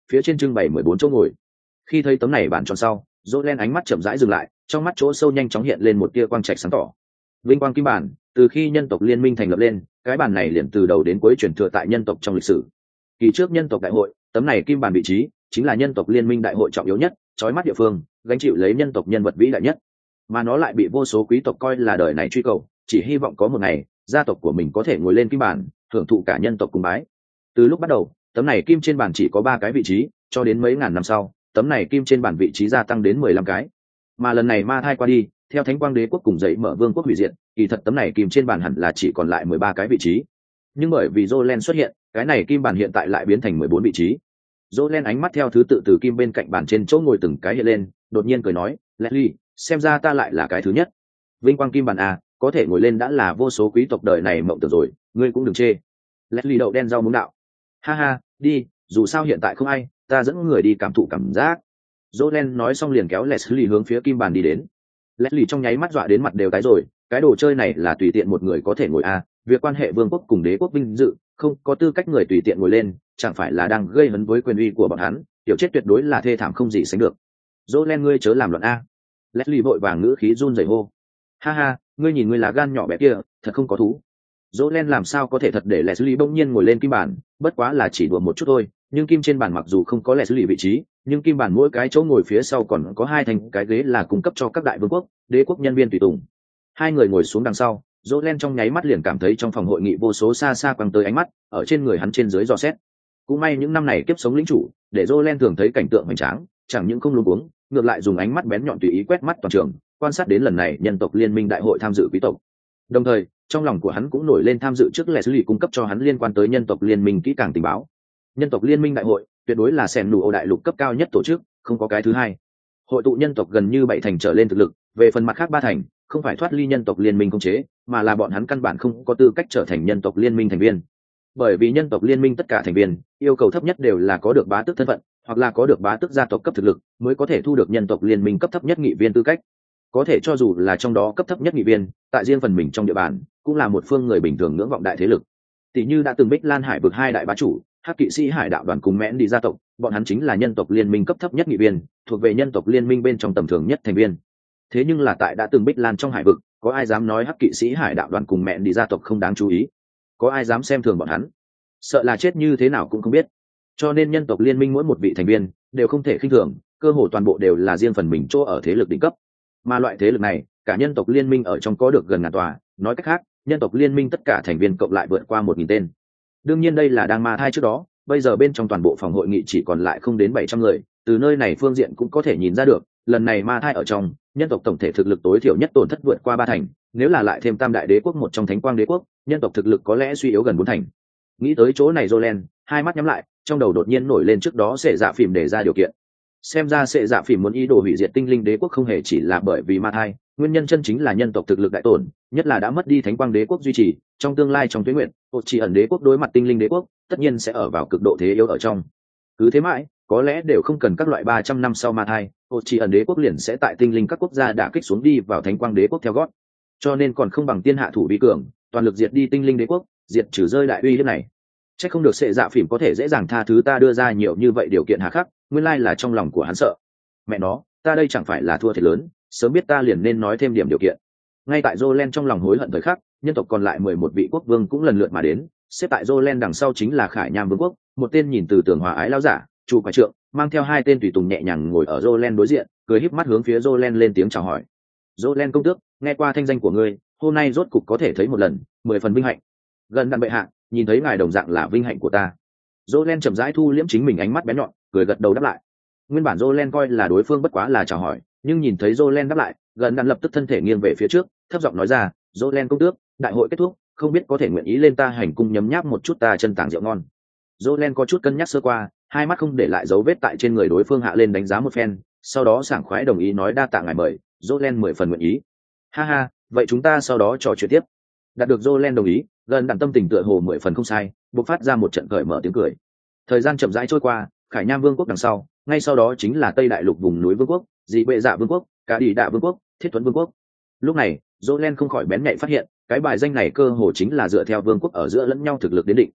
phía trên trưng bày mười bốn chỗ ngồi. Khi thấy tấm này bản tròn sau, Jolen ánh mắt chậm rãi dừng lại, trong mắt chỗ sâu nhanh chóng hiện lên một tia quang trạch sáng tỏ. Vinh quang kim bản, từ khi nhân tộc liên minh thành lập lên, cái bản này liền từ đầu đến cuối truyền thừa tại nhân tộc trong lịch sử. Kỳ trước nhân tộc đại hội, tấm này kim bản vị trí chính là nhân tộc liên minh đại hội trọng yếu nhất, chói mắt địa phương, gánh chịu lấy nhân tộc nhân vật vĩ đại nhất. Mà nó lại bị vô số quý tộc coi là đời này truy cầu, chỉ hy vọng có một ngày, gia tộc của mình có thể ngồi lên kim bản, hưởng thụ cả nhân tộc cùng bái. Từ lúc bắt đầu, tấm này kim trên bản chỉ có ba cái vị trí, cho đến mấy ngàn năm sau, tấm này kim trên bản vị trí gia tăng đến mười lăm cái. Mà lần này ma thai qua đi, theo Thánh Quang Đế quốc cùng dậy mở vương quốc hủy diệt, kỳ thật tấm này kim trên bản hẳn là chỉ còn lại mười ba cái vị trí. Nhưng bởi vì Jolen xuất hiện, cái này kim bản hiện tại lại biến thành mười bốn vị trí. Jolen ánh mắt theo thứ tự từ kim bên cạnh bàn trên chỗ ngồi từng cái hiện lên, đột nhiên cười nói, "Leslie, xem ra ta lại là cái thứ nhất. Vinh quang kim bản à, có thể ngồi lên đã là vô số quý tộc đời này mộng tưởng rồi, ngươi cũng đừng chê." Leslie đậu đen rau muống đạo, "Ha ha, đi, dù sao hiện tại không ai, ta dẫn người đi cảm thụ cảm giác." Jolen nói xong liền kéo Leslie hướng phía kim bàn đi đến. Leslie trong nháy mắt dọa đến mặt đều tái rồi, cái đồ chơi này là tùy tiện một người có thể ngồi à, việc quan hệ vương quốc cùng đế quốc vinh dự, không có tư cách người tùy tiện ngồi lên, chẳng phải là đang gây hấn với quyền uy của bọn hắn, tiểu chết tuyệt đối là thê thảm không gì sánh được. Jolen ngươi chớ làm loạn a. Leslie vội vàng ngữ khí run rẩy hô. Ha ha, ngươi nhìn ngươi là gan nhỏ bé kia, thật không có thú. Jolen làm sao có thể thật để Leslie bỗng nhiên ngồi lên kim bàn, bất quá là chỉ đùa một chút thôi, nhưng kim trên bàn mặc dù không có Leslie vị trí, nhưng kim bàn mỗi cái chỗ ngồi phía sau còn có hai thành cái ghế là cung cấp cho các đại vương quốc, đế quốc nhân viên tùy tùng. Hai người ngồi xuống đằng sau, Jolen trong nháy mắt liền cảm thấy trong phòng hội nghị vô số xa xa quăng tới ánh mắt, ở trên người hắn trên dưới dò xét. Cũng may những năm này kiếp sống lĩnh chủ, để Jolen thường thấy cảnh tượng hoành tráng, chẳng những không luống cuống, ngược lại dùng ánh mắt bén nhọn tùy ý quét mắt toàn trường, quan sát đến lần này nhân tộc liên minh đại hội tham dự quý tộc. Đồng thời, trong lòng của hắn cũng nổi lên tham dự trước Leslie cung cấp cho hắn liên quan tới nhân tộc liên minh kỹ càng tình báo. Nhân tộc liên minh đại hội tuyệt đối là sẻn nụ đại lục cấp cao nhất tổ chức, không có cái thứ hai. Hội tụ nhân tộc gần như bảy thành trở lên thực lực, về phần mặt khác ba thành, không phải thoát ly nhân tộc liên minh khống chế, mà là bọn hắn căn bản không có tư cách trở thành nhân tộc liên minh thành viên. Bởi vì nhân tộc liên minh tất cả thành viên yêu cầu thấp nhất đều là có được bá tước thân phận, hoặc là có được bá tước gia tộc cấp thực lực, mới có thể thu được nhân tộc liên minh cấp thấp nhất nghị viên tư cách. Có thể cho dù là trong đó cấp thấp nhất nghị viên, tại riêng phần mình trong địa bàn, cũng là một phương người bình thường ngưỡng vọng đại thế lực. Tỷ như đã từng Bích Lan Hải vực hai đại bá chủ, Hắc kỵ sĩ Hải đạo đoàn cùng Mẽn đi gia tộc, bọn hắn chính là nhân tộc liên minh cấp thấp nhất nghị viên, thuộc về nhân tộc liên minh bên trong tầm thường nhất thành viên. Thế nhưng là tại đã từng Bích Lan trong hải vực, có ai dám nói Hắc kỵ sĩ Hải đạo đoàn cùng Mẽn đi gia tộc không đáng chú ý? Có ai dám xem thường bọn hắn? Sợ là chết như thế nào cũng không biết. Cho nên nhân tộc liên minh mỗi một vị thành viên đều không thể khinh thường, cơ hồ toàn bộ đều là riêng phần mình chỗ ở thế lực đỉnh cấp. Mà loại thế lực này, cả nhân tộc liên minh ở trong có được gần ngàn tòa, nói cách khác, nhân tộc liên minh tất cả thành viên cộng lại vượt qua một nghìn tên. Đương nhiên đây là đang ma thai trước đó, bây giờ bên trong toàn bộ phòng hội nghị chỉ còn lại không đến bảy trăm người, từ nơi này phương diện cũng có thể nhìn ra được, lần này ma thai ở trong, nhân tộc tổng thể thực lực tối thiểu nhất tổn thất vượt qua ba thành, nếu là lại thêm Tam đại đế quốc một trong Thánh Quang đế quốc, nhân tộc thực lực có lẽ suy yếu gần bốn thành. Nghĩ tới chỗ này Jolen, hai mắt nhắm lại, trong đầu đột nhiên nổi lên trước đó sẽ dạ phìm để ra điều kiện. Xem ra sẽ dạ phìm muốn ý đồ hủy diệt tinh linh đế quốc không hề chỉ là bởi vì ma thai, nguyên nhân chân chính là nhân tộc thực lực đại tổn, nhất là đã mất đi Thánh Quang đế quốc duy trì, trong tương lai trong tuyến nguyện, một chỉ ẩn đế quốc đối mặt tinh linh đế quốc, tất nhiên sẽ ở vào cực độ thế yếu ở trong. Cứ thế mãi, có lẽ đều không cần các loại ba trăm năm sau ma thai, một chỉ ẩn đế quốc liền sẽ tại tinh linh các quốc gia đả kích xuống đi vào Thánh Quang đế quốc theo gót. Cho nên còn không bằng tiên hạ thủ vi cường, toàn lực diệt đi tinh linh đế quốc, diệt trừ rơi đại uy hiếp này. Chắc không được sẽ dạ phìm có thể dễ dàng tha thứ ta đưa ra nhiều như vậy điều kiện hà khắc, nguyên lai là trong lòng của hắn sợ. Mẹ nó, ta đây chẳng phải là thua thiệt lớn, sớm biết ta liền nên nói thêm điểm điều kiện. Ngay tại Jolen trong lòng hối hận thời khắc, nhân tộc còn lại mười một vị quốc vương cũng lần lượt mà đến, xếp tại Jolen đằng sau chính là Khải Nham vương quốc, một tên nhìn từ tường hòa ái lão giả, chủ quái trượng, mang theo hai tên tùy tùng nhẹ nhàng ngồi ở Jolen đối diện, cười híp mắt hướng phía Jolen lên tiếng chào hỏi. Jolen công tước, nghe qua thanh danh của ngươi, hôm nay rốt cục có thể thấy một lần, mười phần vinh hạnh. Gần đàn bệ hạ, nhìn thấy ngài đồng dạng là vinh hạnh của ta. Jolen chậm rãi thu liễm chính mình ánh mắt bén nhọn, cười gật đầu đáp lại. Nguyên bản Jolen coi là đối phương bất quá là chào hỏi, nhưng nhìn thấy Jolen đáp lại, gần đàn lập tức thân thể nghiêng về phía trước, thấp giọng nói ra, Jolen công tước, đại hội kết thúc, không biết có thể nguyện ý lên ta hành cung nhấm nháp một chút ta chân tàng rượu ngon. Jolen có chút cân nhắc sơ qua, hai mắt không để lại dấu vết tại trên người đối phương hạ lên đánh giá một phen, sau đó sảng khoái đồng ý nói đa tạ ngài mời, Jolen mười phần nguyện ý. Ha ha, vậy chúng ta sau đó trò chuyện tiếp. Đạt được Jolen đồng ý, gần đàn tâm tình tựa hồ mười phần không sai, bộc phát ra một trận cởi mở tiếng cười. Thời gian chậm rãi trôi qua, Khải Nham vương quốc đằng sau, ngay sau đó chính là Tây Đại Lục vùng núi vương quốc, Dị Bệ Dạ vương quốc, Cả Đi Đạ vương quốc, Thiết Thuẫn vương quốc. Lúc này, Jolen không khỏi bén nhạy phát hiện, cái bài danh này cơ hồ chính là dựa theo vương quốc ở giữa lẫn nhau thực lực đến định.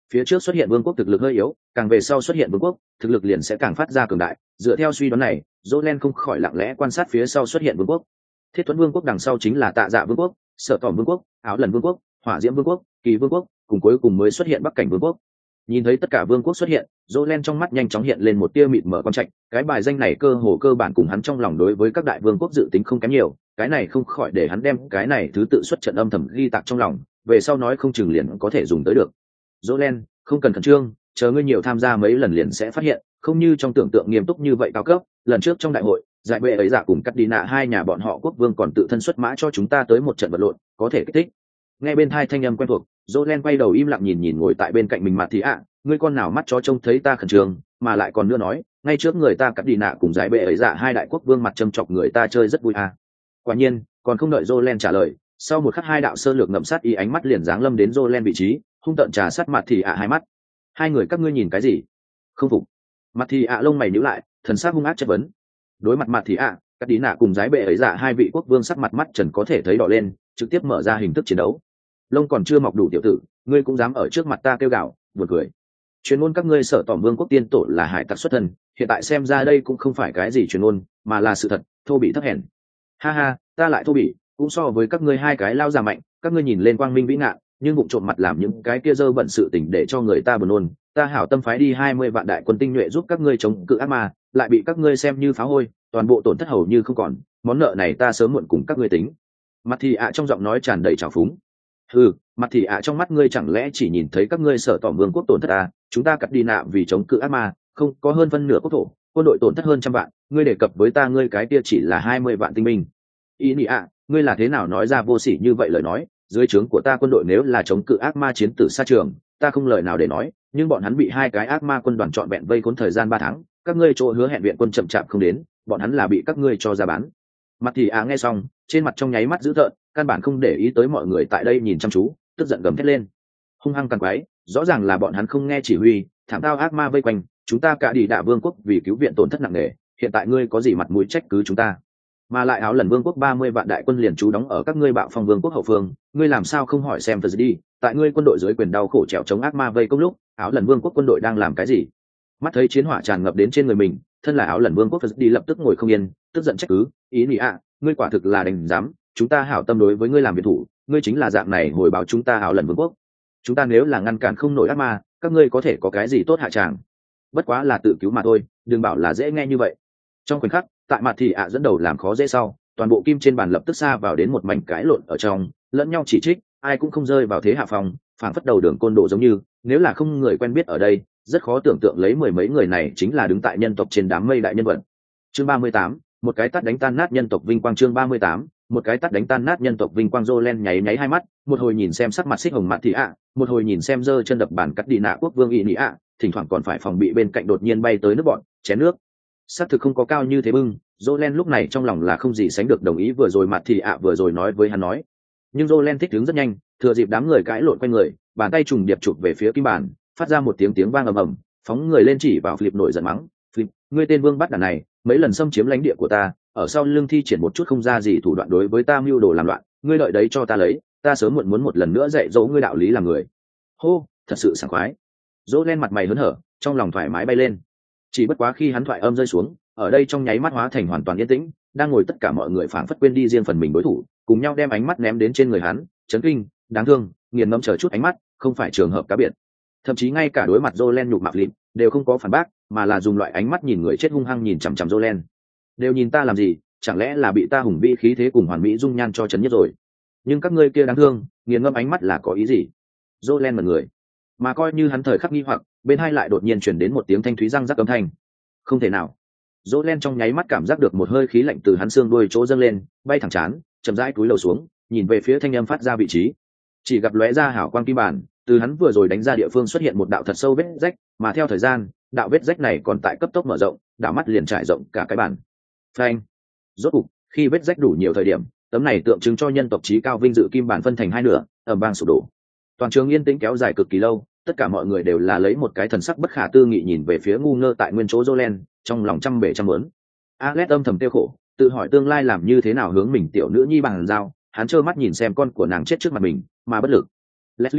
phía trước xuất hiện vương quốc thực lực hơi yếu, càng về sau xuất hiện vương quốc thực lực liền sẽ càng phát ra cường đại. Dựa theo suy đoán này, Jolen không khỏi lặng lẽ quan sát phía sau xuất hiện vương quốc. Thiết Thuẫn vương quốc đằng sau chính là Tạ Dạ vương quốc, Sở Tỏm vương quốc, Áo Lần vương quốc, Hỏa Diễm vương quốc, Kỳ vương quốc, cùng cuối cùng mới xuất hiện Bắc Cảnh vương quốc. Nhìn thấy tất cả vương quốc xuất hiện, Jolen trong mắt nhanh chóng hiện lên một tia mịt mở quan trạch, cái bài danh này cơ hồ cơ bản cùng hắn trong lòng đối với các đại vương quốc dự tính không kém nhiều, cái này không khỏi để hắn đem cái này thứ tự xuất trận âm thầm ghi tạc trong lòng, về sau nói không chừng liền có thể dùng tới được. Jolen, không cần khẩn trương, chờ ngươi nhiều tham gia mấy lần liền sẽ phát hiện, không như trong tưởng tượng nghiêm túc như vậy cao cấp. Lần trước trong đại hội, giải bệ ấy giả cùng cắt đi nạ hai nhà bọn họ quốc vương còn tự thân xuất mã cho chúng ta tới một trận vật lộn, có thể kích thích. Nghe bên tai thanh âm quen thuộc, Jolen quay đầu im lặng nhìn nhìn ngồi tại bên cạnh mình mặt thì ạ, ngươi con nào mắt chó trông thấy ta khẩn trương, mà lại còn nữa nói, ngay trước người ta cắt đi nạ cùng giải bệ ấy giả hai đại quốc vương mặt châm chọc người ta chơi rất vui à. Quả nhiên, còn không đợi Jolen trả lời, sau một khắc hai đạo sơ lược ngậm sát ý ánh mắt liền giáng lâm đến Jolen vị trí, hung tợn trà sát mặt thì ạ hai mắt. Hai người các ngươi nhìn cái gì? Không phục? Mặt thì ạ lông mày nhíu lại, thần sắc hung ác chất vấn. Đối mặt mặt thì ạ, cắt đi nạ cùng giải bệ ấy giả hai vị quốc vương sắc mặt mắt trần có thể thấy đỏ lên, trực tiếp mở ra hình thức chiến đấu. Lông còn chưa mọc đủ tiểu tử, ngươi cũng dám ở trước mặt ta kêu gào, buồn cười. Truyền ngôn các ngươi Sở Tỏm vương quốc tiên tổ là hải tặc xuất thân, hiện tại xem ra đây cũng không phải cái gì truyền ngôn, mà là sự thật, thô bị thấp hèn. Ha ha, ta lại thô bị, cũng so với các ngươi hai cái lao già mạnh, các ngươi nhìn lên quang minh vĩ ngạn, nhưng bụng trộm mặt làm những cái kia dơ bẩn sự tình để cho người ta buồn nôn. Ta hảo tâm phái đi hai mươi vạn đại quân tinh nhuệ giúp các ngươi chống cự ác ma, lại bị các ngươi xem như phá hôi, toàn bộ tổn thất hầu như không còn, món nợ này ta sớm muộn cùng các ngươi tính. Mặt thì ạ trong giọng nói tràn đầy trào phúng. Ừ, mặt thì ạ trong mắt ngươi chẳng lẽ chỉ nhìn thấy các ngươi Sở Tỏm vương quốc tổn thất à? Chúng ta cắt đi nạ vì chống cự ác ma, không có hơn phân nửa quốc thổ, quân đội tổn thất hơn trăm vạn, ngươi đề cập với ta ngươi cái kia chỉ là hai mươi vạn tinh binh. Ý nị ạ, ngươi là thế nào nói ra vô sỉ như vậy lời nói? Dưới trướng của ta quân đội nếu là chống cự ác ma chiến tử xa trường, ta không lời nào để nói, nhưng bọn hắn bị hai cái ác ma quân đoàn trọn vẹn vây khốn thời gian ba tháng, các ngươi chỗ hứa hẹn viện quân chậm chạp không đến, bọn hắn là bị các ngươi cho ra bán. Mặt thì ạ nghe xong, trên mặt trong nháy mắt dữ tợn, căn bản không để ý tới mọi người tại đây nhìn chăm chú, tức giận gầm thét lên, hung hăng càng quái, rõ ràng là bọn hắn không nghe chỉ huy, thảm tao ác ma vây quanh, chúng ta cả đi đạ vương quốc vì cứu viện tổn thất nặng nề, hiện tại ngươi có gì mặt mũi trách cứ chúng ta? Mà lại Áo Lần vương quốc ba mươi vạn đại quân liền trú đóng ở các ngươi Bạo Phong vương quốc hậu phương, ngươi làm sao không hỏi xem thật đi, tại ngươi quân đội dưới quyền đau khổ trèo chống ác ma vây công lúc, Áo Lần vương quốc quân đội đang làm cái gì? Mắt thấy chiến hỏa tràn ngập đến trên người mình, thân là Áo Lần vương quốc đi lập tức ngồi không yên, tức giận trách cứ, ý nị ạ, ngươi quả thực là đành dám, chúng ta hảo tâm đối với ngươi làm việc thủ, ngươi chính là dạng này hồi báo chúng ta Áo Lần vương quốc. Chúng ta nếu là ngăn cản không nổi ác ma, các ngươi có thể có cái gì tốt hạ tràng? Bất quá là tự cứu mà thôi, đừng bảo là dễ nghe như vậy. Trong khoảnh khắc, tại mặt thì ạ dẫn đầu làm khó dễ sau, toàn bộ kim trên bàn lập tức xa vào đến một mảnh cãi lộn ở trong, lẫn nhau chỉ trích, ai cũng không rơi vào thế hạ phòng, phảng phất đầu đường côn đồ giống như, nếu là không người quen biết ở đây, rất khó tưởng tượng lấy mười mấy người này chính là đứng tại nhân tộc trên đám mây đại nhân vật. Chương ba mươi tám, một cái tát đánh tan nát nhân tộc vinh quang. Chương ba mươi tám, một cái tát đánh tan nát nhân tộc vinh quang. Jolen nháy nháy hai mắt, một hồi nhìn xem sắc mặt xích hồng mặt thì ạ, một hồi nhìn xem giơ chân đập bàn cắt đi nạ quốc vương ý nị ạ, thỉnh thoảng còn phải phòng bị bên cạnh đột nhiên bay tới nước bọn, chén nước. Xác thực không có cao như thế bưng, Jolen lúc này trong lòng là không gì sánh được đồng ý vừa rồi mặt thì ạ vừa rồi nói với hắn nói. Nhưng Jolen thích đứng rất nhanh, thừa dịp đám người cãi lộn quanh người, bàn tay trùng điệp chụp về phía kim bàn, phát ra một tiếng tiếng vang ầm ầm, phóng người lên chỉ vào Philip nổi giận mắng, "Philip, ngươi tên vương bắt đàn này, mấy lần xâm chiếm lãnh địa của ta, ở sau lưng thi triển một chút không ra gì thủ đoạn đối với ta mưu đồ làm loạn, ngươi đợi đấy cho ta lấy, ta sớm muộn muốn một lần nữa dạy dỗ ngươi đạo lý làm người." Hô, thật sự sảng khoái. Jolen mặt mày hớn hở, trong lòng thoải mái bay lên. Chỉ bất quá khi hắn thoại âm rơi xuống, ở đây trong nháy mắt hóa thành hoàn toàn yên tĩnh, đang ngồi tất cả mọi người phảng phất quên đi riêng phần mình đối thủ, cùng nhau đem ánh mắt ném đến trên người hắn, chấn kinh, đáng thương, nghiền ngẫm chờ chút ánh mắt, không phải trường hợp cá biệt. Thậm chí ngay cả đối mặt Jolen nhục mạ lịm, đều không có phản bác, mà là dùng loại ánh mắt nhìn người chết hung hăng nhìn chằm chằm Jolen. Đều nhìn ta làm gì, chẳng lẽ là bị ta hùng vĩ khí thế cùng hoàn mỹ dung nhan cho chấn nhất rồi? Nhưng các ngươi kia đáng thương, nghiền ngẫm ánh mắt là có ý gì? Jolen mở người, mà coi như hắn thời khắc nghi hoặc, bên hai lại đột nhiên truyền đến một tiếng thanh thúy răng rắc âm thanh. Không thể nào. Jolen trong nháy mắt cảm giác được một hơi khí lạnh từ hắn xương đuôi chỗ dâng lên, bay thẳng chán, chậm rãi cúi đầu xuống, nhìn về phía thanh âm phát ra vị trí. Chỉ gặp lóe ra hào quang kim bản, từ hắn vừa rồi đánh ra địa phương xuất hiện một đạo thật sâu vết rách, mà theo thời gian, đạo vết rách này còn tại cấp tốc mở rộng, đạo mắt liền trải rộng cả cái bản. Phanh. Rốt cục, khi vết rách đủ nhiều thời điểm, tấm này tượng trưng cho nhân tộc chí cao vinh dự kim bản phân thành hai nửa, ầm vang sụp đổ. Toàn trường yên tĩnh kéo dài cực kỳ lâu, tất cả mọi người đều là lấy một cái thần sắc bất khả tư nghị nhìn về phía ngu ngơ tại nguyên chỗ Jolen, trong lòng trăm bể trăm muốn. Alex âm thầm tiêu khổ, tự hỏi tương lai làm như thế nào hướng mình tiểu nữ nhi bằng dao, hắn trơ mắt nhìn xem con của nàng chết trước mặt mình, mà bất lực. Leslie bộ mặt,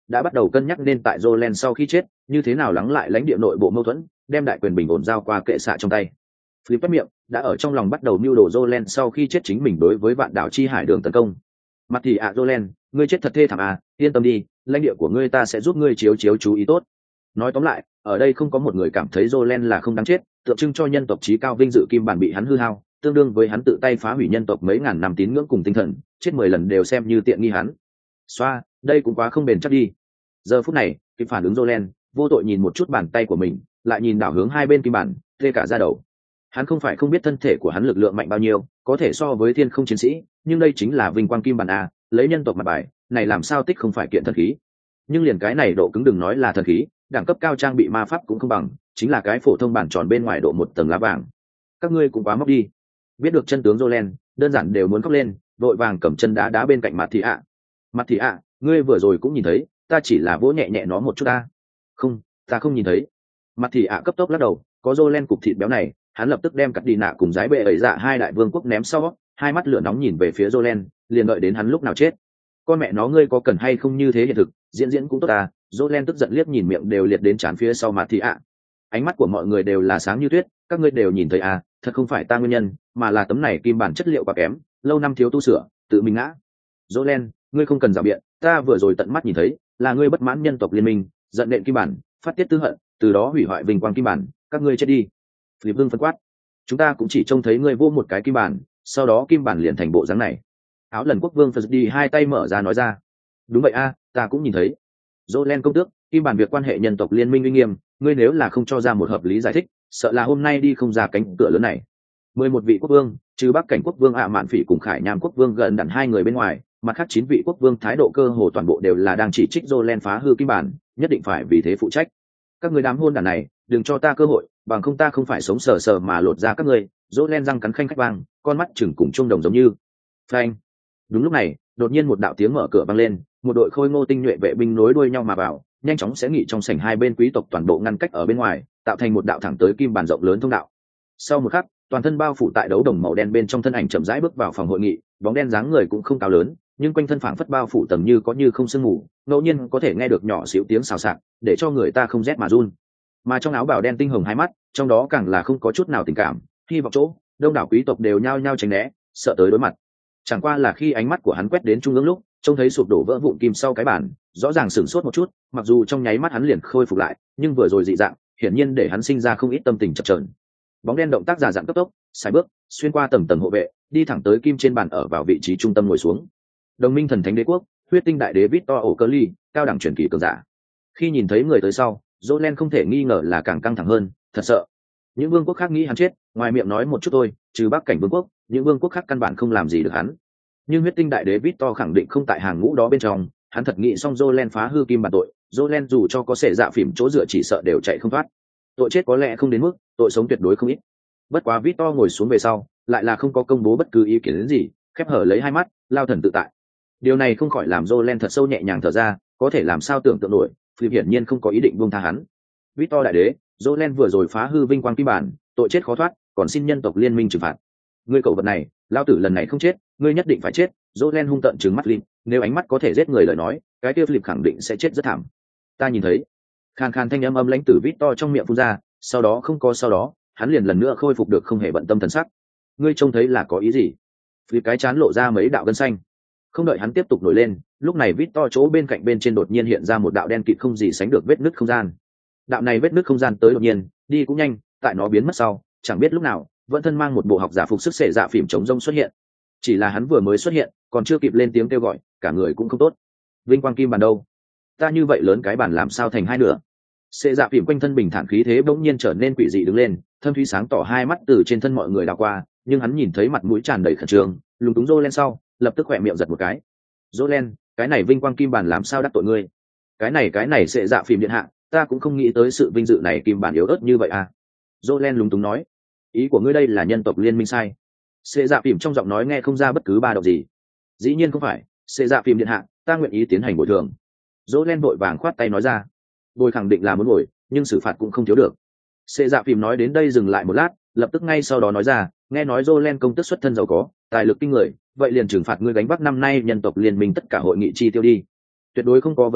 đã bắt đầu cân nhắc nên tại Jolene sau khi chết như thế nào lắng lại lãnh địa nội bộ mâu thuẫn, đem đại quyền bình ổn giao qua kệ xạ trong tay. Philip bắt miệng, đã ở trong lòng bắt đầu mưu đồ Jolene sau khi chết chính mình đối với vạn đảo chi hải đường tấn công. Mặt thì ạ à, Jolene, ngươi chết thật thê thảm à, yên tâm đi, lãnh địa của ngươi ta sẽ giúp ngươi chiếu chiếu chú ý tốt. Nói tóm lại, ở đây không có một người cảm thấy Jolene là không đáng chết, tượng trưng cho nhân tộc trí cao vinh dự kim bản bị hắn hư hao, tương đương với hắn tự tay phá hủy nhân tộc mấy ngàn năm tín ngưỡng cùng tinh thần, chết mười lần đều xem như tiện nghi hắn. Xoa, đây cũng quá không bền chắc đi. Giờ phút này, kịp phản ứng Jolene, vô tội nhìn một chút bàn tay của mình, lại nhìn đảo hướng hai bên kim bản, tê cả da đầu. Hắn không phải không biết thân thể của hắn lực lượng mạnh bao nhiêu, có thể so với thiên không chiến sĩ, nhưng đây chính là vinh quang kim bản a, lấy nhân tộc mặt bài, này làm sao tích không phải kiện thần khí. Nhưng liền cái này độ cứng đừng nói là thần khí, đẳng cấp cao trang bị ma pháp cũng không bằng, chính là cái phổ thông bản tròn bên ngoài độ một tầng lá vàng. Các ngươi cũng quá móc đi. Biết được chân tướng Jolene, đơn giản đều muốn khóc lên, vội vàng cầm chân đá đá bên cạnh mặt thì ạ. Mặt thì ạ, ngươi vừa rồi cũng nhìn thấy, ta chỉ là vỗ nhẹ nhẹ nó một chút ta. Không, ta không nhìn thấy. Mặt thì ạ cấp tốc lắc đầu, có Jolene cục thịt béo này, hắn lập tức đem cắt đi nạ cùng giái bệ ấy dạ hai đại vương quốc ném sau, hai mắt lửa nóng nhìn về phía Jolene, liền đợi đến hắn lúc nào chết. Con mẹ nó ngươi có cần hay không như thế hiện thực, diễn diễn cũng tốt à. Jolene tức giận liếc nhìn miệng đều liệt đến trán phía sau mặt thì ạ. Ánh mắt của mọi người đều là sáng như tuyết, các ngươi đều nhìn thấy à, thật không phải ta nguyên nhân, mà là tấm này kim bản chất liệu quá kém, lâu năm thiếu tu sửa, tự mình ngã. Jolene, ngươi không cần rào biện, ta vừa rồi tận mắt nhìn thấy, là ngươi bất mãn nhân tộc liên minh, giận nện kim bản, phát tiết tư hận, từ đó hủy hoại vinh quang kim bản, các ngươi chết đi. Philip Hưng phân quát, chúng ta cũng chỉ trông thấy ngươi vô một cái kim bản, sau đó kim bản liền thành bộ dáng này. Áo lần quốc vương Phật đi hai tay mở ra nói ra, đúng vậy a, ta cũng nhìn thấy. Jolene công tước, kim bản việc quan hệ nhân tộc liên minh uy nghiêm, ngươi nếu là không cho ra một hợp lý giải thích, sợ là hôm nay đi không ra cánh cửa lớn này. Mười một vị quốc vương, trừ Bắc Cảnh quốc vương ạ Mạn Phỉ cùng Khải Nham quốc vương gần đặn hai người bên ngoài, mặt khác chín vị quốc vương thái độ cơ hồ toàn bộ đều là đang chỉ trích Jolene phá hư kim bản, nhất định phải vì thế phụ trách. Các người đám hôn đản này, đừng cho ta cơ hội, bằng không ta không phải sống sờ sờ mà lột ra các ngươi. Jolene răng cắn khanh khách vang, con mắt chừng cùng trung đồng giống như. Phanh. Đúng lúc này, đột nhiên một đạo tiếng mở cửa vang lên, một đội khôi ngô tinh nhuệ vệ binh nối đuôi nhau mà vào, nhanh chóng sẽ nghị trong sảnh hai bên quý tộc toàn bộ ngăn cách ở bên ngoài, tạo thành một đạo thẳng tới kim bản rộng lớn thông đạo. Sau một khắc, toàn thân bao phủ tại đấu đồng màu đen bên trong thân ảnh chậm rãi bước vào phòng hội nghị, bóng đen dáng người cũng không cao lớn, nhưng quanh thân phảng phất bao phủ tầm như có như không sương mù, ngẫu nhiên có thể nghe được nhỏ xíu tiếng xào xạc, để cho người ta không rét mà run. Mà trong áo bào đen tinh hồng hai mắt, trong đó càng là không có chút nào tình cảm, hy vọng chỗ, đông đảo quý tộc đều nhao nhao tránh né, sợ tới đối mặt. Chẳng qua là khi ánh mắt của hắn quét đến trung ương lúc, trông thấy sụp đổ vỡ vụn kim sau cái bàn, rõ ràng sửng sốt một chút, mặc dù trong nháy mắt hắn liền khôi phục lại, nhưng vừa rồi dị dạng, hiển nhiên để hắn sinh ra không ít tâm tình chập chờn. Bóng đen động tác giả dạng cấp tốc, sai bước, xuyên qua tầng tầng hộ vệ, đi thẳng tới kim trên bàn ở vào vị trí trung tâm ngồi xuống. Đồng minh thần thánh đế quốc, huyết tinh đại đế Victor O'Curly, cao đẳng truyền kỳ cường giả. Khi nhìn thấy người tới sau, Jolene không thể nghi ngờ là càng căng thẳng hơn, thật sợ. Những vương quốc khác nghĩ hắn chết, ngoài miệng nói một chút thôi, trừ Bắc Cảnh vương quốc, những vương quốc khác căn bản không làm gì được hắn. Nhưng huyết tinh đại đế Victor khẳng định không tại hàng ngũ đó bên trong, hắn thật nghĩ xong Jolene phá hư kim bản tội, Jolene dù cho có xẻ dạ phỉm chỗ dựa chỉ sợ đều chạy không thoát. Tội chết có lẽ không đến mức, tội sống tuyệt đối không ít. Bất quá Victor ngồi xuống về sau, lại là không có công bố bất cứ ý kiến gì, khép hở lấy hai mắt, lao thần tự tại. Điều này không khỏi làm Jolene thật sâu nhẹ nhàng thở ra, có thể làm sao tưởng tượng nổi, Philip hiển nhiên không có ý định buông tha hắn. Victor đại đế, Jolene vừa rồi phá hư vinh quang kim bản, tội chết khó thoát, còn xin nhân tộc liên minh trừng phạt. Ngươi cậu vật này, lao tử lần này không chết, ngươi nhất định phải chết. Jolene hung tợn trừng mắt Philip, nếu ánh mắt có thể giết người lời nói, cái kia Philip khẳng định sẽ chết rất thảm. Ta nhìn thấy. Khan khan thanh âm âm lãnh từ Victor trong miệng phun ra, sau đó không có sau đó, hắn liền lần nữa khôi phục được không hề bận tâm thần sắc. Ngươi trông thấy là có ý gì? Philip cái chán lộ ra mấy đạo gân xanh. Không đợi hắn tiếp tục nổi lên, lúc này Victor chỗ bên cạnh bên trên đột nhiên hiện ra một đạo đen kịt không gì sánh được vết nứt không gian. Đạo này vết nứt không gian tới đột nhiên, đi cũng nhanh, tại nó biến mất sau, chẳng biết lúc nào, vẫn thân mang một bộ học giả phục sức xệ dạ phỉm chống rông xuất hiện. Chỉ là hắn vừa mới xuất hiện, còn chưa kịp lên tiếng kêu gọi, cả người cũng không tốt. Vinh quang kim bàn đâu? Ta như vậy lớn cái bàn làm sao thành hai nửa? Xệ dạ phỉm quanh thân bình thản khí thế bỗng nhiên trở nên quỷ dị đứng lên, thâm thúy sáng tỏ hai mắt từ trên thân mọi người đảo qua, nhưng hắn nhìn thấy mặt mũi tràn đầy khẩn trương, lúng túng Jolene sau, lập tức khỏe miệng giật một cái. Jolene, cái này vinh quang kim bàn làm sao đắc tội ngươi? Cái này cái này xệ dạ phỉm điện hạ, ta cũng không nghĩ tới sự vinh dự này kim bản yếu ớt như vậy à? Jolene lúng túng nói, ý của ngươi đây là nhân tộc liên minh sai? Xệ dạ phỉm trong giọng nói nghe không ra bất cứ ba động gì. Dĩ nhiên không phải, xệ dạ phỉm điện hạ, ta nguyện ý tiến hành bồi thường. Jolene vội vàng khoát tay nói ra, bồi khẳng định là muốn bồi, nhưng xử phạt cũng không thiếu được. Xệ dạ phỉm nói đến đây dừng lại một lát, lập tức ngay sau đó nói ra, nghe nói Jolene công tức xuất thân giàu có, tài lực kinh người, vậy liền trừng phạt ngươi gánh vác năm nay nhân tộc liên minh tất cả hội nghị chi tiêu đi. Tuyệt đối không có vấn đề,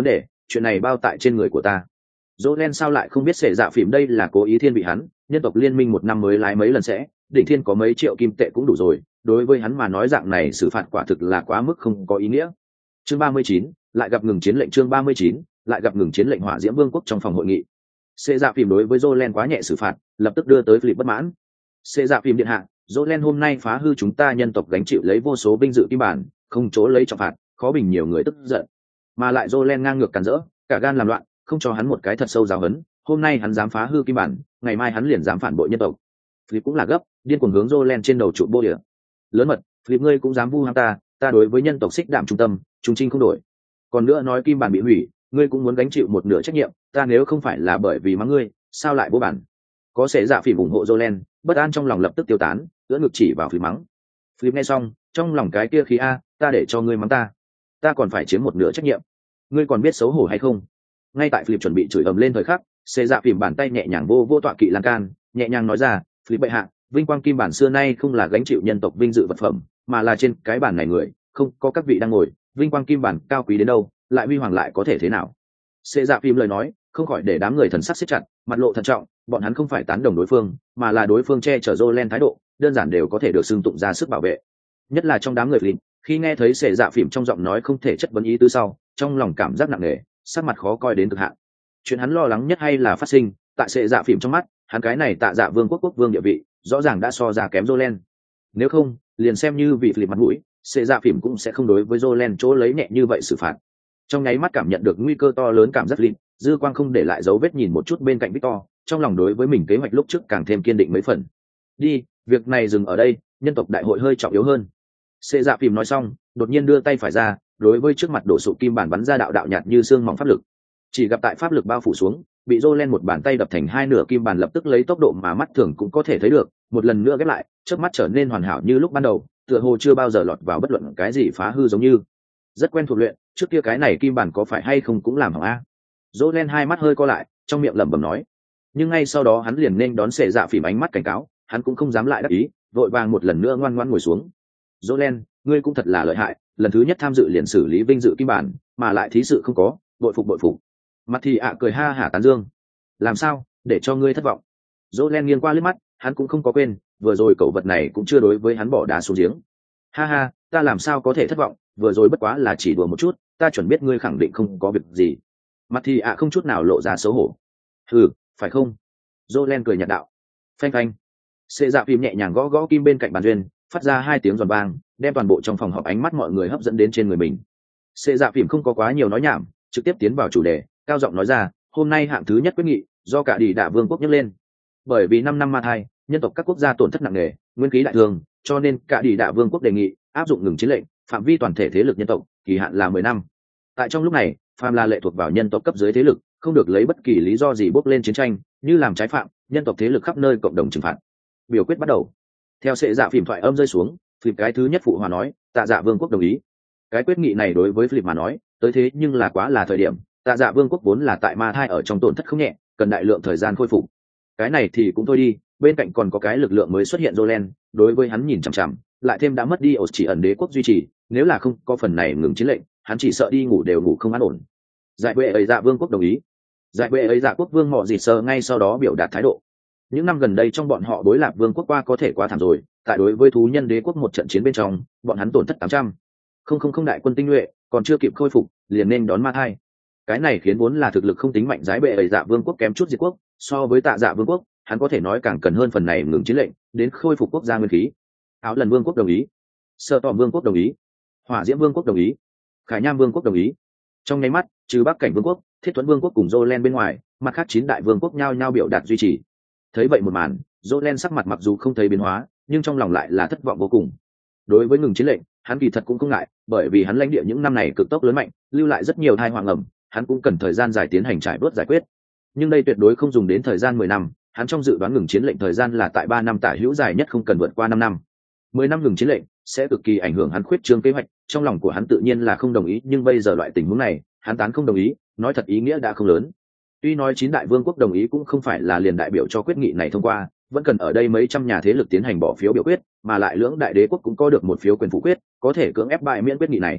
chuyện này bao tại trên người của ta. Jolen sao lại không biết Sệ Dạ Phìm đây là cố ý thiên vị hắn, nhân tộc liên minh một năm mới lái mấy lần sẽ, đỉnh thiên có mấy triệu kim tệ cũng đủ rồi, đối với hắn mà nói dạng này xử phạt quả thực là quá mức không có ý nghĩa. Chương ba mươi chín, lại gặp ngừng chiến lệnh chương ba mươi chín, lại gặp ngừng chiến lệnh Hỏa Diễm Vương quốc trong phòng hội nghị. Sệ Dạ Phìm đối với Jolen quá nhẹ xử phạt, lập tức đưa tới Philip bất mãn. Sệ Dạ Phìm điện hạ, Jolen hôm nay phá hư chúng ta nhân tộc gánh chịu lấy vô số vinh dự kim bản, không chỗ lấy trọng phạt, khó bình nhiều người tức giận. Mà lại Jolen ngang ngược cản rỡ, cả gan làm loạn, không cho hắn một cái thật sâu giáo huấn, hôm nay hắn dám phá hư kim bản, ngày mai hắn liền dám phản bội nhân tộc. Philip cũng là gấp, điên cuồng hướng Jolen trên đầu trụ bô địa. Lớn mật, Philip ngươi cũng dám vu ham ta, ta đối với nhân tộc xích đạm trung tâm, trung trinh không đổi. Còn nữa nói kim bản bị hủy, ngươi cũng muốn gánh chịu một nửa trách nhiệm, ta nếu không phải là bởi vì mắng ngươi, sao lại vô bản? Có Sệ Dạ Phìm ủng hộ Jolen, bất an trong lòng lập tức tiêu tán, ưỡn ngực chỉ vào Philip mắng. Philip nghe xong, trong lòng cái kia khí a, ta để cho ngươi mắng ta, ta còn phải chiếm một nửa trách nhiệm, ngươi còn biết xấu hổ hay không? Ngay tại Philip chuẩn bị chửi ầm lên thời khắc, Sệ Dạ Phìm bàn tay nhẹ nhàng vô vô tọa kỵ lan can, nhẹ nhàng nói ra, Philip bệ hạ, vinh quang kim bản xưa nay không là gánh chịu nhân tộc vinh dự vật phẩm, mà là trên cái bản này người, không có các vị đang ngồi, vinh quang kim bản cao quý đến đâu, lại huy hoàng lại có thể thế nào? Sệ Dạ Phìm lời nói, không khỏi để đám người thần sắc siết chặt, mặt lộ thận trọng, bọn hắn không phải tán đồng đối phương, mà là đối phương che chở Jolen thái độ, đơn giản đều có thể được xưng tụng ra sức bảo vệ. Nhất là trong đám người Philip, khi nghe thấy Sệ Dạ Phìm trong giọng nói không thể chất vấn ý tứ sau, trong lòng cảm giác nặng nề, sắc mặt khó coi đến cực hạn. Chuyện hắn lo lắng nhất hay là phát sinh tại Sệ Dạ Phìm trong mắt, hắn cái này Tạ Dạ Vương quốc quốc vương địa vị, rõ ràng đã so ra kém Jolen. Nếu không, liền xem như vị Philip mặt mũi, Sệ Dạ Phìm cũng sẽ không đối với Jolen chỗ lấy nhẹ như vậy xử phạt. Trong nháy mắt cảm nhận được nguy cơ to lớn cảm giác Philip, dư quang không để lại dấu vết nhìn một chút bên cạnh Victor, trong lòng đối với mình kế hoạch lúc trước càng thêm kiên định mấy phần. Đi, việc này dừng ở đây, nhân tộc đại hội hơi trọng yếu hơn. Sệ Dạ Phìm nói xong, đột nhiên đưa tay phải ra, đối với trước mặt đổ sụp kim bản bắn ra đạo đạo nhạt như xương mỏng pháp lực. Chỉ gặp tại pháp lực bao phủ xuống, bị Jolen một bàn tay đập thành hai nửa kim bản lập tức lấy tốc độ mà mắt thường cũng có thể thấy được, một lần nữa ghép lại, chớp mắt trở nên hoàn hảo như lúc ban đầu, tựa hồ chưa bao giờ lọt vào bất luận cái gì phá hư giống như. Rất quen thuộc luyện, trước kia cái này kim bản có phải hay không cũng làm hỏng a. Jolen hai mắt hơi co lại, trong miệng lẩm bẩm nói. Nhưng ngay sau đó hắn liền nên đón Sệ Dạ Phìm ánh mắt cảnh cáo, hắn cũng không dám lại đắc ý, vội vàng một lần nữa ngoan ngoãn ngồi xuống. Jolen, ngươi cũng thật là lợi hại, lần thứ nhất tham dự liền xử lý vinh dự kim bản, mà lại thí sự không có, bội phục bội phục. Mặt thì ạ cười ha hả tán dương. Làm sao, để cho ngươi thất vọng? Jolen nghiêng qua liếc mắt, hắn cũng không có quên, vừa rồi cẩu vật này cũng chưa đối với hắn bỏ đá xuống giếng. Ha ha, ta làm sao có thể thất vọng, vừa rồi bất quá là chỉ đùa một chút, ta chuẩn biết ngươi khẳng định không có việc gì. Mặt thì ạ không chút nào lộ ra xấu hổ. Ừ, phải không? Jolen cười nhạt đạo. Phanh phanh. Sệ Dạ Phìm nhẹ nhàng gõ gõ kim bên cạnh bàn duyên, phát ra hai tiếng giòn vang, đem toàn bộ trong phòng họp ánh mắt mọi người hấp dẫn đến trên người mình. Sệ Dạ Phìm không có quá nhiều nói nhảm, trực tiếp tiến vào chủ đề, cao giọng nói ra, hôm nay hạng thứ nhất quyết nghị do cả Đi Đạ Vương quốc nhắc lên. Bởi vì năm năm ma thai, nhân tộc các quốc gia tổn thất nặng nề, nguyên khí đại thương, cho nên cả Đi Đạ Vương quốc đề nghị áp dụng ngừng chiến lệnh, phạm vi toàn thể thế lực nhân tộc, kỳ hạn là mười năm. Tại trong lúc này, phàm là lệ thuộc vào nhân tộc cấp dưới thế lực, không được lấy bất kỳ lý do gì bốc lên chiến tranh, như làm trái phạm, nhân tộc thế lực khắp nơi cộng đồng trừng phạt. Biểu quyết bắt đầu. Theo Sệ Dạ Phìm thoại âm rơi xuống, Philip cái thứ nhất phụ hòa nói, Tạ Dạ Vương quốc đồng ý. Cái quyết nghị này đối với Philip mà nói, tới thế nhưng là quá là thời điểm, Tạ Dạ Vương quốc vốn là tại ma thai ở trong tổn thất không nhẹ, cần đại lượng thời gian khôi phục. Cái này thì cũng thôi đi, bên cạnh còn có cái lực lượng mới xuất hiện Jolen, đối với hắn nhìn chằm chằm, lại thêm đã mất đi ổ chỉ ẩn đế quốc duy trì, nếu là không có phần này ngừng chiến lệnh, hắn chỉ sợ đi ngủ đều ngủ không an ổn. Giải bệ ấy Dạ Vương quốc đồng ý. Giải bệ ấy Dạ quốc vương họ gì sơ ngay sau đó biểu đạt thái độ. Những năm gần đây trong bọn họ đối lập vương quốc qua có thể quá thảm rồi, tại đối với thú nhân đế quốc một trận chiến bên trong, bọn hắn tổn thất tám trăm. Không không không đại quân tinh nhuệ, còn chưa kịp khôi phục, liền nên đón ma thai. Cái này khiến vốn là thực lực không tính mạnh giải bệ ấy Dạ Vương quốc kém chút diệt quốc, so với Tạ Dạ Vương quốc, hắn có thể nói càng cần hơn phần này ngừng chiến lệnh, đến khôi phục quốc gia nguyên khí. Áo Lần Vương quốc đồng ý. Sở Tọm Vương quốc đồng ý. Hỏa Diễm Vương quốc đồng ý. Khải Nham Vương quốc đồng ý. Trong nháy mắt, trừ Bắc Cảnh Vương quốc, Thiết Thuẫn Vương quốc cùng Jolen bên ngoài, mặt khác chín đại vương quốc nhao nhao biểu đạt duy trì. Thấy vậy một màn, Jolen sắc mặt mặc dù không thấy biến hóa, nhưng trong lòng lại là thất vọng vô cùng. Đối với ngừng chiến lệnh, hắn kỳ thật cũng không ngại, bởi vì hắn lãnh địa những năm này cực tốc lớn mạnh, lưu lại rất nhiều tai họa ngầm, hắn cũng cần thời gian dài tiến hành trải bớt giải quyết. Nhưng đây tuyệt đối không dùng đến thời gian mười năm, hắn trong dự đoán ngừng chiến lệnh thời gian là tại ba năm tả hữu, dài nhất không cần vượt qua năm năm. mười năm ngừng chiến lệnh sẽ cực kỳ ảnh hưởng hắn khuyết trương kế hoạch, trong lòng của hắn tự nhiên là không đồng ý, nhưng bây giờ loại tình huống này, hắn tán không đồng ý, nói thật ý nghĩa đã không lớn. Tuy nói chín đại vương quốc đồng ý cũng không phải là liền đại biểu cho quyết nghị này thông qua, vẫn cần ở đây mấy trăm nhà thế lực tiến hành bỏ phiếu biểu quyết, mà lại lưỡng đại đế quốc cũng có được một phiếu quyền phủ quyết, có thể cưỡng ép bại miễn quyết nghị này.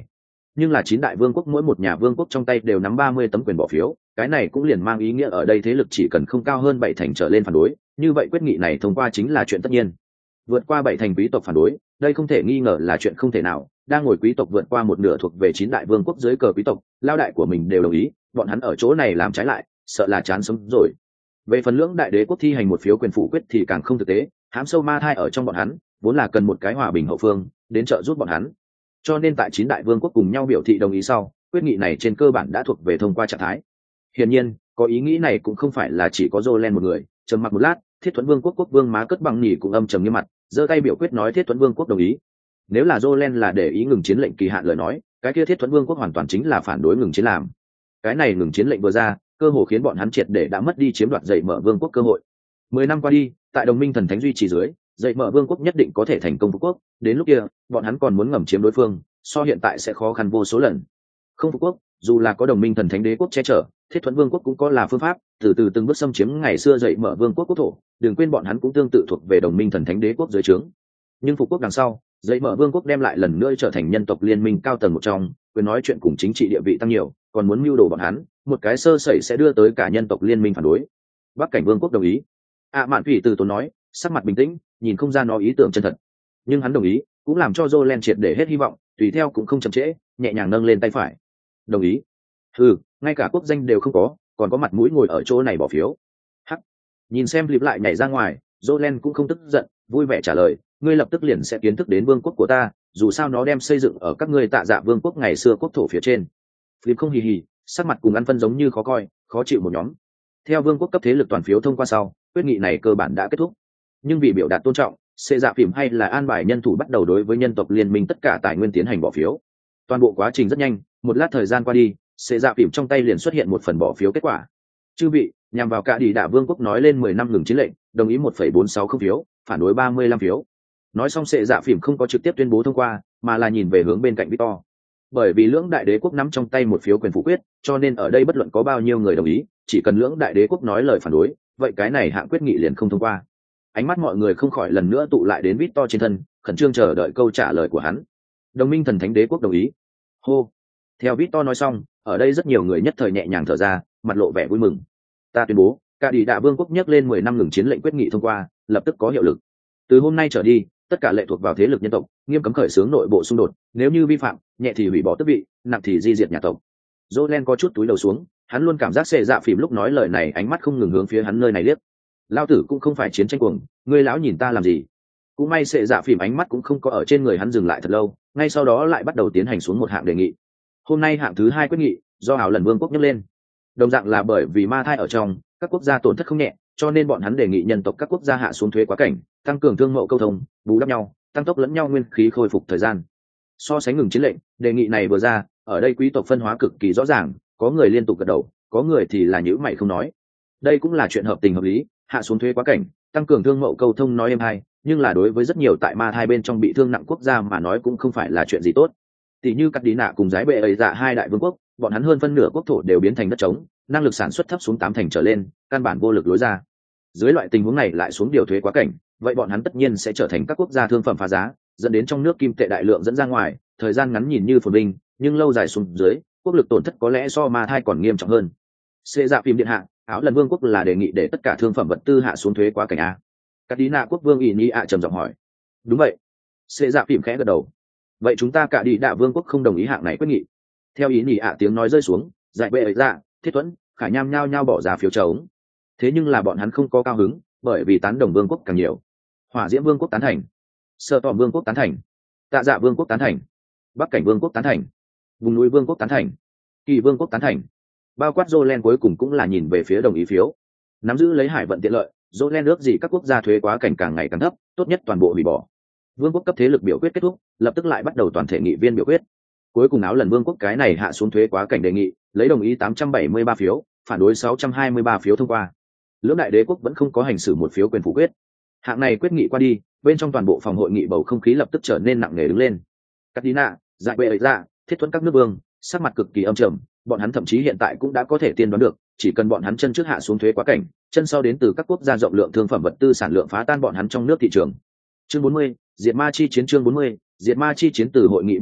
nhưng là chín đại vương quốc mỗi một nhà vương quốc trong tay đều nắm ba mươi tấm quyền bỏ phiếu, cái này cũng liền mang ý nghĩa ở đây thế lực chỉ cần không cao hơn bảy thành trở lên phản đối, như vậy quyết nghị này thông qua chính là chuyện tất nhiên. Vượt qua bảy thành quý tộc phản đối, đây không thể nghi ngờ là chuyện không thể nào, đang ngồi quý tộc vượt qua một nửa thuộc về chín đại vương quốc dưới cờ quý tộc, lao đại của mình đều đồng ý, bọn hắn ở chỗ này làm trái lại, sợ là chán sống rồi. Về phần lưỡng đại đế quốc thi hành một phiếu quyền phủ quyết thì càng không thực tế, hãm sâu ma thai ở trong bọn hắn, vốn là cần một cái hòa bình hậu phương đến trợ giúp bọn hắn. Cho nên tại chín đại vương quốc cùng nhau biểu thị đồng ý sau, quyết nghị này trên cơ bản đã thuộc về thông qua trạng thái. Hiển nhiên, có ý nghĩ này cũng không phải là chỉ có Jolen một người, trầm mặc một lát, Thiết Thuẫn Vương quốc quốc vương Má Cất Bằng Nhỉ cũng âm trầm nghiêm mặt, giơ tay biểu quyết nói Thiết Thuẫn Vương quốc đồng ý. Nếu là Jolen là để ý ngừng chiến lệnh kỳ hạn lời nói, cái kia Thiết Thuẫn Vương quốc hoàn toàn chính là phản đối ngừng chiến làm. Cái này ngừng chiến lệnh vừa ra, cơ hồ khiến bọn hắn triệt để đã mất đi chiếm đoạt dậy mở vương quốc cơ hội. Mười năm qua đi, tại đồng minh thần thánh duy trì dưới, dậy mở vương quốc nhất định có thể thành công phục quốc, đến lúc kia, bọn hắn còn muốn ngầm chiếm đối phương, so hiện tại sẽ khó khăn vô số lần. Không phục quốc, dù là có đồng minh thần thánh đế quốc che chở, Thiết Thuẫn Vương quốc cũng có là phương pháp, từ từ từng bước xâm chiếm ngày xưa dậy mở vương quốc quốc thổ, đừng quên bọn hắn cũng tương tự thuộc về đồng minh thần thánh đế quốc dưới trướng. Nhưng phục quốc đằng sau, dậy mở vương quốc đem lại lần nữa trở thành nhân tộc liên minh cao tầng một trong, quyền nói chuyện cùng chính trị địa vị tăng nhiều, còn muốn mưu đồ bọn hắn, một cái sơ sẩy sẽ đưa tới cả nhân tộc liên minh phản đối. Bắc cảnh vương quốc đồng ý. À Mạn Phỉ từ tốn nói, sắc mặt bình tĩnh, nhìn không ra nó ý tưởng chân thật. Nhưng hắn đồng ý, cũng làm cho Jolen triệt để hết hy vọng, tùy theo cũng không chậm trễ, nhẹ nhàng nâng lên tay phải. Đồng ý. Ừ, ngay cả quốc danh đều không có, còn có mặt mũi ngồi ở chỗ này bỏ phiếu. Hắc. Nhìn xem Flip lại nhảy ra ngoài, Jolen cũng không tức giận, vui vẻ trả lời, ngươi lập tức liền sẽ kiến thức đến vương quốc của ta, dù sao nó đem xây dựng ở các ngươi Tạ Dạ vương quốc ngày xưa quốc thổ phía trên. Flip không hì hì, sắc mặt cùng ăn phân giống như khó coi, khó chịu một nhóm. Theo vương quốc cấp thế lực toàn phiếu thông qua sau, quyết nghị này cơ bản đã kết thúc. Nhưng vì biểu đạt tôn trọng, Xê Dạ Phìm hay là an bài nhân thủ bắt đầu đối với nhân tộc liên minh tất cả tài nguyên tiến hành bỏ phiếu. Toàn bộ quá trình rất nhanh, một lát thời gian qua đi, Xê Dạ Phìm trong tay liền xuất hiện một phần bỏ phiếu kết quả. Chư vị, nhằm vào cả đi đả vương quốc nói lên mười năm ngừng chiến lệnh, đồng ý một phẩy bốn sáu không phiếu, phản đối ba mươi lăm phiếu. Nói xong Xê Dạ Phìm không có trực tiếp tuyên bố thông qua, mà là nhìn về hướng bên cạnh Victor. Bởi vì lưỡng đại đế quốc nắm trong tay một phiếu quyền phủ quyết, cho nên ở đây bất luận có bao nhiêu người đồng ý, chỉ cần lưỡng đại đế quốc nói lời phản đối, vậy cái này hạng quyết nghị liền không thông qua. Ánh mắt mọi người không khỏi lần nữa tụ lại đến Victor trên thân, khẩn trương chờ đợi câu trả lời của hắn. Đồng minh thần thánh đế quốc đồng ý. Hô. Theo Victor nói xong, ở đây rất nhiều người nhất thời nhẹ nhàng thở ra, mặt lộ vẻ vui mừng. Ta tuyên bố, cả đi đạ vương quốc nhắc lên mười năm ngừng chiến lệnh quyết nghị thông qua, lập tức có hiệu lực. Từ hôm nay trở đi, tất cả lệ thuộc vào thế lực nhân tộc, nghiêm cấm khởi xướng nội bộ xung đột, nếu như vi phạm, nhẹ thì hủy bỏ tước vị, nặng thì di diệt nhà tộc. Jolen có chút túi đầu xuống, hắn luôn cảm giác Xê Dạ Phìm lúc nói lời này ánh mắt không ngừng hướng phía hắn nơi này liếc. Lão tử cũng không phải chiến tranh cuồng, ngươi lão nhìn ta làm gì? Cũng may Xê Dạ Phìm ánh mắt cũng không có ở trên người hắn dừng lại thật lâu, ngay sau đó lại bắt đầu tiến hành xuống một hạng đề nghị. Hôm nay hạng thứ hai quyết nghị, do Ảo Lần Vương quốc nhắc lên. Đồng dạng là bởi vì ma thai ở trong, các quốc gia tổn thất không nhẹ, cho nên bọn hắn đề nghị nhân tộc các quốc gia hạ xuống thuế quá cảnh, tăng cường thương mậu câu thông, bù đắp nhau, tăng tốc lẫn nhau nguyên khí khôi phục thời gian. So sánh ngừng chiến lệnh, đề nghị này vừa ra, ở đây quý tộc phân hóa cực kỳ rõ ràng, có người liên tục gật đầu, có người thì là nhíu mày không nói. Đây cũng là chuyện hợp tình hợp lý, hạ xuống thuế quá cảnh, tăng cường thương mậu câu thông nói êm hay, nhưng là đối với rất nhiều tại ma thai bên trong bị thương nặng quốc gia mà nói cũng không phải là chuyện gì tốt. Tỷ như Cắt Đi Nạ cùng Giái Bệ ấy dạ hai đại vương quốc, bọn hắn hơn phân nửa quốc thổ đều biến thành đất trống, năng lực sản xuất thấp xuống tám thành trở lên, căn bản vô lực lối ra. Dưới loại tình huống này lại xuống điều thuế quá cảnh, vậy bọn hắn tất nhiên sẽ trở thành các quốc gia thương phẩm phá giá, dẫn đến trong nước kim tệ đại lượng dẫn ra ngoài, thời gian ngắn nhìn như phồn vinh, nhưng lâu dài xuống dưới, quốc lực tổn thất có lẽ so ma thai còn nghiêm trọng hơn. Xê Dạ Phìm điện hạ, Áo Lần Vương quốc là đề nghị để tất cả thương phẩm vật tư hạ xuống thuế quá cảnh a. Cát Đi Nạ quốc vương ỷ ni ạ trầm giọng hỏi. Đúng vậy. Xê Dạ Phìm khẽ gật đầu. Vậy chúng ta cả đi đạ vương quốc không đồng ý hạng này quyết nghị. Theo ý nhỉ ạ tiếng nói rơi xuống, Dại Bệ ấy dạ, Thiết Thuẫn, Khải Nham nhao nhao bỏ ra phiếu trống. Thế nhưng là bọn hắn không có cao hứng, bởi vì tán đồng vương quốc càng nhiều. Hỏa Diễm vương quốc tán thành, Sợ Tỏ vương quốc tán thành, Tạ Dạ vương quốc tán thành, Bắc Cảnh vương quốc tán thành, Vùng núi vương quốc tán thành, Kỳ vương quốc tán thành. Bao quát Jolen cuối cùng cũng là nhìn về phía đồng ý phiếu. Nắm giữ lấy hải vận tiện lợi, Jolen ước gì các quốc gia thuế quá cảnh càng ngày càng thấp, tốt nhất toàn bộ hủy bỏ. Vương quốc cấp thế lực biểu quyết kết thúc, lập tức lại bắt đầu toàn thể nghị viên biểu quyết. Cuối cùng Áo Lần Vương quốc cái này hạ xuống thuế quá cảnh đề nghị, lấy đồng ý tám trăm bảy mươi ba phiếu, phản đối sáu trăm hai mươi ba phiếu thông qua. Lưỡng đại đế quốc vẫn không có hành xử một phiếu quyền phủ quyết. Hạng này quyết nghị qua đi, bên trong toàn bộ phòng hội nghị bầu không khí lập tức trở nên nặng nề đứng lên. Cát Đi Nạ, Dại Bệ ấy dạ, Thiết Thuẫn các nước vương, sắc mặt cực kỳ âm trầm, bọn hắn thậm chí hiện tại cũng đã có thể tiên đoán được, chỉ cần bọn hắn chân trước hạ xuống thuế quá cảnh, chân sau đến từ các quốc gia rộng lượng thương phẩm vật tư sản lượng phá tan bọn hắn trong nước thị trường. Chương bốn mươi, Diệt Ma chi chiến chương bốn mươi, Diệt Ma chi chiến từ hội nghị bắt đầu,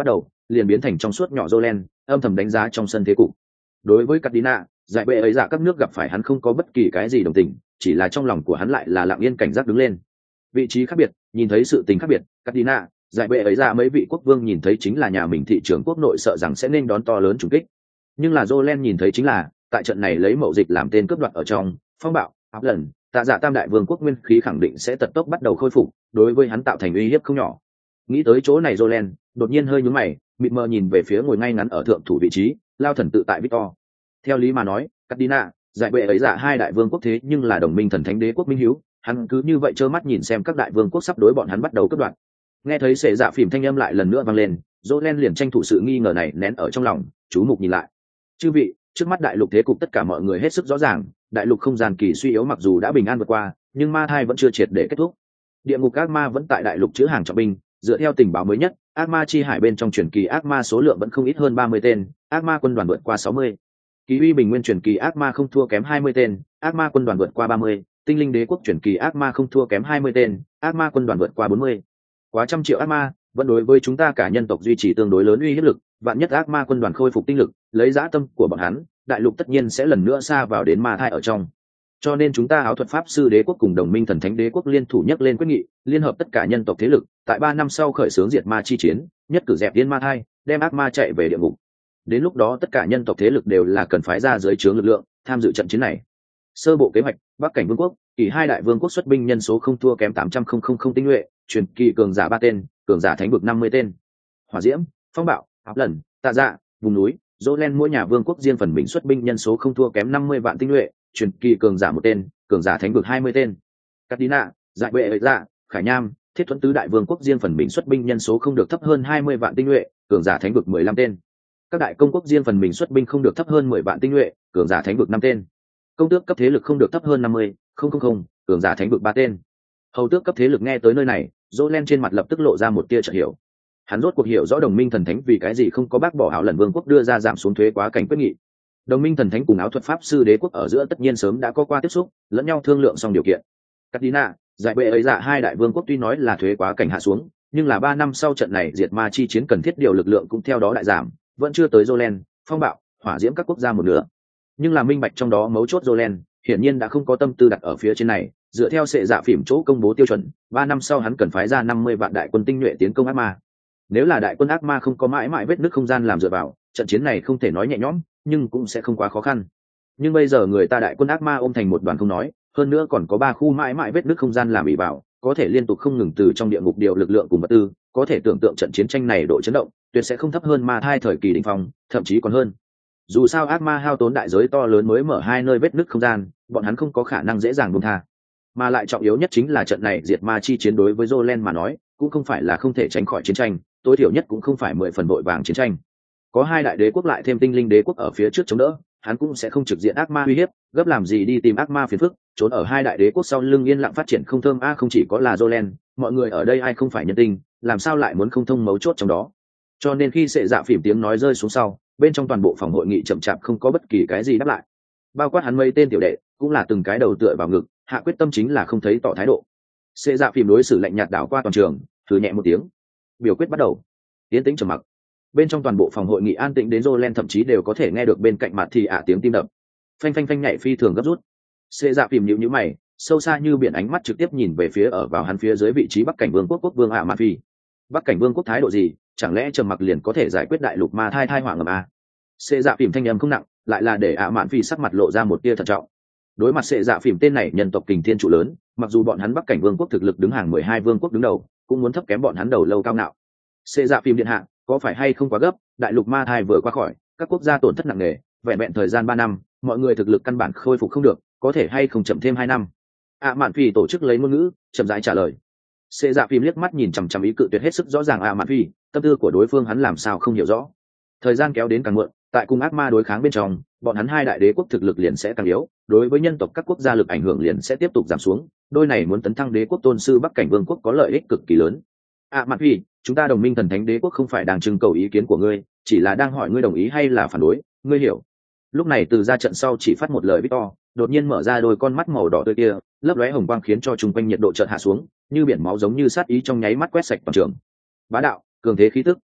liền biến thành trong suốt nhỏ Jolen, âm thầm đánh giá trong sân thế cục. Đối với Cardina, giải bệ ấy dạ các nước gặp phải hắn không có bất kỳ cái gì đồng tình, chỉ là trong lòng của hắn lại là lặng yên cảnh giác đứng lên. Vị trí khác biệt, nhìn thấy sự tình khác biệt, Cardina, giải bệ ấy dạ mấy vị quốc vương nhìn thấy chính là nhà mình thị trường quốc nội sợ rằng sẽ nên đón to lớn trùng kích. Nhưng là Jolen nhìn thấy chính là, tại trận này lấy mậu dịch làm tên cướp đoạt ở trong, phong bạo, áp lần, tạ dạ tam đại vương quốc nguyên khí khẳng định sẽ tật tốc bắt đầu khôi phục, đối với hắn tạo thành uy hiếp không nhỏ. Nghĩ tới chỗ này Jolen, đột nhiên hơi nhướng mày, mịt mờ nhìn về phía ngồi ngay ngắn ở thượng thủ vị trí, lao thần tự tại Victor. Theo lý mà nói, Cardina, giải bệ ấy dạ hai đại vương quốc thế nhưng là đồng minh thần thánh đế quốc minh hiếu, hắn cứ như vậy trơ mắt nhìn xem các đại vương quốc sắp đối bọn hắn bắt đầu cướp đoạt. Nghe thấy sệ dạ phìm thanh âm lại lần nữa vang lên, Jolen liền tranh thủ sự nghi ngờ này nén ở trong lòng, chú mục nhìn lại. Chư vị, trước mắt đại lục thế cục tất cả mọi người hết sức rõ ràng, đại lục không gian kỳ suy yếu mặc dù đã bình an vượt qua, nhưng ma thai vẫn chưa triệt để kết thúc. Địa ngục ác ma vẫn tại đại lục chứa hàng trọng binh, dựa theo tình báo mới nhất, ác ma chi hải bên trong truyền kỳ ác ma số lượng vẫn không ít hơn ba mươi tên, ác ma quân đoàn vượt qua sáu mươi. Kỳ uy bình nguyên truyền kỳ ác ma không thua kém hai mươi tên, ác ma quân đoàn vượt qua ba mươi, tinh linh đế quốc truyền kỳ ác ma không thua kém hai mươi tên, ác ma quân đoàn vượt qua bốn mươi. Quá trăm triệu ác ma, vẫn đối với chúng ta cả nhân tộc duy trì tương đối lớn uy hiếp lực, vạn nhất ác ma quân đoàn khôi phục tinh lực, lấy dã tâm của bọn hắn, đại lục tất nhiên sẽ lần nữa xa vào đến ma thai ở trong. Cho nên chúng ta áo thuật pháp sư đế quốc cùng đồng minh thần thánh đế quốc liên thủ nhất lên quyết nghị, liên hợp tất cả nhân tộc thế lực, tại ba năm sau khởi xướng diệt ma chi chiến, nhất cử dẹp điên ma thai, đem ác ma chạy về địa ngục. Đến lúc đó tất cả nhân tộc thế lực đều là cần phái ra dưới trướng lực lượng tham dự trận chiến này. Sơ bộ kế hoạch, Bắc cảnh vương quốc, kỳ hai đại vương quốc xuất binh nhân số không thua kém tám trăm nghìn tinh nhuệ, truyền kỳ cường giả ba tên, cường giả thánh vực năm mươi tên. Hỏa diễm, phong bạo, áp lần, tạ dạ, vùng núi, Jolen mỗi nhà vương quốc riêng phần mình xuất binh nhân số không thua kém năm mươi vạn tinh nhuệ, truyền kỳ cường giả một tên, cường giả thánh vực hai mươi tên. Cardina, giải bệ ấy dạ, khải nham, thiết thuẫn tứ đại vương quốc riêng phần mình xuất binh nhân số không được thấp hơn hai mươi vạn tinh nhuệ, cường giả thánh vực mười lăm tên. Các đại công quốc riêng phần mình xuất binh không được thấp hơn mười vạn tinh nhuệ, cường giả thánh vực năm tên. Công tước cấp thế lực không được thấp hơn năm mươi, không không không, cường giả thánh vực ba tên. Hầu tước cấp thế lực nghe tới nơi này, Jolen trên mặt lập tức lộ ra một tia chợt hiểu. Hắn rốt cuộc hiểu rõ đồng minh thần thánh vì cái gì không có bác bỏ ảo lần vương quốc đưa ra giảm xuống thuế quá cảnh quyết nghị. Đồng minh thần thánh cùng áo thuật pháp sư đế quốc ở giữa tất nhiên sớm đã có qua tiếp xúc, lẫn nhau thương lượng xong điều kiện. Cardina, giải bệ ấy dạ hai đại vương quốc tuy nói là thuế quá cảnh hạ xuống, nhưng là ba năm sau trận này diệt ma chi chiến cần thiết điều lực lượng cũng theo đó lại giảm, vẫn chưa tới Jolen, phong bạo, hỏa diễm các quốc gia một nửa. Nhưng là minh bạch trong đó mấu chốt Jolen, hiển nhiên đã không có tâm tư đặt ở phía trên này, dựa theo sệ dạ phỉm chỗ công bố tiêu chuẩn, ba năm sau hắn cần phái ra năm mươi vạn đại quân tinh nhuệ tiến công ác ma. Nếu là đại quân ác ma không có mãi mãi vết nứt không gian làm dựa vào, trận chiến này không thể nói nhẹ nhõm, nhưng cũng sẽ không quá khó khăn. Nhưng bây giờ người ta đại quân ác ma ôm thành một đoàn không nói, hơn nữa còn có ba khu mãi mãi vết nứt không gian làm ỷ vào, có thể liên tục không ngừng từ trong địa ngục điều lực lượng cùng vật tư, có thể tưởng tượng trận chiến tranh này độ chấn động, tuyệt sẽ không thấp hơn ma thai thời kỳ đỉnh phong, thậm chí còn hơn. Dù sao ác ma hao tốn đại giới to lớn mới mở hai nơi vết nứt không gian, bọn hắn không có khả năng dễ dàng buông tha. Mà lại trọng yếu nhất chính là trận này diệt ma chi chiến đối với Jolen mà nói, cũng không phải là không thể tránh khỏi chiến tranh, tối thiểu nhất cũng không phải mười phần vội vàng chiến tranh. Có hai đại đế quốc lại thêm tinh linh đế quốc ở phía trước chống đỡ, hắn cũng sẽ không trực diện ác ma uy hiếp, gấp làm gì đi tìm ác ma phiền phức, trốn ở hai đại đế quốc sau lưng yên lặng phát triển không thơm a. Không chỉ có là Jolen, mọi người ở đây ai không phải nhân tinh, làm sao lại muốn không thông mấu chốt trong đó. Cho nên khi sệ dạ phỉm tiếng nói rơi xuống sau, bên trong toàn bộ phòng hội nghị chậm chạp không có bất kỳ cái gì đáp lại. Bao quát hắn mấy tên tiểu đệ, cũng là từng cái đầu tựa vào ngực, hạ quyết tâm chính là không thấy tỏ thái độ. Sệ dạ phỉm đối xử lạnh nhạt đảo qua toàn trường, thử nhẹ một tiếng. Biểu quyết bắt đầu. Tiến tĩnh trầm mặc. Bên trong toàn bộ phòng hội nghị an tĩnh đến Jolen thậm chí đều có thể nghe được bên cạnh mặt thì ạ tiếng tim đập. Phanh phanh phanh nhảy phi thường gấp rút. Sệ dạ phỉm nhíu nhíu mày, sâu xa như biển ánh mắt trực tiếp nhìn về phía ở vào hắn phía dưới vị trí Bắc cảnh vương quốc quốc vương ạ Mạn Phi. Bắc cảnh vương quốc thái độ gì, chẳng lẽ trầm mặc liền có thể giải quyết đại lục ma thai thai họa ngầm a? Sệ dạ phỉm thanh âm không nặng, lại là để ạ Mạn Phi sắc mặt lộ ra một tia thận trọng. Đối mặt sệ dạ phỉm tên này nhân tộc kình thiên trụ lớn, mặc dù bọn hắn Bắc cảnh vương quốc thực lực đứng hàng mười hai vương quốc đứng đầu, cũng muốn thấp kém bọn hắn đầu lâu cao nạo. Sệ dạ phỉm điện hạ, có phải hay không quá gấp, đại lục ma thai vừa qua khỏi, các quốc gia tổn thất nặng nề, vẹn vẹn thời gian ba năm, mọi người thực lực căn bản khôi phục không được, có thể hay không chậm thêm hai năm? ạ Mạn Phi tổ chức lấy ngôn ngữ, chậm rãi trả lời. Sệ dạ phỉm liếc mắt nhìn chằm chằm ý cự tuyệt hết sức rõ ràng ạ Mạn Phi, tâm tư của đối phương hắn làm sao không hiểu rõ. Thời gian kéo đến càng muộn, tại cùng ác ma đối kháng bên trong, bọn hắn hai đại đế quốc thực lực liền sẽ càng yếu, đối với nhân tộc các quốc gia lực ảnh hưởng liền sẽ tiếp tục giảm xuống, đôi này muốn tấn thăng đế quốc tôn sư Bắc cảnh vương quốc có lợi ích cực kỳ lớn. ạ Mạn Phi, chúng ta đồng minh thần thánh đế quốc không phải đang trưng cầu ý kiến của ngươi, chỉ là đang hỏi ngươi đồng ý hay là phản đối, ngươi hiểu. Lúc này từ ra trận sau chỉ phát một lời Victor, đột nhiên mở ra đôi con mắt màu đỏ tươi kia, lấp lóe hồng quang khiến cho chung quanh nhiệt độ chợt hạ xuống, như biển máu giống như sát ý trong nháy mắt quét sạch toàn trường. Bá đạo, cường thế khí tức,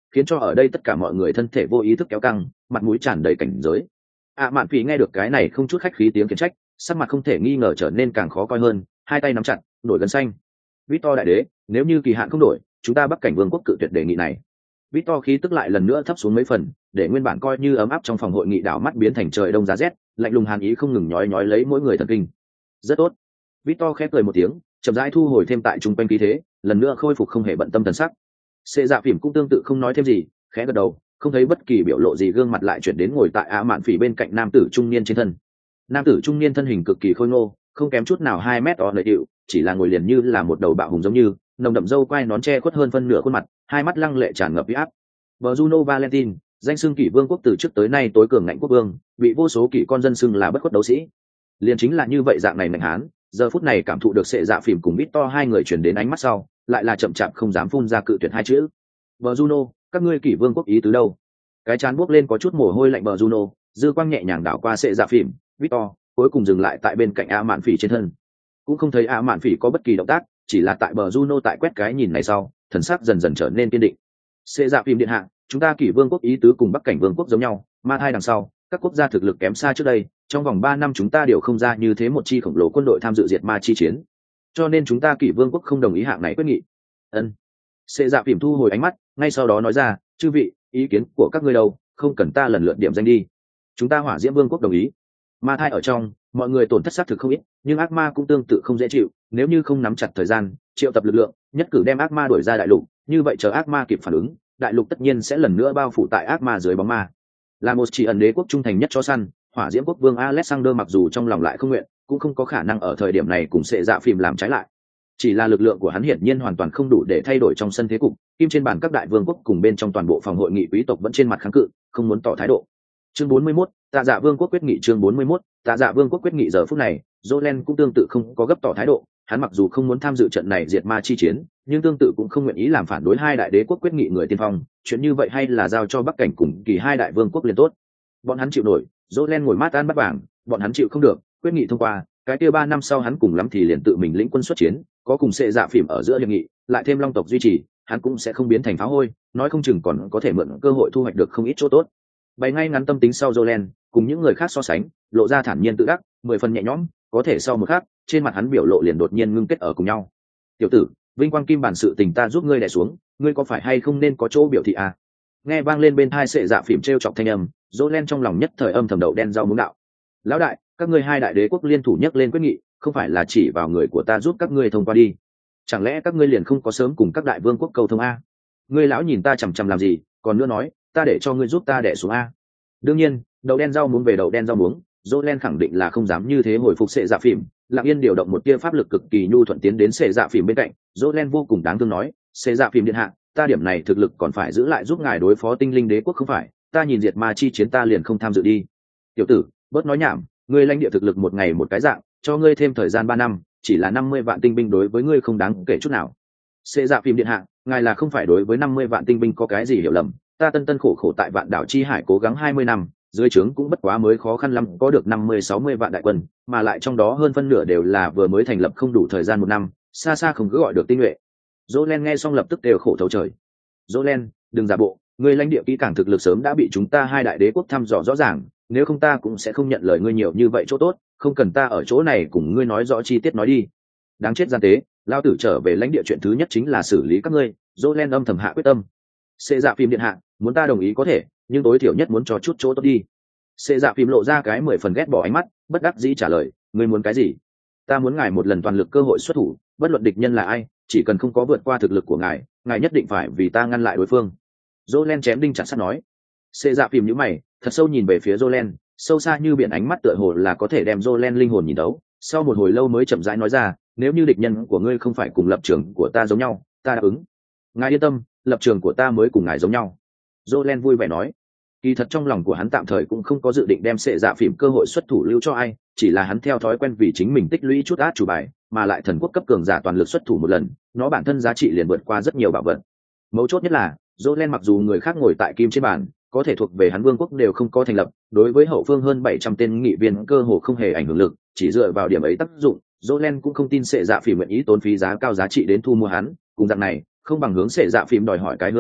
khiến cho ở đây tất cả mọi người thân thể vô ý thức kéo căng, mặt mũi tràn đầy cảnh giới. ạ mạn phỉ nghe được cái này không chút khách khí tiếng khiển trách, sắc mặt không thể nghi ngờ trở nên càng khó coi hơn, hai tay nắm chặt, nổi gân xanh. Victor đại đế, nếu như kỳ hạn không đổi, chúng ta Bắc cảnh vương quốc cự tuyệt đề nghị này. Victor khí tức lại lần nữa thấp xuống mấy phần, để nguyên bản coi như ấm áp trong phòng hội nghị đảo mắt biến thành trời đông giá rét, lạnh lùng hàn ý không ngừng nhói nhói lấy mỗi người thần kinh. Rất tốt. Victor khép cười một tiếng, chậm rãi thu hồi thêm tại trung quanh khí thế, lần nữa khôi phục không hề bận tâm thần sắc. Xê Dạ Phìm cũng tương tự không nói thêm gì, khẽ gật đầu, không thấy bất kỳ biểu lộ gì, gương mặt lại chuyển đến ngồi tại ạ mạn phỉ bên cạnh nam tử trung niên trên thân. Nam tử trung niên thân hình cực kỳ khôi ngô, không kém chút nào hai mét o lợi hiệu, chỉ là ngồi liền như là một đầu bạo hùng giống như, nồng đậm râu quai nón che khuất hơn phân nửa khuôn mặt, hai mắt lăng lệ tràn ngập uy áp. Bruno Valentine, danh xưng kỷ vương quốc từ trước tới nay tối cường ngạnh quốc vương, bị vô số kỷ con dân xưng là bất khuất đấu sĩ. Liền chính là như vậy dạng này mạnh hán, giờ phút này cảm thụ được Xệ Dạ Phìm cùng Victor hai người chuyển đến ánh mắt sau, lại là chậm chạp không dám phun ra cự tuyệt hai chữ. Bruno, các ngươi kỷ vương quốc ý tứ đâu? Cái chán buốc lên có chút mồ hôi lạnh Bruno, dư quang nhẹ nhàng đảo qua Xệ Dạ Phìm, Victor, cuối cùng dừng lại tại bên cạnh A Mạn Phỉ trên thân. Cũng không thấy A Mạn Phỉ có bất kỳ động tác, chỉ là tại Bruno tại quét cái nhìn này sau, thần sắc dần dần trở nên kiên định. Xệ Dạ Phìm điện hạ, chúng ta kỷ vương quốc ý tứ cùng Bắc cảnh vương quốc giống nhau, ma thai đằng sau, các quốc gia thực lực kém xa trước đây, trong vòng ba năm chúng ta đều không ra như thế một chi khổng lồ quân đội tham dự diệt ma chi chiến, cho nên chúng ta kỷ vương quốc không đồng ý hạng này quyết nghị. Ân. Xệ Dạ Phìm thu hồi ánh mắt, ngay sau đó nói ra, chư vị, ý kiến của các ngươi đâu, không cần ta lần lượt điểm danh đi. Chúng ta Hỏa Diễm Vương quốc đồng ý. Ma thai ở trong, mọi người tổn thất xác thực không ít, nhưng ác ma cũng tương tự không dễ chịu, nếu như không nắm chặt thời gian, triệu tập lực lượng, nhất cử đem ác ma đuổi ra đại lục, như vậy chờ ác ma kịp phản ứng, đại lục tất nhiên sẽ lần nữa bao phủ tại ác ma dưới bóng ma. Là một chỉ ẩn đế quốc trung thành nhất cho săn, Hỏa Diễm quốc vương Alexander mặc dù trong lòng lại không nguyện, cũng không có khả năng ở thời điểm này cùng Xệ Dạ Phìm làm trái lại. Chỉ là lực lượng của hắn hiển nhiên hoàn toàn không đủ để thay đổi trong sân thế cục, kim trên bàn các đại vương quốc cùng bên trong toàn bộ phòng hội nghị quý tộc vẫn trên mặt kháng cự, không muốn tỏ thái độ. Chương bốn mươi mốt, Tạ Dạ Vương quốc quyết nghị. Chương bốn mươi mốt, Tạ Dạ Vương quốc quyết nghị. Giờ phút này, Jolen cũng tương tự không có gấp tỏ thái độ, hắn mặc dù không muốn tham dự trận này diệt ma chi chiến, nhưng tương tự cũng không nguyện ý làm phản đối hai đại đế quốc quyết nghị người tiên phong, chuyện như vậy hay là giao cho Bắc cảnh cùng kỳ hai đại vương quốc liền tốt. Bọn hắn chịu nổi, Jolen ngồi mát ăn bắt vàng, bọn hắn chịu không được, quyết nghị thông qua, cái kia ba năm sau hắn cùng lắm thì liền tự mình lĩnh quân xuất chiến, có cùng Xệ Dạ Phìm ở giữa hiệp nghị, lại thêm Long tộc duy trì, hắn cũng sẽ không biến thành phá hôi, nói không chừng còn có thể mượn cơ hội thu hoạch được không ít chỗ tốt. Bày ngay ngắn tâm tính sau Jolen, cùng những người khác so sánh, lộ ra thản nhiên tự đắc, mười phần nhẹ nhõm, có thể sau một khắc, trên mặt hắn biểu lộ liền đột nhiên ngưng kết ở cùng nhau. "Tiểu tử, vinh quang kim bản sự tình ta giúp ngươi đè xuống, ngươi có phải hay không nên có chỗ biểu thị à?" Nghe vang lên bên tai Xệ Dạ Phìm trêu chọc thanh âm, Jolen trong lòng nhất thời âm thầm đậu đen rau muống đạo: "Lão đại, các ngươi hai đại đế quốc liên thủ nhắc lên quyết nghị, không phải là chỉ vào người của ta giúp các ngươi thông qua đi? Chẳng lẽ các ngươi liền không có sớm cùng các đại vương quốc cầu thông a? Ngươi lão nhìn ta chằm chằm làm gì, còn nữa nói, ta để cho ngươi giúp ta đè xuống a?" Đương nhiên, đậu đen rau muống về đậu đen rau muống, Jolen khẳng định là không dám như thế hồi phục Xệ Dạ Phìm, lặng yên điều động một tia pháp lực cực kỳ nhu thuận tiến đến Xệ Dạ Phìm bên cạnh, Jolen vô cùng đáng thương nói, "Xệ Dạ Phìm điện hạ, ta điểm này thực lực còn phải giữ lại giúp ngài đối phó tinh linh đế quốc không phải, ta nhìn diệt ma chi chiến ta liền không tham dự đi." "Tiểu tử, bớt nói nhảm, ngươi lãnh địa thực lực một ngày một cái dạng, cho ngươi thêm thời gian ba năm, chỉ là năm mươi vạn tinh binh đối với ngươi không đáng kể chút nào." Xệ Dạ Phìm điện hạ, ngài là không phải đối với năm mươi vạn tinh binh có cái gì hiểu lầm, ta tân tân khổ khổ tại Vạn Đảo chi hải cố gắng hai mươi năm, dưới trướng cũng bất quá mới khó khăn lắm có được năm mươi sáu mươi vạn đại quân, mà lại trong đó hơn phân nửa đều là vừa mới thành lập không đủ thời gian một năm, xa xa không cứ gọi được tinh nhuệ. Jolen nghe xong lập tức đều khổ thấu trời. "Jolen, đừng giả bộ, ngươi lãnh địa kỹ càng thực lực sớm đã bị chúng ta hai đại đế quốc thăm dò rõ ràng, nếu không ta cũng sẽ không nhận lời ngươi nhiều như vậy chỗ tốt, không cần ta ở chỗ này cùng ngươi nói rõ chi tiết nói đi. Đáng chết gian tế, lao tử trở về lãnh địa chuyện thứ nhất chính là xử lý các ngươi." Jolen âm thầm hạ quyết tâm. "Xệ Dạ Phìm điện hạ, muốn ta đồng ý có thể, nhưng tối thiểu nhất muốn cho chút chỗ tốt đi." Xệ Dạ Phìm lộ ra cái mười phần ghét bỏ ánh mắt, bất đắc dĩ trả lời, "Ngươi muốn cái gì? Ta muốn ngài một lần toàn lực cơ hội xuất thủ, bất luận địch nhân là ai, chỉ cần không có vượt qua thực lực của ngài, ngài nhất định phải vì ta ngăn lại đối phương." Jolen chém đinh chặt sắt nói. Xệ Dạ Phìm nhíu mày, thật sâu nhìn về phía Jolen, sâu xa như biển ánh mắt tựa hồ là có thể đem Jolen linh hồn nhìn đấu. Sau một hồi lâu mới chậm rãi nói ra, "Nếu như địch nhân của ngươi không phải cùng lập trường của ta giống nhau, ta đáp ứng." "Ngài yên tâm, lập trường của ta mới cùng ngài giống nhau." Jolen vui vẻ nói. Kỳ thật trong lòng của hắn tạm thời cũng không có dự định đem Xệ Dạ Phìm cơ hội xuất thủ lưu cho ai, chỉ là hắn theo thói quen vì chính mình tích lũy chút át chủ bài, mà lại thần quốc cấp cường giả toàn lực xuất thủ một lần, nó bản thân giá trị liền vượt qua rất nhiều bảo vật. Mấu chốt nhất là, Jolen mặc dù người khác ngồi tại kim trên bàn, có thể thuộc về hắn vương quốc đều không có thành lập, đối với hậu phương hơn bảy trăm tên nghị viên cơ hồ không hề ảnh hưởng lực, chỉ dựa vào điểm ấy tác dụng, Jolen cũng không tin Xệ Dạ Phìm nguyện ý tốn phí giá cao giá trị đến thu mua hắn, cùng dạng này, không bằng hướng Xệ Dạ Phìm đòi hỏi cái hứa hẹn,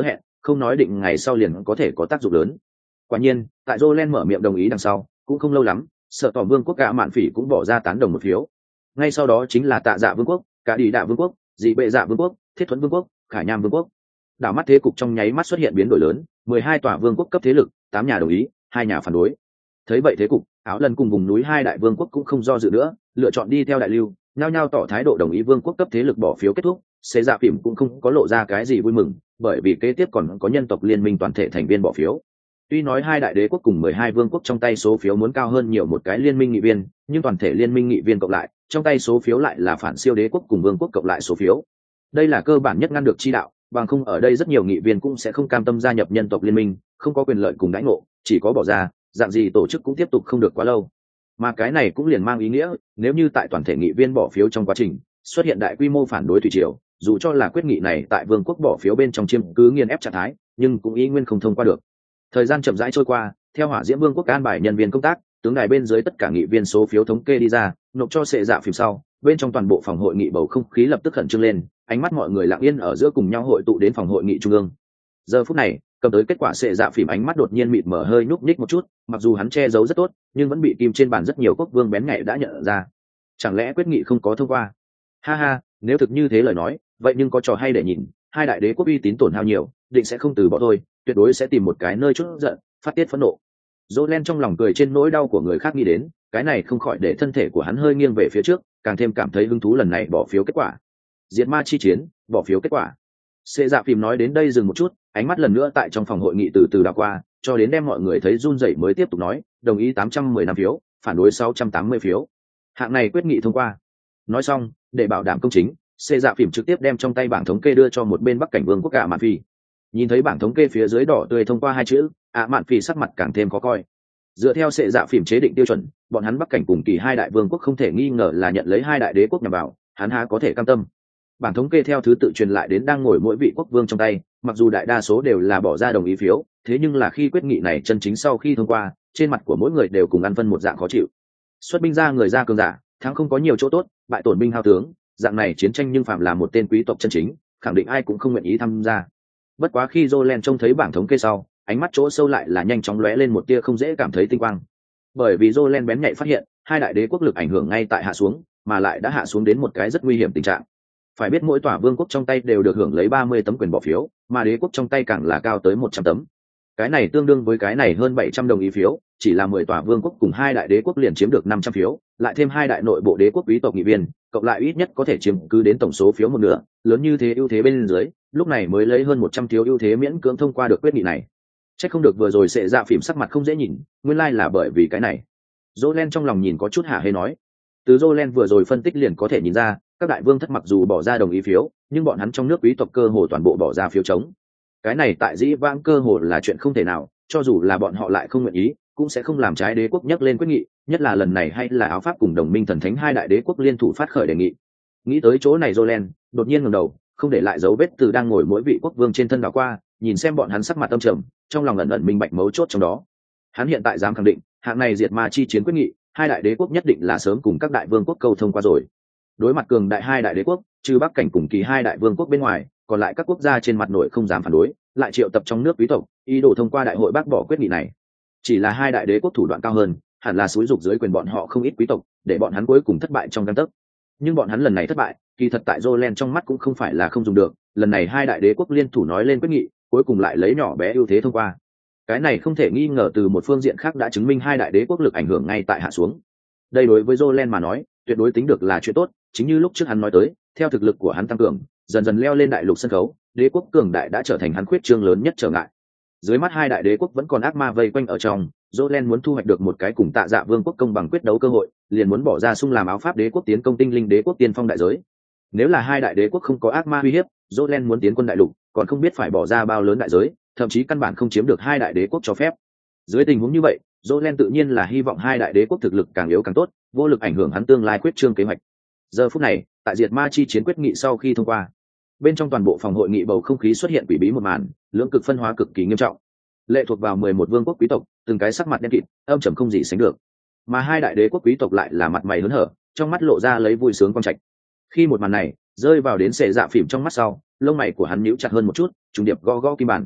không nói định ngày sau liền có thể có tác dụng lớn. Quả nhiên tại Jolen mở miệng đồng ý đằng sau cũng không lâu lắm, sợ tỏ vương quốc cả mạn phỉ cũng bỏ ra tán đồng một phiếu. Ngay sau đó chính là tạ dạ vương quốc, cả đi đạ vương quốc, dị bệ dạ vương quốc, thiết thuẫn vương quốc, khải nham vương quốc. Đảo mắt thế cục trong nháy mắt xuất hiện biến đổi lớn, mười hai tòa vương quốc cấp thế lực, tám nhà đồng ý, hai nhà phản đối. Thấy vậy thế cục, áo lần cùng vùng núi hai đại vương quốc cũng không do dự nữa, lựa chọn đi theo đại lưu, nhao nhao tỏ thái độ đồng ý vương quốc cấp thế lực bỏ phiếu kết thúc. Xê dạ phỉm cũng không có lộ ra cái gì vui mừng, bởi vì kế tiếp còn có nhân tộc liên minh toàn thể thành viên bỏ phiếu. Tuy nói hai đại đế quốc cùng mười hai vương quốc trong tay số phiếu muốn cao hơn nhiều một cái liên minh nghị viên, nhưng toàn thể liên minh nghị viên cộng lại, trong tay số phiếu lại là phản siêu đế quốc cùng vương quốc cộng lại số phiếu. Đây là cơ bản nhất ngăn được chi đạo, bằng không ở đây rất nhiều nghị viên cũng sẽ không cam tâm gia nhập nhân tộc liên minh, không có quyền lợi cùng đãi ngộ, chỉ có bỏ ra, dạng gì tổ chức cũng tiếp tục không được quá lâu. Mà cái này cũng liền mang ý nghĩa, nếu như tại toàn thể nghị viên bỏ phiếu trong quá trình xuất hiện đại quy mô phản đối thủy triều, dù cho là quyết nghị này tại vương quốc bỏ phiếu bên trong chiếm cứ nghiền ép trạng thái, nhưng cũng ý nguyên không thông qua được. Thời gian chậm rãi trôi qua, theo hỏa diễm vương quốc an bài nhân viên công tác, tướng đài bên dưới tất cả nghị viên số phiếu thống kê đi ra, nộp cho sệ dạ phim sau, bên trong toàn bộ phòng hội nghị bầu không khí lập tức khẩn trương lên, ánh mắt mọi người lặng yên ở giữa cùng nhau hội tụ đến phòng hội nghị trung ương. Giờ phút này, cầm tới kết quả sệ dạ phim ánh mắt đột nhiên mịt mở hơi nhúc nhích một chút, mặc dù hắn che giấu rất tốt, nhưng vẫn bị kim trên bàn rất nhiều quốc vương bén nhạy đã nhận ra. Chẳng lẽ quyết nghị không có thông qua? Ha ha, nếu thực như thế lời nói, vậy nhưng có trò hay để nhìn, hai đại đế quốc uy tín tổn hao nhiều, định sẽ không từ bỏ thôi, tuyệt đối sẽ tìm một cái nơi chút giận, phát tiết phẫn nộ. Jolen trong lòng cười trên nỗi đau của người khác nghĩ đến, cái này không khỏi để thân thể của hắn hơi nghiêng về phía trước, càng thêm cảm thấy hứng thú lần này bỏ phiếu kết quả. Diệt ma chi chiến, bỏ phiếu kết quả. Xê dạ phim nói đến đây dừng một chút, ánh mắt lần nữa tại trong phòng hội nghị từ từ đảo qua, cho đến đem mọi người thấy run rẩy mới tiếp tục nói, đồng ý tám trăm mười lăm phiếu, phản đối sáu trăm tám mươi phiếu. Hạng này quyết nghị thông qua. Nói xong, để bảo đảm công chính, Xê dạ phim trực tiếp đem trong tay bảng thống kê đưa cho một bên Bắc cảnh vương quốc cả Mạn Phi. Nhìn thấy bảng thống kê phía dưới đỏ tươi thông qua hai chữ, ạ Mạn Phi sắc mặt càng thêm khó coi. Dựa theo Xê dạ phim chế định tiêu chuẩn, bọn hắn Bắc cảnh cùng kỳ hai đại vương quốc không thể nghi ngờ là nhận lấy hai đại đế quốc nhằm vào, hắn há có thể cam tâm. Bảng thống kê theo thứ tự truyền lại đến đang ngồi mỗi vị quốc vương trong tay, mặc dù đại đa số đều là bỏ ra đồng ý phiếu, thế nhưng là khi quyết nghị này chân chính sau khi thông qua, trên mặt của mỗi người đều cùng ăn phân một dạng khó chịu. Xuất binh ra người ra cường giả, thắng không có nhiều chỗ tốt, bại tổn binh hao tướng, dạng này chiến tranh nhưng phạm là một tên quý tộc chân chính, khẳng định ai cũng không nguyện ý tham gia. Bất quá khi Jolen trông thấy bảng thống kê sau, ánh mắt chỗ sâu lại là nhanh chóng lóe lên một tia không dễ cảm thấy tinh quang. Bởi vì Jolen bén nhạy phát hiện, hai đại đế quốc lực ảnh hưởng ngay tại hạ xuống, mà lại đã hạ xuống đến một cái rất nguy hiểm tình trạng. Phải biết mỗi tòa vương quốc trong tay đều được hưởng lấy ba mươi tấm quyền bỏ phiếu, mà đế quốc trong tay càng là cao tới một trăm tấm. Cái này tương đương với cái này hơn bảy trăm đồng ý phiếu, chỉ là mười tòa vương quốc cùng hai đại đế quốc liền chiếm được năm trăm phiếu, lại thêm hai đại nội bộ đế quốc quý tộc nghị viên, cộng lại ít nhất có thể chiếm cứ đến tổng số phiếu một nửa, lớn như thế ưu thế bên dưới, lúc này mới lấy hơn một trăm phiếu ưu thế miễn cưỡng thông qua được quyết nghị này. Chắc không được vừa rồi sẽ dạ phim sắc mặt không dễ nhìn, nguyên lai like là bởi vì cái này. Jolen trong lòng nhìn có chút hả hê nói. Từ Jolen vừa rồi phân tích liền có thể nhìn ra, các đại vương thất mặc dù bỏ ra đồng ý phiếu, nhưng bọn hắn trong nước quý tộc cơ hồ toàn bộ bỏ ra phiếu chống. Cái này tại dĩ vãng cơ hồ là chuyện không thể nào, cho dù là bọn họ lại không nguyện ý, cũng sẽ không làm trái đế quốc nhắc lên quyết nghị, nhất là lần này hay là áo pháp cùng đồng minh thần thánh hai đại đế quốc liên thủ phát khởi đề nghị. Nghĩ tới chỗ này Jolen đột nhiên ngẩng đầu, không để lại dấu vết từ đang ngồi mỗi vị quốc vương trên thân đảo qua, nhìn xem bọn hắn sắc mặt âm trầm, trong lòng ẩn ẩn minh bạch mấu chốt trong đó. Hắn hiện tại dám khẳng định, hạng này diệt ma chi chiến quyết nghị, hai đại đế quốc nhất định là sớm cùng các đại vương quốc câu thông qua rồi. Đối mặt cường đại hai đại đế quốc, trừ Bắc cảnh cùng kỳ hai đại vương quốc bên ngoài, còn lại các quốc gia trên mặt nội không dám phản đối, lại triệu tập trong nước quý tộc, ý đồ thông qua đại hội bác bỏ quyết nghị này. Chỉ là hai đại đế quốc thủ đoạn cao hơn, hẳn là xúi dục dưới quyền bọn họ không ít quý tộc, để bọn hắn cuối cùng thất bại trong gang tấc. Nhưng bọn hắn lần này thất bại, kỳ thật tại Jolen trong mắt cũng không phải là không dùng được, lần này hai đại đế quốc liên thủ nói lên quyết nghị, cuối cùng lại lấy nhỏ bé ưu thế thông qua. Cái này không thể nghi ngờ từ một phương diện khác đã chứng minh hai đại đế quốc lực ảnh hưởng ngay tại hạ xuống. Đây đối với Jolen mà nói, tuyệt đối tính được là chuyện tốt, chính như lúc trước hắn nói tới, theo thực lực của hắn tăng cường, dần dần leo lên đại lục sân khấu, đế quốc cường đại đã trở thành hắn khuyết trương lớn nhất trở ngại. Dưới mắt hai đại đế quốc vẫn còn ác ma vây quanh ở trong, Jolen muốn thu hoạch được một cái cùng Tạ Dạ Vương quốc công bằng quyết đấu cơ hội, liền muốn bỏ ra sung làm áo pháp đế quốc tiến công tinh linh đế quốc tiên phong đại giới. Nếu là hai đại đế quốc không có ác ma uy hiếp, Jolen muốn tiến quân đại lục, còn không biết phải bỏ ra bao lớn đại giới, thậm chí căn bản không chiếm được hai đại đế quốc cho phép. Dưới tình huống như vậy, Jolen tự nhiên là hy vọng hai đại đế quốc thực lực càng yếu càng tốt, vô lực ảnh hưởng hắn tương lai quyết trương kế hoạch. Giờ phút này, tại diệt ma chi chiến quyết nghị sau khi thông qua, bên trong toàn bộ phòng hội nghị bầu không khí xuất hiện quỷ bí một màn, lưỡng cực phân hóa cực kỳ nghiêm trọng. Lệ thuộc vào mười một vương quốc quý tộc, từng cái sắc mặt đen kịt, âm trầm không gì sánh được. Mà hai đại đế quốc quý tộc lại là mặt mày hớn hở, trong mắt lộ ra lấy vui sướng quang trạch. Khi một màn này rơi vào đến Xệ Dạ Phìm trong mắt sau, lông mày của hắn nhíu chặt hơn một chút, trùng điệp gõ gõ kim bàn.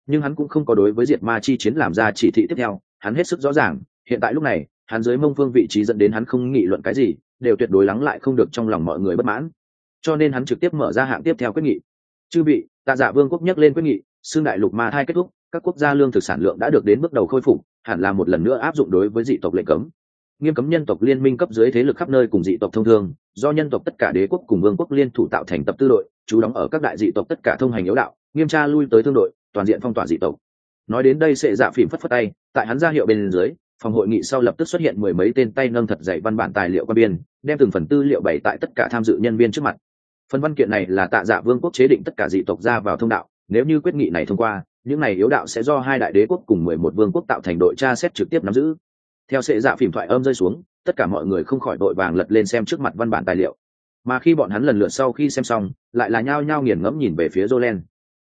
nhưng hắn cũng không có đối với diệt ma chi chiến làm ra chỉ thị tiếp theo. Hắn hết sức rõ ràng hiện tại lúc này hắn dưới mông phương vị trí dẫn đến hắn không nghị luận cái gì đều tuyệt đối lắng lại không được trong lòng mọi người bất mãn, cho nên hắn trực tiếp mở ra hạng tiếp theo quyết nghị. Chư vị, Tạ Dạ Vương quốc nhắc lên quyết nghị, xương đại lục ma thai kết thúc, các quốc gia lương thực sản lượng đã được đến bước đầu khôi phục, hẳn là một lần nữa áp dụng đối với dị tộc lệnh cấm, nghiêm cấm nhân tộc liên minh cấp dưới thế lực khắp nơi cùng dị tộc thông thương, do nhân tộc tất cả đế quốc cùng vương quốc liên thủ tạo thành tập tư đội, trú đóng ở các đại dị tộc tất cả thông hành yếu đạo, nghiêm tra lui tới thương đội, toàn diện phong tỏa dị tộc. Nói đến đây Sệ Dạ Phìm phất phất tay, tại hắn ra hiệu bên dưới, phòng hội nghị sau lập tức xuất hiện mười mấy tên tay nâng thật dày văn bản tài liệu qua biên, đem từng phần tư liệu bày tại tất cả tham dự nhân viên trước mặt. Phần văn kiện này là Tạ Dạ Vương quốc chế định tất cả dị tộc ra vào thông đạo, nếu như quyết nghị này thông qua, những này yếu đạo sẽ do hai đại đế quốc cùng mười một vương quốc tạo thành đội tra xét trực tiếp nắm giữ. Theo Sệ Dạ Phìm thoại âm rơi xuống, tất cả mọi người không khỏi đội vàng lật lên xem trước mặt văn bản tài liệu, mà khi bọn hắn lần lượt sau khi xem xong, lại là nhao nhao nghiền ngẫm nhìn về phía Jolen.